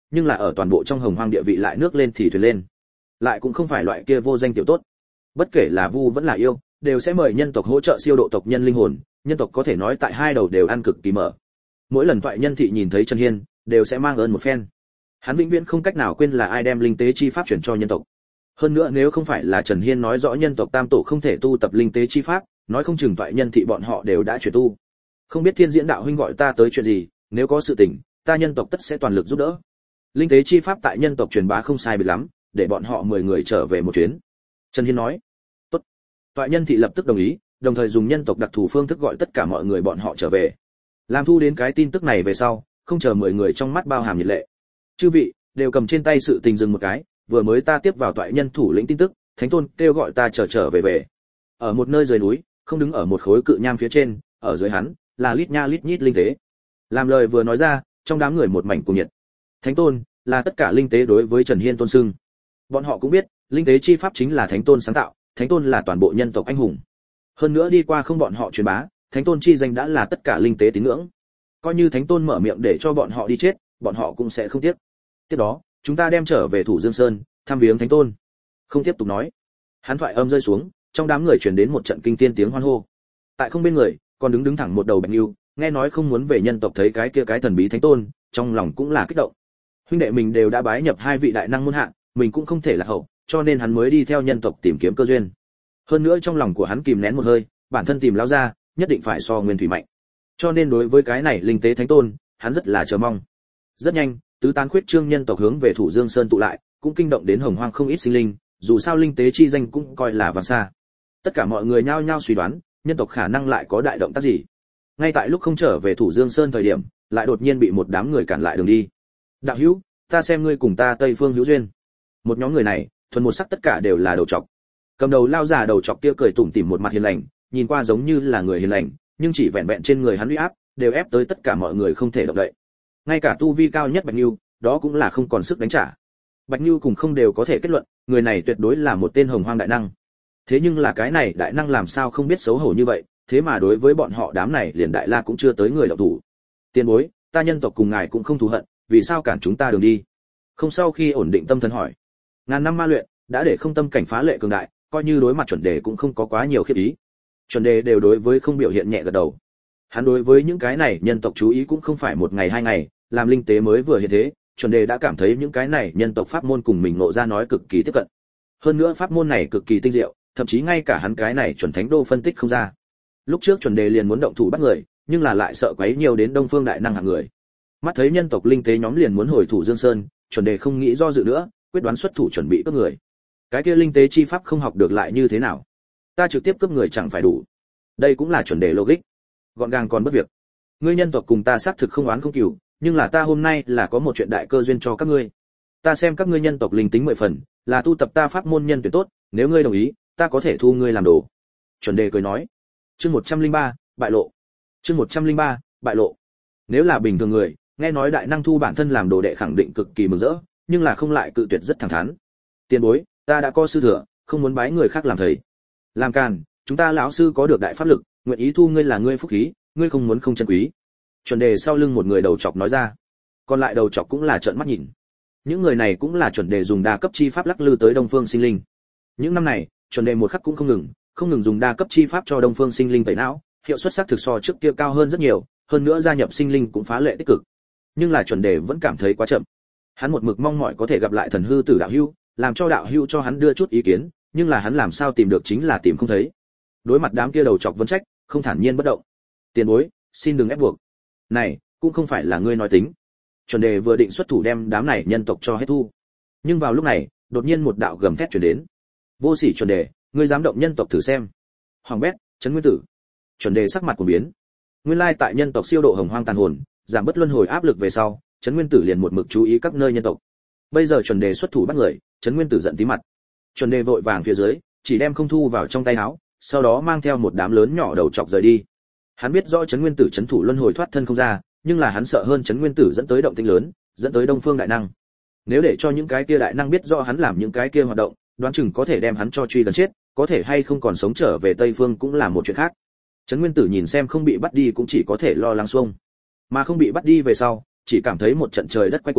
nhưng là ở toàn bộ trong hồng hoang địa vị lại nước lên thì thuyền lên, lại cũng không phải loại kia vô danh tiểu tốt. Bất kể là vu vẫn là yêu, đều sẽ mời nhân tộc hỗ trợ siêu độ tộc nhân linh hồn, nhân tộc có thể nói tại hai đầu đều ăn cực kỳ mở. Mỗi lần toại nhân thị nhìn thấy Trần Hiên, đều sẽ mang ơn một phen. Hắn vĩnh viễn không cách nào quên là ai đem linh tế chi pháp chuyển cho nhân tộc. Hơn nữa nếu không phải là Trần Hiên nói rõ nhân tộc tam tổ không thể tu tập linh tế chi pháp, nói không chừng toại nhân thị bọn họ đều đã chuyển tu. Không biết Thiên Diễn đạo huynh gọi ta tới chuyện gì, nếu có sự tình, ta nhân tộc tất sẽ toàn lực giúp đỡ. Linh tế chi pháp tại nhân tộc truyền bá không sai biệt lắm, để bọn họ 10 người trở về một chuyến. Trần Hiên nói. Tốt. Toại nhân thị lập tức đồng ý, đồng thời dùng nhân tộc đặc thù phương thức gọi tất cả mọi người bọn họ trở về. Làm thu đến cái tin tức này về sau, không chờ 10 người trong mắt bao hàm nhiệt lệ. Chư vị đều cầm trên tay sự tình dừng một cái, vừa mới ta tiếp vào toại nhân thủ lĩnh tin tức, Thánh Tôn kêu gọi ta trở về. Ở một nơi dưới núi, không đứng ở một khối cự nham phía trên, ở dưới hắn là lít nha lít nhít linh tế. Làm lời vừa nói ra, trong đám người một mảnh cuồng nhiệt. Thánh Tôn là tất cả linh tế đối với Trần Hiên tôn xưng. Bọn họ cũng biết, linh tế chi pháp chính là Thánh Tôn sáng tạo, Thánh Tôn là toàn bộ nhân tộc anh hùng. Hơn nữa đi qua không bọn họ truyền bá, Thánh Tôn chi danh đã là tất cả linh tế tín ngưỡng. Coi như Thánh Tôn mở miệng để cho bọn họ đi chết, bọn họ cũng sẽ không tiếc. Tiếp đó, chúng ta đem trở về Thủ Dương Sơn, thăm viếng Thánh Tôn. Không tiếp tục nói. Hắn thoại âm rơi xuống, trong đám người truyền đến một trận kinh thiên tiếng hoan hô. Tại không bên người, còn đứng thẳng một đầu Bạch Nưu, nghe nói không muốn về nhân tộc thấy cái kia cái thần bí Thánh Tôn, trong lòng cũng là kích động. Huynh đệ mình đều đã bái nhập hai vị đại năng môn hạ, mình cũng không thể lạc hậu, cho nên hắn mới đi theo nhân tộc tìm kiếm cơ duyên. Hơn nữa trong lòng của hắn kìm nén một hơi, bản thân tìm lão ra, nhất định phải so Nguyên Thủy mạnh. Cho nên đối với cái này linh tế Thánh Tôn, hắn rất là chờ mong. Rất nhanh, tứ tán khuyết trương nhân tộc hướng về Thủ Dương Sơn tụ lại, cũng kinh động đến hồng hoang không ít sinh linh, dù sao linh tế chi danh cũng coi là vàng xa. Tất cả mọi người nhao nhao suy đoán, nhân tộc khả năng lại có đại động tác gì. Ngay tại lúc không trở về Thủ Dương Sơn thời điểm, lại đột nhiên bị một đám người cản lại đường đi. Đạo hữu, ta xem ngươi cùng ta Tây Phương hữu duyên. Một nhóm người này, thuần một sắc tất cả đều là đầu trọc. Cầm đầu lao giả đầu trọc kia cười tủm tỉm một mặt hiền lành, nhìn qua giống như là người hiền lành, nhưng chỉ vẹn vẹn trên người hắn uy áp, đều ép tới tất cả mọi người không thể động đậy. Ngay cả tu vi cao nhất Bạch Nưu, đó cũng là không còn sức đánh trả. Bạch Nưu cùng không đều có thể kết luận, người này tuyệt đối là một tên hồng hoang đại năng. Thế nhưng là cái này đại năng làm sao không biết xấu hổ như vậy, thế mà đối với bọn họ đám này liền đại la cũng chưa tới người động thủ. Tiên bối, ta nhân tộc cùng ngài cũng không thù hận, vì sao cản chúng ta đường đi? Không sau khi ổn định tâm thần hỏi. Ngàn năm ma luyện, đã để không tâm cảnh phá lệ cường đại, coi như đối mặt chuẩn đề cũng không có quá nhiều khiếp ý. Chuẩn đề đều đối với không biểu hiện nhẹ gật đầu. Hắn đối với những cái này nhân tộc chú ý cũng không phải một ngày hai ngày, làm linh tế mới vừa hiện thế, chuẩn đề đã cảm thấy những cái này nhân tộc pháp môn cùng mình ngộ ra nói cực kỳ tiếp cận. Hơn nữa pháp môn này cực kỳ tinh diệu, thậm chí ngay cả hắn cái này chuẩn thánh đô phân tích không ra. Lúc trước chuẩn đề liền muốn động thủ bắt người, nhưng là lại sợ quấy nhiều đến Đông Phương đại năng hạng người. Mắt thấy nhân tộc linh tế nhóm liền muốn hồi Thủ Dương Sơn, chuẩn đề không nghĩ do dự nữa, quyết đoán xuất thủ chuẩn bị cướp người. Cái kia linh tế chi pháp không học được lại như thế nào? Ta trực tiếp cướp người chẳng phải đủ. Đây cũng là chuẩn đề logic. Gọn gàng còn bất việc. Ngươi nhân tộc cùng ta xác thực không oán không cừu, nhưng là ta hôm nay là có một chuyện đại cơ duyên cho các ngươi. Ta xem các ngươi nhân tộc linh tính 10 phần, là tu tập ta pháp môn nhân tuyển tốt, nếu ngươi đồng ý, ta có thể thu ngươi làm đồ. Chuẩn đề cười nói. Chương 103, bại lộ. Chương 103, bại lộ. Nếu là bình thường người, nghe nói đại năng thu bản thân làm đồ đệ khẳng định cực kỳ mừng rỡ, nhưng là không lại cự tuyệt rất thẳng thắn. Tiền bối, ta đã có sư thừa, không muốn bái người khác làm thầy. Làm càn, chúng ta lão sư có được đại pháp lực, nguyện ý thu ngươi là ngươi phúc khí, ngươi không muốn không chân quý. Chuẩn đề sau lưng một người đầu chọc nói ra. Còn lại đầu chọc cũng là trợn mắt nhìn. Những người này cũng là chuẩn đề dùng đa cấp chi pháp lắc lư tới Đông Phương Sinh Linh. Những năm này, chuẩn đề một khắc cũng không ngừng dùng đa cấp chi pháp cho Đông Phương Sinh Linh tẩy não, hiệu suất xác thực so trước kia cao hơn rất nhiều, hơn nữa gia nhập sinh linh cũng phá lệ tích cực. Nhưng là chuẩn đề vẫn cảm thấy quá chậm. Hắn một mực mong mỏi có thể gặp lại thần hư tử đạo hữu, làm cho đạo hữu cho hắn đưa chút ý kiến, nhưng là hắn làm sao tìm được chính là tìm không thấy. Đối mặt đám kia đầu chọc vấn trách, không thản nhiên bất động. Tiền bối, xin đừng ép buộc. Này, cũng không phải là ngươi nói tính. Chuẩn đề vừa định xuất thủ đem đám này nhân tộc cho hết thu. Nhưng vào lúc này, đột nhiên một đạo gầm thét truyền đến. Vô sỉ chuẩn đề, ngươi dám động nhân tộc thử xem. Hoàng bét, Trấn Nguyên Tử. Chuẩn đề sắc mặt của biến. Nguyên lai tại nhân tộc siêu độ hồng hoang tàn hồn, giảm bớt luân hồi áp lực về sau, Trấn Nguyên Tử liền một mực chú ý các nơi nhân tộc. Bây giờ chuẩn đề xuất thủ bắt người, Trấn Nguyên Tử giận tí mặt. Chuẩn đề vội vàng phía dưới, chỉ đem không thu vào trong tay áo, sau đó mang theo một đám lớn nhỏ đầu chọc rời đi. Hắn biết rõ Trấn Nguyên Tử trấn thủ luân hồi thoát thân không ra, nhưng là hắn sợ hơn Trấn Nguyên Tử dẫn tới động tĩnh lớn, dẫn tới Đông Phương đại năng. Nếu để cho những cái kia đại năng biết rõ hắn làm những cái kia hoạt động, đoán chừng có thể đem hắn cho truy gần chết, có thể hay không còn sống trở về Tây Phương cũng là một chuyện khác. Trấn Nguyên Tử nhìn xem không bị bắt đi cũng chỉ có thể lo lắng xuông, mà không bị bắt đi về sau, chỉ cảm thấy một trận trời đất quay cuồng,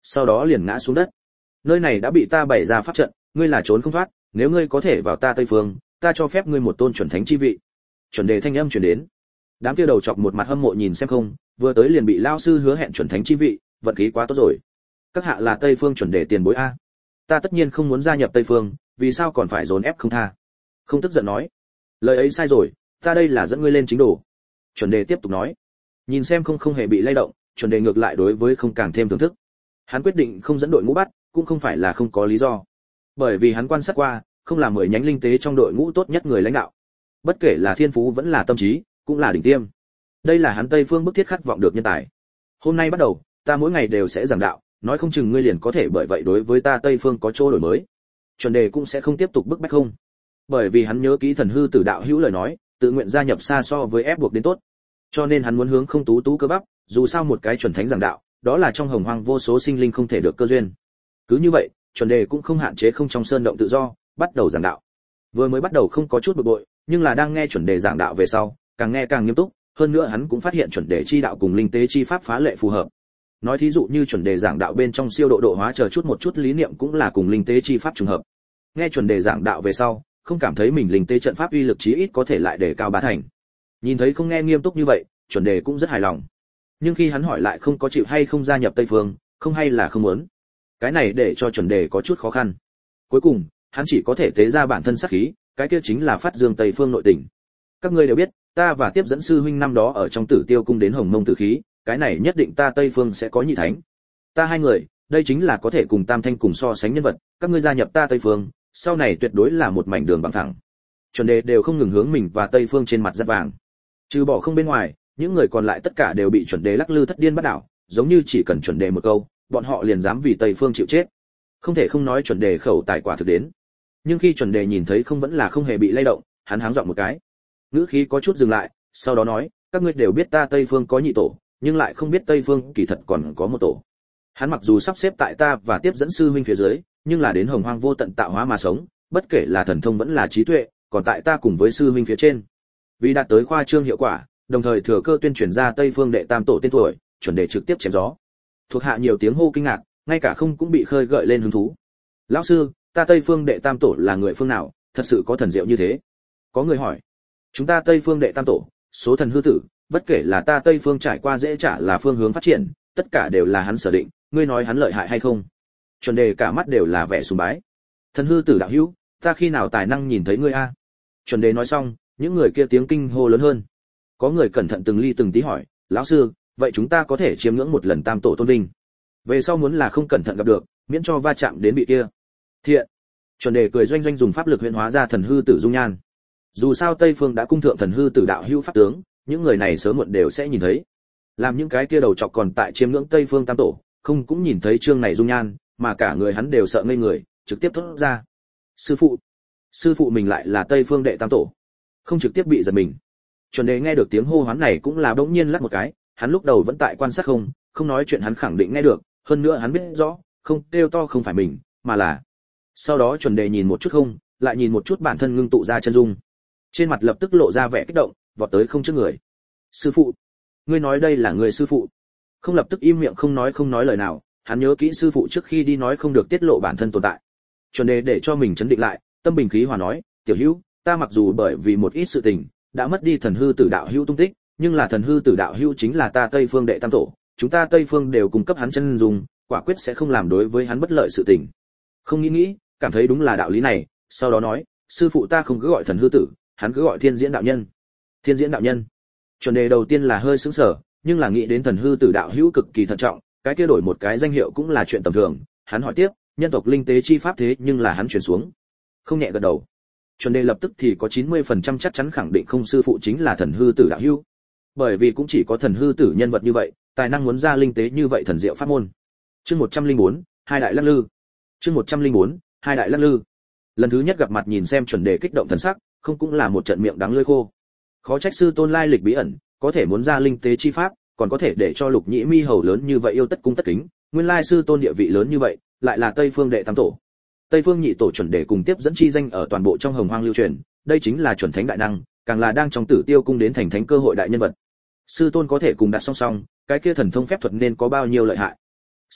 sau đó liền ngã xuống đất. Nơi này đã bị ta bày ra pháp trận, ngươi là trốn không thoát, nếu ngươi có thể vào ta Tây Phương, ta cho phép ngươi một tôn chuẩn thánh chi vị. Chuẩn đề thanh âm truyền đến. Đám kia đầu chọc một mặt hâm mộ nhìn xem không, vừa tới liền bị lão sư hứa hẹn chuẩn thánh chi vị, vận khí quá tốt rồi. Các hạ là Tây Phương chuẩn đề tiền bối a. Ta tất nhiên không muốn gia nhập Tây Phương, vì sao còn phải dồn ép không tha? Không tức giận nói. Lời ấy sai rồi, ta đây là dẫn ngươi lên chính đồ. Chuẩn đề tiếp tục nói. Nhìn xem không hề bị lay động, chuẩn đề ngược lại đối với không càng thêm thưởng thức. Hắn quyết định không dẫn đội ngũ bắt, cũng không phải là không có lý do. Bởi vì hắn quan sát qua, không là 10 nhánh linh tế trong đội ngũ tốt nhất người lãnh đạo. Bất kể là thiên phú vẫn là tâm trí, cũng là đỉnh tiêm. Đây là hắn Tây Phương bức thiết khát vọng được nhân tài. Hôm nay bắt đầu, ta mỗi ngày đều sẽ giảng đạo, nói không chừng ngươi liền có thể bởi vậy đối với ta Tây Phương có chỗ đổi mới. Chuẩn đề cũng sẽ không tiếp tục bức bách không. Bởi vì hắn nhớ kỹ Thần Hư Tử đạo hữu lời nói, tự nguyện gia nhập xa so với ép buộc đến tốt. Cho nên hắn muốn hướng không tú tú cơ bắp, dù sao một cái chuẩn thánh giảng đạo, đó là trong hồng hoang vô số sinh linh không thể được cơ duyên. Cứ như vậy, chuẩn đề cũng không hạn chế không trong sơn động tự do, bắt đầu giảng đạo. Vừa mới bắt đầu không có chút bực bội, nhưng là đang nghe chuẩn đề giảng đạo về sau, càng nghe càng nghiêm túc, hơn nữa hắn cũng phát hiện chuẩn đề chi đạo cùng linh tế chi pháp phá lệ phù hợp. Nói thí dụ như chuẩn đề giảng đạo bên trong siêu độ độ hóa chờ chút một chút lý niệm cũng là cùng linh tế chi pháp trùng hợp. Nghe chuẩn đề giảng đạo về sau, không cảm thấy mình linh tế trận pháp uy lực chí ít có thể lại để cao bá thành. Nhìn thấy không nghe nghiêm túc như vậy, chuẩn đề cũng rất hài lòng. Nhưng khi hắn hỏi lại không có chịu hay không gia nhập Tây Phương, không hay là không muốn. Cái này để cho chuẩn đề có chút khó khăn. Cuối cùng, hắn chỉ có thể tế ra bản thân sát khí, cái kia chính là phát dương Tây Phương nội tình. Các ngươi đều biết, ta và tiếp dẫn sư huynh năm đó ở trong Tử Tiêu cung đến Hồng Mông tử khí, cái này nhất định ta Tây Phương sẽ có nhị thánh. Ta hai người, đây chính là có thể cùng Tam Thanh cùng so sánh nhân vật, các ngươi gia nhập ta Tây Phương, sau này tuyệt đối là một mảnh đường bằng phẳng. Chuẩn đề đều không ngừng hướng mình và Tây Phương trên mặt dắt vàng. Trừ bỏ không bên ngoài, những người còn lại tất cả đều bị chuẩn đề lắc lư thất điên bắt đảo, giống như chỉ cần chuẩn đề một câu, bọn họ liền dám vì Tây Phương chịu chết. Không thể không nói chuẩn đề khẩu tài quả thực đến. Nhưng khi chuẩn đề nhìn thấy không vẫn là không hề bị lay động, hắn háng giọng một cái. Ngữ khí có chút dừng lại, sau đó nói, các ngươi đều biết ta Tây Phương có nhị tổ, nhưng lại không biết Tây Phương kỳ thật còn có một tổ. Hắn mặc dù sắp xếp tại ta và tiếp dẫn sư huynh phía dưới, nhưng là đến hồng hoang vô tận tạo hóa mà sống, bất kể là thần thông vẫn là trí tuệ, còn tại ta cùng với sư huynh phía trên. Vì đạt tới khoa trương hiệu quả, đồng thời thừa cơ tuyên truyền ra Tây Phương đệ tam tổ tên tuổi, chuẩn đề trực tiếp chém gió. Thuộc hạ nhiều tiếng hô kinh ngạc, ngay cả không cũng bị khơi gợi lên hứng thú. Lão sư, ta Tây Phương đệ tam tổ là người phương nào, thật sự có thần diệu như thế? Có người hỏi. Chúng ta Tây Phương đệ tam tổ, số thần hư tử, bất kể là ta Tây Phương trải qua dễ trả là phương hướng phát triển, tất cả đều là hắn sở định, ngươi nói hắn lợi hại hay không? Chuẩn đề cả mắt đều là vẻ sùng bái. Thần hư tử đạo hữu, ta khi nào tài năng nhìn thấy ngươi a? Chuẩn đề nói xong, những người kia tiếng kinh hô lớn hơn. Có người cẩn thận từng ly từng tí hỏi, lão sư, vậy chúng ta có thể chiêm ngưỡng một lần tam tổ tôn vinh? Về sau muốn là không cẩn thận gặp được, miễn cho va chạm đến bị kia. Thiện. Chuẩn đề cười doanh doanh dùng pháp lực huyễn hóa ra thần hư tử dung nhan. Dù sao Tây Phương đã cung thượng thần hư tử đạo hữu pháp tướng, những người này sớm muộn đều sẽ nhìn thấy. Làm những cái kia đầu chọc còn tại chiêm ngưỡng Tây Phương tam tổ, không cũng nhìn thấy chương này dung nhan, mà cả người hắn đều sợ ngây người, trực tiếp thốt ra. Sư phụ mình lại là Tây Phương đệ tam tổ. Không trực tiếp bị giật mình. Chuẩn đề nghe được tiếng hô hoán này cũng là bỗng nhiên lắc một cái, hắn lúc đầu vẫn tại quan sát không nói chuyện hắn khẳng định nghe được, hơn nữa hắn biết rõ, không kêu to không phải mình, mà là. Sau đó chuẩn đề nhìn một chút không, lại nhìn một chút bản thân ngưng tụ ra chân dung. Trên mặt lập tức lộ ra vẻ kích động, vọt tới không trước người. Sư phụ, ngươi nói đây là người sư phụ? Không lập tức im miệng không nói lời nào, hắn nhớ kỹ sư phụ trước khi đi nói không được tiết lộ bản thân tồn tại. Chuẩn đề để cho mình chấn định lại, tâm bình khí hòa nói, tiểu hữu, ta mặc dù bởi vì một ít sự tình đã mất đi thần hư tử đạo hữu tung tích, nhưng là thần hư tử đạo hữu chính là ta Tây Phương đệ tam tổ, chúng ta Tây Phương đều cung cấp hắn chân dung, quả quyết sẽ không làm đối với hắn bất lợi sự tình. Không nghĩ, cảm thấy đúng là đạo lý này, sau đó nói, sư phụ ta không cứ gọi thần hư tử, hắn cứ gọi Thiên Diễn đạo nhân. Thiên Diễn đạo nhân. Chuẩn đề đầu tiên là hơi sững sờ, nhưng là nghĩ đến thần hư tử đạo hữu cực kỳ thận trọng, cái kia đổi một cái danh hiệu cũng là chuyện tầm thường, hắn hỏi tiếp, nhân tộc linh tế chi pháp thế nhưng là hắn truyền xuống. Không nhẹ gật đầu. Chuẩn đề lập tức thì có 90% chắc chắn khẳng định không sư phụ chính là thần hư tử đạo hữu. Bởi vì cũng chỉ có thần hư tử nhân vật như vậy, tài năng muốn ra linh tế như vậy thần diệu pháp môn. Chương 104, hai đại lắc lư. Chương 104, hai đại lắc lư. Lần thứ nhất gặp mặt nhìn xem chuẩn đề kích động thần sắc, không cũng là một trận miệng đắng lưỡi khô. Khó trách sư tôn lai lịch bí ẩn, có thể muốn ra linh tế chi pháp, còn có thể để cho Lục Nhĩ Mi hầu lớn như vậy yêu tất cung tất kính, nguyên lai sư tôn địa vị lớn như vậy, lại là Tây Phương đệ tam tổ. Tây Phương nhị tổ chuẩn đề cùng tiếp dẫn chi danh ở toàn bộ trong hồng hoang lưu truyền, đây chính là chuẩn thánh đại năng, càng là đang trong Tử Tiêu cung đến thành thánh cơ hội đại nhân vật. Sư tôn có thể cùng đặt song song, cái kia thần thông phép thuật nên có bao nhiêu lợi hại. Sư chất,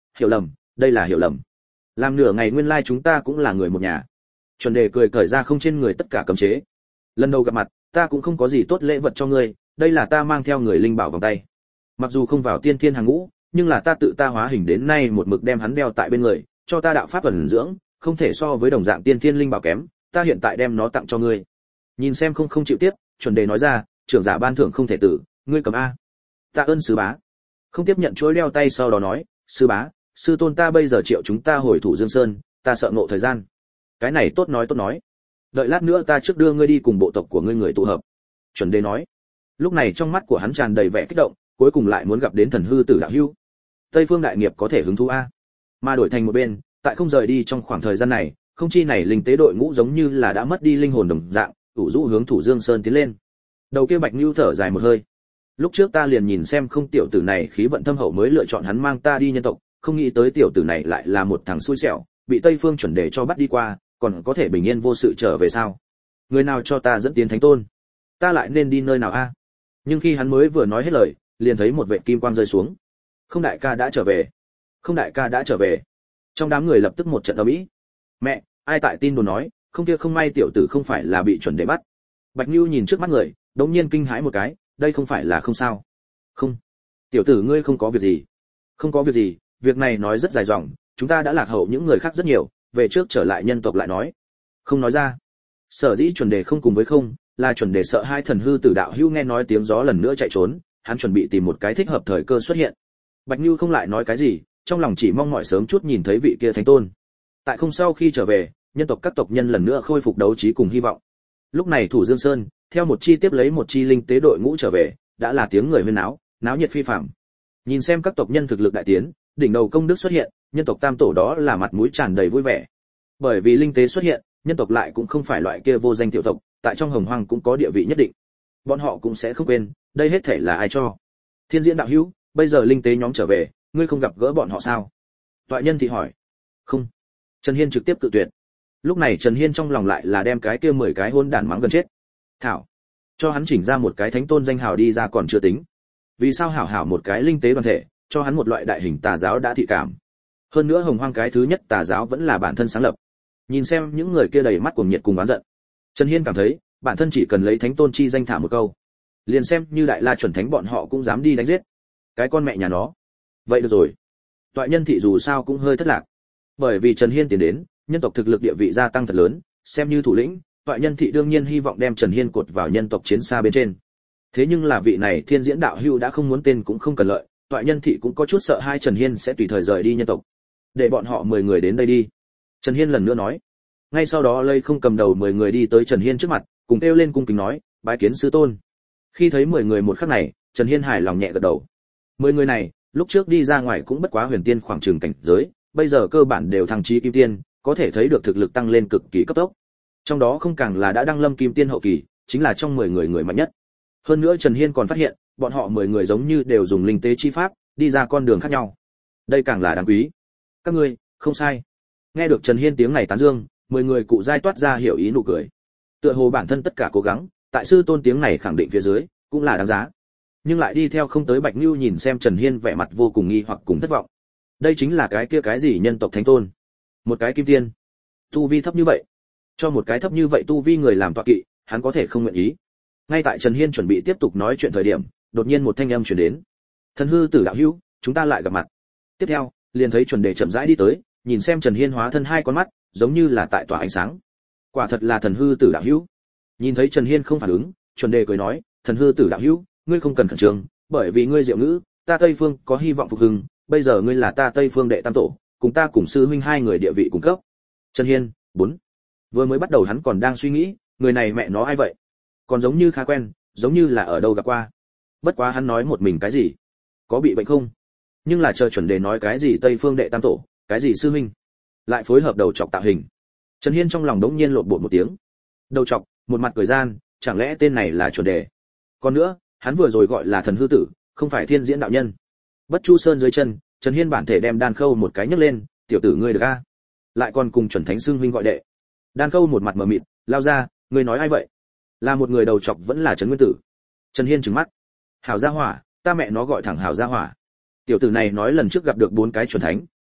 hiểu lầm, đây là hiểu lầm. Làm nửa ngày nguyên lai chúng ta cũng là người một nhà. Chuẩn đề cười cởi ra không trên người tất cả cấm chế. Lần đầu gặp mặt, ta cũng không có gì tốt lễ vật cho ngươi, đây là ta mang theo người linh bảo vòng tay. Mặc dù không vào tiên thiên hàng ngũ, nhưng là ta tự ta hóa hình đến nay một mực đem hắn đeo tại bên người, cho ta đạo pháp ẩn dưỡng, không thể so với đồng dạng tiên thiên linh bảo kém, ta hiện tại đem nó tặng cho ngươi. Nhìn xem không chịu tiếp, chuẩn đề nói ra, trưởng giả ban thưởng không thể tử, ngươi cầm a. Tạ ơn sư bá. Không tiếp nhận chuỗi đeo tay, sau đó nói, sư bá, sư tôn ta bây giờ triệu chúng ta hồi thủ Dương Sơn, ta sợ ngộ thời gian. Cái này tốt nói. Đợi lát nữa ta trước đưa ngươi đi cùng bộ tộc của ngươi người tụ hợp. Chuẩn đề nói. Lúc này trong mắt của hắn tràn đầy vẻ kích động, cuối cùng lại muốn gặp đến thần hư tử đạo hữu. Tây Phương đại nghiệp có thể hứng thú a. Mà đổi thành một bên, tại không rời đi trong khoảng thời gian này, không chi này linh tế đội ngũ giống như là đã mất đi linh hồn đồng dạng, ủ rũ hướng thủ Dương Sơn tiến lên. Đầu kia Bạch Nưu thở dài một hơi. Lúc trước ta liền nhìn xem không tiểu tử này khí vận thâm hậu mới lựa chọn hắn mang ta đi nhân tộc, không nghĩ tới tiểu tử này lại là một thằng xui xẻo, bị Tây Phương chuẩn đề cho bắt đi qua, còn có thể bình yên vô sự trở về sao? Người nào cho ta dẫn tiến thánh tôn? Ta lại nên đi nơi nào a? Nhưng khi hắn mới vừa nói hết lời, liền thấy một vệt kim quang rơi xuống. Không đại ca đã trở về. Không đại ca đã trở về. Trong đám người lập tức một trận ầm ĩ. Mẹ, ai tại tin đồn nói, không kia không may tiểu tử không phải là bị chuẩn đề bắt. Bạch Nưu nhìn trước mắt người, đống nhiên kinh hãi một cái, đây không phải là không sao. Không. Tiểu tử ngươi không có việc gì. Không có việc gì, việc này nói rất dài dòng, chúng ta đã lạc hậu những người khác rất nhiều, về trước trở lại nhân tộc lại nói. Không nói ra. Sở dĩ chuẩn đề không cùng với không, là chuẩn đề sợ hai thần hư tử đạo hữu nghe nói tiếng gió lần nữa chạy trốn, hắn chuẩn bị tìm một cái thích hợp thời cơ xuất hiện. Bạch Nưu không lại nói cái gì, trong lòng chỉ mong mỏi sớm chút nhìn thấy vị kia thánh tôn. Tại không sau khi trở về, nhân tộc các tộc nhân lần nữa khôi phục đấu trí cùng hy vọng. Lúc này thủ Dương Sơn, theo một chi tiếp lấy một chi linh tế đội ngũ trở về, đã là tiếng người huyên náo, náo nhiệt phi phàm. Nhìn xem các tộc nhân thực lực đại tiến, đỉnh đầu công đức xuất hiện, nhân tộc tam tổ đó là mặt mũi tràn đầy vui vẻ. Bởi vì linh tế xuất hiện, nhân tộc lại cũng không phải loại kia vô danh tiểu tộc, tại trong hồng hoang cũng có địa vị nhất định. Bọn họ cũng sẽ không quên, đây hết thể là ai cho. Thiên Diễn đạo hữu, bây giờ linh tế nhóm trở về, ngươi không gặp gỡ bọn họ sao? Toại Nhân Thị hỏi. Không. Trần Hiên trực tiếp cự tuyệt. Lúc này Trần Hiên trong lòng lại là đem cái kia 10 cái hôn đản mắng gần chết. Thảo, cho hắn chỉnh ra một cái thánh tôn danh hào đi ra còn chưa tính. Vì sao hảo hảo một cái linh tế đoàn thể, cho hắn một loại đại hình tà giáo đã thị cảm. Hơn nữa hồng hoang cái thứ nhất tà giáo vẫn là bản thân sáng lập. Nhìn xem những người kia đầy mắt cuồng nhiệt cùng oán giận, Trần Hiên cảm thấy, bản thân chỉ cần lấy thánh tôn chi danh thả một câu, liền xem như đại la chuẩn thánh bọn họ cũng dám đi đánh giết. Cái con mẹ nhà nó. Vậy được rồi. Toại Nhân Thị dù sao cũng hơi thất lạc. Bởi vì Trần Hiên tiến đến, nhân tộc thực lực địa vị gia tăng thật lớn, xem như thủ lĩnh, Toại Nhân Thị đương nhiên hy vọng đem Trần Hiên cột vào nhân tộc chiến xa bên trên. Thế nhưng là vị này Thiên Diễn đạo hữu đã không muốn tên cũng không cần lợi, Toại Nhân Thị cũng có chút sợ hai Trần Hiên sẽ tùy thời rời đi nhân tộc. Để bọn họ 10 người đến đây đi. Trần Hiên lần nữa nói. Ngay sau đó Lây Không cầm đầu 10 người đi tới Trần Hiên trước mặt, cùng kêu lên cung kính nói, bái kiến sư tôn. Khi thấy 10 người một khắc này, Trần Hiên hài lòng nhẹ gật đầu. 10 người này, lúc trước đi ra ngoài cũng bất quá huyền tiên khoảng chừng cảnh giới, bây giờ cơ bản đều thăng chí kim tiên, có thể thấy được thực lực tăng lên cực kỳ cấp tốc. Trong đó không càng là đã đăng lâm kim tiên hậu kỳ, chính là trong 10 người người mạnh nhất. Hơn nữa Trần Hiên còn phát hiện, bọn họ 10 người giống như đều dùng linh tế chi pháp, đi ra con đường khác nhau. Đây càng là đáng quý. Các ngươi, không sai. Nghe được Trần Hiên tiếng này tán dương, 10 người cụ giai toát ra hiểu ý nụ cười. Tựa hồ bản thân tất cả cố gắng, tại sư tôn tiếng này khẳng định phía dưới, cũng là đáng giá. Nhưng lại đi theo không tới Bạch Nưu nhìn xem Trần Hiên vẻ mặt vô cùng nghi hoặc cùng thất vọng. Đây chính là cái kia cái gì nhân tộc thánh tôn, một cái kim tiên, tu vi thấp như vậy, cho một cái thấp như vậy tu vi người làm tọa kỵ, hắn có thể không nguyện ý. Ngay tại Trần Hiên chuẩn bị tiếp tục nói chuyện thời điểm, đột nhiên một thanh âm truyền đến. Thần hư tử đạo hữu, chúng ta lại gặp mặt. Tiếp theo, liền thấy chuẩn đề chậm rãi đi tới, nhìn xem Trần Hiên hóa thân hai con mắt, giống như là tại tỏa ánh sáng. Quả thật là thần hư tử đạo hữu. Nhìn thấy Trần Hiên không phản ứng, chuẩn đề cười nói, thần hư tử đạo hữu, ngươi không cần khẩn trương, bởi vì ngươi diệu ngữ, ta Tây Phương có hy vọng phục hưng, bây giờ ngươi là ta Tây Phương đệ tam tổ, cùng ta cùng sư huynh hai người địa vị cùng cấp. Trần Hiên, 4. Vừa mới bắt đầu hắn còn đang suy nghĩ, người này mẹ nó ai vậy? Còn giống như khá quen, giống như là ở đâu gặp qua. Bất quá hắn nói một mình cái gì? Có bị bệnh không? Nhưng là chờ chuẩn đề nói cái gì Tây Phương đệ tam tổ, cái gì sư huynh, lại phối hợp đầu chọc tạo hình. Trần Hiên trong lòng đống nhiên lộn bột một tiếng. Đầu chọc, một mặt cười gian, chẳng lẽ tên này là chuẩn đề? Còn nữa, hắn vừa rồi gọi là thần hư tử, không phải Thiên Diễn đạo nhân. Bất Chu Sơn dưới chân, Trần Hiên bản thể đem Đan Khâu một cái nhấc lên, tiểu tử ngươi được a? Lại còn cùng chuẩn thánh xưng huynh gọi đệ. Đan Khâu một mặt mờ mịt, lao ra, ngươi nói ai vậy? Là một người đầu chọc vẫn là Trấn Nguyên Tử. Trần Hiên trừng mắt. Hảo gia hỏa, ta mẹ nó gọi thẳng Hảo gia hỏa. Tiểu tử này nói lần trước gặp được 4 cái chuẩn thánh,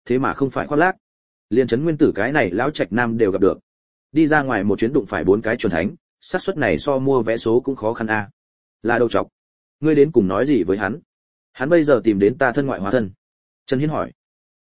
thế mà không phải khoác lác. Liên Trấn Nguyên Tử cái này lão trạch nam đều gặp được. Đi ra ngoài một chuyến đụng phải 4 cái chuẩn thánh, xác suất này so mua vé số cũng khó khăn a. Là đầu trọc. Ngươi đến cùng nói gì với hắn? Hắn bây giờ tìm đến ta thân ngoại hóa thân. Trần Hiên hỏi.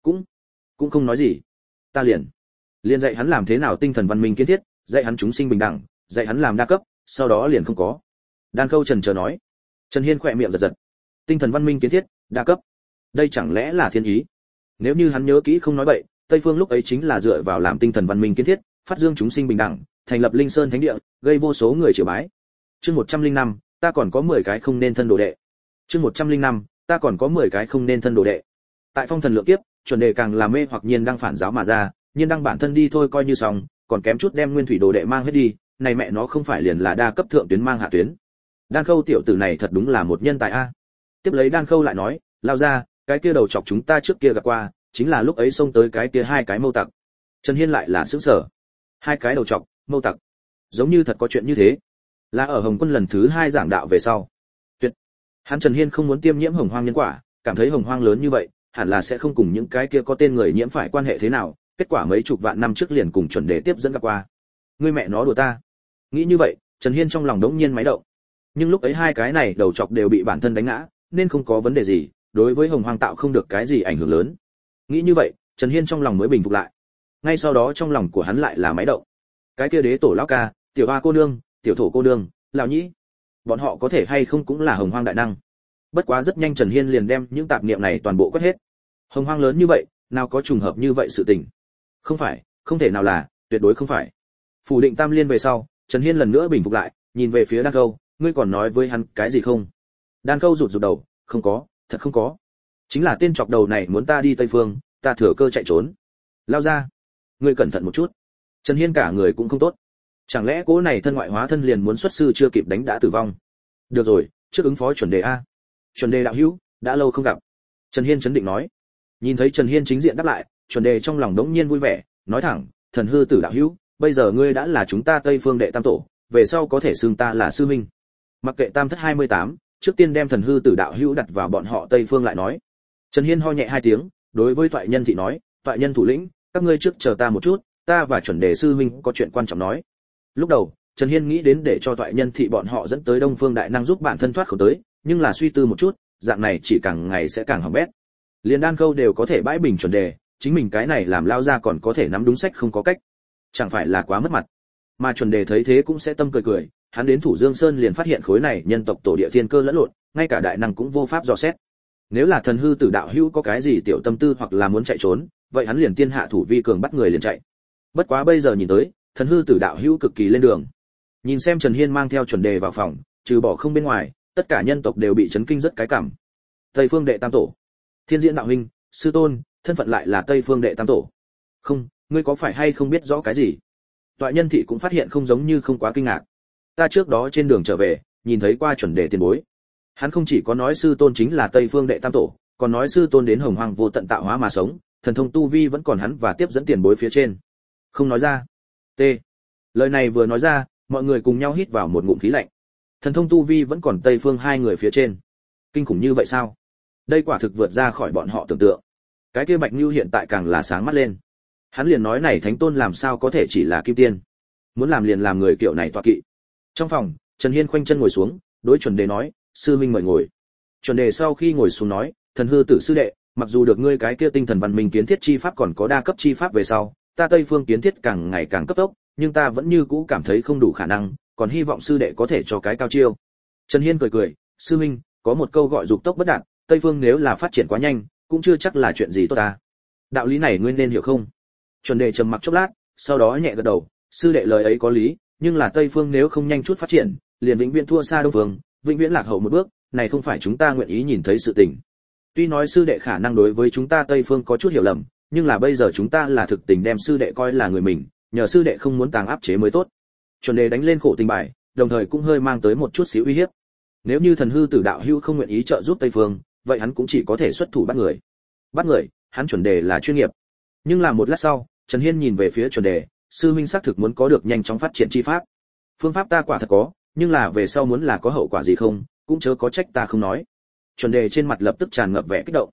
Cũng không nói gì. Ta liền dạy hắn làm thế nào tinh thần văn minh kiến thiết, dạy hắn chúng sinh bình đẳng, dạy hắn làm đa cấp, sau đó liền không có. Đan Khâu trần chờ nói. Trần Hiên khỏe miệng giật giật. Tinh thần văn minh kiến thiết, đa cấp. Đây chẳng lẽ là thiên ý? Nếu như hắn nhớ kỹ không nói bậy, Tây Phương lúc ấy chính là dựa vào làm tinh thần văn minh kiến thiết, phát dương chúng sinh bình đẳng, thành lập Linh Sơn Thánh địa, gây vô số người triều bái. Chương 105, ta còn có 10 cái không nên thân đồ đệ. Chương 105, ta còn có 10 cái không nên thân đồ đệ. Tại Phong Thần Lượng Kiếp, chuẩn đề càng làm mê hoặc Nhiên Đăng phản giáo mà ra, Nhiên Đăng bản thân đi thôi coi như xong, còn kém chút đem Nguyên Thủy đồ đệ mang hết đi, này mẹ nó không phải liền là đa cấp thượng tuyến mang hạ tuyến. Đan Khâu tiểu tử này thật đúng là một nhân tài a. Tiếp lấy Đan Khâu lại nói, lao ra, cái kia đầu chọc chúng ta trước kia gặp qua, chính là lúc ấy xông tới cái kia 2 cái mâu tặc. Trần Hiên lại là sửng sở. 2 cái đầu chọc, mâu tặc. Giống như thật có chuyện như thế. Là ở Hồng Quân lần thứ 2 giảng đạo về sau. Tuyệt. Hắn Trần Hiên không muốn tiêm nhiễm hồng hoang nhân quả, cảm thấy hồng hoang lớn như vậy, hẳn là sẽ không cùng những cái kia có tên người nhiễm phải quan hệ thế nào, kết quả mấy chục vạn năm trước liền cùng chuẩn đề tiếp dẫn gặp qua. Ngươi mẹ nó đùa ta. Nghĩ như vậy, Trần Hiên trong lòng đống nhiên máy động. Nhưng lúc ấy 2 cái này đầu chọc đều bị bản thân đánh ngã, nên không có vấn đề gì, đối với hồng hoang tạo không được cái gì ảnh hưởng lớn. Nghĩ như vậy, Trần Hiên trong lòng mới bình phục lại. Ngay sau đó trong lòng của hắn lại là máy động. Cái kia đế tổ lão ca, tiểu hoa cô nương, tiểu thổ cô nương, lão nhĩ, bọn họ có thể hay không cũng là hồng hoang đại năng. Bất quá rất nhanh Trần Hiên liền đem những tạp niệm này toàn bộ quét hết. Hồng hoang lớn như vậy, nào có trùng hợp như vậy sự tình? Không phải, không thể nào là, tuyệt đối không phải. Phủ định tam liên về sau, Trần Hiên lần nữa bình phục lại, nhìn về phía Đan Khâu, ngươi còn nói với hắn cái gì không? Đan Khâu rụt rụt đầu, không có, thật không có. Chính là tên chọc đầu này muốn ta đi Tây Phương, ta thừa cơ chạy trốn. Lao ra, ngươi cẩn thận một chút. Trần Hiên cả người cũng không tốt. Chẳng lẽ cố này thân ngoại hóa thân liền muốn xuất sư chưa kịp đánh đã tử vong? Được rồi, trước ứng phó chuẩn đề a. Chuẩn đề đạo hữu, đã lâu không gặp. Trần Hiên chấn định nói. Nhìn thấy Trần Hiên chính diện đáp lại, chuẩn đề trong lòng đống nhiên vui vẻ, nói thẳng, thần hư tử đạo hữu, bây giờ ngươi đã là chúng ta Tây Phương đệ tam tổ, về sau có thể xưng ta là sư minh. Mặc kệ tam thất 28, trước tiên đem thần hư tử đạo hữu đặt vào bọn họ Tây Phương lại nói. Trần Hiên ho nhẹ 2 tiếng, đối với toại nhân thị nói, toại nhân thủ lĩnh, các ngươi trước chờ ta một chút, ta và chuẩn đề sư huynh có chuyện quan trọng nói. Lúc đầu, Trần Hiên nghĩ đến để cho toại nhân thị bọn họ dẫn tới Đông Phương đại năng giúp bản thân thoát khẩu tới, nhưng là suy tư một chút, dạng này chỉ càng ngày sẽ càng hỏng bét. Liên Đan Khâu đều có thể bãi bình chuẩn đề, chính mình cái này làm lao ra còn có thể nắm đúng sách không có cách, chẳng phải là quá mất mặt. Mà chuẩn đề thấy thế cũng sẽ tâm cười cười, hắn đến Thủ Dương Sơn liền phát hiện khối này nhân tộc tổ địa thiên cơ lẫn lộn, ngay cả đại năng cũng vô pháp dò xét. Nếu là thần hư tử đạo hữu có cái gì tiểu tâm tư hoặc là muốn chạy trốn, vậy hắn liền tiên hạ thủ vi cường bắt người liền chạy. Bất quá bây giờ nhìn tới, thần hư tử đạo hữu cực kỳ lên đường. Nhìn xem Trần Hiên mang theo chuẩn đề vào phòng, trừ bỏ không bên ngoài, tất cả nhân tộc đều bị chấn kinh rất cái cảm. Tây Phương đệ tam tổ, Thiên Diễn đạo huynh, sư tôn, thân phận lại là Tây Phương đệ tam tổ. Không, ngươi có phải hay không biết rõ cái gì? Toại nhân thị cũng phát hiện không giống như không quá kinh ngạc. Ta trước đó trên đường trở về, nhìn thấy qua chuẩn đề tiền bối. Hắn không chỉ có nói sư tôn chính là Tây Phương đệ tam tổ, còn nói sư tôn đến hồng hoang vô tận tạo hóa mà sống, thần thông tu vi vẫn còn hắn và tiếp dẫn tiền bối phía trên. Không nói ra. T. Lời này vừa nói ra, mọi người cùng nhau hít vào một ngụm khí lạnh. Thần thông tu vi vẫn còn Tây Phương 2 người phía trên. Kinh khủng như vậy sao? Đây quả thực vượt ra khỏi bọn họ tưởng tượng. Cái kia Bạch Nưu hiện tại càng là sáng mắt lên. Hắn liền nói này thánh tôn làm sao có thể chỉ là kim tiên? Muốn làm liền làm người kiểu này tọa kỵ. Trong phòng, Trần Hiên khoanh chân ngồi xuống, đối chuẩn đề nói, sư minh mời ngồi. Chuẩn đề sau khi ngồi xuống nói, thần hư tử sư đệ, mặc dù được ngươi cái kia tinh thần văn minh kiến thiết chi pháp còn có đa cấp chi pháp về sau, ta Tây Phương kiến thiết càng ngày càng cấp tốc, nhưng ta vẫn như cũ cảm thấy không đủ khả năng, còn hy vọng sư đệ có thể cho cái cao chiêu. Trần Hiên cười cười, sư minh, có một câu gọi dục tốc bất đạt, Tây Phương nếu là phát triển quá nhanh, cũng chưa chắc là chuyện gì tốt ta. Đạo lý này ngươi nên hiểu không? Chuẩn đề trầm mặc chốc lát, sau đó nhẹ gật đầu, sư đệ lời ấy có lý, nhưng là Tây Phương nếu không nhanh chút phát triển, liền vĩnh viễn thua xa Đông Phương, vĩnh viễn lạc hậu một bước, này không phải chúng ta nguyện ý nhìn thấy sự tình. Tuy nói sư đệ khả năng đối với chúng ta Tây Phương có chút hiểu lầm, nhưng là bây giờ chúng ta là thực tình đem sư đệ coi là người mình, nhờ sư đệ không muốn tàng áp chế mới tốt. Chuẩn đề đánh lên khổ tình bài, đồng thời cũng hơi mang tới một chút xíu uy hiếp. Nếu như thần hư tử đạo hữu không nguyện ý trợ giúp Tây Phương, vậy hắn cũng chỉ có thể xuất thủ bắt người. Bắt người, hắn chuẩn đề là chuyên nghiệp. Nhưng là một lát sau, Trần Hiên nhìn về phía chuẩn đề, sư huynh xác thực muốn có được nhanh chóng phát triển chi pháp. Phương pháp ta quả thật có, nhưng là về sau muốn là có hậu quả gì không, cũng chớ có trách ta không nói. Chuẩn đề trên mặt lập tức tràn ngập vẻ kích động.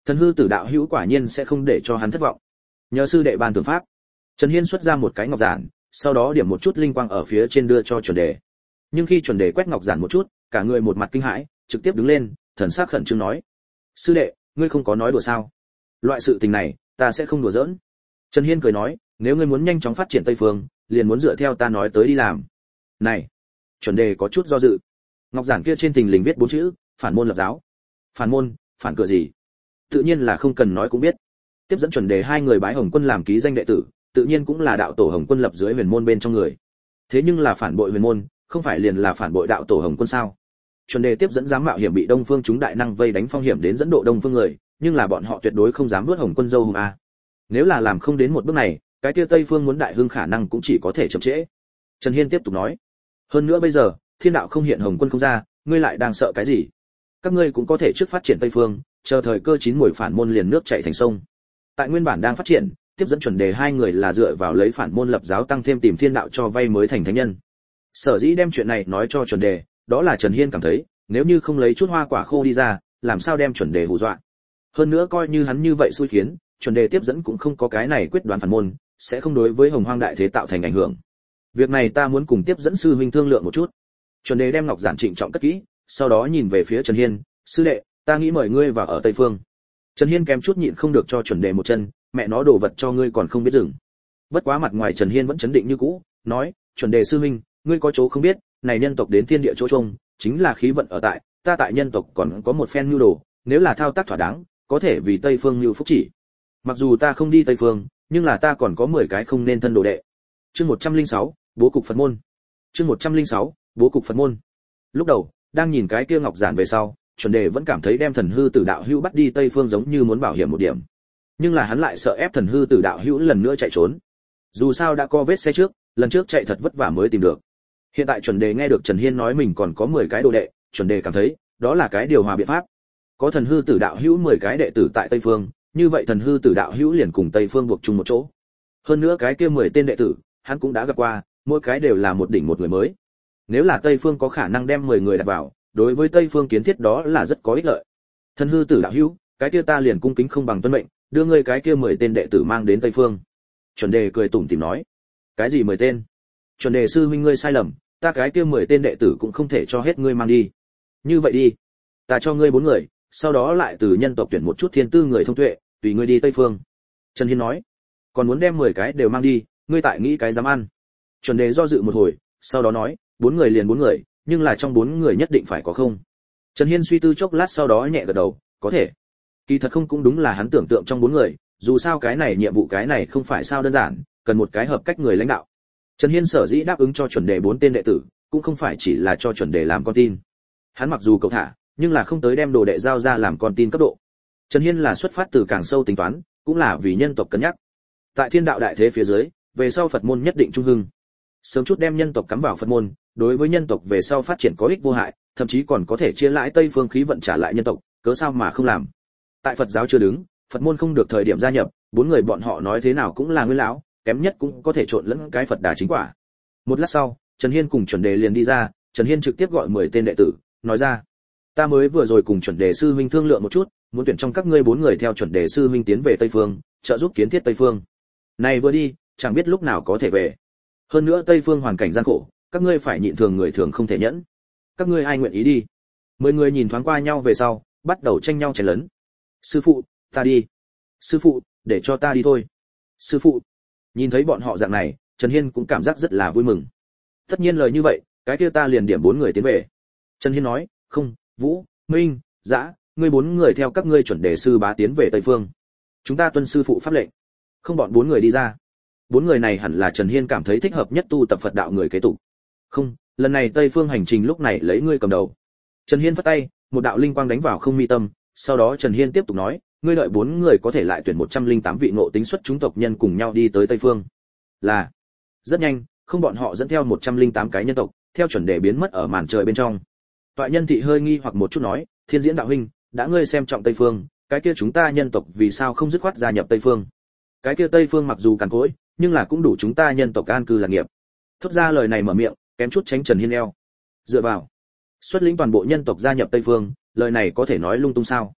Thần hư tử đạo hữu quả nhiên sẽ không để cho hắn thất vọng. Nhờ sư đệ ban tưởng pháp. Trần Hiên xuất ra một cái ngọc giản, sau đó điểm một chút linh quang ở phía trên đưa cho chuẩn đề. Nhưng khi chuẩn đề quét ngọc giản một chút, cả người một mặt kinh hãi, trực tiếp đứng lên, thần sắc khẩn trương nói: "Sư đệ, ngươi không có nói đùa sao? Loại sự tình này, ta sẽ không đùa giỡn." Trần Hiên cười nói: "Nếu ngươi muốn nhanh chóng phát triển Tây Phương, liền muốn dựa theo ta nói tới đi làm." Này, chuẩn đề có chút do dự. Ngọc giản kia trên thình lình viết 4 chữ: phản môn lập giáo. Phản môn, phản cửa gì? Tự nhiên là không cần nói cũng biết. Tiếp dẫn chuẩn đề hai người bái Hồng Quân làm ký danh đệ tử, tự nhiên cũng là đạo tổ Hồng Quân lập dưới huyền môn bên trong người. Thế nhưng là phản bội huyền môn, không phải liền là phản bội đạo tổ Hồng Quân sao? Chuẩn đề tiếp dẫn dám mạo hiểm bị Đông Phương chúng đại năng vây đánh phong hiểm đến dẫn độ Đông Phương người, nhưng là bọn họ tuyệt đối không dám vớt Hồng Quân dâu hùng a. Nếu là làm không đến một bước này, cái kia Tây Phương muốn đại hưng khả năng cũng chỉ có thể chậm trễ. Trần Hiên tiếp tục nói: "Hơn nữa bây giờ, thiên đạo không hiện Hồng Quân không ra, ngươi lại đang sợ cái gì? Các ngươi cũng có thể trước phát triển Tây Phương, chờ thời cơ chín muồi phản môn liền nước chảy thành sông." Tại nguyên bản đang phát triển, tiếp dẫn chuẩn đề hai người là dựa vào lấy phản môn lập giáo tăng thêm tìm thiên đạo cho vay mới thành thánh nhân. Sở dĩ đem chuyện này nói cho chuẩn đề, đó là Trần Hiên cảm thấy, nếu như không lấy chút hoa quả khô đi ra, làm sao đem chuẩn đề hù dọa. Hơn nữa coi như hắn như vậy xui khiến, chuẩn đề tiếp dẫn cũng không có cái này quyết đoán phản môn, sẽ không đối với Hồng Hoang đại thế tạo thành ảnh hưởng. Việc này ta muốn cùng tiếp dẫn sư huynh thương lượng một chút. Chuẩn đề đem ngọc giản trịnh trọng cất kỹ, sau đó nhìn về phía Trần Hiên: "Sư đệ, ta nghĩ mời ngươi vào ở Tây Phương." Trần Hiên kém chút nhịn không được cho chuẩn đề một chân, mẹ nó đồ vật cho ngươi còn không biết dừng. Bất quá mặt ngoài Trần Hiên vẫn chấn định như cũ, nói: "Chuẩn đề sư huynh, ngươi có chỗ không biết, này nhân tộc đến thiên địa chỗ trông, chính là khí vận ở tại, ta tại nhân tộc còn có một phen nhu đồ, nếu là thao tác thỏa đáng, có thể vì Tây Phương nhu phúc chỉ. Mặc dù ta không đi Tây Phương, nhưng là ta còn có 10 cái không nên thân đồ đệ." Chương 106, bố cục Phật môn. Chương 106, bố cục Phật môn. Lúc đầu, đang nhìn cái kia ngọc giản về sau, chuẩn đề vẫn cảm thấy đem thần hư tử đạo hữu bắt đi Tây Phương giống như muốn bảo hiểm một điểm. Nhưng là hắn lại sợ ép thần hư tử đạo hữu lần nữa chạy trốn. Dù sao đã có vết xe trước, lần trước chạy thật vất vả mới tìm được. Hiện tại chuẩn đề nghe được Trần Hiên nói mình còn có 10 cái đồ đệ, chuẩn đề cảm thấy, đó là cái điều hòa biện pháp. Có thần hư tử đạo hữu 10 cái đệ tử tại Tây Phương, như vậy thần hư tử đạo hữu liền cùng Tây Phương buộc chung một chỗ. Hơn nữa cái kia 10 tên đệ tử, hắn cũng đã gặp qua, mỗi cái đều là một đỉnh một người mới. Nếu là Tây Phương có khả năng đem 10 người đặt vào, đối với Tây Phương kiến thiết đó là rất có ích lợi. Thần hư tử đạo hữu, cái kia ta liền cung kính không bằng tuân mệnh, đưa ngươi cái kia 10 tên đệ tử mang đến Tây Phương. Chuẩn đề cười tủm tỉm nói: "Cái gì 10 tên? Chuẩn đề sư huynh ngươi sai lầm, ta cái kia 10 tên đệ tử cũng không thể cho hết ngươi mang đi. Như vậy đi, ta cho ngươi 4 người, sau đó lại từ nhân tộc tuyển một chút thiên tư người thông tuệ, tùy ngươi đi Tây Phương." Trần Hiên nói: "Còn muốn đem 10 cái đều mang đi, ngươi tại nghĩ cái dám ăn?" Chuẩn đề do dự một hồi, sau đó nói: "4 người liền 4 người, nhưng là trong 4 người nhất định phải có không." Trần Hiên suy tư chốc lát sau đó nhẹ gật đầu: "Có thể." Kỳ thật không cũng đúng là hắn tưởng tượng trong 4 người, dù sao cái này nhiệm vụ cái này không phải sao đơn giản, cần một cái hợp cách người lãnh đạo. Trần Hiên sở dĩ đáp ứng cho chuẩn đề 4 tên đệ tử, cũng không phải chỉ là cho chuẩn đề làm con tin. Hắn mặc dù cầu thả, nhưng là không tới đem đồ đệ giao ra làm con tin cấp độ. Trần Hiên là xuất phát từ càng sâu tính toán, cũng là vì nhân tộc cân nhắc. Tại thiên đạo đại thế phía dưới, về sau Phật môn nhất định trung hưng. Sớm chút đem nhân tộc cắm vào Phật môn, đối với nhân tộc về sau phát triển có ích vô hại, thậm chí còn có thể chia lãi Tây Phương khí vận trả lại nhân tộc, cớ sao mà không làm. Tại Phật giáo chưa đứng, Phật môn không được thời điểm gia nhập, 4 người bọn họ nói thế nào cũng là nguyên lão, kém nhất cũng có thể trộn lẫn cái Phật đà chính quả. Một lát sau, Trần Hiên cùng chuẩn đề liền đi ra, Trần Hiên trực tiếp gọi 10 tên đệ tử, nói ra: "Ta mới vừa rồi cùng chuẩn đề sư huynh thương lượng một chút, muốn tuyển trong các ngươi 4 người theo chuẩn đề sư huynh tiến về Tây Phương, trợ giúp kiến thiết Tây Phương. Này vừa đi, chẳng biết lúc nào có thể về. Hơn nữa Tây Phương hoàn cảnh gian khổ, các ngươi phải nhịn thường người thường không thể nhẫn. Các ngươi ai nguyện ý đi?" 10 người nhìn thoáng qua nhau về sau, bắt đầu tranh nhau chén lớn. "Sư phụ, ta đi." "Sư phụ, để cho ta đi thôi." "Sư phụ." Nhìn thấy bọn họ dạng này, Trần Hiên cũng cảm giác rất là vui mừng. Tất nhiên lời như vậy, cái kia ta liền điểm 4 người tiến về. Trần Hiên nói: "Không, Vũ, Minh, Dã, ngươi 4 người theo các ngươi chuẩn đề sư bá tiến về Tây Phương. Chúng ta tuân sư phụ pháp lệnh." Không bọn 4 người đi ra. 4 người này hẳn là Trần Hiên cảm thấy thích hợp nhất tu tập Phật đạo người kế tục. "Không, lần này Tây Phương hành trình lúc này lấy ngươi cầm đầu." Trần Hiên phất tay, một đạo linh quang đánh vào không mi tâm, sau đó Trần Hiên tiếp tục nói: "Ngươi đợi 4 người có thể lại tuyển 108 vị ngộ tính xuất chúng tộc nhân cùng nhau đi tới Tây Phương." Là. Rất nhanh, không bọn họ dẫn theo 108 cái nhân tộc, theo chuẩn đề biến mất ở màn trời bên trong. Toại Nhân Thị hơi nghi hoặc một chút nói: "Thiên Diễn đạo huynh, đã ngươi xem trọng Tây Phương, cái kia chúng ta nhân tộc vì sao không dứt khoát gia nhập Tây Phương? Cái kia Tây Phương mặc dù cằn cỗi, nhưng là cũng đủ chúng ta nhân tộc an cư lạc nghiệp." Thốt ra lời này mở miệng, kém chút tránh Trần Hiên eo. Dựa vào xuất lĩnh toàn bộ nhân tộc gia nhập Tây Phương, lời này có thể nói lung tung sao?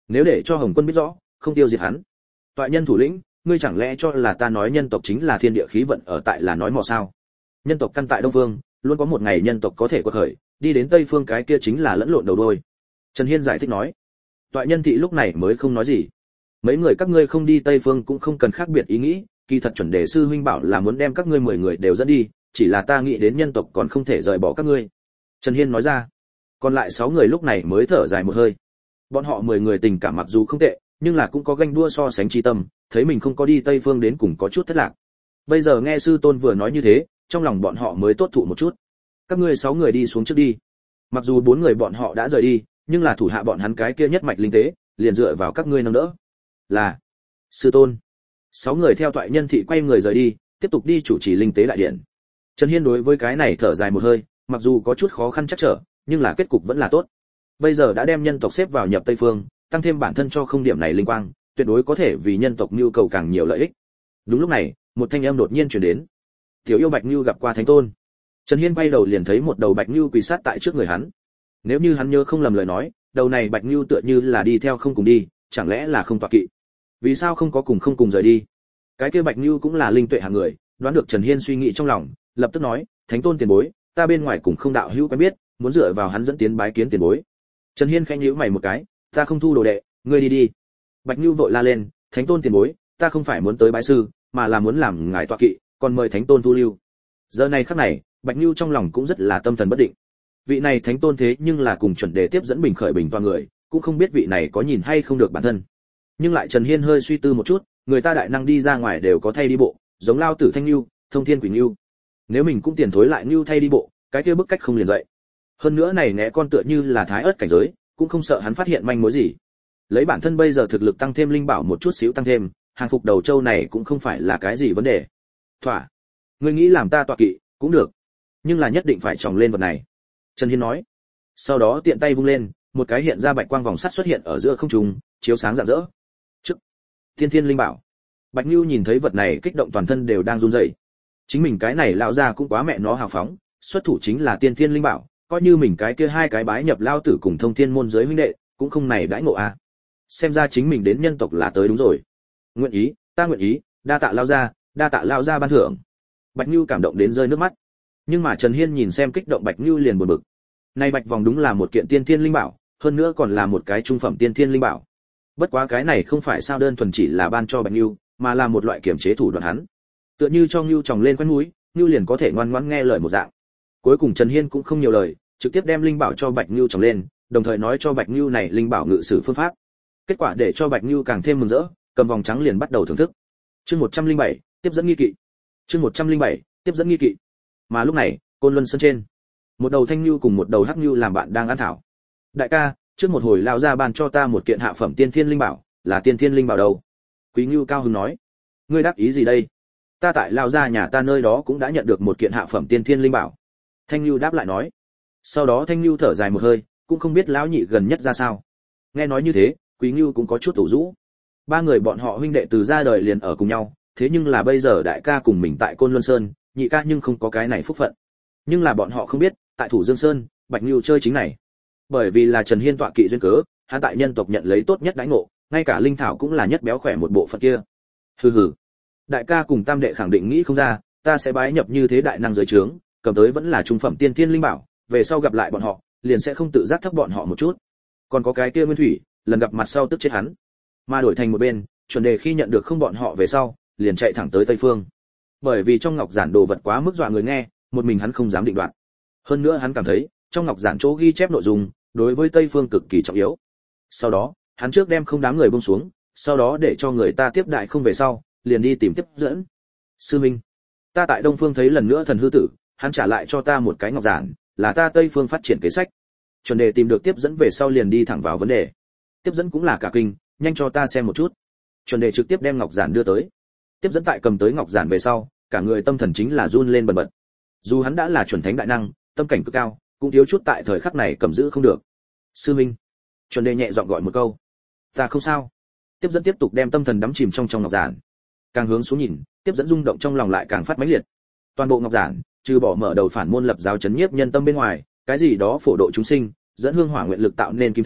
Nếu để cho Hồng Quân biết rõ, không tiêu diệt hắn. Toại nhân thủ lĩnh, ngươi chẳng lẽ cho là ta nói nhân tộc chính là thiên địa khí vận ở tại là nói mò sao? Nhân tộc căn tại Đông Phương, luôn có một ngày nhân tộc có thể quật khởi, đi đến Tây Phương cái kia chính là lẫn lộn đầu đuôi. Trần Hiên giải thích nói. Toại nhân thị lúc này mới không nói gì. Mấy người các ngươi không đi Tây Phương cũng không cần khác biệt ý nghĩ, kỳ thật chuẩn đề sư huynh bảo là muốn đem các ngươi 10 người đều dẫn đi, chỉ là ta nghĩ đến nhân tộc còn không thể rời bỏ các ngươi. Trần Hiên nói ra. Còn lại 6 người lúc này mới thở dài một hơi. Bọn họ 10 người tình cảm mặc dù không tệ, nhưng là cũng có ganh đua so sánh chi tâm, thấy mình không có đi Tây Phương đến cùng có chút thất lạc. Bây giờ nghe sư tôn vừa nói như thế, trong lòng bọn họ mới tốt thụ một chút. Các ngươi 6 người đi xuống trước đi. Mặc dù 4 người bọn họ đã rời đi, nhưng là thủ hạ bọn hắn cái kia nhất mạch linh tế, liền dựa vào các ngươi nâng đỡ. Là sư tôn. 6 người theo toại nhân thị quay người rời đi, tiếp tục đi chủ trì linh tế đại điện. Trần Hiên đối với cái này thở dài một hơi, mặc dù có chút khó khăn chắc trở, nhưng là kết cục vẫn là tốt. Bây giờ đã đem nhân tộc xếp vào nhập Tây Phương, tăng thêm bản thân cho không điểm này linh quang, tuyệt đối có thể vì nhân tộc nhu cầu càng nhiều lợi ích. Đúng lúc này, một thanh âm đột nhiên truyền đến. Tiểu yêu Bạch Nưu gặp qua Thánh Tôn. Trần Hiên bay đầu liền thấy một đầu Bạch Nưu quỳ sát tại trước người hắn. Nếu như hắn nhớ không lầm lời nói, đầu này Bạch Nưu tựa như là đi theo không cùng đi, chẳng lẽ là không tọa kỵ? Vì sao không có cùng rời đi? Cái kia Bạch Nưu cũng là linh tuệ hạng người, đoán được Trần Hiên suy nghĩ trong lòng, lập tức nói, Thánh Tôn tiền bối, ta bên ngoài cùng không đạo hữu quen biết, muốn dựa vào hắn dẫn tiến bái kiến tiền bối. Trần Hiên khẽ nhíu mày một cái, ta không thu đồ đệ, ngươi đi đi. Bạch Nưu vội la lên, Thánh Tôn tiền bối, ta không phải muốn tới bái sư, mà là muốn làm ngài tọa kỵ, còn mời Thánh Tôn thu lưu. Giờ này khắc này, Bạch Nưu trong lòng cũng rất là tâm thần bất định. Vị này Thánh Tôn thế nhưng là cùng chuẩn đề tiếp dẫn bình khởi bình toàn người, cũng không biết vị này có nhìn hay không được bản thân. Nhưng lại Trần Hiên hơi suy tư một chút, người ta đại năng đi ra ngoài đều có thay đi bộ, giống Lao Tử Thanh Nưu, Thông Thiên Quỷ Nưu. Nếu mình cũng tiền thối lại Nưu thay đi bộ, cái kia bức cách không liền dậy. Hơn nữa này né con tựa như là thái ớt cảnh giới, cũng không sợ hắn phát hiện manh mối gì. Lấy bản thân bây giờ thực lực tăng thêm linh bảo một chút xíu tăng thêm, hàng phục đầu châu này cũng không phải là cái gì vấn đề. Thỏa, ngươi nghĩ làm ta tọa kỵ, cũng được, nhưng là nhất định phải tròng lên vật này. Trần Hiên nói. Sau đó tiện tay vung lên, một cái hiện ra bạch quang vòng sắt xuất hiện ở giữa không trung, chiếu sáng rạng rỡ. Trước, Tiên Thiên linh bảo. Bạch Nưu nhìn thấy vật này kích động toàn thân đều đang run rẩy. Chính mình cái này lão gia cũng quá mẹ nó hào phóng, xuất thủ chính là Tiên Thiên linh bảo, coi như mình cái kia hai cái bái nhập lao tử cùng Thông Thiên môn giới huynh đệ, cũng không này đãi ngộ a. Xem ra chính mình đến nhân tộc là tới đúng rồi. Nguyện ý, ta nguyện ý, đa tạ lao gia ban thưởng. Bạch Nưu cảm động đến rơi nước mắt. Nhưng mà Trần Hiên nhìn xem kích động Bạch Nưu liền buồn bực. Này bạch vòng đúng là một kiện Tiên Thiên linh bảo, hơn nữa còn là một cái trung phẩm Tiên Thiên linh bảo. Bất quá cái này không phải sao đơn thuần chỉ là ban cho Bạch Nưu, mà là một loại kiểm chế thủ đoạn hắn. Tựa như cho Nưu tròng lên quét mũi, Nưu liền có thể ngoan ngoãn nghe lời một dạng. Cuối cùng Trần Hiên cũng không nhiều lời, trực tiếp đem linh bảo cho Bạch Nưu tròng lên, đồng thời nói cho Bạch Nưu này linh bảo ngự sử phương pháp. Kết quả để cho Bạch Nưu càng thêm mừng rỡ, cầm vòng trắng liền bắt đầu thưởng thức. Chương 107, tiếp dẫn nghi kỵ. Chương 107, tiếp dẫn nghi kỵ. Mà lúc này, Côn Luân Sơn trên, một đầu thanh nưu cùng một đầu hắc nưu làm bạn đang ăn thảo. Đại ca, trước một hồi lao ra ban cho ta một kiện hạ phẩm Tiên Thiên linh bảo, là Tiên Thiên linh bảo đâu? Quý Nưu cao hứng nói. Ngươi đáp ý gì đây? Ta tại lao ra nhà ta nơi đó cũng đã nhận được một kiện hạ phẩm Tiên Thiên linh bảo. Thanh nưu đáp lại nói. Sau đó Thanh nưu thở dài một hơi, cũng không biết lão nhị gần nhất ra sao. Nghe nói như thế, Quý Nưu cũng có chút ủ rũ. Ba người bọn họ huynh đệ từ ra đời liền ở cùng nhau, thế nhưng là bây giờ đại ca cùng mình tại Côn Luân Sơn, nhị ca nhưng không có cái này phúc phận. Nhưng là bọn họ không biết, tại Thủ Dương Sơn, Bạch Nưu chơi chính này. Bởi vì là Trần Hiên tọa kỵ duyên cớ, hắn tại nhân tộc nhận lấy tốt nhất đãi ngộ, ngay cả linh thảo cũng là nhất béo khỏe một bộ phận kia. Hừ hừ. Đại ca cùng tam đệ khẳng định nghĩ không ra, ta sẽ bái nhập như thế đại năng giới trướng, cầm tới vẫn là trung phẩm Tiên Thiên linh bảo, về sau gặp lại bọn họ, liền sẽ không tự giác thấp bọn họ một chút. Còn có cái kia Nguyên Thủy, lần gặp mặt sau tức chết hắn. Mà đổi thành một bên, chuẩn đề khi nhận được không bọn họ về sau, liền chạy thẳng tới Tây Phương. Bởi vì trong ngọc giản đồ vật quá mức dọa người nghe, một mình hắn không dám định đoạt. Hơn nữa hắn cảm thấy, trong ngọc giản chỗ ghi chép nội dung, đối với Tây Phương cực kỳ trọng yếu. Sau đó, hắn trước đem không đám người buông xuống, sau đó để cho người ta tiếp đại không về sau, liền đi tìm tiếp dẫn. Sư Minh, ta tại Đông Phương thấy lần nữa thần hư tử, hắn trả lại cho ta một cái ngọc giản, là ta Tây Phương phát triển kế sách. Chuẩn đề tìm được tiếp dẫn về sau liền đi thẳng vào vấn đề. Tiếp dẫn cũng là cả kinh, nhanh cho ta xem một chút. Chuẩn đề trực tiếp đem ngọc giản đưa tới. Tiếp dẫn tại cầm tới ngọc giản về sau, cả người tâm thần chính là run lên bần bật. Dù hắn đã là chuẩn thánh đại năng, tâm cảnh cực cao, cũng thiếu chút tại thời khắc này cầm giữ không được. Sư Minh. Chuẩn đề nhẹ giọng gọi một câu. Ta không sao. Tiếp dẫn tiếp tục đem tâm thần đắm chìm trong ngọc giản. Càng hướng xuống nhìn, tiếp dẫn rung động trong lòng lại càng phát mãnh liệt. Toàn bộ ngọc giản, trừ bỏ mở đầu phản môn lập giáo chấn nhiếp nhân tâm bên ngoài, cái gì đó phổ độ chúng sinh, dẫn hương hỏa nguyện lực tạo nên kim thân,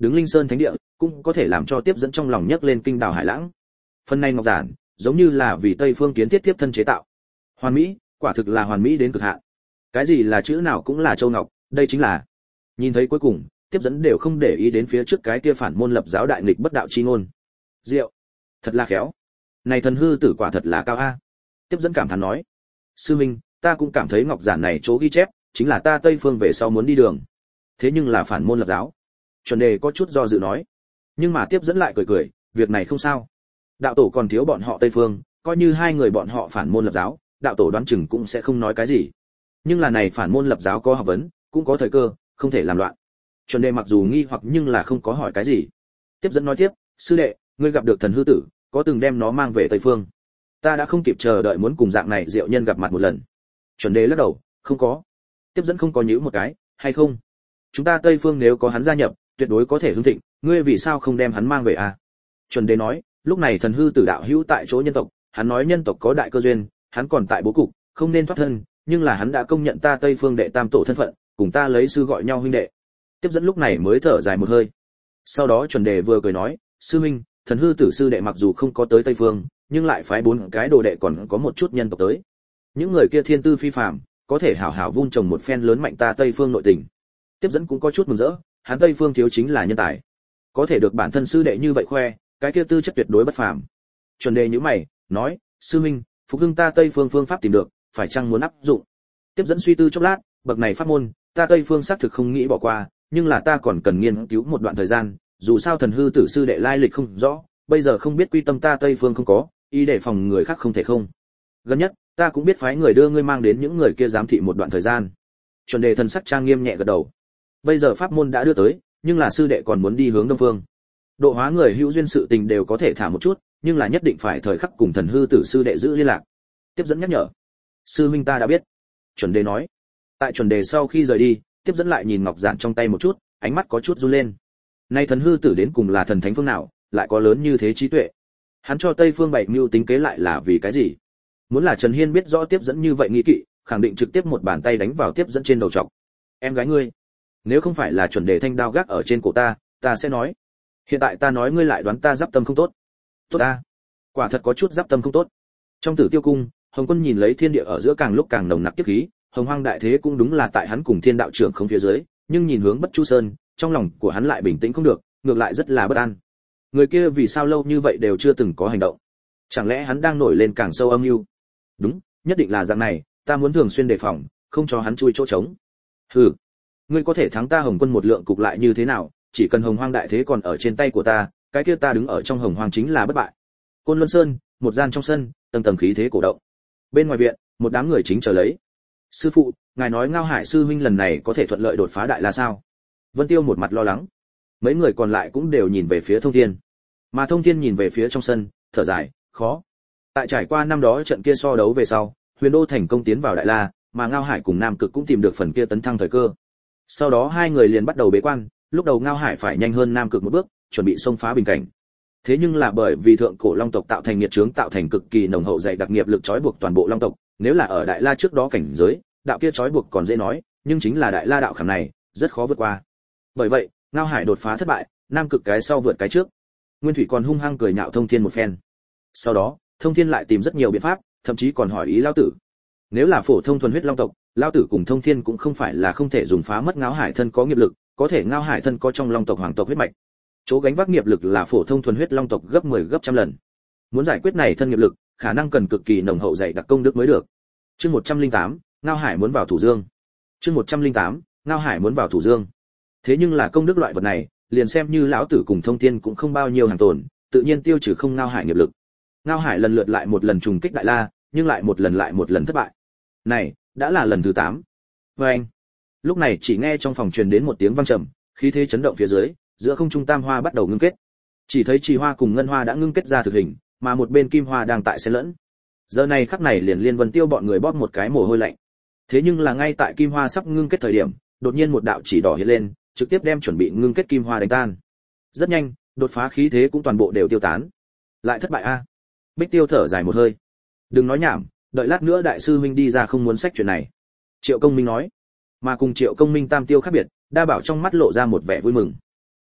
đứng linh sơn thánh địa, cũng có thể làm cho tiếp dẫn trong lòng nhấc lên kinh đào hải lãng. Phần này ngọc giản, giống như là vì Tây Phương kiến thiết tiếp thân chế tạo. Hoàn mỹ, quả thực là hoàn mỹ đến cực hạn. Cái gì là chữ nào cũng là châu ngọc, đây chính là. Nhìn thấy cuối cùng, tiếp dẫn đều không để ý đến phía trước cái kia phản môn lập giáo đại nghịch bất đạo chi ngôn. Diệu, thật là khéo. Này thần hư tử quả thật là cao a. Tiếp dẫn cảm thán nói. Sư minh, ta cũng cảm thấy ngọc giản này chỗ ghi chép, chính là ta Tây Phương về sau muốn đi đường. Thế nhưng là phản môn lập giáo. Chuẩn đề có chút do dự nói. Nhưng mà tiếp dẫn lại cười cười, việc này không sao. Đạo tổ còn thiếu bọn họ Tây Phương, coi như hai người bọn họ phản môn lập giáo, đạo tổ đoán chừng cũng sẽ không nói cái gì. Nhưng là này phản môn lập giáo có học vấn, cũng có thời cơ, không thể làm loạn. Chuẩn đề mặc dù nghi hoặc nhưng là không có hỏi cái gì. Tiếp dẫn nói tiếp, sư đệ, ngươi gặp được thần hư tử, có từng đem nó mang về Tây Phương? Ta đã không kịp chờ đợi muốn cùng dạng này diệu nhân gặp mặt một lần. Chuẩn đề lắc đầu, không có. Tiếp dẫn không có nhíu một cái, hay không? Chúng ta Tây Phương nếu có hắn gia nhập, tuyệt đối có thể hưng thịnh, ngươi vì sao không đem hắn mang về à? Chuẩn đề nói, lúc này thần hư tử đạo hữu tại chỗ nhân tộc, hắn nói nhân tộc có đại cơ duyên, hắn còn tại bố cục, không nên thoát thân, nhưng là hắn đã công nhận ta Tây Phương đệ tam tổ thân phận, cùng ta lấy sư gọi nhau huynh đệ. Tiếp dẫn lúc này mới thở dài một hơi. Sau đó chuẩn đề vừa cười nói, sư minh, thần hư tử sư đệ mặc dù không có tới Tây Phương, nhưng lại phái 4 cái đồ đệ còn có một chút nhân tộc tới. Những người kia thiên tư phi phàm, có thể hảo hảo vun trồng một phen lớn mạnh ta Tây Phương nội tình. Tiếp dẫn cũng có chút mừng rỡ, hắn Tây Phương thiếu chính là nhân tài. Có thể được bản thân sư đệ như vậy khoe, cái kia tư chất tuyệt đối bất phàm. Chuẩn đề nhíu mày, nói, sư minh, phục hưng ta Tây Phương phương pháp tìm được, phải chăng muốn áp dụng? Tiếp dẫn suy tư chốc lát, bậc này pháp môn, ta Tây Phương xác thực không nghĩ bỏ qua, nhưng là ta còn cần nghiên cứu một đoạn thời gian, dù sao thần hư tử sư đệ lai lịch không rõ, bây giờ không biết quy tâm ta Tây Phương không có, ý để phòng người khác không thể không. Gần nhất, ta cũng biết phái người đưa ngươi mang đến những người kia giám thị một đoạn thời gian. Chuẩn đề thần sắc trang nghiêm nhẹ gật đầu. Bây giờ pháp môn đã đưa tới, nhưng là sư đệ còn muốn đi hướng đông phương. Độ hóa người hữu duyên sự tình đều có thể thả một chút, nhưng là nhất định phải thời khắc cùng thần hư tử sư đệ giữ liên lạc. Tiếp dẫn nhắc nhở. Sư huynh ta đã biết. Chuẩn đề nói. Tại chuẩn đề sau khi rời đi, tiếp dẫn lại nhìn ngọc giản trong tay một chút, ánh mắt có chút run lên. Nay thần hư tử đến cùng là thần thánh phương nào, lại có lớn như thế trí tuệ. Hắn cho Tây Phương bảy mưu tính kế lại là vì cái gì? Muốn là Trần Hiên biết rõ tiếp dẫn như vậy nghi kỵ, khẳng định trực tiếp một bàn tay đánh vào tiếp dẫn trên đầu trọc. Em gái ngươi, nếu không phải là chuẩn đề thanh đao gác ở trên cổ ta sẽ nói. Hiện tại ta nói ngươi lại đoán ta giáp tâm không tốt. Tốt ta, quả thật có chút giáp tâm không tốt. Trong Tử Tiêu cung, Hồng Quân nhìn lấy thiên địa ở giữa càng lúc càng nồng nặc kiếp khí, Hồng Hoang đại thế cũng đúng là tại hắn cùng Thiên đạo trưởng không phía dưới, nhưng nhìn hướng Bất Chu Sơn, trong lòng của hắn lại bình tĩnh không được, ngược lại rất là bất an. Người kia vì sao lâu như vậy đều chưa từng có hành động? Chẳng lẽ hắn đang nổi lên càng sâu âm mưu? Đúng, nhất định là dạng này, ta muốn thường xuyên đề phòng, không cho hắn chui chỗ trống. Hừ, ngươi có thể thắng ta Hồng Quân một lượng cục lại như thế nào, chỉ cần Hồng Hoang đại thế còn ở trên tay của ta, cái kia ta đứng ở trong Hồng Hoang chính là bất bại. Côn Luân Sơn, một gian trong sân, tầng tầng khí thế cổ động. Bên ngoài viện, một đám người chính chờ lấy. Sư phụ, ngài nói Ngao Hải sư huynh lần này có thể thuận lợi đột phá đại la sao? Vân Tiêu một mặt lo lắng. Mấy người còn lại cũng đều nhìn về phía Thông Thiên. Mà Thông Thiên nhìn về phía trong sân, thở dài, khó. Tại trải qua năm đó trận kia so đấu về sau, Huyền Đô thành công tiến vào đại la, mà Ngao Hải cùng Nam Cực cũng tìm được phần kia tấn thăng thời cơ. Sau đó hai người liền bắt đầu bế quan, lúc đầu Ngao Hải phải nhanh hơn Nam Cực một bước, chuẩn bị xông phá bình cảnh. Thế nhưng là bởi vì thượng cổ long tộc tạo thành nghiệt chướng tạo thành cực kỳ nồng hậu dày đặc nghiệp lực trói buộc toàn bộ long tộc, nếu là ở đại la trước đó cảnh giới, đạo kia trói buộc còn dễ nói, nhưng chính là đại la đạo khảm này, rất khó vượt qua. Bởi vậy, Ngao Hải đột phá thất bại, Nam Cực cái sau vượt cái trước. Nguyên Thủy còn hung hăng cười nhạo Thông Thiên một phen. Sau đó, Thông Thiên lại tìm rất nhiều biện pháp, thậm chí còn hỏi ý lão tử. Nếu là phổ thông thuần huyết long tộc, lão tử cùng Thông Thiên cũng không phải là không thể dùng phá mất Ngao Hải thân có nghiệp lực, có thể Ngao Hải thân có trong long tộc hoàng tộc huyết mạch. Chỗ gánh vác nghiệp lực là phổ thông thuần huyết long tộc gấp 10 gấp trăm lần. Muốn giải quyết này thân nghiệp lực, khả năng cần cực kỳ nồng hậu dày đặc công đức mới được. Chương 108, Ngao Hải muốn vào Thủ Dương. Chương 108, Ngao Hải muốn vào Thủ Dương. Thế nhưng là công đức loại vật này, liền xem như lão tử cùng Thông Thiên cũng không bao nhiêu hàng tồn, tự nhiên tiêu trừ không Ngao Hải nghiệp lực. Ngao Hải lần lượt lại một lần trùng kích đại la, nhưng lại một lần thất bại. Này, đã là lần thứ 8. Oeng. Lúc này chỉ nghe trong phòng truyền đến một tiếng vang trầm, khí thế chấn động phía dưới, giữa không trung tam hoa bắt đầu ngưng kết. Chỉ thấy trì hoa cùng ngân hoa đã ngưng kết ra thực hình, mà một bên kim hoa đang tại xen lẫn. Giờ này khắc này liền Liên Vân Tiêu bọn người bóp một cái mồ hôi lạnh. Thế nhưng là ngay tại kim hoa sắp ngưng kết thời điểm, đột nhiên một đạo chỉ đỏ hiện lên, trực tiếp đem chuẩn bị ngưng kết kim hoa đánh tan. Rất nhanh, đột phá khí thế cũng toàn bộ đều tiêu tán. Lại thất bại a. Bích Tiêu thở dài một hơi. Đừng nói nhảm, đợi lát nữa đại sư huynh đi ra không muốn sách chuyện này. Triệu Công Minh nói. Mà cùng Triệu Công Minh tam tiêu khác biệt, Đa Bảo trong mắt lộ ra một vẻ vui mừng.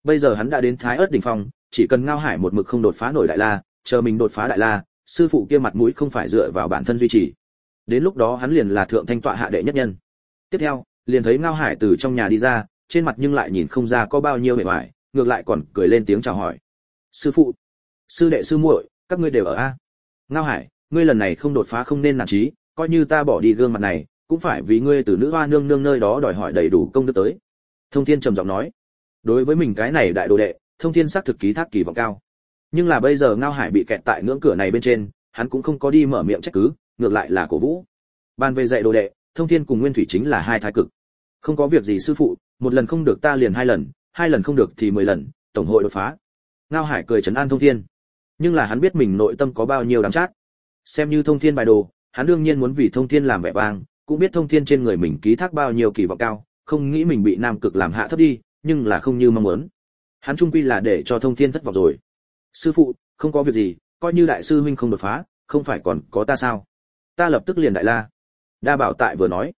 Bây giờ hắn đã đến Thái Ức đỉnh phong, chỉ cần Ngao Hải một mực không đột phá nổi đại la, chờ mình đột phá đại la, sư phụ kia mặt mũi không phải dựa vào bản thân duy trì. Đến lúc đó hắn liền là thượng thanh tọa hạ đệ nhất nhân. Tiếp theo, liền thấy Ngao Hải từ trong nhà đi ra, trên mặt nhưng lại nhìn không ra có bao nhiêu bề ngoài, ngược lại còn cười lên tiếng chào hỏi. Sư phụ, sư đệ sư muội, các ngươi đều ở a? Ngao Hải, ngươi lần này không đột phá không nên nản chí, coi như ta bỏ đi gương mặt này, cũng phải vì ngươi từ nữ hoa nương nương nơi đó đòi hỏi đầy đủ công đức tới. Thông Thiên trầm giọng nói. Đối với mình cái này đại đồ đệ, Thông Thiên xác thực ký thác kỳ vọng cao. Nhưng là bây giờ Ngao Hải bị kẹt tại ngưỡng cửa này bên trên, hắn cũng không có đi mở miệng trách cứ, ngược lại là cổ vũ. Ban về dạy đồ đệ, Thông Thiên cùng Nguyên Thủy chính là hai thái cực. Không có việc gì sư phụ, một lần không được ta liền hai lần không được thì 10 lần, tổng hội đột phá. Ngao Hải cười trấn an Thông Thiên. Nhưng là hắn biết mình nội tâm có bao nhiêu đắng chát. Xem như Thông Thiên bài đồ, hắn đương nhiên muốn vì Thông Thiên làm vẻ vang, cũng biết Thông Thiên trên người mình ký thác bao nhiêu kỳ vọng cao, không nghĩ mình bị Nam Cực làm hạ thấp đi, nhưng là không như mong muốn. Hắn chung quy là để cho Thông Thiên thất vọng rồi. Sư phụ, không có việc gì, coi như đại sư huynh không đột phá, không phải còn có ta sao? Ta lập tức liền đại la. Đa Bảo Tại vừa nói.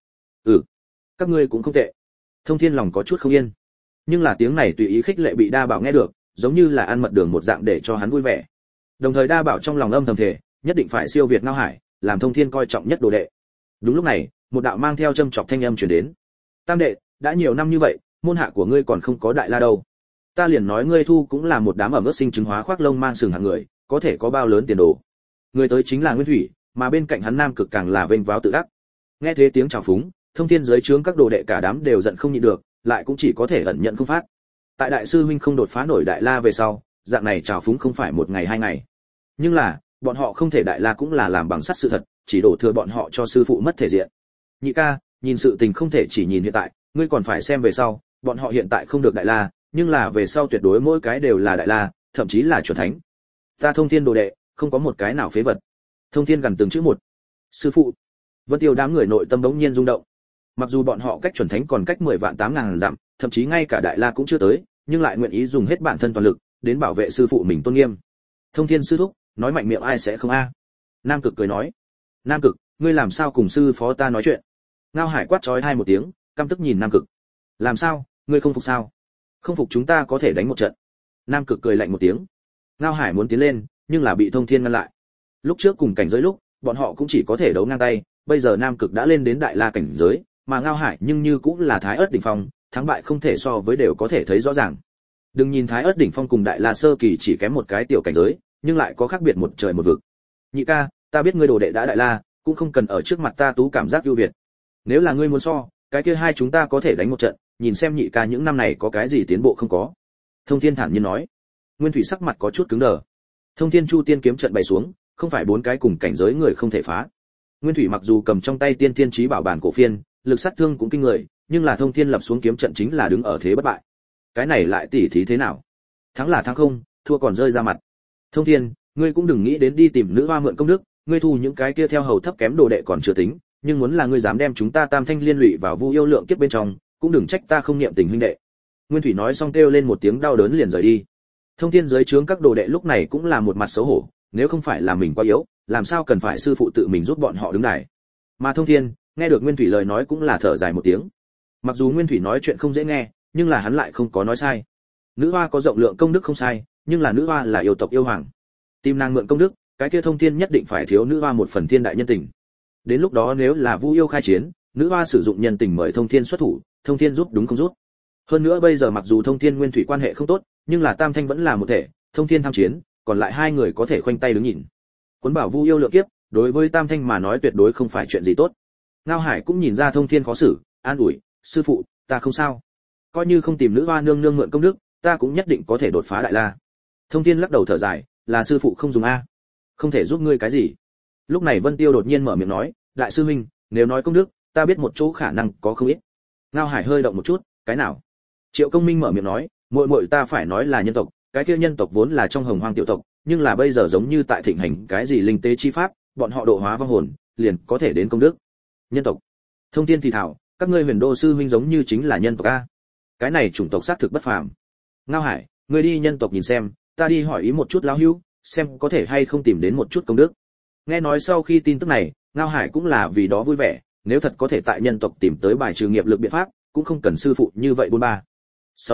Các ngươi cũng không tệ. Thông Thiên lòng có chút không yên. Nhưng là tiếng này tùy ý khích lệ bị Đa Bảo nghe được, giống như là ăn mật đường một dạng để cho hắn vui vẻ. Đồng thời Đa Bảo trong lòng âm thầm thề, nhất định phải siêu việt Ngao Hải, làm Thông Thiên coi trọng nhất đồ đệ. Đúng lúc này, một đạo mang theo châm chọc thanh âm truyền đến. Tam đệ, đã nhiều năm như vậy, môn hạ của ngươi còn không có đại la đâu. Ta liền nói ngươi thu cũng là một đám ẩm ướt sinh chứng hóa khoác lông mang sừng hạng người, có thể có bao lớn tiền đồ. Người tới chính là Nguyên Thủy, mà bên cạnh hắn Nam Cực càng là vênh váo tự đắc. Nghe thế tiếng chào phúng, Thông Thiên dưới trướng các đồ đệ cả đám đều giận không nhịn được, lại cũng chỉ có thể ẩn nhận không phát. Tại đại sư huynh không đột phá nổi đại la về sau, dạng này chào phúng không phải một ngày hai ngày. Nhưng là, bọn họ không thể đại la cũng là làm bằng sắt sự thật, chỉ đổ thừa bọn họ cho sư phụ mất thể diện. Nhị ca, nhìn sự tình không thể chỉ nhìn hiện tại, ngươi còn phải xem về sau, bọn họ hiện tại không được đại la, nhưng là về sau tuyệt đối mỗi cái đều là đại la, thậm chí là chuẩn thánh. Ta Thông Thiên đồ đệ, không có một cái nào phế vật. Thông Thiên gần từng chữ một. Sư phụ. Vân Tiêu đám người nội tâm bỗng nhiên rung động. Mặc dù bọn họ cách chuẩn thánh còn cách 10 vạn 8.000 dặm, thậm chí ngay cả đại la cũng chưa tới, nhưng lại nguyện ý dùng hết bản thân toàn lực đến bảo vệ sư phụ mình tôn nghiêm. Thông Thiên sư thúc, nói mạnh miệng ai sẽ không a? Nam Cực cười nói. Nam Cực, ngươi làm sao cùng sư phó ta nói chuyện? Ngao Hải quát chói tai một tiếng, căm tức nhìn Nam Cực. Làm sao, ngươi không phục sao? Không phục chúng ta có thể đánh một trận. Nam Cực cười lạnh một tiếng. Ngao Hải muốn tiến lên, nhưng là bị Thông Thiên ngăn lại. Lúc trước cùng cảnh giới lúc, bọn họ cũng chỉ có thể đấu ngang tay, bây giờ Nam Cực đã lên đến đại la cảnh giới, mà Ngao Hải nhưng như cũng là Thái Ức đỉnh phong, thắng bại không thể so với đều có thể thấy rõ ràng. Đừng nhìn Thái Ức đỉnh phong cùng đại la sơ kỳ chỉ kém một cái tiểu cảnh giới, nhưng lại có khác biệt một trời một vực. Nhị ca, ta biết ngươi đồ đệ đã đại la, cũng không cần ở trước mặt ta tú cảm giác ưu việt. Nếu là ngươi muốn so, cái kia hai chúng ta có thể đánh một trận, nhìn xem nhị ca những năm này có cái gì tiến bộ không có. Thông Thiên thản nhiên nói. Nguyên Thủy sắc mặt có chút cứng đờ. Thông Thiên Chu Tiên kiếm trận bày xuống, không phải bốn cái cùng cảnh giới người không thể phá. Nguyên Thủy mặc dù cầm trong tay Tiên Thiên Chí Bảo bản cổ phiên, lực sát thương cũng kinh người, nhưng là Thông Thiên lập xuống kiếm trận chính là đứng ở thế bất bại. Cái này lại tỉ thí thế nào? Thắng là thắng không, thua còn rơi ra mặt. Thông Thiên, ngươi cũng đừng nghĩ đến đi tìm nữ hoa mượn công đức, ngươi thu những cái kia theo hầu thấp kém đồ đệ còn chưa tính, nhưng muốn là ngươi dám đem chúng ta Tam Thanh liên lụy vào Vu Yêu Lượng kiếp bên trong, cũng đừng trách ta không niệm tình huynh đệ. Nguyên Thủy nói xong kêu lên một tiếng đau đớn liền rời đi. Thông Thiên dưới trướng các đồ đệ lúc này cũng là một mặt xấu hổ, nếu không phải là mình quá yếu, làm sao cần phải sư phụ tự mình giúp bọn họ đứng đài. Mà Thông Thiên, nghe được Nguyên Thủy lời nói cũng là thở dài một tiếng. Mặc dù Nguyên Thủy nói chuyện không dễ nghe, nhưng là hắn lại không có nói sai. Nữ hoa có rộng lượng công đức không sai, nhưng là nữ hoa là yêu tộc yêu hoàng. Tìm nàng mượn công đức, cái kia Thông Thiên nhất định phải thiếu nữ hoa một phần thiên đại nhân tình. Đến lúc đó nếu là Vu Yêu khai chiến, nữ hoa sử dụng nhân tình mời Thông Thiên xuất thủ, Thông Thiên giúp đúng không giúp. Hơn nữa bây giờ mặc dù Thông Thiên Nguyên Thủy quan hệ không tốt, nhưng là Tam Thanh vẫn là một thể, Thông Thiên tham chiến, còn lại hai người có thể khoanh tay đứng nhìn. Cuốn bảo Vu Yêu Lượng kiếp, đối với Tam Thanh mà nói tuyệt đối không phải chuyện gì tốt. Ngao Hải cũng nhìn ra Thông Thiên khó xử, an ủi, sư phụ, ta không sao. Coi như không tìm nữ hoa nương nương mượn công đức, ta cũng nhất định có thể đột phá đại la. Thông Thiên lắc đầu thở dài, là sư phụ không dùng a, không thể giúp ngươi cái gì. Lúc này Vân Tiêu đột nhiên mở miệng nói, đại sư huynh, nếu nói công đức, ta biết một chỗ khả năng có không ít. Ngao Hải hơi động một chút, cái nào? Triệu Công Minh mở miệng nói, muội muội ta phải nói là nhân tộc, cái kia nhân tộc vốn là trong Hồng Hoang tiểu tộc, nhưng là bây giờ giống như tại thịnh hành cái gì linh tế chi pháp, bọn họ độ hóa vong hồn, liền có thể đến công đức. Nhân tộc. Thông Thiên thì thảo, các ngươi Huyền Đô sư huynh giống như chính là nhân tộc a. Cái này chủng tộc xác thực bất phàm. Ngao Hải, ngươi đi nhân tộc nhìn xem, ta đi hỏi ý một chút lão hữu, xem có thể hay không tìm đến một chút công đức. Nghe nói sau khi tin tức này, Ngao Hải cũng là vì đó vui vẻ, nếu thật có thể tại nhân tộc tìm tới bài trừ nghiệp lực biện pháp, cũng không cần sư phụ như vậy bôn ba. Sau đó,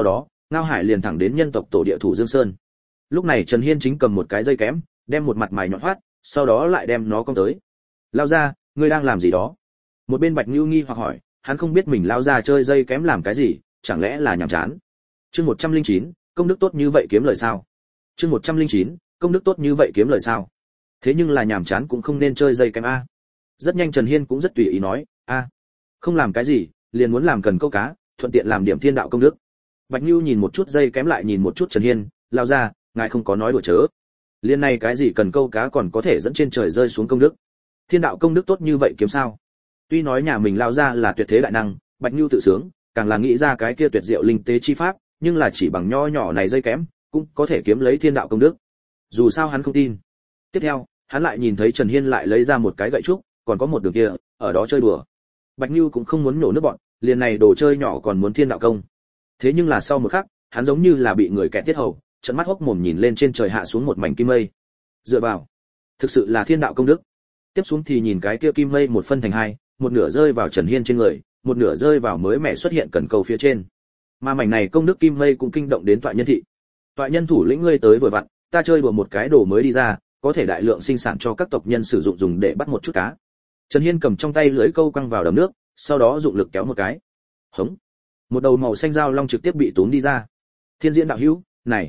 Ngao Hải liền thẳng đến nhân tộc tổ địa Thủ Dương Sơn. Lúc này Trần Hiên chính cầm một cái dây kém, đem một mặt mài nhọn hoắt, sau đó lại đem nó cong tới. Lao ra, ngươi đang làm gì đó? Một bên Bạch Nưu nghi hoặc hỏi, hắn không biết mình lao ra chơi dây kém làm cái gì, chẳng lẽ là nhàm chán? Chương 109, công đức tốt như vậy kiếm lời sao? Chương 109, công đức tốt như vậy kiếm lời sao? Thế nhưng là nhàm chán cũng không nên chơi dây kém a. Rất nhanh Trần Hiên cũng rất tùy ý nói, không làm cái gì, liền muốn làm cần câu cá, thuận tiện làm điểm thiên đạo công đức. Bạch Nưu nhìn một chút dây kém lại nhìn một chút Trần Hiên, lao ra, ngài không có nói đùa chớ. Liên này cái gì cần câu cá còn có thể dẫn trên trời rơi xuống công đức. Thiên đạo công đức tốt như vậy kiếm sao? Tuy nói nhà mình lao ra là tuyệt thế đại năng, Bạch Nưu tự sướng, càng là nghĩ ra cái kia tuyệt diệu linh tế chi pháp, nhưng là chỉ bằng nho nhỏ này dây kém, cũng có thể kiếm lấy thiên đạo công đức. Dù sao hắn không tin. Tiếp theo, hắn lại nhìn thấy Trần Hiên lại lấy ra một cái gậy trúc, còn có một đường kia, ở đó chơi đùa. Bạch Nưu cũng không muốn nổ nước bọn, liền này đồ chơi nhỏ còn muốn thiên đạo công. Thế nhưng là sau một khắc, hắn giống như là bị người kẹt tiết hầu, trợn mắt hốc mồm nhìn lên trên trời hạ xuống một mảnh kim mây. Dựa vào, thực sự là thiên đạo công đức. Tiếp xuống thì nhìn cái kia kim mây một phân thành hai, một nửa rơi vào Trần Hiên trên người, một nửa rơi vào mới mẻ xuất hiện cần cầu phía trên. Mà mảnh này công đức kim mây cũng kinh động đến Toại Nhân thị. Toại Nhân thủ lĩnh ngươi tới vừa vặn, ta chơi đùa một cái đồ mới đi ra, có thể đại lượng sinh sản cho các tộc nhân sử dụng dùng để bắt một chút cá. Trần Hiên cầm trong tay lưới câu quăng vào đầm nước, sau đó dụng lực kéo một cái. Hống! Một đầu màu xanh dao long trực tiếp bị túm đi ra. Thiên Diễn đạo hữu,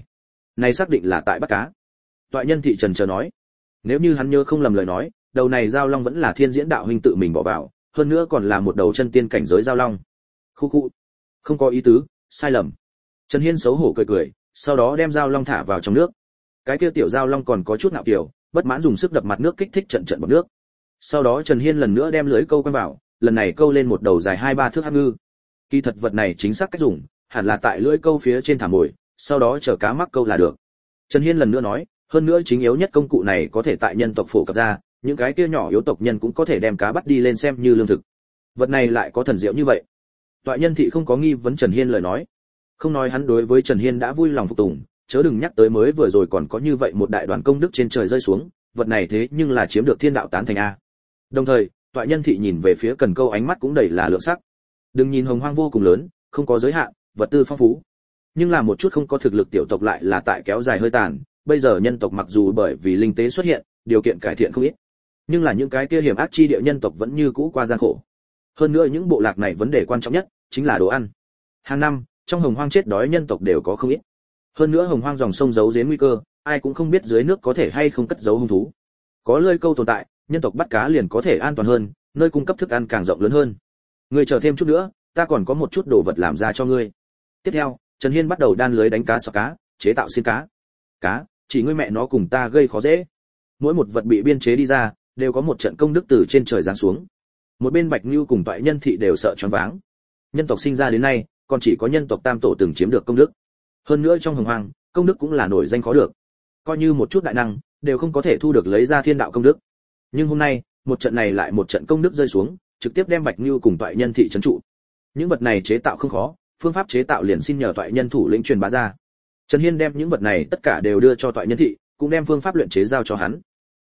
này xác định là tại bắt cá. Toại Nhân thị trần chờ nói, nếu như hắn nhớ không lầm lời nói, đầu này dao long vẫn là Thiên Diễn đạo huynh tự mình bỏ vào, hơn nữa còn là một đầu chân tiên cảnh giới dao long. Khu, không có ý tứ, sai lầm. Trần Hiên xấu hổ cười cười, sau đó đem dao long thả vào trong nước. Cái kia tiểu dao long còn có chút ngạo kiều, bất mãn dùng sức đập mặt nước kích thích trận bọt nước. Sau đó Trần Hiên lần nữa đem lưới câu quăng vào, lần này câu lên một đầu dài 2-3 thước hắc ngư. Kỳ thật vật này chính xác cách dùng, hẳn là tại lưới câu phía trên thả mồi, sau đó chờ cá mắc câu là được. Trần Hiên lần nữa nói, hơn nữa chính yếu nhất công cụ này có thể tại nhân tộc phổ cập ra, những cái kia nhỏ yếu tộc nhân cũng có thể đem cá bắt đi lên xem như lương thực. Vật này lại có thần diệu như vậy. Toại Nhân thị không có nghi vấn Trần Hiên lời nói. Không nói hắn đối với Trần Hiên đã vui lòng phục tùng, chớ đừng nhắc tới mới vừa rồi còn có như vậy một đại đoàn công đức trên trời rơi xuống, vật này thế nhưng là chiếm được thiên đạo tán thành a. Đồng thời, Toại Nhân thị nhìn về phía cần câu ánh mắt cũng đầy là lượng sắc. Đừng nhìn hồng hoang vô cùng lớn, không có giới hạn, vật tư phong phú. Nhưng là một chút không có thực lực tiểu tộc lại là tại kéo dài hơi tàn, bây giờ nhân tộc mặc dù bởi vì linh tế xuất hiện, điều kiện cải thiện không ít, nhưng là những cái kia hiểm ác chi địa nhân tộc vẫn như cũ qua gian khổ. Hơn nữa những bộ lạc này vấn đề quan trọng nhất chính là đồ ăn. Hàng năm, trong hồng hoang chết đói nhân tộc đều có không ít. Hơn nữa hồng hoang dòng sông giấu giếm nguy cơ, ai cũng không biết dưới nước có thể hay không cất giấu hung thú. Có lưới câu tồn tại, nhân tộc bắt cá liền có thể an toàn hơn, nơi cung cấp thức ăn càng rộng lớn hơn. Ngươi chờ thêm chút nữa, ta còn có một chút đồ vật làm ra cho ngươi. Tiếp theo, Trần Hiên bắt đầu đan lưới đánh cá sọ cá, chế tạo xiên cá. Cá, chỉ ngươi mẹ nó cùng ta gây khó dễ. Mỗi một vật bị biên chế đi ra, đều có một trận công đức từ trên trời giáng xuống. Một bên Bạch Nưu cùng Toại Nhân thị đều sợ choáng váng. Nhân tộc sinh ra đến nay, còn chỉ có nhân tộc Tam tổ từng chiếm được công đức. Hơn nữa trong hồng hoang, công đức cũng là nổi danh khó được. Coi như một chút đại năng, đều không có thể thu được lấy ra thiên đạo công đức. Nhưng hôm nay, một trận này lại một trận công đức rơi xuống, trực tiếp đem Bạch Nưu cùng Toại Nhân thị trấn trụ. Những vật này chế tạo không khó, phương pháp chế tạo liền xin nhờ Toại Nhân thủ lĩnh truyền bá ra. Trần Hiên đem những vật này tất cả đều đưa cho Toại Nhân thị, cũng đem phương pháp luyện chế giao cho hắn.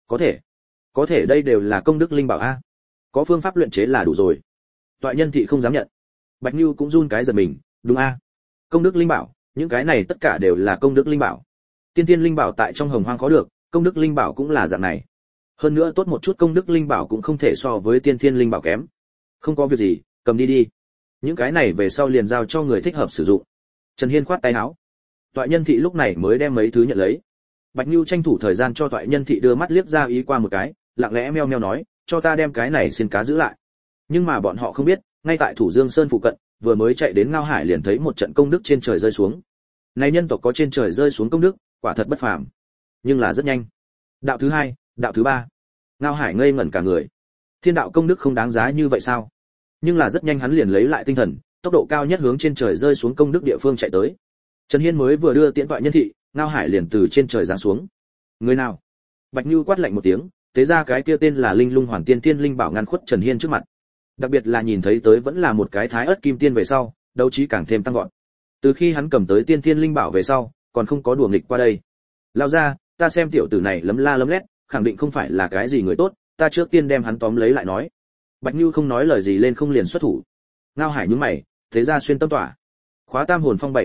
Có thể đây đều là công đức linh bảo a. Có phương pháp luyện chế là đủ rồi. Toại Nhân thị không dám nhận. Bạch Nưu cũng run cái giật mình, đúng a? Công đức linh bảo, những cái này tất cả đều là công đức linh bảo. Tiên tiên linh bảo tại trong hồng hoang khó được, công đức linh bảo cũng là dạng này. Hơn nữa tốt một chút công đức linh bảo cũng không thể so với tiên thiên linh bảo kém. Không có việc gì, cầm đi đi. Những cái này về sau liền giao cho người thích hợp sử dụng. Trần Hiên khoát tay áo. Toại Nhân thị lúc này mới đem mấy thứ nhận lấy. Bạch Nưu tranh thủ thời gian cho Toại Nhân thị đưa mắt liếc ra ý qua một cái, lặng lẽ meo meo nói, cho ta đem cái này xin cá giữ lại. Nhưng mà bọn họ không biết, ngay tại Thủ Dương Sơn phụ cận, vừa mới chạy đến Ngao Hải liền thấy một trận công đức trên trời rơi xuống. Này nhân tộc có trên trời rơi xuống công đức, quả thật bất phàm. Nhưng là rất nhanh. Đạo thứ hai, đạo thứ ba. Ngao Hải ngây ngẩn cả người. Thiên đạo công đức không đáng giá như vậy sao? Nhưng là rất nhanh hắn liền lấy lại tinh thần, tốc độ cao nhất hướng trên trời rơi xuống công đức địa phương chạy tới. Trần Hiên mới vừa đưa tiễn Toại Nhân thị, Ngao Hải liền từ trên trời giáng xuống. Người nào? Bạch Nưu quát lạnh một tiếng, tế ra cái kia tên là Linh Lung Hoàn Tiên Thiên Linh Bảo ngăn khuất Trần Hiên trước mặt. Đặc biệt là nhìn thấy tới vẫn là một cái Thái Ức Kim Tiên về sau, đấu trí càng thêm tăng vọt. Từ khi hắn cầm tới Tiên Thiên Linh Bảo về sau, còn không có đùa nghịch qua đây. Lao ra, ta xem tiểu tử này lấm la lấm lét, khẳng định không phải là cái gì người tốt, ta trước tiên đem hắn tóm lấy lại nói. Bạch Nưu không nói lời gì lên không liền xuất thủ. Ngao Hải nhướng mày, thế ra xuyên tâm tỏa. Khóa Tam hồn phong bảy hồn phách,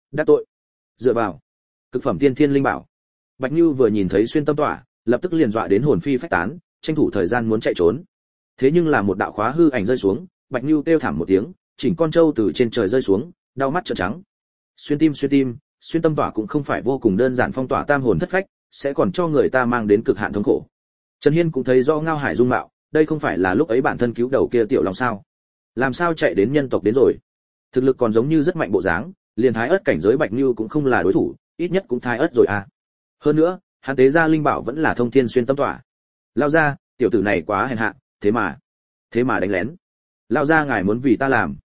đắc tội. Dựa vào cực phẩm tiên thiên linh bảo. Bạch Nưu vừa nhìn thấy xuyên tâm tỏa, lập tức liền dọa đến hồn phi phách tán, tranh thủ thời gian muốn chạy trốn. Thế nhưng là một đạo khóa hư ảnh rơi xuống, Bạch Nưu kêu thảm một tiếng, chỉnh con trâu từ trên trời rơi xuống, đau mắt trợn trắng. Xuyên tim, xuyên tâm tỏa cũng không phải vô cùng đơn giản phong tỏa tam hồn thất phách, sẽ còn cho người ta mang đến cực hạn thống khổ. Trần Hiên cũng thấy rõ Ngao Hải dung mạo, đây không phải là lúc ấy bản thân cứu đầu kia tiểu long sao? Làm sao chạy đến nhân tộc đến rồi? Thực lực còn giống như rất mạnh bộ dáng, liền thái ớt cảnh giới Bạch Nưu cũng không là đối thủ, ít nhất cũng thái ớt rồi à. Hơn nữa, hắn tế ra linh bảo vẫn là thông thiên xuyên tâm tỏa. Lao ra, tiểu tử này quá hèn hạ, thế mà đánh lén. Lao ra ngài muốn vì ta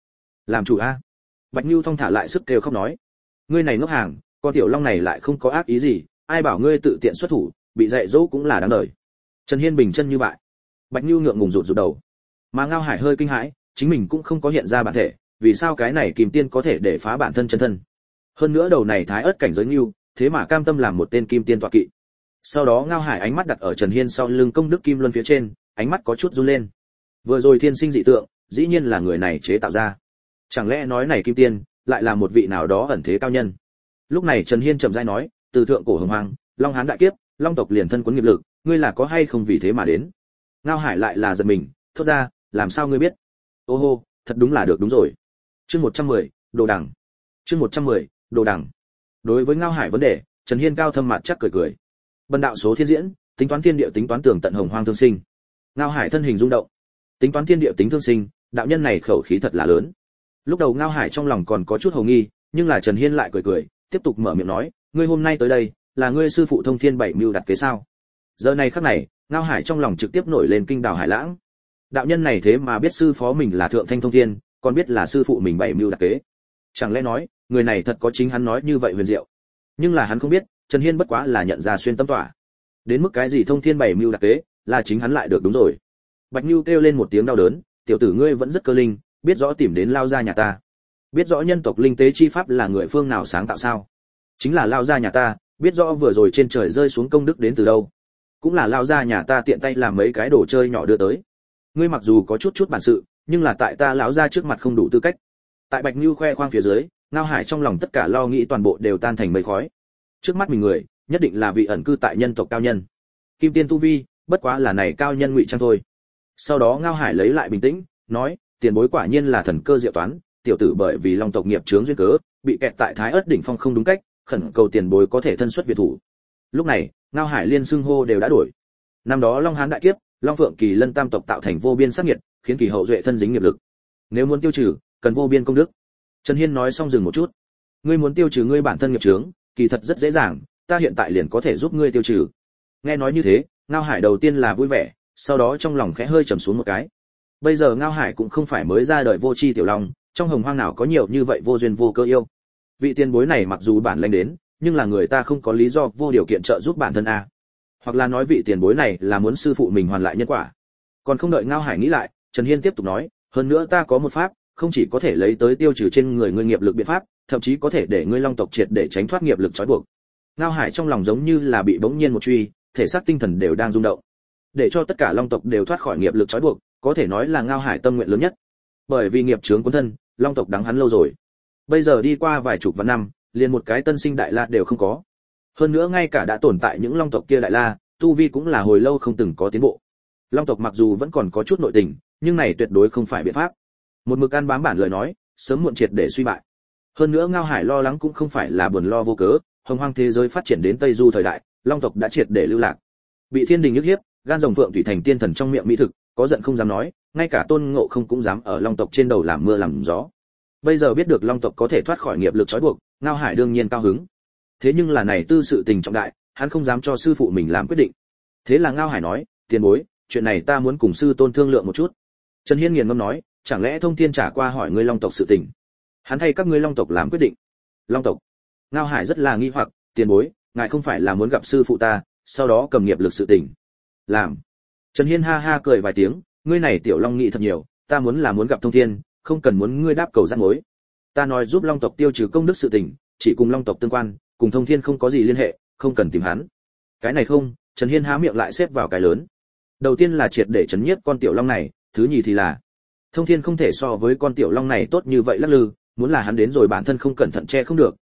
làm chủ a. Bạch Nưu thong thả lại sức kêu khóc nói, ngươi này ngốc hàng, con tiểu long này lại không có ác ý gì, ai bảo ngươi tự tiện xuất thủ, bị dạy dỗ cũng là đáng đời. Trần Hiên bình chân như vậy. Bạch Nưu ngượng ngùng rụt đầu. Mà Ngao Hải hơi kinh hãi, chính mình cũng không có hiện ra bản thể, vì sao cái này Kim Tiên có thể để phá bản thân chân thân? Hơn nữa đầu này thái ớt cảnh giới Nưu, thế mà cam tâm làm một tên Kim Tiên tọa kỵ. Sau đó Ngao Hải ánh mắt đặt ở Trần Hiên sau lưng công đức kim luân phía trên, ánh mắt có chút run lên. Vừa rồi thiên sinh dị tượng, dĩ nhiên là người này chế tạo ra. Chẳng lẽ nói này Kim Tiên lại là một vị nào đó ẩn thế cao nhân? Lúc này Trần Hiên chậm rãi nói, từ thượng cổ hồng hoang, Long Hán đại kiếp, Long tộc liền thân cuốn nghiệp lực, ngươi là có hay không vì thế mà đến? Ngao Hải lại là giật mình, thốt ra, làm sao ngươi biết? Ô hô, thật đúng là được đúng rồi. Chương 110, đồ đằng. Chương 110, đồ đằng. Đối với Ngao Hải vấn đề, Trần Hiên cao thâm mặt chắc cười. Bần đạo số thiên diễn, tính toán thiên địa tính toán tường tận hồng hoang thương sinh. Ngao Hải thân hình rung động. Tính toán thiên địa tính thương sinh, đạo nhân này khẩu khí thật là lớn. Lúc đầu Ngao Hải trong lòng còn có chút hồ nghi, nhưng là Trần Hiên lại cười, tiếp tục mở miệng nói, ngươi hôm nay tới đây, là ngươi sư phụ Thông Thiên Bảy Mưu đặt kế sao? Giờ này khắc này, Ngao Hải trong lòng trực tiếp nổi lên kinh đào hải lãng. Đạo nhân này thế mà biết sư phó mình là Thượng Thanh Thông Thiên, còn biết là sư phụ mình Bảy Mưu đặt kế. Chẳng lẽ nói, người này thật có chính hắn nói như vậy huyền diệu? Nhưng là hắn không biết, Trần Hiên bất quá là nhận ra xuyên tâm tỏa. Đến mức cái gì Thông Thiên Bảy Mưu đặt kế, là chính hắn lại được đúng rồi. Bạch Nưu kêu lên một tiếng đau đớn, tiểu tử ngươi vẫn rất cơ linh, biết rõ tìm đến lao gia nhà ta. Biết rõ nhân tộc linh tế chi pháp là người phương nào sáng tạo sao? Chính là lao gia nhà ta, biết rõ vừa rồi trên trời rơi xuống công đức đến từ đâu. Cũng là lao gia nhà ta tiện tay làm mấy cái đồ chơi nhỏ đưa tới. Ngươi mặc dù có chút bản sự, nhưng là tại ta lão gia trước mặt không đủ tư cách. Tại Bạch Nưu khoe khoang phía dưới, Ngao Hải trong lòng tất cả lo nghĩ toàn bộ đều tan thành mây khói. Trước mắt mình người, nhất định là vị ẩn cư tại nhân tộc cao nhân. Kim Tiên tu vi, bất quá là này cao nhân ngụy trang thôi. Sau đó Ngao Hải lấy lại bình tĩnh, nói, tiền bối quả nhiên là thần cơ diệu toán, tiểu tử bởi vì long tộc nghiệp chướng duyên cớ, bị kẹt tại Thái Ức đỉnh phong không đúng cách, khẩn cầu tiền bối có thể thân xuất việt thủ. Lúc này, Ngao Hải liên xưng hô đều đã đổi. Năm đó Long Hán đại kiếp, Long Phượng Kỳ Lân tam tộc tạo thành vô biên sát nghiệt, khiến kỳ hậu duệ thân dính nghiệp lực. Nếu muốn tiêu trừ, cần vô biên công đức. Trần Hiên nói xong dừng một chút. Ngươi muốn tiêu trừ ngươi bản thân nghiệp chướng, kỳ thật rất dễ dàng, ta hiện tại liền có thể giúp ngươi tiêu trừ. Nghe nói như thế, Ngao Hải đầu tiên là vui vẻ, sau đó trong lòng khẽ hơi trầm xuống một cái. Bây giờ Ngao Hải cũng không phải mới ra đời vô tri tiểu long, trong hồng hoang nào có nhiều như vậy vô duyên vô cơ yêu. Vị tiền bối này mặc dù bản lĩnh đến, nhưng là người ta không có lý do vô điều kiện trợ giúp bản thân a. Hoặc là nói vị tiền bối này là muốn sư phụ mình hoàn lại nhân quả. Còn không đợi Ngao Hải nghĩ lại, Trần Hiên tiếp tục nói, hơn nữa ta có một pháp, không chỉ có thể lấy tới tiêu trừ trên người ngươi nghiệp lực biện pháp, thậm chí có thể để ngươi long tộc triệt để tránh thoát nghiệp lực trói buộc. Ngao Hải trong lòng giống như là bị bỗng nhiên một truy, thể xác tinh thần đều đang rung động. Để cho tất cả long tộc đều thoát khỏi nghiệp lực trói buộc, có thể nói là Ngao Hải tâm nguyện lớn nhất. Bởi vì nghiệp chướng cuốn thân, long tộc đắng hắn lâu rồi. Bây giờ đi qua vài chục vạn năm, liền một cái tân sinh đại la đều không có. Hơn nữa ngay cả đã tồn tại những long tộc kia đại la, tu vi cũng là hồi lâu không từng có tiến bộ. Long tộc mặc dù vẫn còn có chút nội tình, nhưng này tuyệt đối không phải biện pháp. Một mực ăn bám bản lời nói, sớm muộn triệt để suy bại. Hơn nữa Ngao Hải lo lắng cũng không phải là buồn lo vô cớ, hồng hoang thế giới phát triển đến Tây Du thời đại, long tộc đã triệt để lưu lạc. Bị thiên đình nhức hiếp, gan rồng phượng thủy thành tiên thần trong miệng mỹ thực, có giận không dám nói, ngay cả Tôn Ngộ Không cũng dám ở long tộc trên đầu làm mưa làm gió. Bây giờ biết được long tộc có thể thoát khỏi nghiệp lực trói buộc, Ngao Hải đương nhiên cao hứng. Thế nhưng là này tư sự tình trọng đại, hắn không dám cho sư phụ mình làm quyết định. Thế là Ngao Hải nói, tiền bối, chuyện này ta muốn cùng sư tôn thương lượng một chút. Trần Hiên nghiền ngẫm nói, chẳng lẽ Thông Thiên trả qua hỏi ngươi long tộc sự tình, hắn thay các ngươi long tộc làm quyết định? Long tộc? Ngao Hải rất là nghi hoặc, tiền bối, ngài không phải là muốn gặp sư phụ ta, sau đó cầm nghiệp lực sự tình làm? Trần Hiên ha ha cười vài tiếng, ngươi này tiểu long nghĩ thật nhiều, ta muốn gặp Thông Thiên, không cần muốn ngươi đáp cầu rắc mối. Ta nói giúp long tộc tiêu trừ công đức sự tình, chỉ cùng long tộc tương quan, cùng Thông Thiên không có gì liên hệ, không cần tìm hắn. Cái này không? Trần Hiên há miệng lại xếp vào cái lớn. Đầu tiên là triệt để chấn nhiếp con tiểu long này, thứ nhì thì là Thông Thiên không thể so với con tiểu long này tốt như vậy lắc lư, muốn là hắn đến rồi bản thân không cẩn thận che không được,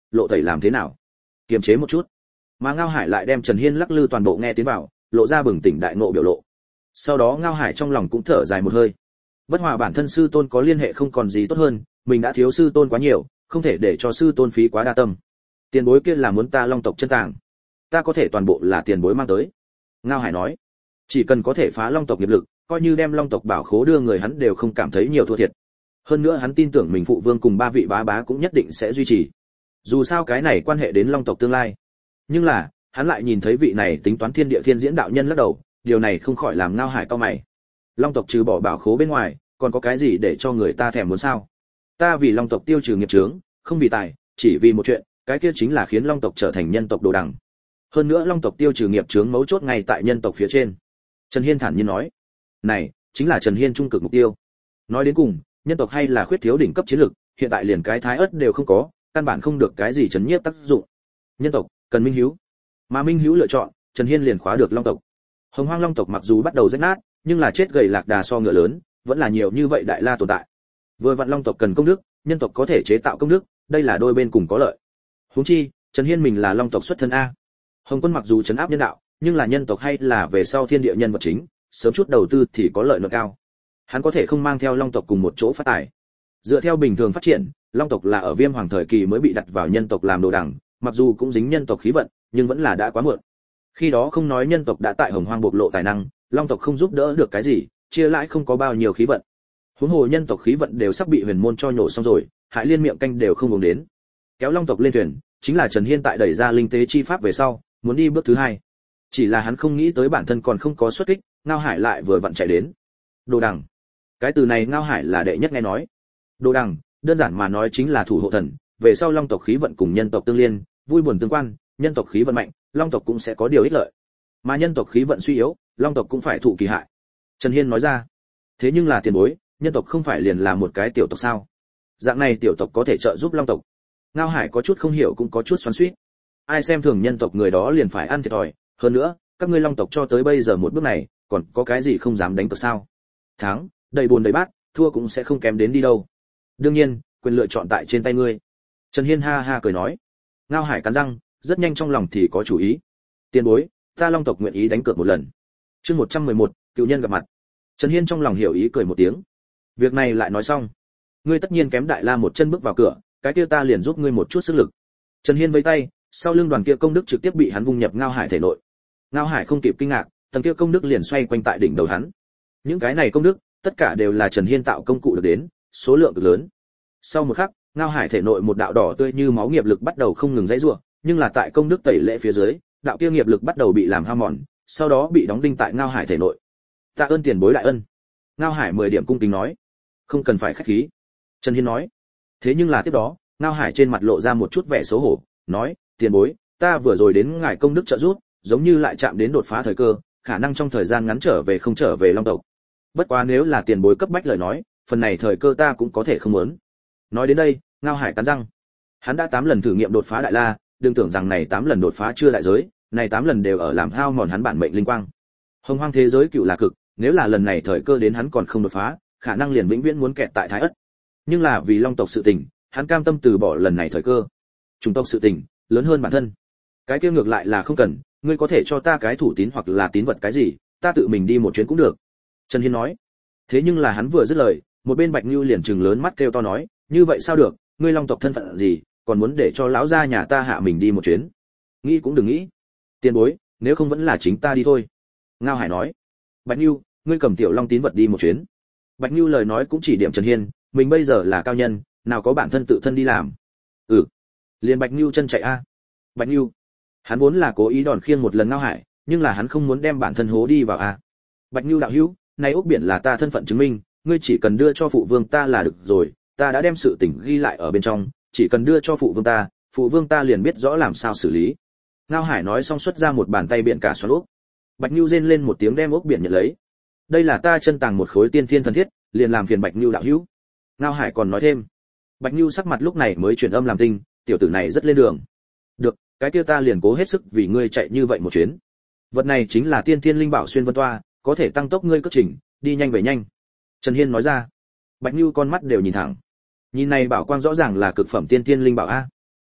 lộ tẩy làm thế nào? Kiềm chế một chút. Mà Ngao Hải lại đem Trần Hiên lắc lư toàn bộ nghe tiến vào, lộ ra bừng tỉnh đại ngộ biểu lộ. Sau đó Ngao Hải trong lòng cũng thở dài một hơi. Bất hòa bản thân sư tôn có liên hệ không còn gì tốt hơn, mình đã thiếu sư tôn quá nhiều, không thể để cho sư tôn phí quá đa tâm. Tiền bối kia là muốn ta Long tộc chân tàng, ta có thể toàn bộ là tiền bối mang tới. Ngao Hải nói, chỉ cần có thể phá Long tộc nghiệp lực, coi như đem Long tộc bảo khố đưa người hắn đều không cảm thấy nhiều thua thiệt. Hơn nữa hắn tin tưởng mình phụ vương cùng ba vị bá bá cũng nhất định sẽ duy trì. Dù sao cái này quan hệ đến Long tộc tương lai. Nhưng là, hắn lại nhìn thấy vị này tính toán thiên địa thiên diễn đạo nhân lắc đầu, điều này không khỏi làm Ngao Hải cau mày. Long tộc trừ bỏ bảo khố bên ngoài, còn có cái gì để cho người ta thèm muốn sao? Ta vì Long tộc tiêu trừ nghiệp chướng, không vì tài, chỉ vì một chuyện, cái kia chính là khiến Long tộc trở thành nhân tộc đồ đằng. Hơn nữa Long tộc tiêu trừ nghiệp chướng mấu chốt ngay tại nhân tộc phía trên. Trần Hiên thản nhiên nói, này chính là Trần Hiên trung cực mục tiêu. Nói đến cùng, nhân tộc hay là khuyết thiếu đỉnh cấp chiến lực, hiện tại liền cái thái ớt đều không có, căn bản không được cái gì chấn nhiếp tác dụng. Nhân tộc cần minh hiếu, mà minh hiếu lựa chọn, Trần Hiên liền khóa được Long tộc. Hồng Hoang Long tộc mặc dù bắt đầu rách nát, nhưng là chết gầy lạc đà so ngựa lớn, vẫn là nhiều như vậy đại la tồn tại. Vừa vặn Long tộc cần công đức, nhân tộc có thể chế tạo công đức, đây là đôi bên cùng có lợi. Huống chi, Trần Hiên mình là Long tộc xuất thân a. Hồng Quân mặc dù trấn áp nhân đạo, nhưng là nhân tộc hay là về sau thiên địa nhân vật chính, sớm chút đầu tư thì có lợi nhuận cao. Hắn có thể không mang theo Long tộc cùng một chỗ phát tài. Dựa theo bình thường phát triển, Long tộc là ở Viêm Hoàng thời kỳ mới bị đặt vào nhân tộc làm đồ đằng, mặc dù cũng dính nhân tộc khí vận, nhưng vẫn là đã quá muộn. Khi đó không nói nhân tộc đã tại Hồng Hoang bộc lộ tài năng, Long tộc không giúp đỡ được cái gì, chia lãi không có bao nhiêu khí vận. Huống hồ nhân tộc khí vận đều sắp bị Huyền môn cho nhổ xong rồi, Hải Liên miệng canh đều không uống đến. Kéo Long tộc lên thuyền, chính là Trần Hiên tại đẩy ra linh tế chi pháp về sau, muốn đi bước thứ hai. Chỉ là hắn không nghĩ tới bản thân còn không có xuất kích, Ngao Hải lại vừa vặn chạy đến. Đồ đằng. Cái từ này Ngao Hải là đệ nhất nghe nói. Đồ đằng, đơn giản mà nói chính là thủ hộ thần, về sau Long tộc khí vận cùng nhân tộc tương liên, vui buồn tương quan, nhân tộc khí vận mạnh, Long tộc cũng sẽ có điều ích lợi. Mà nhân tộc khí vận suy yếu, Long tộc cũng phải thụ kỳ hại. Trần Hiên nói ra. Thế nhưng là tiền bối, nhân tộc không phải liền là một cái tiểu tộc sao? Dạng này tiểu tộc có thể trợ giúp Long tộc. Ngao Hải có chút không hiểu cũng có chút xoắn xuýt. Ai xem thường nhân tộc người đó liền phải ăn thiệt thòi, hơn nữa, các ngươi Long tộc cho tới bây giờ một bước này, còn có cái gì không dám đánh cược sao? Thắng, đầy buồn đầy bát, thua cũng sẽ không kém đến đi đâu. Đương nhiên, quyền lựa chọn tại trên tay ngươi. Trần Hiên ha ha cười nói. Ngao Hải cắn răng, rất nhanh trong lòng thì có chủ ý. Tiền bối, ta Long tộc nguyện ý đánh cược một lần. Chương 111, cựu nhân gặp mặt. Trần Hiên trong lòng hiểu ý cười một tiếng. Việc này lại nói xong, ngươi tất nhiên kém Đại La một chân bước vào cửa, cái kia ta liền giúp ngươi một chút sức lực. Trần Hiên vẫy tay, sau lưng đoàn kia công đức trực tiếp bị hắn vung nhập Ngao Hải thể nội. Ngao Hải không kịp kinh ngạc, tầng kia công đức liền xoay quanh tại đỉnh đầu hắn. Những cái này công đức, tất cả đều là Trần Hiên tạo công cụ được đến, số lượng cực lớn. Sau một khắc, Ngao Hải thể nội một đạo đỏ tươi như máu nghiệp lực bắt đầu không ngừng giãy giụa, nhưng là tại công đức tẩy lễ phía dưới, đạo kia nghiệp lực bắt đầu bị làm hao mòn, sau đó bị đóng đinh tại Ngao Hải thể nội. Tạ ơn tiền bối đại ân. Ngao Hải 10 điểm cung kính nói. Không cần phải khách khí. Trần Hiên nói. Thế nhưng là tiếp đó, Ngao Hải trên mặt lộ ra một chút vẻ xấu hổ, nói, tiền bối, ta vừa rồi đến ngài công đức trợ giúp, giống như lại chạm đến đột phá thời cơ, khả năng trong thời gian ngắn trở về không trở về Long tộc. Bất quá nếu là tiền bối cấp bách lời nói, phần này thời cơ ta cũng có thể không muốn. Nói đến đây, Ngao Hải cắn răng. Hắn đã 8 lần thử nghiệm đột phá đại la, đừng tưởng rằng này 8 lần đột phá chưa đại giới, này 8 lần đều ở làm hao mòn hắn bản mệnh linh quang. Hồng Hoang thế giới cựu là cực, nếu là lần này thời cơ đến hắn còn không đột phá, khả năng liền vĩnh viễn muốn kẹt tại Thái Ất. Nhưng là vì Long tộc sự tình, hắn cam tâm từ bỏ lần này thời cơ. Chủng tộc sự tình, lớn hơn bản thân. Cái kia ngược lại là không cần, ngươi có thể cho ta cái thủ tín hoặc là tín vật cái gì, ta tự mình đi một chuyến cũng được. Trần Hiên nói. Thế nhưng là hắn vừa dứt lời, một bên Bạch Nưu liền trừng lớn mắt kêu to nói, như vậy sao được, ngươi Long tộc thân phận gì, còn muốn để cho lão gia nhà ta hạ mình đi một chuyến? Nghĩ cũng đừng nghĩ. Tiền bối, nếu không vẫn là chính ta đi thôi. Ngao Hải nói. Bạch Nưu, ngươi cầm tiểu Long tín vật đi một chuyến. Bạch Nưu lời nói cũng chỉ điểm Trần Hiên, mình bây giờ là cao nhân, nào có bản thân tự thân đi làm. Liền Bạch Nưu chân chạy a. Bạch Nưu, hắn vốn là cố ý đòn khiêng một lần Ngao Hải, nhưng là hắn không muốn đem bản thân hố đi vào a. Bạch Nưu đạo hữu, này ốc biển là ta thân phận chứng minh, ngươi chỉ cần đưa cho phụ vương ta là được rồi, ta đã đem sự tình ghi lại ở bên trong, chỉ cần đưa cho phụ vương ta liền biết rõ làm sao xử lý. Ngao Hải nói xong xuất ra một bàn tay biển cả xoắn ốc. Bạch Nưu rên lên một tiếng đem ốc biển nhận lấy. Đây là ta chân tàng một khối tiên thiên thần thiết, liền làm phiền Bạch Nưu đạo hữu. Ngao Hải còn nói thêm. Bạch Nưu sắc mặt lúc này mới chuyển âm làm tinh, tiểu tử này rất lên đường. Được, cái kia ta liền cố hết sức vì ngươi chạy như vậy một chuyến. Vật này chính là tiên thiên linh bảo xuyên vân toa, có thể tăng tốc ngươi cất trình, đi nhanh về nhanh. Trần Hiên nói ra. Bạch Nưu con mắt đều nhìn thẳng. Nhìn này bảo quang rõ ràng là cực phẩm tiên thiên linh bảo a.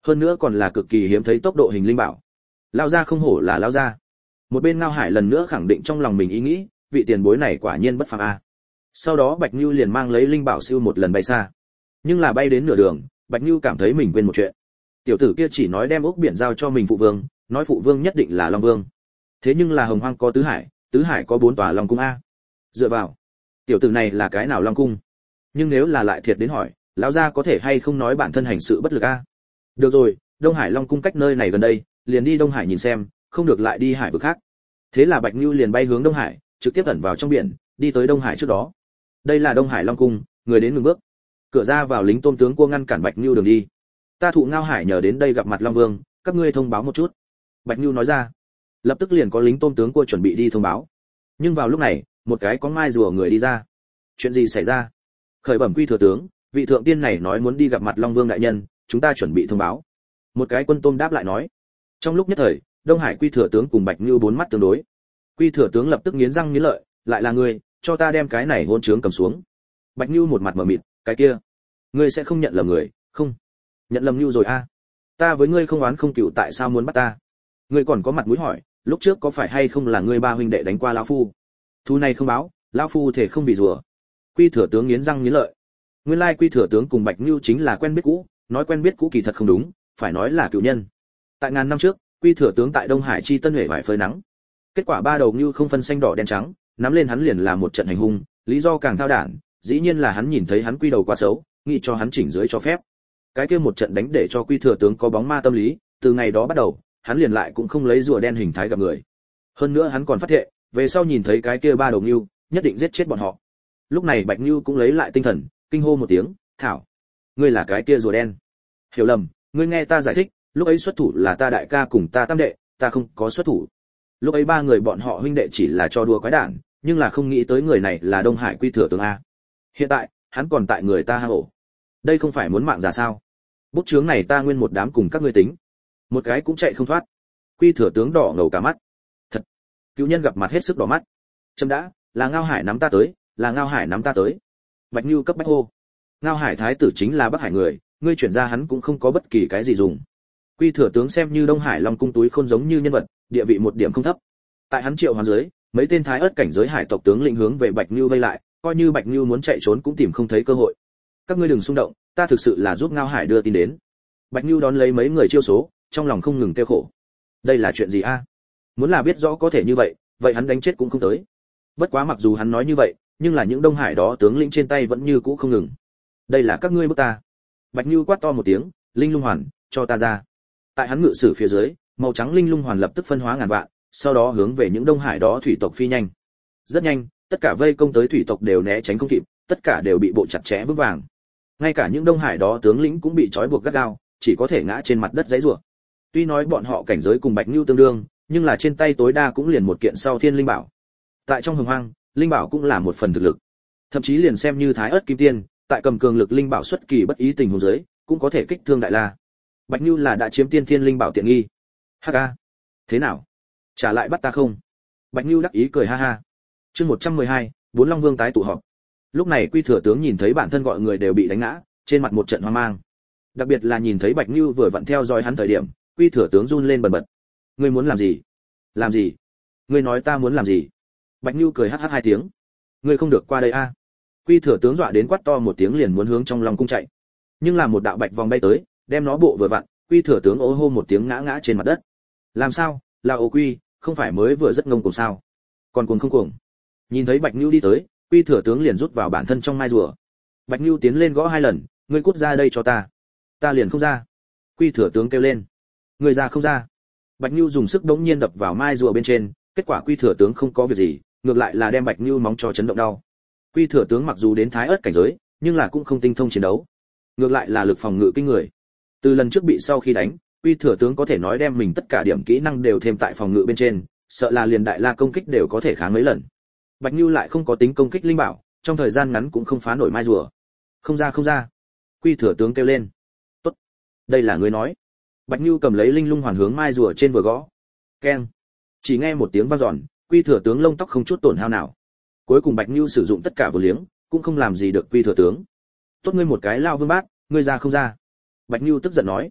hơn nữa còn là cực kỳ hiếm thấy tốc độ hình linh bảo. Lao gia không hổ là lao gia. Một bên Ngao Hải lần nữa khẳng định trong lòng mình ý nghĩ, vị tiền bối này quả nhiên bất phàm a. Sau đó Bạch Nưu liền mang lấy linh bảo siêu một lần bay xa. Nhưng là bay đến nửa đường, Bạch Nưu cảm thấy mình quên một chuyện. Tiểu tử kia chỉ nói đem ốc biển giao cho mình phụ vương, nói phụ vương nhất định là Long Vương. Thế nhưng là Hồng Hoang có tứ hải có 4 tòa Long cung a. Dựa vào, tiểu tử này là cái nào Long cung? Nhưng nếu là lại thiệt đến hỏi, lão gia có thể hay không nói bản thân hành sự bất lực a? Được rồi, Đông Hải Long cung cách nơi này gần đây, liền đi Đông Hải nhìn xem, không được lại đi hải vực khác. Thế là Bạch Nưu liền bay hướng Đông Hải, trực tiếp ẩn vào trong biển, đi tới Đông Hải trước đó. Đây là Đông Hải Long cung, người đến ngừng bước. Cửa ra vào lính tôm tướng cua ngăn cản Bạch Nưu đường đi. Ta thụ Ngao Hải nhờ đến đây gặp mặt Long Vương, các ngươi thông báo một chút. Bạch Nưu nói ra. Lập tức liền có lính tôm tướng cua chuẩn bị đi thông báo. Nhưng vào lúc này, một cái có mai rùa người đi ra. Chuyện gì xảy ra? Khởi bẩm Quy thừa tướng, vị thượng tiên này nói muốn đi gặp mặt Long Vương đại nhân, chúng ta chuẩn bị thông báo. Một cái quân tôm đáp lại nói. Trong lúc nhất thời, Đông Hải Quy thừa tướng cùng Bạch Nưu bốn mắt tương đối. Quy thừa tướng lập tức nghiến răng nghiến lợi, lại là ngươi, cho ta đem cái này hôn trướng cầm xuống. Bạch Nưu một mặt mờ mịt, cái kia, ngươi sẽ không nhận lầm người, không? Nhận lầm Nưu rồi a. Ta với ngươi không oán không cừu, tại sao muốn bắt ta? Ngươi còn có mặt mũi hỏi, lúc trước có phải hay không là ngươi ba huynh đệ đánh qua lão phu? Thu này không báo, lão phu thể không bị rủa. Quy thừa tướng nghiến răng nghiến lợi. Nguyên lai Quy thừa tướng cùng Bạch Nưu chính là quen biết cũ, nói quen biết cũ kỳ thật không đúng, phải nói là cựu nhân. Tại ngàn năm trước, Quy thừa tướng tại Đông Hải chi Tân Huệ vải phơi nắng. Kết quả ba đầu Nưu không phân xanh đỏ đen trắng, nắm lên hắn liền là một trận hành hung, lý do càng thao đản, dĩ nhiên là hắn nhìn thấy hắn Quy đầu quá xấu, nghĩ cho hắn chỉnh dưới cho phép. Cái kia một trận đánh để cho Quy thừa tướng có bóng ma tâm lý, từ ngày đó bắt đầu, hắn liền lại cũng không lấy rùa đen hình thái gặp người. Hơn nữa hắn còn phát thệ, về sau nhìn thấy cái kia ba đầu Nưu, nhất định giết chết bọn họ. Lúc này Bạch Nưu cũng lấy lại tinh thần, kinh hô một tiếng, "Thảo, ngươi là cái kia rùa đen." Hiểu lầm, ngươi nghe ta giải thích, lúc ấy xuất thủ là ta đại ca cùng ta tam đệ, ta không có xuất thủ. Lúc ấy ba người bọn họ huynh đệ chỉ là cho đùa quái đản, nhưng là không nghĩ tới người này là Đông Hải Quy thừa tướng a. Hiện tại, hắn còn tại người ta hang ổ. Đây không phải muốn mạng già sao? Bút chướng này ta nguyên một đám cùng các ngươi tính, một cái cũng chạy không thoát. Quy thừa tướng đỏ ngầu cả mắt. Thật, cứu nhân gặp mặt hết sức đỏ mắt. Chấm đã, là Ngao Hải nắm ta tới, là Ngao Hải nắm ta tới. Bạch Nưu cấp bách hô. Ngao Hải thái tử chính là Bắc Hải người, ngươi chuyển ra hắn cũng không có bất kỳ cái gì dùng. Quy thừa tướng xem như Đông Hải Long cung túi khôn giống như nhân vật, địa vị một điểm không thấp. Tại hắn triệu hoán dưới, mấy tên thái ớt cảnh giới hải tộc tướng lĩnh hướng về Bạch Nưu vây lại, coi như Bạch Nưu muốn chạy trốn cũng tìm không thấy cơ hội. Các ngươi đừng xung động, ta thực sự là giúp Ngao Hải đưa tin đến. Bạch Nưu đón lấy mấy người chiêu số, trong lòng không ngừng kêu khổ. Đây là chuyện gì a? Muốn là biết rõ có thể như vậy, vậy hắn đánh chết cũng không tới. Bất quá mặc dù hắn nói như vậy, nhưng là những Đông Hải đó tướng lĩnh trên tay vẫn như cũ không ngừng. Đây là các ngươi bức ta. Bạch Nưu quát to một tiếng, linh lung hoàn, cho ta ra. Tại hắn ngự sử phía dưới, màu trắng linh lung hoàn lập tức phân hóa ngàn vạn, sau đó hướng về những Đông Hải đó thủy tộc phi nhanh. Rất nhanh, tất cả vây công tới thủy tộc đều né tránh không kịp, tất cả đều bị bộ chặt chẽ vững vàng. Ngay cả những Đông Hải đó tướng lĩnh cũng bị trói buộc gắt gao, chỉ có thể ngã trên mặt đất giãy giụa. Tuy nói bọn họ cảnh giới cùng Bạch Nưu tương đương, nhưng là trên tay tối đa cũng liền một kiện sau thiên linh bảo. Tại trong Hồng Hoang, linh bảo cũng là một phần thực lực. Thậm chí liền xem như Thái Ức Kim Tiên, tại cầm cường lực linh bảo xuất kỳ bất ý tình huống dưới, cũng có thể kích thương đại la. Bạch Nưu là đã chiếm tiên thiên linh bảo tiện nghi. Ha ha. Thế nào? Trả lại bắt ta không? Bạch Nưu đắc ý cười ha ha. Chương 112, bốn Long Vương tái tụ họp. Lúc này Quy thừa tướng nhìn thấy bản thân gọi người đều bị đánh ngã, trên mặt một trận hoang mang. Đặc biệt là nhìn thấy Bạch Nưu vừa vặn theo dõi hắn thời điểm, Quy thừa tướng run lên bần bật. Ngươi muốn làm gì? Làm gì? Ngươi nói ta muốn làm gì? Bạch Nưu cười hắc hắc hai tiếng. Ngươi không được qua đây a. Quy thừa tướng dọa đến quát to một tiếng liền muốn hướng trong Long cung chạy. Nhưng là một đạo bạch vòng bay tới, đem nó bộ vừa vặn, Quy thừa tướng ố hô một tiếng ngã ngã trên mặt đất. Làm sao? Là Ô Quy, không phải mới vừa rất ngông cuồng sao? Còn cuồng không cuồng? Nhìn thấy Bạch Nưu đi tới, Quy thừa tướng liền rút vào bản thân trong mai rùa. Bạch Nưu tiến lên gõ hai lần, ngươi cút ra đây cho ta. Ta liền không ra. Quy thừa tướng kêu lên. Ngươi ra không ra. Bạch Nưu dùng sức đống nhiên đập vào mai rùa bên trên, kết quả Quy thừa tướng không có việc gì, ngược lại là đem Bạch Nưu móng cho chấn động đau. Quy thừa tướng mặc dù đến Thái Ức cảnh giới, nhưng là cũng không tinh thông chiến đấu, ngược lại là lực phòng ngự kinh người. Từ lần trước bị sau khi đánh, Quy thừa tướng có thể nói đem mình tất cả điểm kỹ năng đều thêm tại phòng ngự bên trên, sợ là liền đại la công kích đều có thể kháng mấy lần. Bạch Nưu lại không có tính công kích linh bảo, trong thời gian ngắn cũng không phá nổi mai rùa. Không ra không ra. Quy thừa tướng kêu lên. Tốt, đây là ngươi nói. Bạch Nưu cầm lấy linh lung hoàn hướng mai rùa trên vừa gõ. Keng. Chỉ nghe một tiếng vang dọn, Quy thừa tướng lông tóc không chút tổn hao nào. Cuối cùng Bạch Nưu sử dụng tất cả vô liếng, cũng không làm gì được Quy thừa tướng. Tốt ngươi một cái lao vương bát, ngươi ra không ra. Bạch Nưu tức giận nói.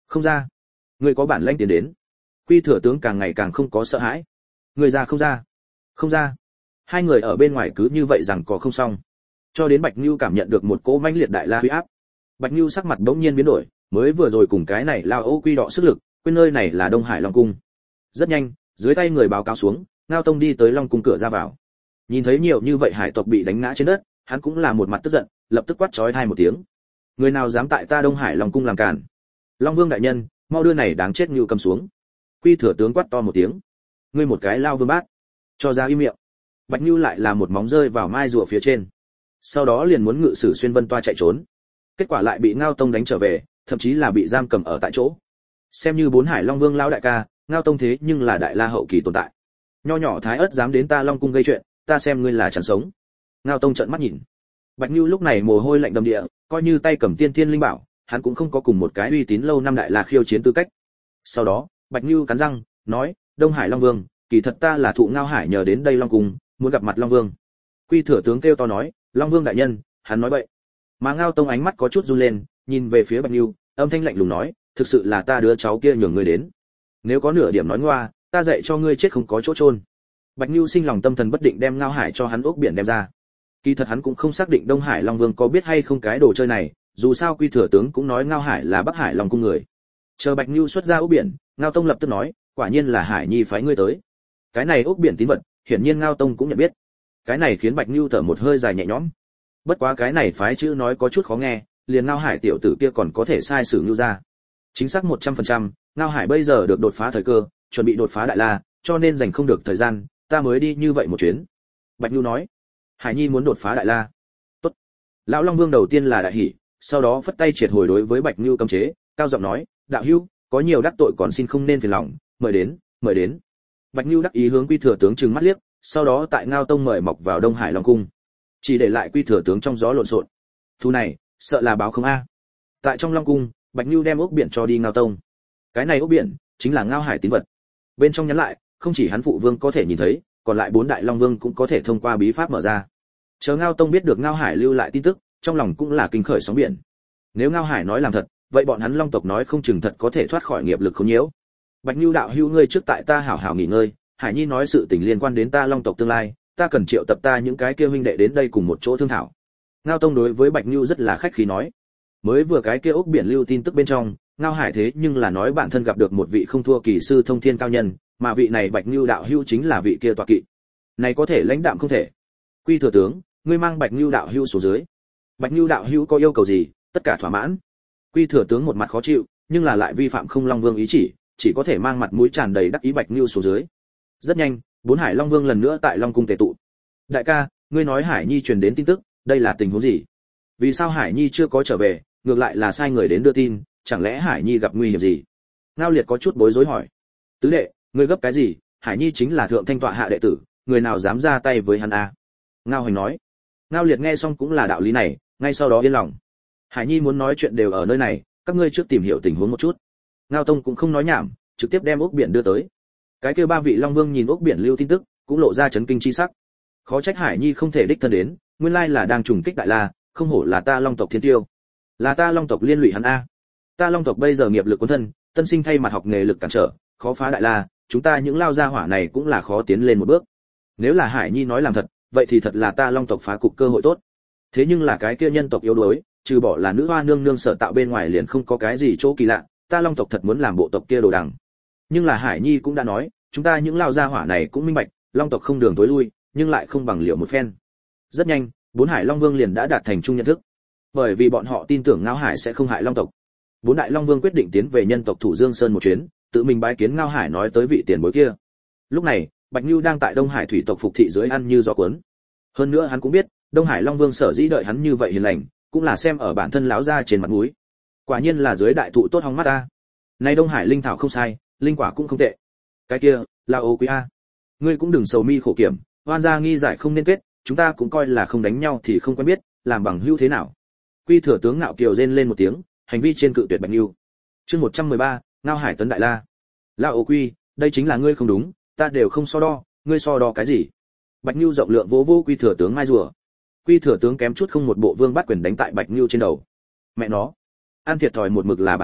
Không ra. Ngươi có bản lĩnh tiến đến. Quy thừa tướng càng ngày càng không có sợ hãi. Ngươi ra không ra? Không ra. Hai người ở bên ngoài cứ như vậy rằng có không xong. Cho đến Bạch Nưu cảm nhận được một cỗ mãnh liệt đại la uy áp. Bạch Nưu sắc mặt bỗng nhiên biến đổi, mới vừa rồi cùng cái này lao Ô Quy đọ sức lực, quên nơi này là Đông Hải Long cung. Rất nhanh, dưới tay người báo cáo xuống, Ngao Tông đi tới Long cung cửa ra vào. Nhìn thấy nhiều như vậy hải tộc bị đánh ngã trên đất, hắn cũng là một mặt tức giận, lập tức quát chói tai một tiếng. Người nào dám tại ta Đông Hải Long cung làm cản? Long Vương đại nhân, mau đưa này đáng chết Nưu cầm xuống. Quy thừa tướng quát to một tiếng. Ngươi một cái lao vương bát, cho ra im miệng. Bạch Nưu lại là một móng rơi vào mai rùa phía trên. Sau đó liền muốn ngự sử xuyên vân toa chạy trốn. Kết quả lại bị Ngao Tông đánh trở về, thậm chí là bị giam cầm ở tại chỗ. Xem như bốn hải Long Vương lão đại ca, Ngao Tông thế nhưng là đại la hậu kỳ tồn tại. Nho nhỏ Thái Ức dám đến ta Long cung gây chuyện, ta xem ngươi là chẳng sống. Ngao Tông trợn mắt nhìn. Bạch Nưu lúc này mồ hôi lạnh đầm địa, coi như tay cầm tiên thiên linh bảo, hắn cũng không có cùng một cái uy tín lâu năm đại la khiêu chiến tư cách. Sau đó, Bạch Nưu cắn răng, nói, Đông Hải Long Vương, kỳ thật ta là thụ Ngao Hải nhờ đến đây Long cung, muốn gặp mặt Long Vương. Quy thừa tướng kêu to nói, Long Vương đại nhân, hắn nói bậy. Mà Ngao Tông ánh mắt có chút run lên, nhìn về phía Bạch Nưu, âm thanh lạnh lùng nói, thực sự là ta đứa cháu kia nhường ngươi đến. Nếu có nửa điểm nói ngoa, ta dạy cho ngươi chết không có chỗ chôn. Bạch Nưu sinh lòng tâm thần bất định đem Ngao Hải cho hắn ốc biển đem ra. Kỳ thật hắn cũng không xác định Đông Hải Long Vương có biết hay không cái đồ chơi này, dù sao Quy thừa tướng cũng nói Ngao Hải là Bắc Hải Long cung người. Chờ Bạch Nưu xuất ra ốc biển, Ngao Tông lập tức nói, quả nhiên là Hải Nhi phái ngươi tới. Cái này ốc biển tín vật, hiển nhiên Ngao Tông cũng nhận biết. Cái này khiến Bạch Nưu thở một hơi dài nhẹ nhõm. Bất quá cái này phái chữ nói có chút khó nghe, liền Ngao Hải tiểu tử kia còn có thể sai sử Nưu ra. Chính xác 100%, Ngao Hải bây giờ được đột phá thời cơ, chuẩn bị đột phá đại la, cho nên dành không được thời gian, ta mới đi như vậy một chuyến. Bạch Nưu nói, Hải Nhi muốn đột phá đại la. Tốt. Lão Long Vương đầu tiên là đại hỉ, sau đó phất tay triệt hồi đối với Bạch Nưu cấm chế, cao giọng nói, đạo hữu, có nhiều đắc tội còn xin không nên phiền lòng, mời đến, mời đến. Bạch Nưu đắc ý hướng Quy thừa tướng trừng mắt liếc, sau đó tại Ngao Tông mời mọc vào Đông Hải Long cung, chỉ để lại Quy thừa tướng trong gió lộn xộn. Thu này, sợ là báo không a. Tại trong Long cung, Bạch Nưu đem ốc biển cho đi Ngao Tông. Cái này ốc biển chính là Ngao Hải tín vật. Bên trong nhắn lại, không chỉ hắn phụ vương có thể nhìn thấy, còn lại bốn đại Long Vương cũng có thể thông qua bí pháp mở ra. Chờ Ngao Tông biết được Ngao Hải lưu lại tin tức, trong lòng cũng là kinh khởi sóng biển. Nếu Ngao Hải nói làm thật, vậy bọn hắn Long tộc nói không chừng thật có thể thoát khỏi nghiệp lực khốn nhiễu. Bạch Nưu đạo hữu ngươi trước tại ta hảo hảo nghỉ ngơi, Hải Nhi nói sự tình liên quan đến ta Long tộc tương lai, ta cần triệu tập ta những cái kia huynh đệ đến đây cùng một chỗ thương thảo. Ngao Tông đối với Bạch Nưu rất là khách khí nói. Mới vừa cái kia ốc biển lưu tin tức bên trong, Ngao Hải thế nhưng là nói bản thân gặp được một vị không thua kỳ sư thông thiên cao nhân, mà vị này Bạch Nưu đạo hữu chính là vị kia tọa kỵ. Này có thể lãnh đạm không thể. Quy thừa tướng, ngươi mang Bạch Nưu đạo hữu xuống dưới. Bạch Nưu đạo hữu có yêu cầu gì, tất cả thỏa mãn. Quy thừa tướng một mặt khó chịu, nhưng là lại vi phạm không Long Vương ý chỉ có thể mang mặt mũi tràn đầy đắc ý Bạch Nưu xuống dưới. Rất nhanh, bốn Hải Long Vương lần nữa tại Long cung tề tụ. Đại ca, ngươi nói Hải Nhi truyền đến tin tức, đây là tình huống gì? Vì sao Hải Nhi chưa có trở về, ngược lại là sai người đến đưa tin, chẳng lẽ Hải Nhi gặp nguy hiểm gì? Ngao Liệt có chút bối rối hỏi. Tứ đệ, ngươi gấp cái gì? Hải Nhi chính là thượng thanh tọa hạ đệ tử, người nào dám ra tay với hắn a? Ngao Hành nói. Ngao Liệt nghe xong cũng là đạo lý này, ngay sau đó yên lòng. Hải Nhi muốn nói chuyện đều ở nơi này, các ngươi trước tìm hiểu tình huống một chút. Ngao Tông cũng không nói nhảm, trực tiếp đem ốc biển đưa tới. Cái kia ba vị Long Vương nhìn ốc biển lưu tin tức, cũng lộ ra chấn kinh chi sắc. Khó trách Hải Nhi không thể đích thân đến, nguyên lai là đang trùng kích đại la, không hổ là ta Long tộc thiên tiêu. Là ta Long tộc liên lụy hắn a. Ta Long tộc bây giờ nghiệp lực cuốn thân, tân sinh thay mặt học nghề lực cản trở, khó phá đại la, chúng ta những lao gia hỏa này cũng là khó tiến lên một bước. Nếu là Hải Nhi nói làm thật, vậy thì thật là ta Long tộc phá cục cơ hội tốt. Thế nhưng là cái kia nhân tộc yếu đuối, trừ bỏ là nữ hoa nương nương sở tạo bên ngoài liền không có cái gì chỗ kỳ lạ, ta Long tộc thật muốn làm bộ tộc kia đồ đằng. Nhưng là Hải Nhi cũng đã nói, chúng ta những lao gia hỏa này cũng minh bạch, Long tộc không đường tối lui, nhưng lại không bằng liệu một phen. Rất nhanh, bốn Hải Long Vương liền đã đạt thành chung nhận thức. Bởi vì bọn họ tin tưởng Ngao Hải sẽ không hại Long tộc. Bốn đại Long Vương quyết định tiến về nhân tộc Thủ Dương Sơn một chuyến, tự mình bái kiến Ngao Hải nói tới vị tiền bối kia. Lúc này, Bạch Nưu đang tại Đông Hải thủy tộc phục thị dưới ăn như gió cuốn. Hơn nữa hắn cũng biết, Đông Hải Long Vương sở dĩ đợi hắn như vậy hiền lành, cũng là xem ở bản thân lão gia trên mặt mũi. Quả nhiên là dưới đại thụ tốt hóng mắt ta. Nay Đông Hải linh thảo không sai, linh quả cũng không tệ. Cái kia, là Ô Quý a. Ngươi cũng đừng sầu mi khổ kiểm, oan gia nghi giải không nên kết, chúng ta cũng coi là không đánh nhau thì không quen biết, làm bằng hữu thế nào. Quy thừa tướng Ngạo Kiều rên lên một tiếng, hành vi trên cự tuyệt Bạch Nưu. Chương 113, Ngao Hải tấn đại la. La Ô Quy, đây chính là ngươi không đúng, ta đều không so đo, ngươi so đo cái gì? Bạch Nưu rộng lượng vỗ Quy thừa tướng mai rùa. Quy thừa tướng kém chút không một bộ vương bắt quyền đánh tại Bạch Nưu trên đầu. Mẹ nó, ăn thiệt thòi một mực là bản thân,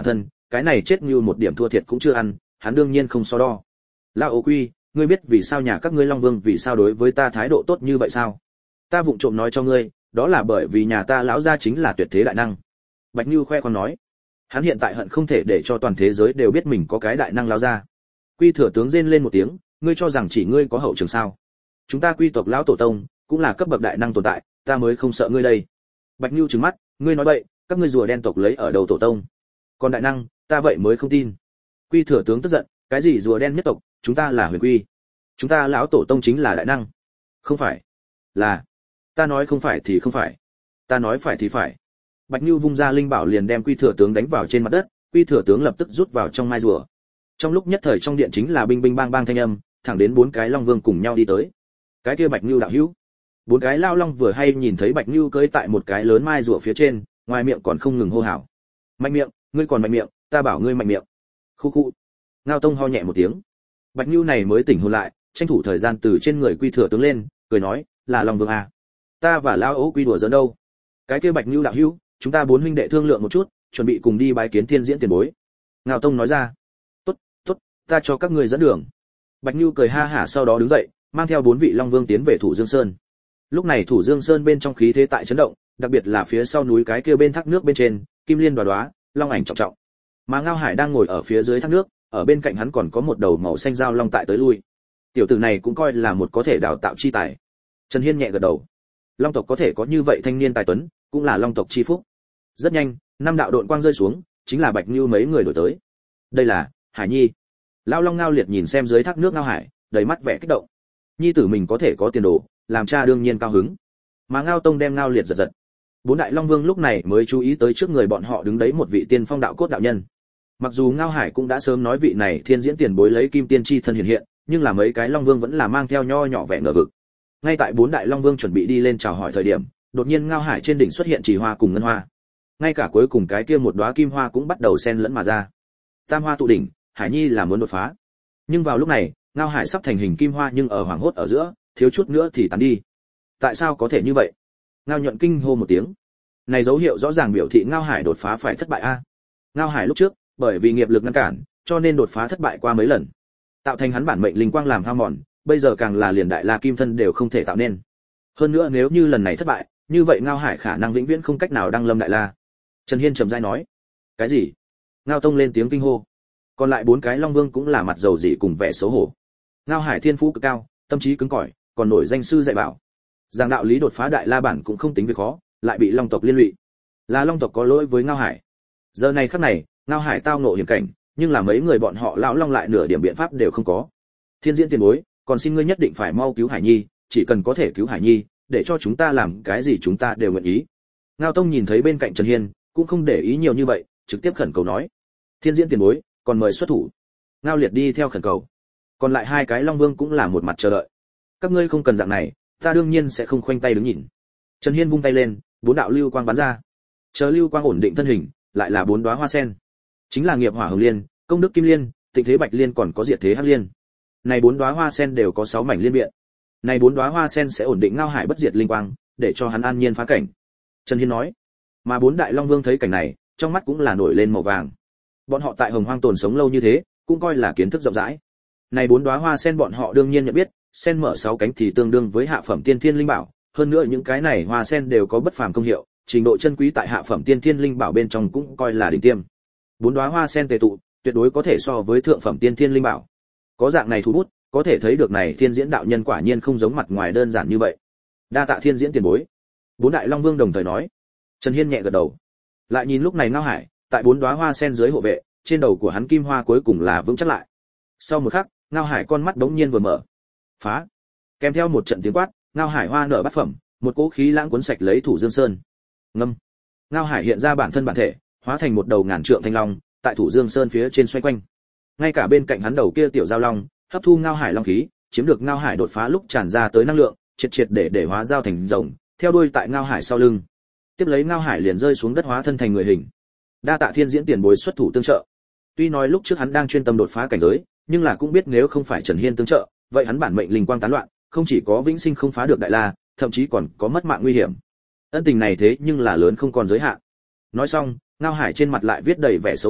cái này chết như một điểm thua thiệt cũng chưa ăn, hắn đương nhiên không so đo. Lão Ô Quy, ngươi biết vì sao nhà các ngươi Long Vương vì sao đối với ta thái độ tốt như vậy sao? Ta vụng trộm nói cho ngươi, đó là bởi vì nhà ta lão gia chính là tuyệt thế đại năng. Bạch Nưu khoe khoang nói, hắn hiện tại hận không thể để cho toàn thế giới đều biết mình có cái đại năng lão gia. Quy thừa tướng rên lên một tiếng, ngươi cho rằng chỉ ngươi có hậu trường sao? Chúng ta Quy tộc lão tổ tông cũng là cấp bậc đại năng tồn tại, ta mới không sợ ngươi đây. Bạch Nưu trừng mắt, ngươi nói bậy, các ngươi rùa đen tộc lấy ở đầu tổ tông. Còn đại năng, ta vậy mới không tin. Quy thừa tướng tức giận, cái gì rùa đen nhất tộc, chúng ta là Huyền Quy. Chúng ta lão tổ tông chính là đại năng. Không phải. Là. Ta nói không phải thì không phải. Ta nói phải thì phải. Bạch Nưu vung ra linh bảo liền đem Quy thừa tướng đánh vào trên mặt đất, Quy thừa tướng lập tức rút vào trong mai rùa. Trong lúc nhất thời trong điện chính là binh binh bang bang thanh âm, thẳng đến 4 cái Long Vương cùng nhau đi tới. Cái kia Bạch Nưu đạo hữu. 4 cái lao long vừa hay nhìn thấy Bạch Nưu cưỡi tại một cái lớn mai rùa phía trên, ngoài miệng còn không ngừng hô hào. Mạnh miệng, ngươi còn mạnh miệng, ta bảo ngươi mạnh miệng. Khu khu. Ngao Tông ho nhẹ một tiếng. Bạch Nưu này mới tỉnh hồn lại, tranh thủ thời gian từ trên người Quy thừa tướng lên, cười nói, là Long Vương à? Ta và lão Ấu Quy đùa giỡn đâu? Cái kia Bạch Nưu đạo hữu, chúng ta 4 huynh đệ thương lượng một chút, chuẩn bị cùng đi bái kiến Thiên Diễn tiền bối. Ngao Tông nói ra. Tốt, tốt, ta cho các ngươi dẫn đường. Bạch Nưu cười ha hả sau đó đứng dậy, mang theo 4 vị Long Vương tiến về Thủ Dương Sơn. Lúc này Thủ Dương Sơn bên trong khí thế tại chấn động, đặc biệt là phía sau núi cái kia bên thác nước bên trên, kim liên đóa đóa, long ảnh trọng trọng. Mà Ngao Hải đang ngồi ở phía dưới thác nước, ở bên cạnh hắn còn có một đầu màu xanh dao long tại tới lui. Tiểu tử này cũng coi là một có thể đào tạo chi tài. Trần Hiên nhẹ gật đầu. Long tộc có thể có như vậy thanh niên tài tuấn, cũng là Long tộc chi phúc. Rất nhanh, 5 đạo độn quang rơi xuống, chính là Bạch Nưu mấy người đổi tới. Đây là Hải Nhi. Lão Long Ngao Liệt nhìn xem dưới thác nước Ngao Hải, đầy mắt vẻ kích động. Nhi tử mình có thể có tiền đồ, làm cha đương nhiên cao hứng. Mà Ngao Tông đem Ngao Liệt giật giật. 4 đại Long Vương lúc này mới chú ý tới trước người bọn họ đứng đấy một vị tiên phong đạo cốt đạo nhân. Mặc dù Ngao Hải cũng đã sớm nói vị này Thiên Diễn tiền bối lấy kim tiên chi thân hiện hiện, nhưng là mấy cái Long Vương vẫn là mang theo nho nhỏ vẻ ngờ vực. Ngay tại 4 đại Long Vương chuẩn bị đi lên chào hỏi thời điểm, đột nhiên Ngao Hải trên đỉnh xuất hiện chỉ hoa cùng ngân hoa. Ngay cả cuối cùng cái kia một đóa kim hoa cũng bắt đầu xen lẫn mà ra. Tam hoa tụ đỉnh, Hải Nhi là muốn đột phá. Nhưng vào lúc này, Ngao Hải sắp thành hình kim hoa nhưng ở hoàng hốt ở giữa, thiếu chút nữa thì tán đi. Tại sao có thể như vậy? Ngao Nhuận kinh hô một tiếng. Này dấu hiệu rõ ràng biểu thị Ngao Hải đột phá phải thất bại a. Ngao Hải lúc trước, bởi vì nghiệp lực ngăn cản, cho nên đột phá thất bại qua mấy lần, tạo thành hắn bản mệnh linh quang làm hao mòn, bây giờ càng là liền đại la kim thân đều không thể tạo nên. Hơn nữa nếu như lần này thất bại, như vậy Ngao Hải khả năng vĩnh viễn không cách nào đăng lâm đại la. Trần Hiên trầm rãi nói. Cái gì? Ngao Tông lên tiếng kinh hô. Còn lại 4 cái Long Vương cũng là mặt dầu dị cùng vẻ xấu hổ. Ngao Hải thiên phú cực cao, tâm trí cứng cỏi, còn nổi danh sư dạy bảo. Giảng đạo lý đột phá đại la bản cũng không tính việc khó, lại bị Long tộc liên lụy. Là Long tộc có lỗi với Ngao Hải. Giờ này khắc này, Ngao Hải tao ngộ hiểm cảnh, nhưng là mấy người bọn họ lão long lại nửa điểm biện pháp đều không có. Thiên Diễn tiền bối, còn xin ngươi nhất định phải mau cứu Hải Nhi, chỉ cần có thể cứu Hải Nhi, để cho chúng ta làm cái gì chúng ta đều nguyện ý. Ngao Tông nhìn thấy bên cạnh Trần Hiên, cũng không để ý nhiều như vậy, trực tiếp khẩn cầu nói: Thiên Diễn tiền bối, còn mời xuất thủ. Ngao Liệt đi theo khẩn cầu. Còn lại 2 cái Long Vương cũng là một mặt chờ đợi. Các ngươi không cần dạng này, ta đương nhiên sẽ không khoanh tay đứng nhìn. Trần Hiên vung tay lên, 4 đạo lưu quang bắn ra. Chờ lưu quang ổn định thân hình, lại là 4 đóa hoa sen. Chính là nghiệp hỏa hồng liên, công đức kim liên, tịnh thế bạch liên còn có diệt thế hắc liên. Này 4 đóa hoa sen đều có 6 mảnh liên biện. Này 4 đóa hoa sen sẽ ổn định Ngao Hải bất diệt linh quang, để cho hắn an nhiên phá cảnh. Trần Hiên nói. Mà 4 đại Long Vương thấy cảnh này, trong mắt cũng là nổi lên màu vàng. Bọn họ tại Hồng Hoang tồn sống lâu như thế, cũng coi là kiến thức rộng rãi. Này 4 đóa hoa sen bọn họ đương nhiên nhận biết, sen mở 6 cánh thì tương đương với hạ phẩm tiên thiên linh bảo, hơn nữa những cái này hoa sen đều có bất phàm công hiệu, trình độ chân quý tại hạ phẩm tiên thiên linh bảo bên trong cũng coi là đỉnh tiêm. 4 đóa hoa sen tề tụ, tuyệt đối có thể so với thượng phẩm tiên thiên linh bảo. Có dạng này thú bút, có thể thấy được này Thiên Diễn đạo nhân quả nhiên không giống mặt ngoài đơn giản như vậy. Đa tạ Thiên Diễn tiền bối. 4 đại Long Vương đồng thời nói. Trần Hiên nhẹ gật đầu. Lại nhìn lúc này Ngao Hải, tại 4 đóa hoa sen dưới hộ vệ, trên đầu của hắn kim hoa cuối cùng là vững chắc lại. Sau một khắc, Ngao Hải con mắt đống nhiên vừa mở. Phá! Kèm theo một trận tiếng quát, Ngao Hải hoa nở bát phẩm, một cỗ khí lãng cuốn sạch lấy Thủ Dương Sơn. Ngâm! Ngao Hải hiện ra bản thân bản thể, hóa thành một đầu ngàn trượng thanh long, tại Thủ Dương Sơn phía trên xoay quanh. Ngay cả bên cạnh hắn đầu kia tiểu giao long, hấp thu Ngao Hải long khí, chiếm được Ngao Hải đột phá lúc tràn ra tới năng lượng, triệt triệt để hóa giao thành rồng, theo đuôi tại Ngao Hải sau lưng. Tiếp lấy Ngao Hải liền rơi xuống đất hóa thân thành người hình. Đa tạ Thiên Diễn tiền bối xuất thủ tương trợ. Tuy nói lúc trước hắn đang chuyên tâm đột phá cảnh giới, nhưng là cũng biết nếu không phải Trần Hiên tương trợ, vậy hắn bản mệnh linh quang tán loạn, không chỉ có vĩnh sinh không phá được đại la, thậm chí còn có mất mạng nguy hiểm. Ân tình này thế nhưng là lớn không còn giới hạn. Nói xong, Ngao Hải trên mặt lại viết đầy vẻ xấu hổ,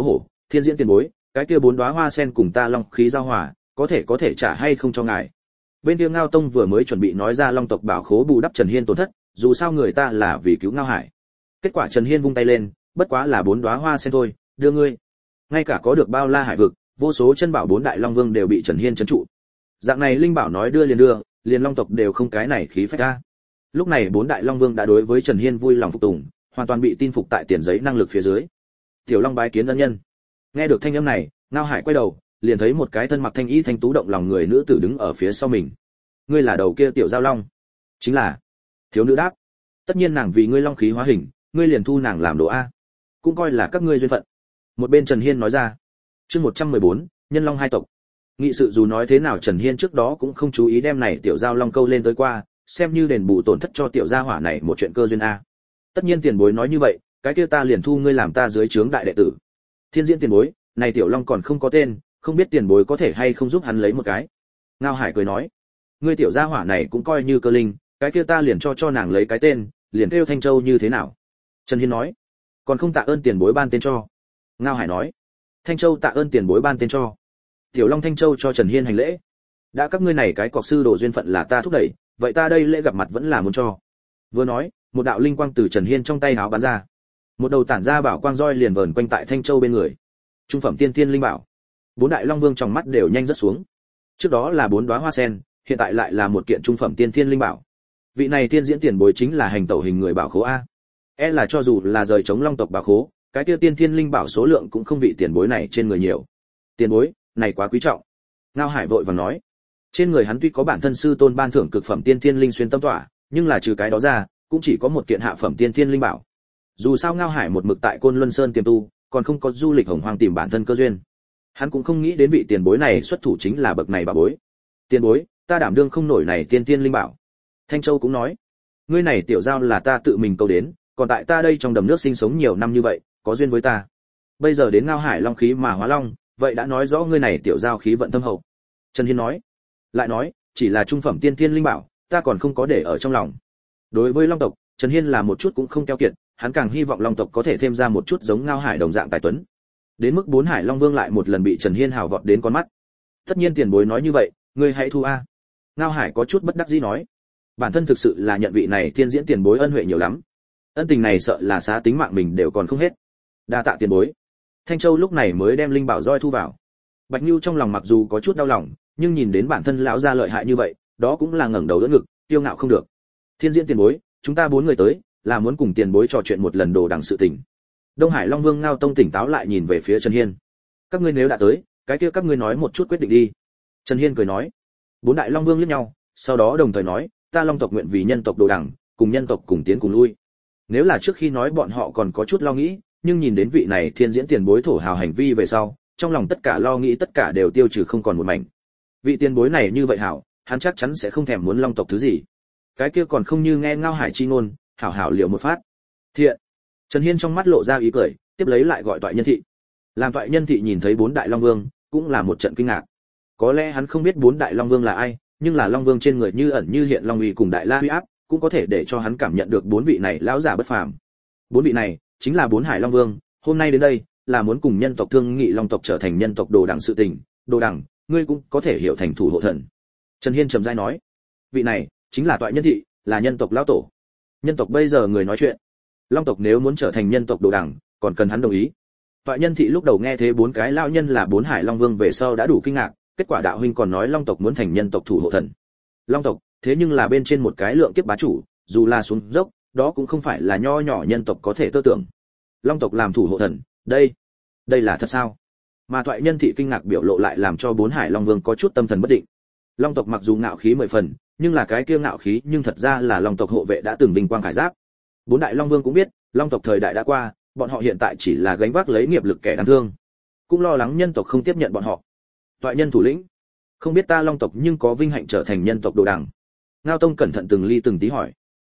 Thiên diễn tiền bối, cái kia 4 đóa hoa sen cùng ta long khí giao hòa, có thể trả hay không cho ngài? Bên kia Ngao Tông vừa mới chuẩn bị nói ra long tộc bảo khố bù đắp Trần Hiên tổn thất, dù sao người ta là vì cứu Ngao Hải. Kết quả Trần Hiên vung tay lên, bất quá là 4 đóa hoa sen thôi, đưa ngươi. Ngay cả có được bao la hải vực, vô số chân bảo 4 đại long vương đều bị Trần Hiên trấn trụ. Dạng này linh bảo nói đưa, liền long tộc đều không cái này khí phách ra. Lúc này 4 đại long vương đã đối với Trần Hiên vui lòng phục tùng, hoàn toàn bị tin phục tại tiền giấy năng lực phía dưới. Tiểu Long bái kiến ân nhân. Nghe được thanh âm này, Ngao Hải quay đầu, liền thấy một cái thân mặc thanh y thanh tú động lòng người nữ tử đứng ở phía sau mình. Ngươi là đầu kia tiểu giao long? Chính là. Thiếu nữ đáp. Tất nhiên nàng vì ngươi long khí hóa hình, ngươi liền thu nàng làm đồ a. Cũng coi là các ngươi duyên phận. Một bên Trần Hiên nói ra. Chương 114, nhân long hai tộc. Nghị sự dù nói thế nào Trần Hiên trước đó cũng không chú ý đem này tiểu giao long câu lên tới qua, xem như đền bù tổn thất cho tiểu gia hỏa này một chuyện cơ duyên a. Tất nhiên tiền bối nói như vậy, cái kia ta liền thu ngươi làm ta dưới trướng đại đệ tử. Thiên diễn tiền bối, này tiểu long còn không có tên, không biết tiền bối có thể hay không giúp hắn lấy một cái. Ngao Hải cười nói, ngươi tiểu gia hỏa này cũng coi như cơ linh, cái kia ta liền cho nàng lấy cái tên, liền kêu Thanh Châu như thế nào? Trần Hiên nói, còn không tạ ơn tiền bối ban tên cho. Ngao Hải nói, Thanh Châu tạ ơn tiền bối ban tên cho. Tiểu Long Thanh Châu cho Trần Hiên hành lễ. Đã các ngươi này cái cọc sư đồ duyên phận là ta thúc đẩy, vậy ta đây lễ gặp mặt vẫn là muốn cho. Vừa nói, một đạo linh quang từ Trần Hiên trong tay áo bắn ra. Một đầu tản ra bảo quang roi liền vờn quanh tại Thanh Châu bên người. Trung phẩm tiên tiên linh bảo. 4 đại long vương trong mắt đều nhanh rất xuống. Trước đó là 4 đóa hoa sen, hiện tại lại là một kiện trung phẩm tiên tiên linh bảo. Vị này tiên diễn tiền bối chính là hành tẩu hình người bảo khố a. Là cho dù là rời chống long tộc bảo khố, cái kia tiên tiên linh bảo số lượng cũng không vị tiền bối này trên người nhiều. Tiền bối, này quá quý trọng. Ngao Hải vội vàng nói. Trên người hắn tuy có bản thân sư tôn ban thưởng cực phẩm tiên tiên linh xuyên tâm tỏa, nhưng là trừ cái đó ra, cũng chỉ có một kiện hạ phẩm tiên tiên linh bảo. Dù sao Ngao Hải một mực tại Côn Luân Sơn tiềm tu, còn không có du lịch hồng hoang tìm bản thân cơ duyên. Hắn cũng không nghĩ đến vị tiền bối này xuất thủ chính là bậc này bà bối. Tiền bối, ta đảm đương không nổi này tiên tiên linh bảo. Thanh Châu cũng nói, ngươi này tiểu giao là ta tự mình câu đến, còn tại ta đây trong đầm nước sinh sống nhiều năm như vậy, có duyên với ta. Bây giờ đến Ngao Hải long khí mà hóa long, vậy đã nói rõ ngươi này tiểu giao khí vận thâm hậu. Trần Hiên nói, lại nói, chỉ là trung phẩm tiên tiên linh bảo, ta còn không có để ở trong lòng. Đối với long tộc, Trần Hiên là một chút cũng không keo kiệt, hắn càng hy vọng long tộc có thể thêm ra một chút giống Ngao Hải đồng dạng tài tuấn. Đến mức 4 hải long vương lại một lần bị Trần Hiên hào vọt đến con mắt. Tất nhiên tiền bối nói như vậy, ngươi hãy thu a. Ngao Hải có chút bất đắc dĩ nói, bản thân thực sự là nhận vị này thiên diễn tiền bối ân huệ nhiều lắm, ân tình này sợ là xá tính mạng mình đều còn không hết. Đa tạ tiền bối. Thanh Châu lúc này mới đem linh bảo roi thu vào. Bạch Nưu trong lòng mặc dù có chút đau lòng, nhưng nhìn đến bản thân lão gia lợi hại như vậy, đó cũng là ngẩng đầu đỡ ngực, kiêu ngạo không được. Thiên diễn tiền bối, chúng ta 4 người tới, là muốn cùng tiền bối trò chuyện một lần đồ đằng sự tình. Đông Hải Long Vương Ngao Tông tỉnh táo lại nhìn về phía Trần Hiên. Các ngươi nếu đã tới, cái kia các ngươi nói một chút quyết định đi. Trần Hiên cười nói. 4 đại Long Vương liếc nhau, sau đó đồng thời nói, ta Long tộc nguyện vì nhân tộc đồ đằng, cùng nhân tộc cùng tiến cùng lui. Nếu là trước khi nói bọn họ còn có chút lo nghĩ, nhưng nhìn đến vị này thiên diễn tiền bối thổ hào hành vi về sau, trong lòng tất cả lo nghĩ tất cả đều tiêu trừ không còn một mảnh. Vị tiền bối này như vậy hảo, hắn chắc chắn sẽ không thèm muốn Long tộc thứ gì. Cái kia còn không như nghe Ngao Hải chi ngôn, hảo hảo liệu một phát. Thiện. Trần Hiên trong mắt lộ ra ý cười, tiếp lấy lại gọi Toại Nhân Thị. Làm Toại Nhân Thị nhìn thấy 4 đại Long Vương, cũng là một trận kinh ngạc. Có lẽ hắn không biết 4 đại Long Vương là ai, nhưng là Long Vương trên người như ẩn như hiện Long uy cùng Đại La uy áp, cũng có thể để cho hắn cảm nhận được 4 vị này lão giả bất phàm. 4 vị này chính là 4 hải Long Vương, hôm nay đến đây là muốn cùng nhân tộc thương nghị Long tộc trở thành nhân tộc đồ đẳng sự tình. Đồ đẳng, ngươi cũng có thể hiểu thành thủ hộ thần. Trần Hiên trầm rãi nói, vị này chính là Toại Nhân Thị, là nhân tộc lão tổ. Nhân tộc bây giờ người nói chuyện, Long tộc nếu muốn trở thành nhân tộc đồ đẳng, còn cần hắn đồng ý. Toại Nhân Thị lúc đầu nghe thế 4 cái lão nhân là 4 hải Long Vương về sau đã đủ kinh ngạc, kết quả đạo huynh còn nói Long tộc muốn thành nhân tộc thủ hộ thần. Long tộc, thế nhưng là bên trên một cái lượng kiếp bá chủ, dù là xuống dốc, đó cũng không phải là nho nhỏ nhân tộc có thể tơ tưởng. Long tộc làm thủ hộ thần, đây là thật sao? Mà Toại Nhân Thị kinh ngạc biểu lộ lại làm cho 4 hải Long Vương có chút tâm thần bất định. Long tộc mặc dù ngạo khí 10 phần, nhưng là cái kia ngạo khí nhưng thật ra là Long tộc hộ vệ đã từng vinh quang khải giáp. 4 đại Long Vương cũng biết, Long tộc thời đại đã qua, bọn họ hiện tại chỉ là gánh vác lấy nghiệp lực kẻ đáng thương, cũng lo lắng nhân tộc không tiếp nhận bọn họ. Toại nhân thủ lĩnh, không biết ta Long tộc nhưng có vinh hạnh trở thành nhân tộc đồ đằng. Ngao Tông cẩn thận từng ly từng tí hỏi.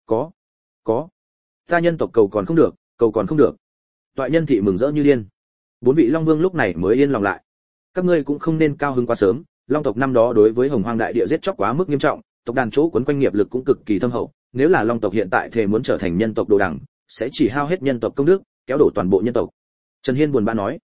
Có. Ta nhân tộc cầu còn không được. Toại Nhân Thị mừng rỡ như điên. 4 vị Long Vương lúc này mới yên lòng lại. Các ngươi cũng không nên cao hứng quá sớm, Long tộc năm đó đối với Hồng Hoang đại địa giết chóc quá mức nghiêm trọng, tộc đàn chỗ quấn quanh nghiệp lực cũng cực kỳ thâm hậu, nếu là Long tộc hiện tại thề muốn trở thành nhân tộc đồ đằng, sẽ chỉ hao hết nhân tộc công đức, kéo đổ toàn bộ nhân tộc. Trần Hiên buồn bã nói.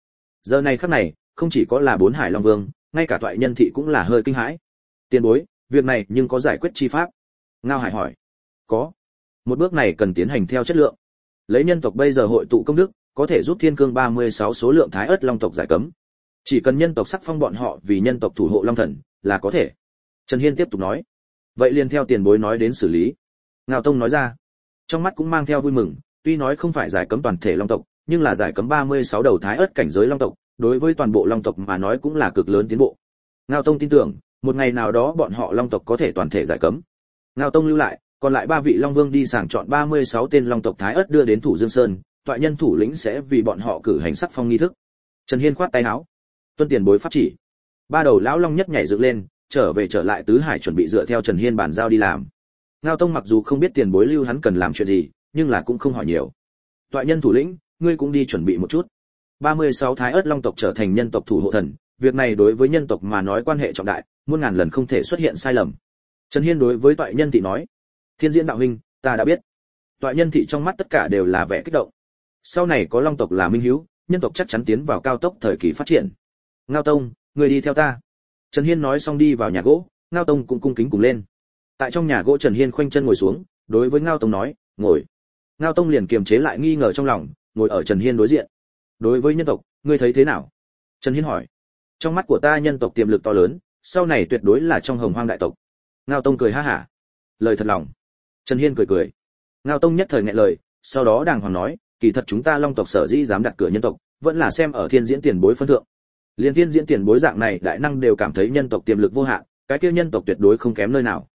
Giờ này khắc này, không chỉ có là bốn hải long vương, ngay cả toại nhân thị cũng là hơi kinh hãi. Tiền bối, việc này nhưng có giải quyết chi pháp? Ngao Hải hỏi. Có. Một bước này cần tiến hành theo chất lượng. Lấy nhân tộc bây giờ hội tụ công đức, có thể giúp Thiên Cương 36 số lượng Thái Ức Long tộc giải cấm. Chỉ cần nhân tộc sắc phong bọn họ vì nhân tộc thủ hộ Long Thần là có thể. Trần Hiên tiếp tục nói. Vậy liền theo tiền bối nói đến xử lý. Ngao Tông nói ra. Trong mắt cũng mang theo vui mừng, tuy nói không phải giải cấm toàn thể Long tộc, nhưng là giải cấm 36 đầu Thái Ức cảnh giới Long tộc, đối với toàn bộ Long tộc mà nói cũng là cực lớn tiến bộ. Ngao Tông tin tưởng, một ngày nào đó bọn họ Long tộc có thể toàn thể giải cấm. Ngao Tông lưu lại, còn lại 3 vị Long Vương đi sàng chọn 36 tên Long tộc Thái Ức đưa đến Thủ Dương Sơn, toại nhân thủ lĩnh sẽ vì bọn họ cử hành sắc phong nghi thức. Trần Hiên khoát tay áo, tuân tiền bối pháp chỉ. 3 đầu lão long nhất nhảy dựng lên, trở lại tứ hải chuẩn bị dựa theo Trần Hiên bàn giao đi làm. Ngao Tông mặc dù không biết tiền bối lưu hắn cần làm chuyện gì, nhưng là cũng không hỏi nhiều. Toại nhân thủ lĩnh, ngươi cũng đi chuẩn bị một chút. 36 Thái Ức Long tộc trở thành nhân tộc thủ hộ thần, việc này đối với nhân tộc mà nói quan hệ trọng đại, muôn ngàn lần không thể xuất hiện sai lầm. Trần Hiên đối với toại nhân thị nói, Thiên Diễn đạo huynh, ta đã biết. Toại nhân thị trong mắt tất cả đều là vẻ kích động. Sau này có Long tộc là minh hiếu, nhân tộc chắc chắn tiến vào cao tốc thời kỳ phát triển. Ngao Tông, người đi theo ta. Trần Hiên nói xong đi vào nhà gỗ, Ngao Tông cũng cung kính cùng lên. Tại trong nhà gỗ Trần Hiên khoanh chân ngồi xuống, đối với Ngao Tông nói, ngồi. Ngao Tông liền kiềm chế lại nghi ngờ trong lòng, ngồi ở Trần Hiên đối diện. Đối với nhân tộc, ngươi thấy thế nào? Trần Hiên hỏi. Trong mắt của ta nhân tộc tiềm lực to lớn, sau này tuyệt đối là trong hồng hoang đại tộc. Ngao Tông cười ha hả. Lời thật lòng. Trần Hiên cười cười. Ngao Tông nhất thời nghẹn lời, sau đó đàng hoàng nói, kỳ thật chúng ta Long tộc sở dĩ dám đặt cửa nhân tộc, vẫn là xem ở Thiên Diễn tiền bối phân thượng. Liên Thiên Diễn tiền bối dạng này đại năng đều cảm thấy nhân tộc tiềm lực vô hạn, cái kia nhân tộc tuyệt đối không kém nơi nào.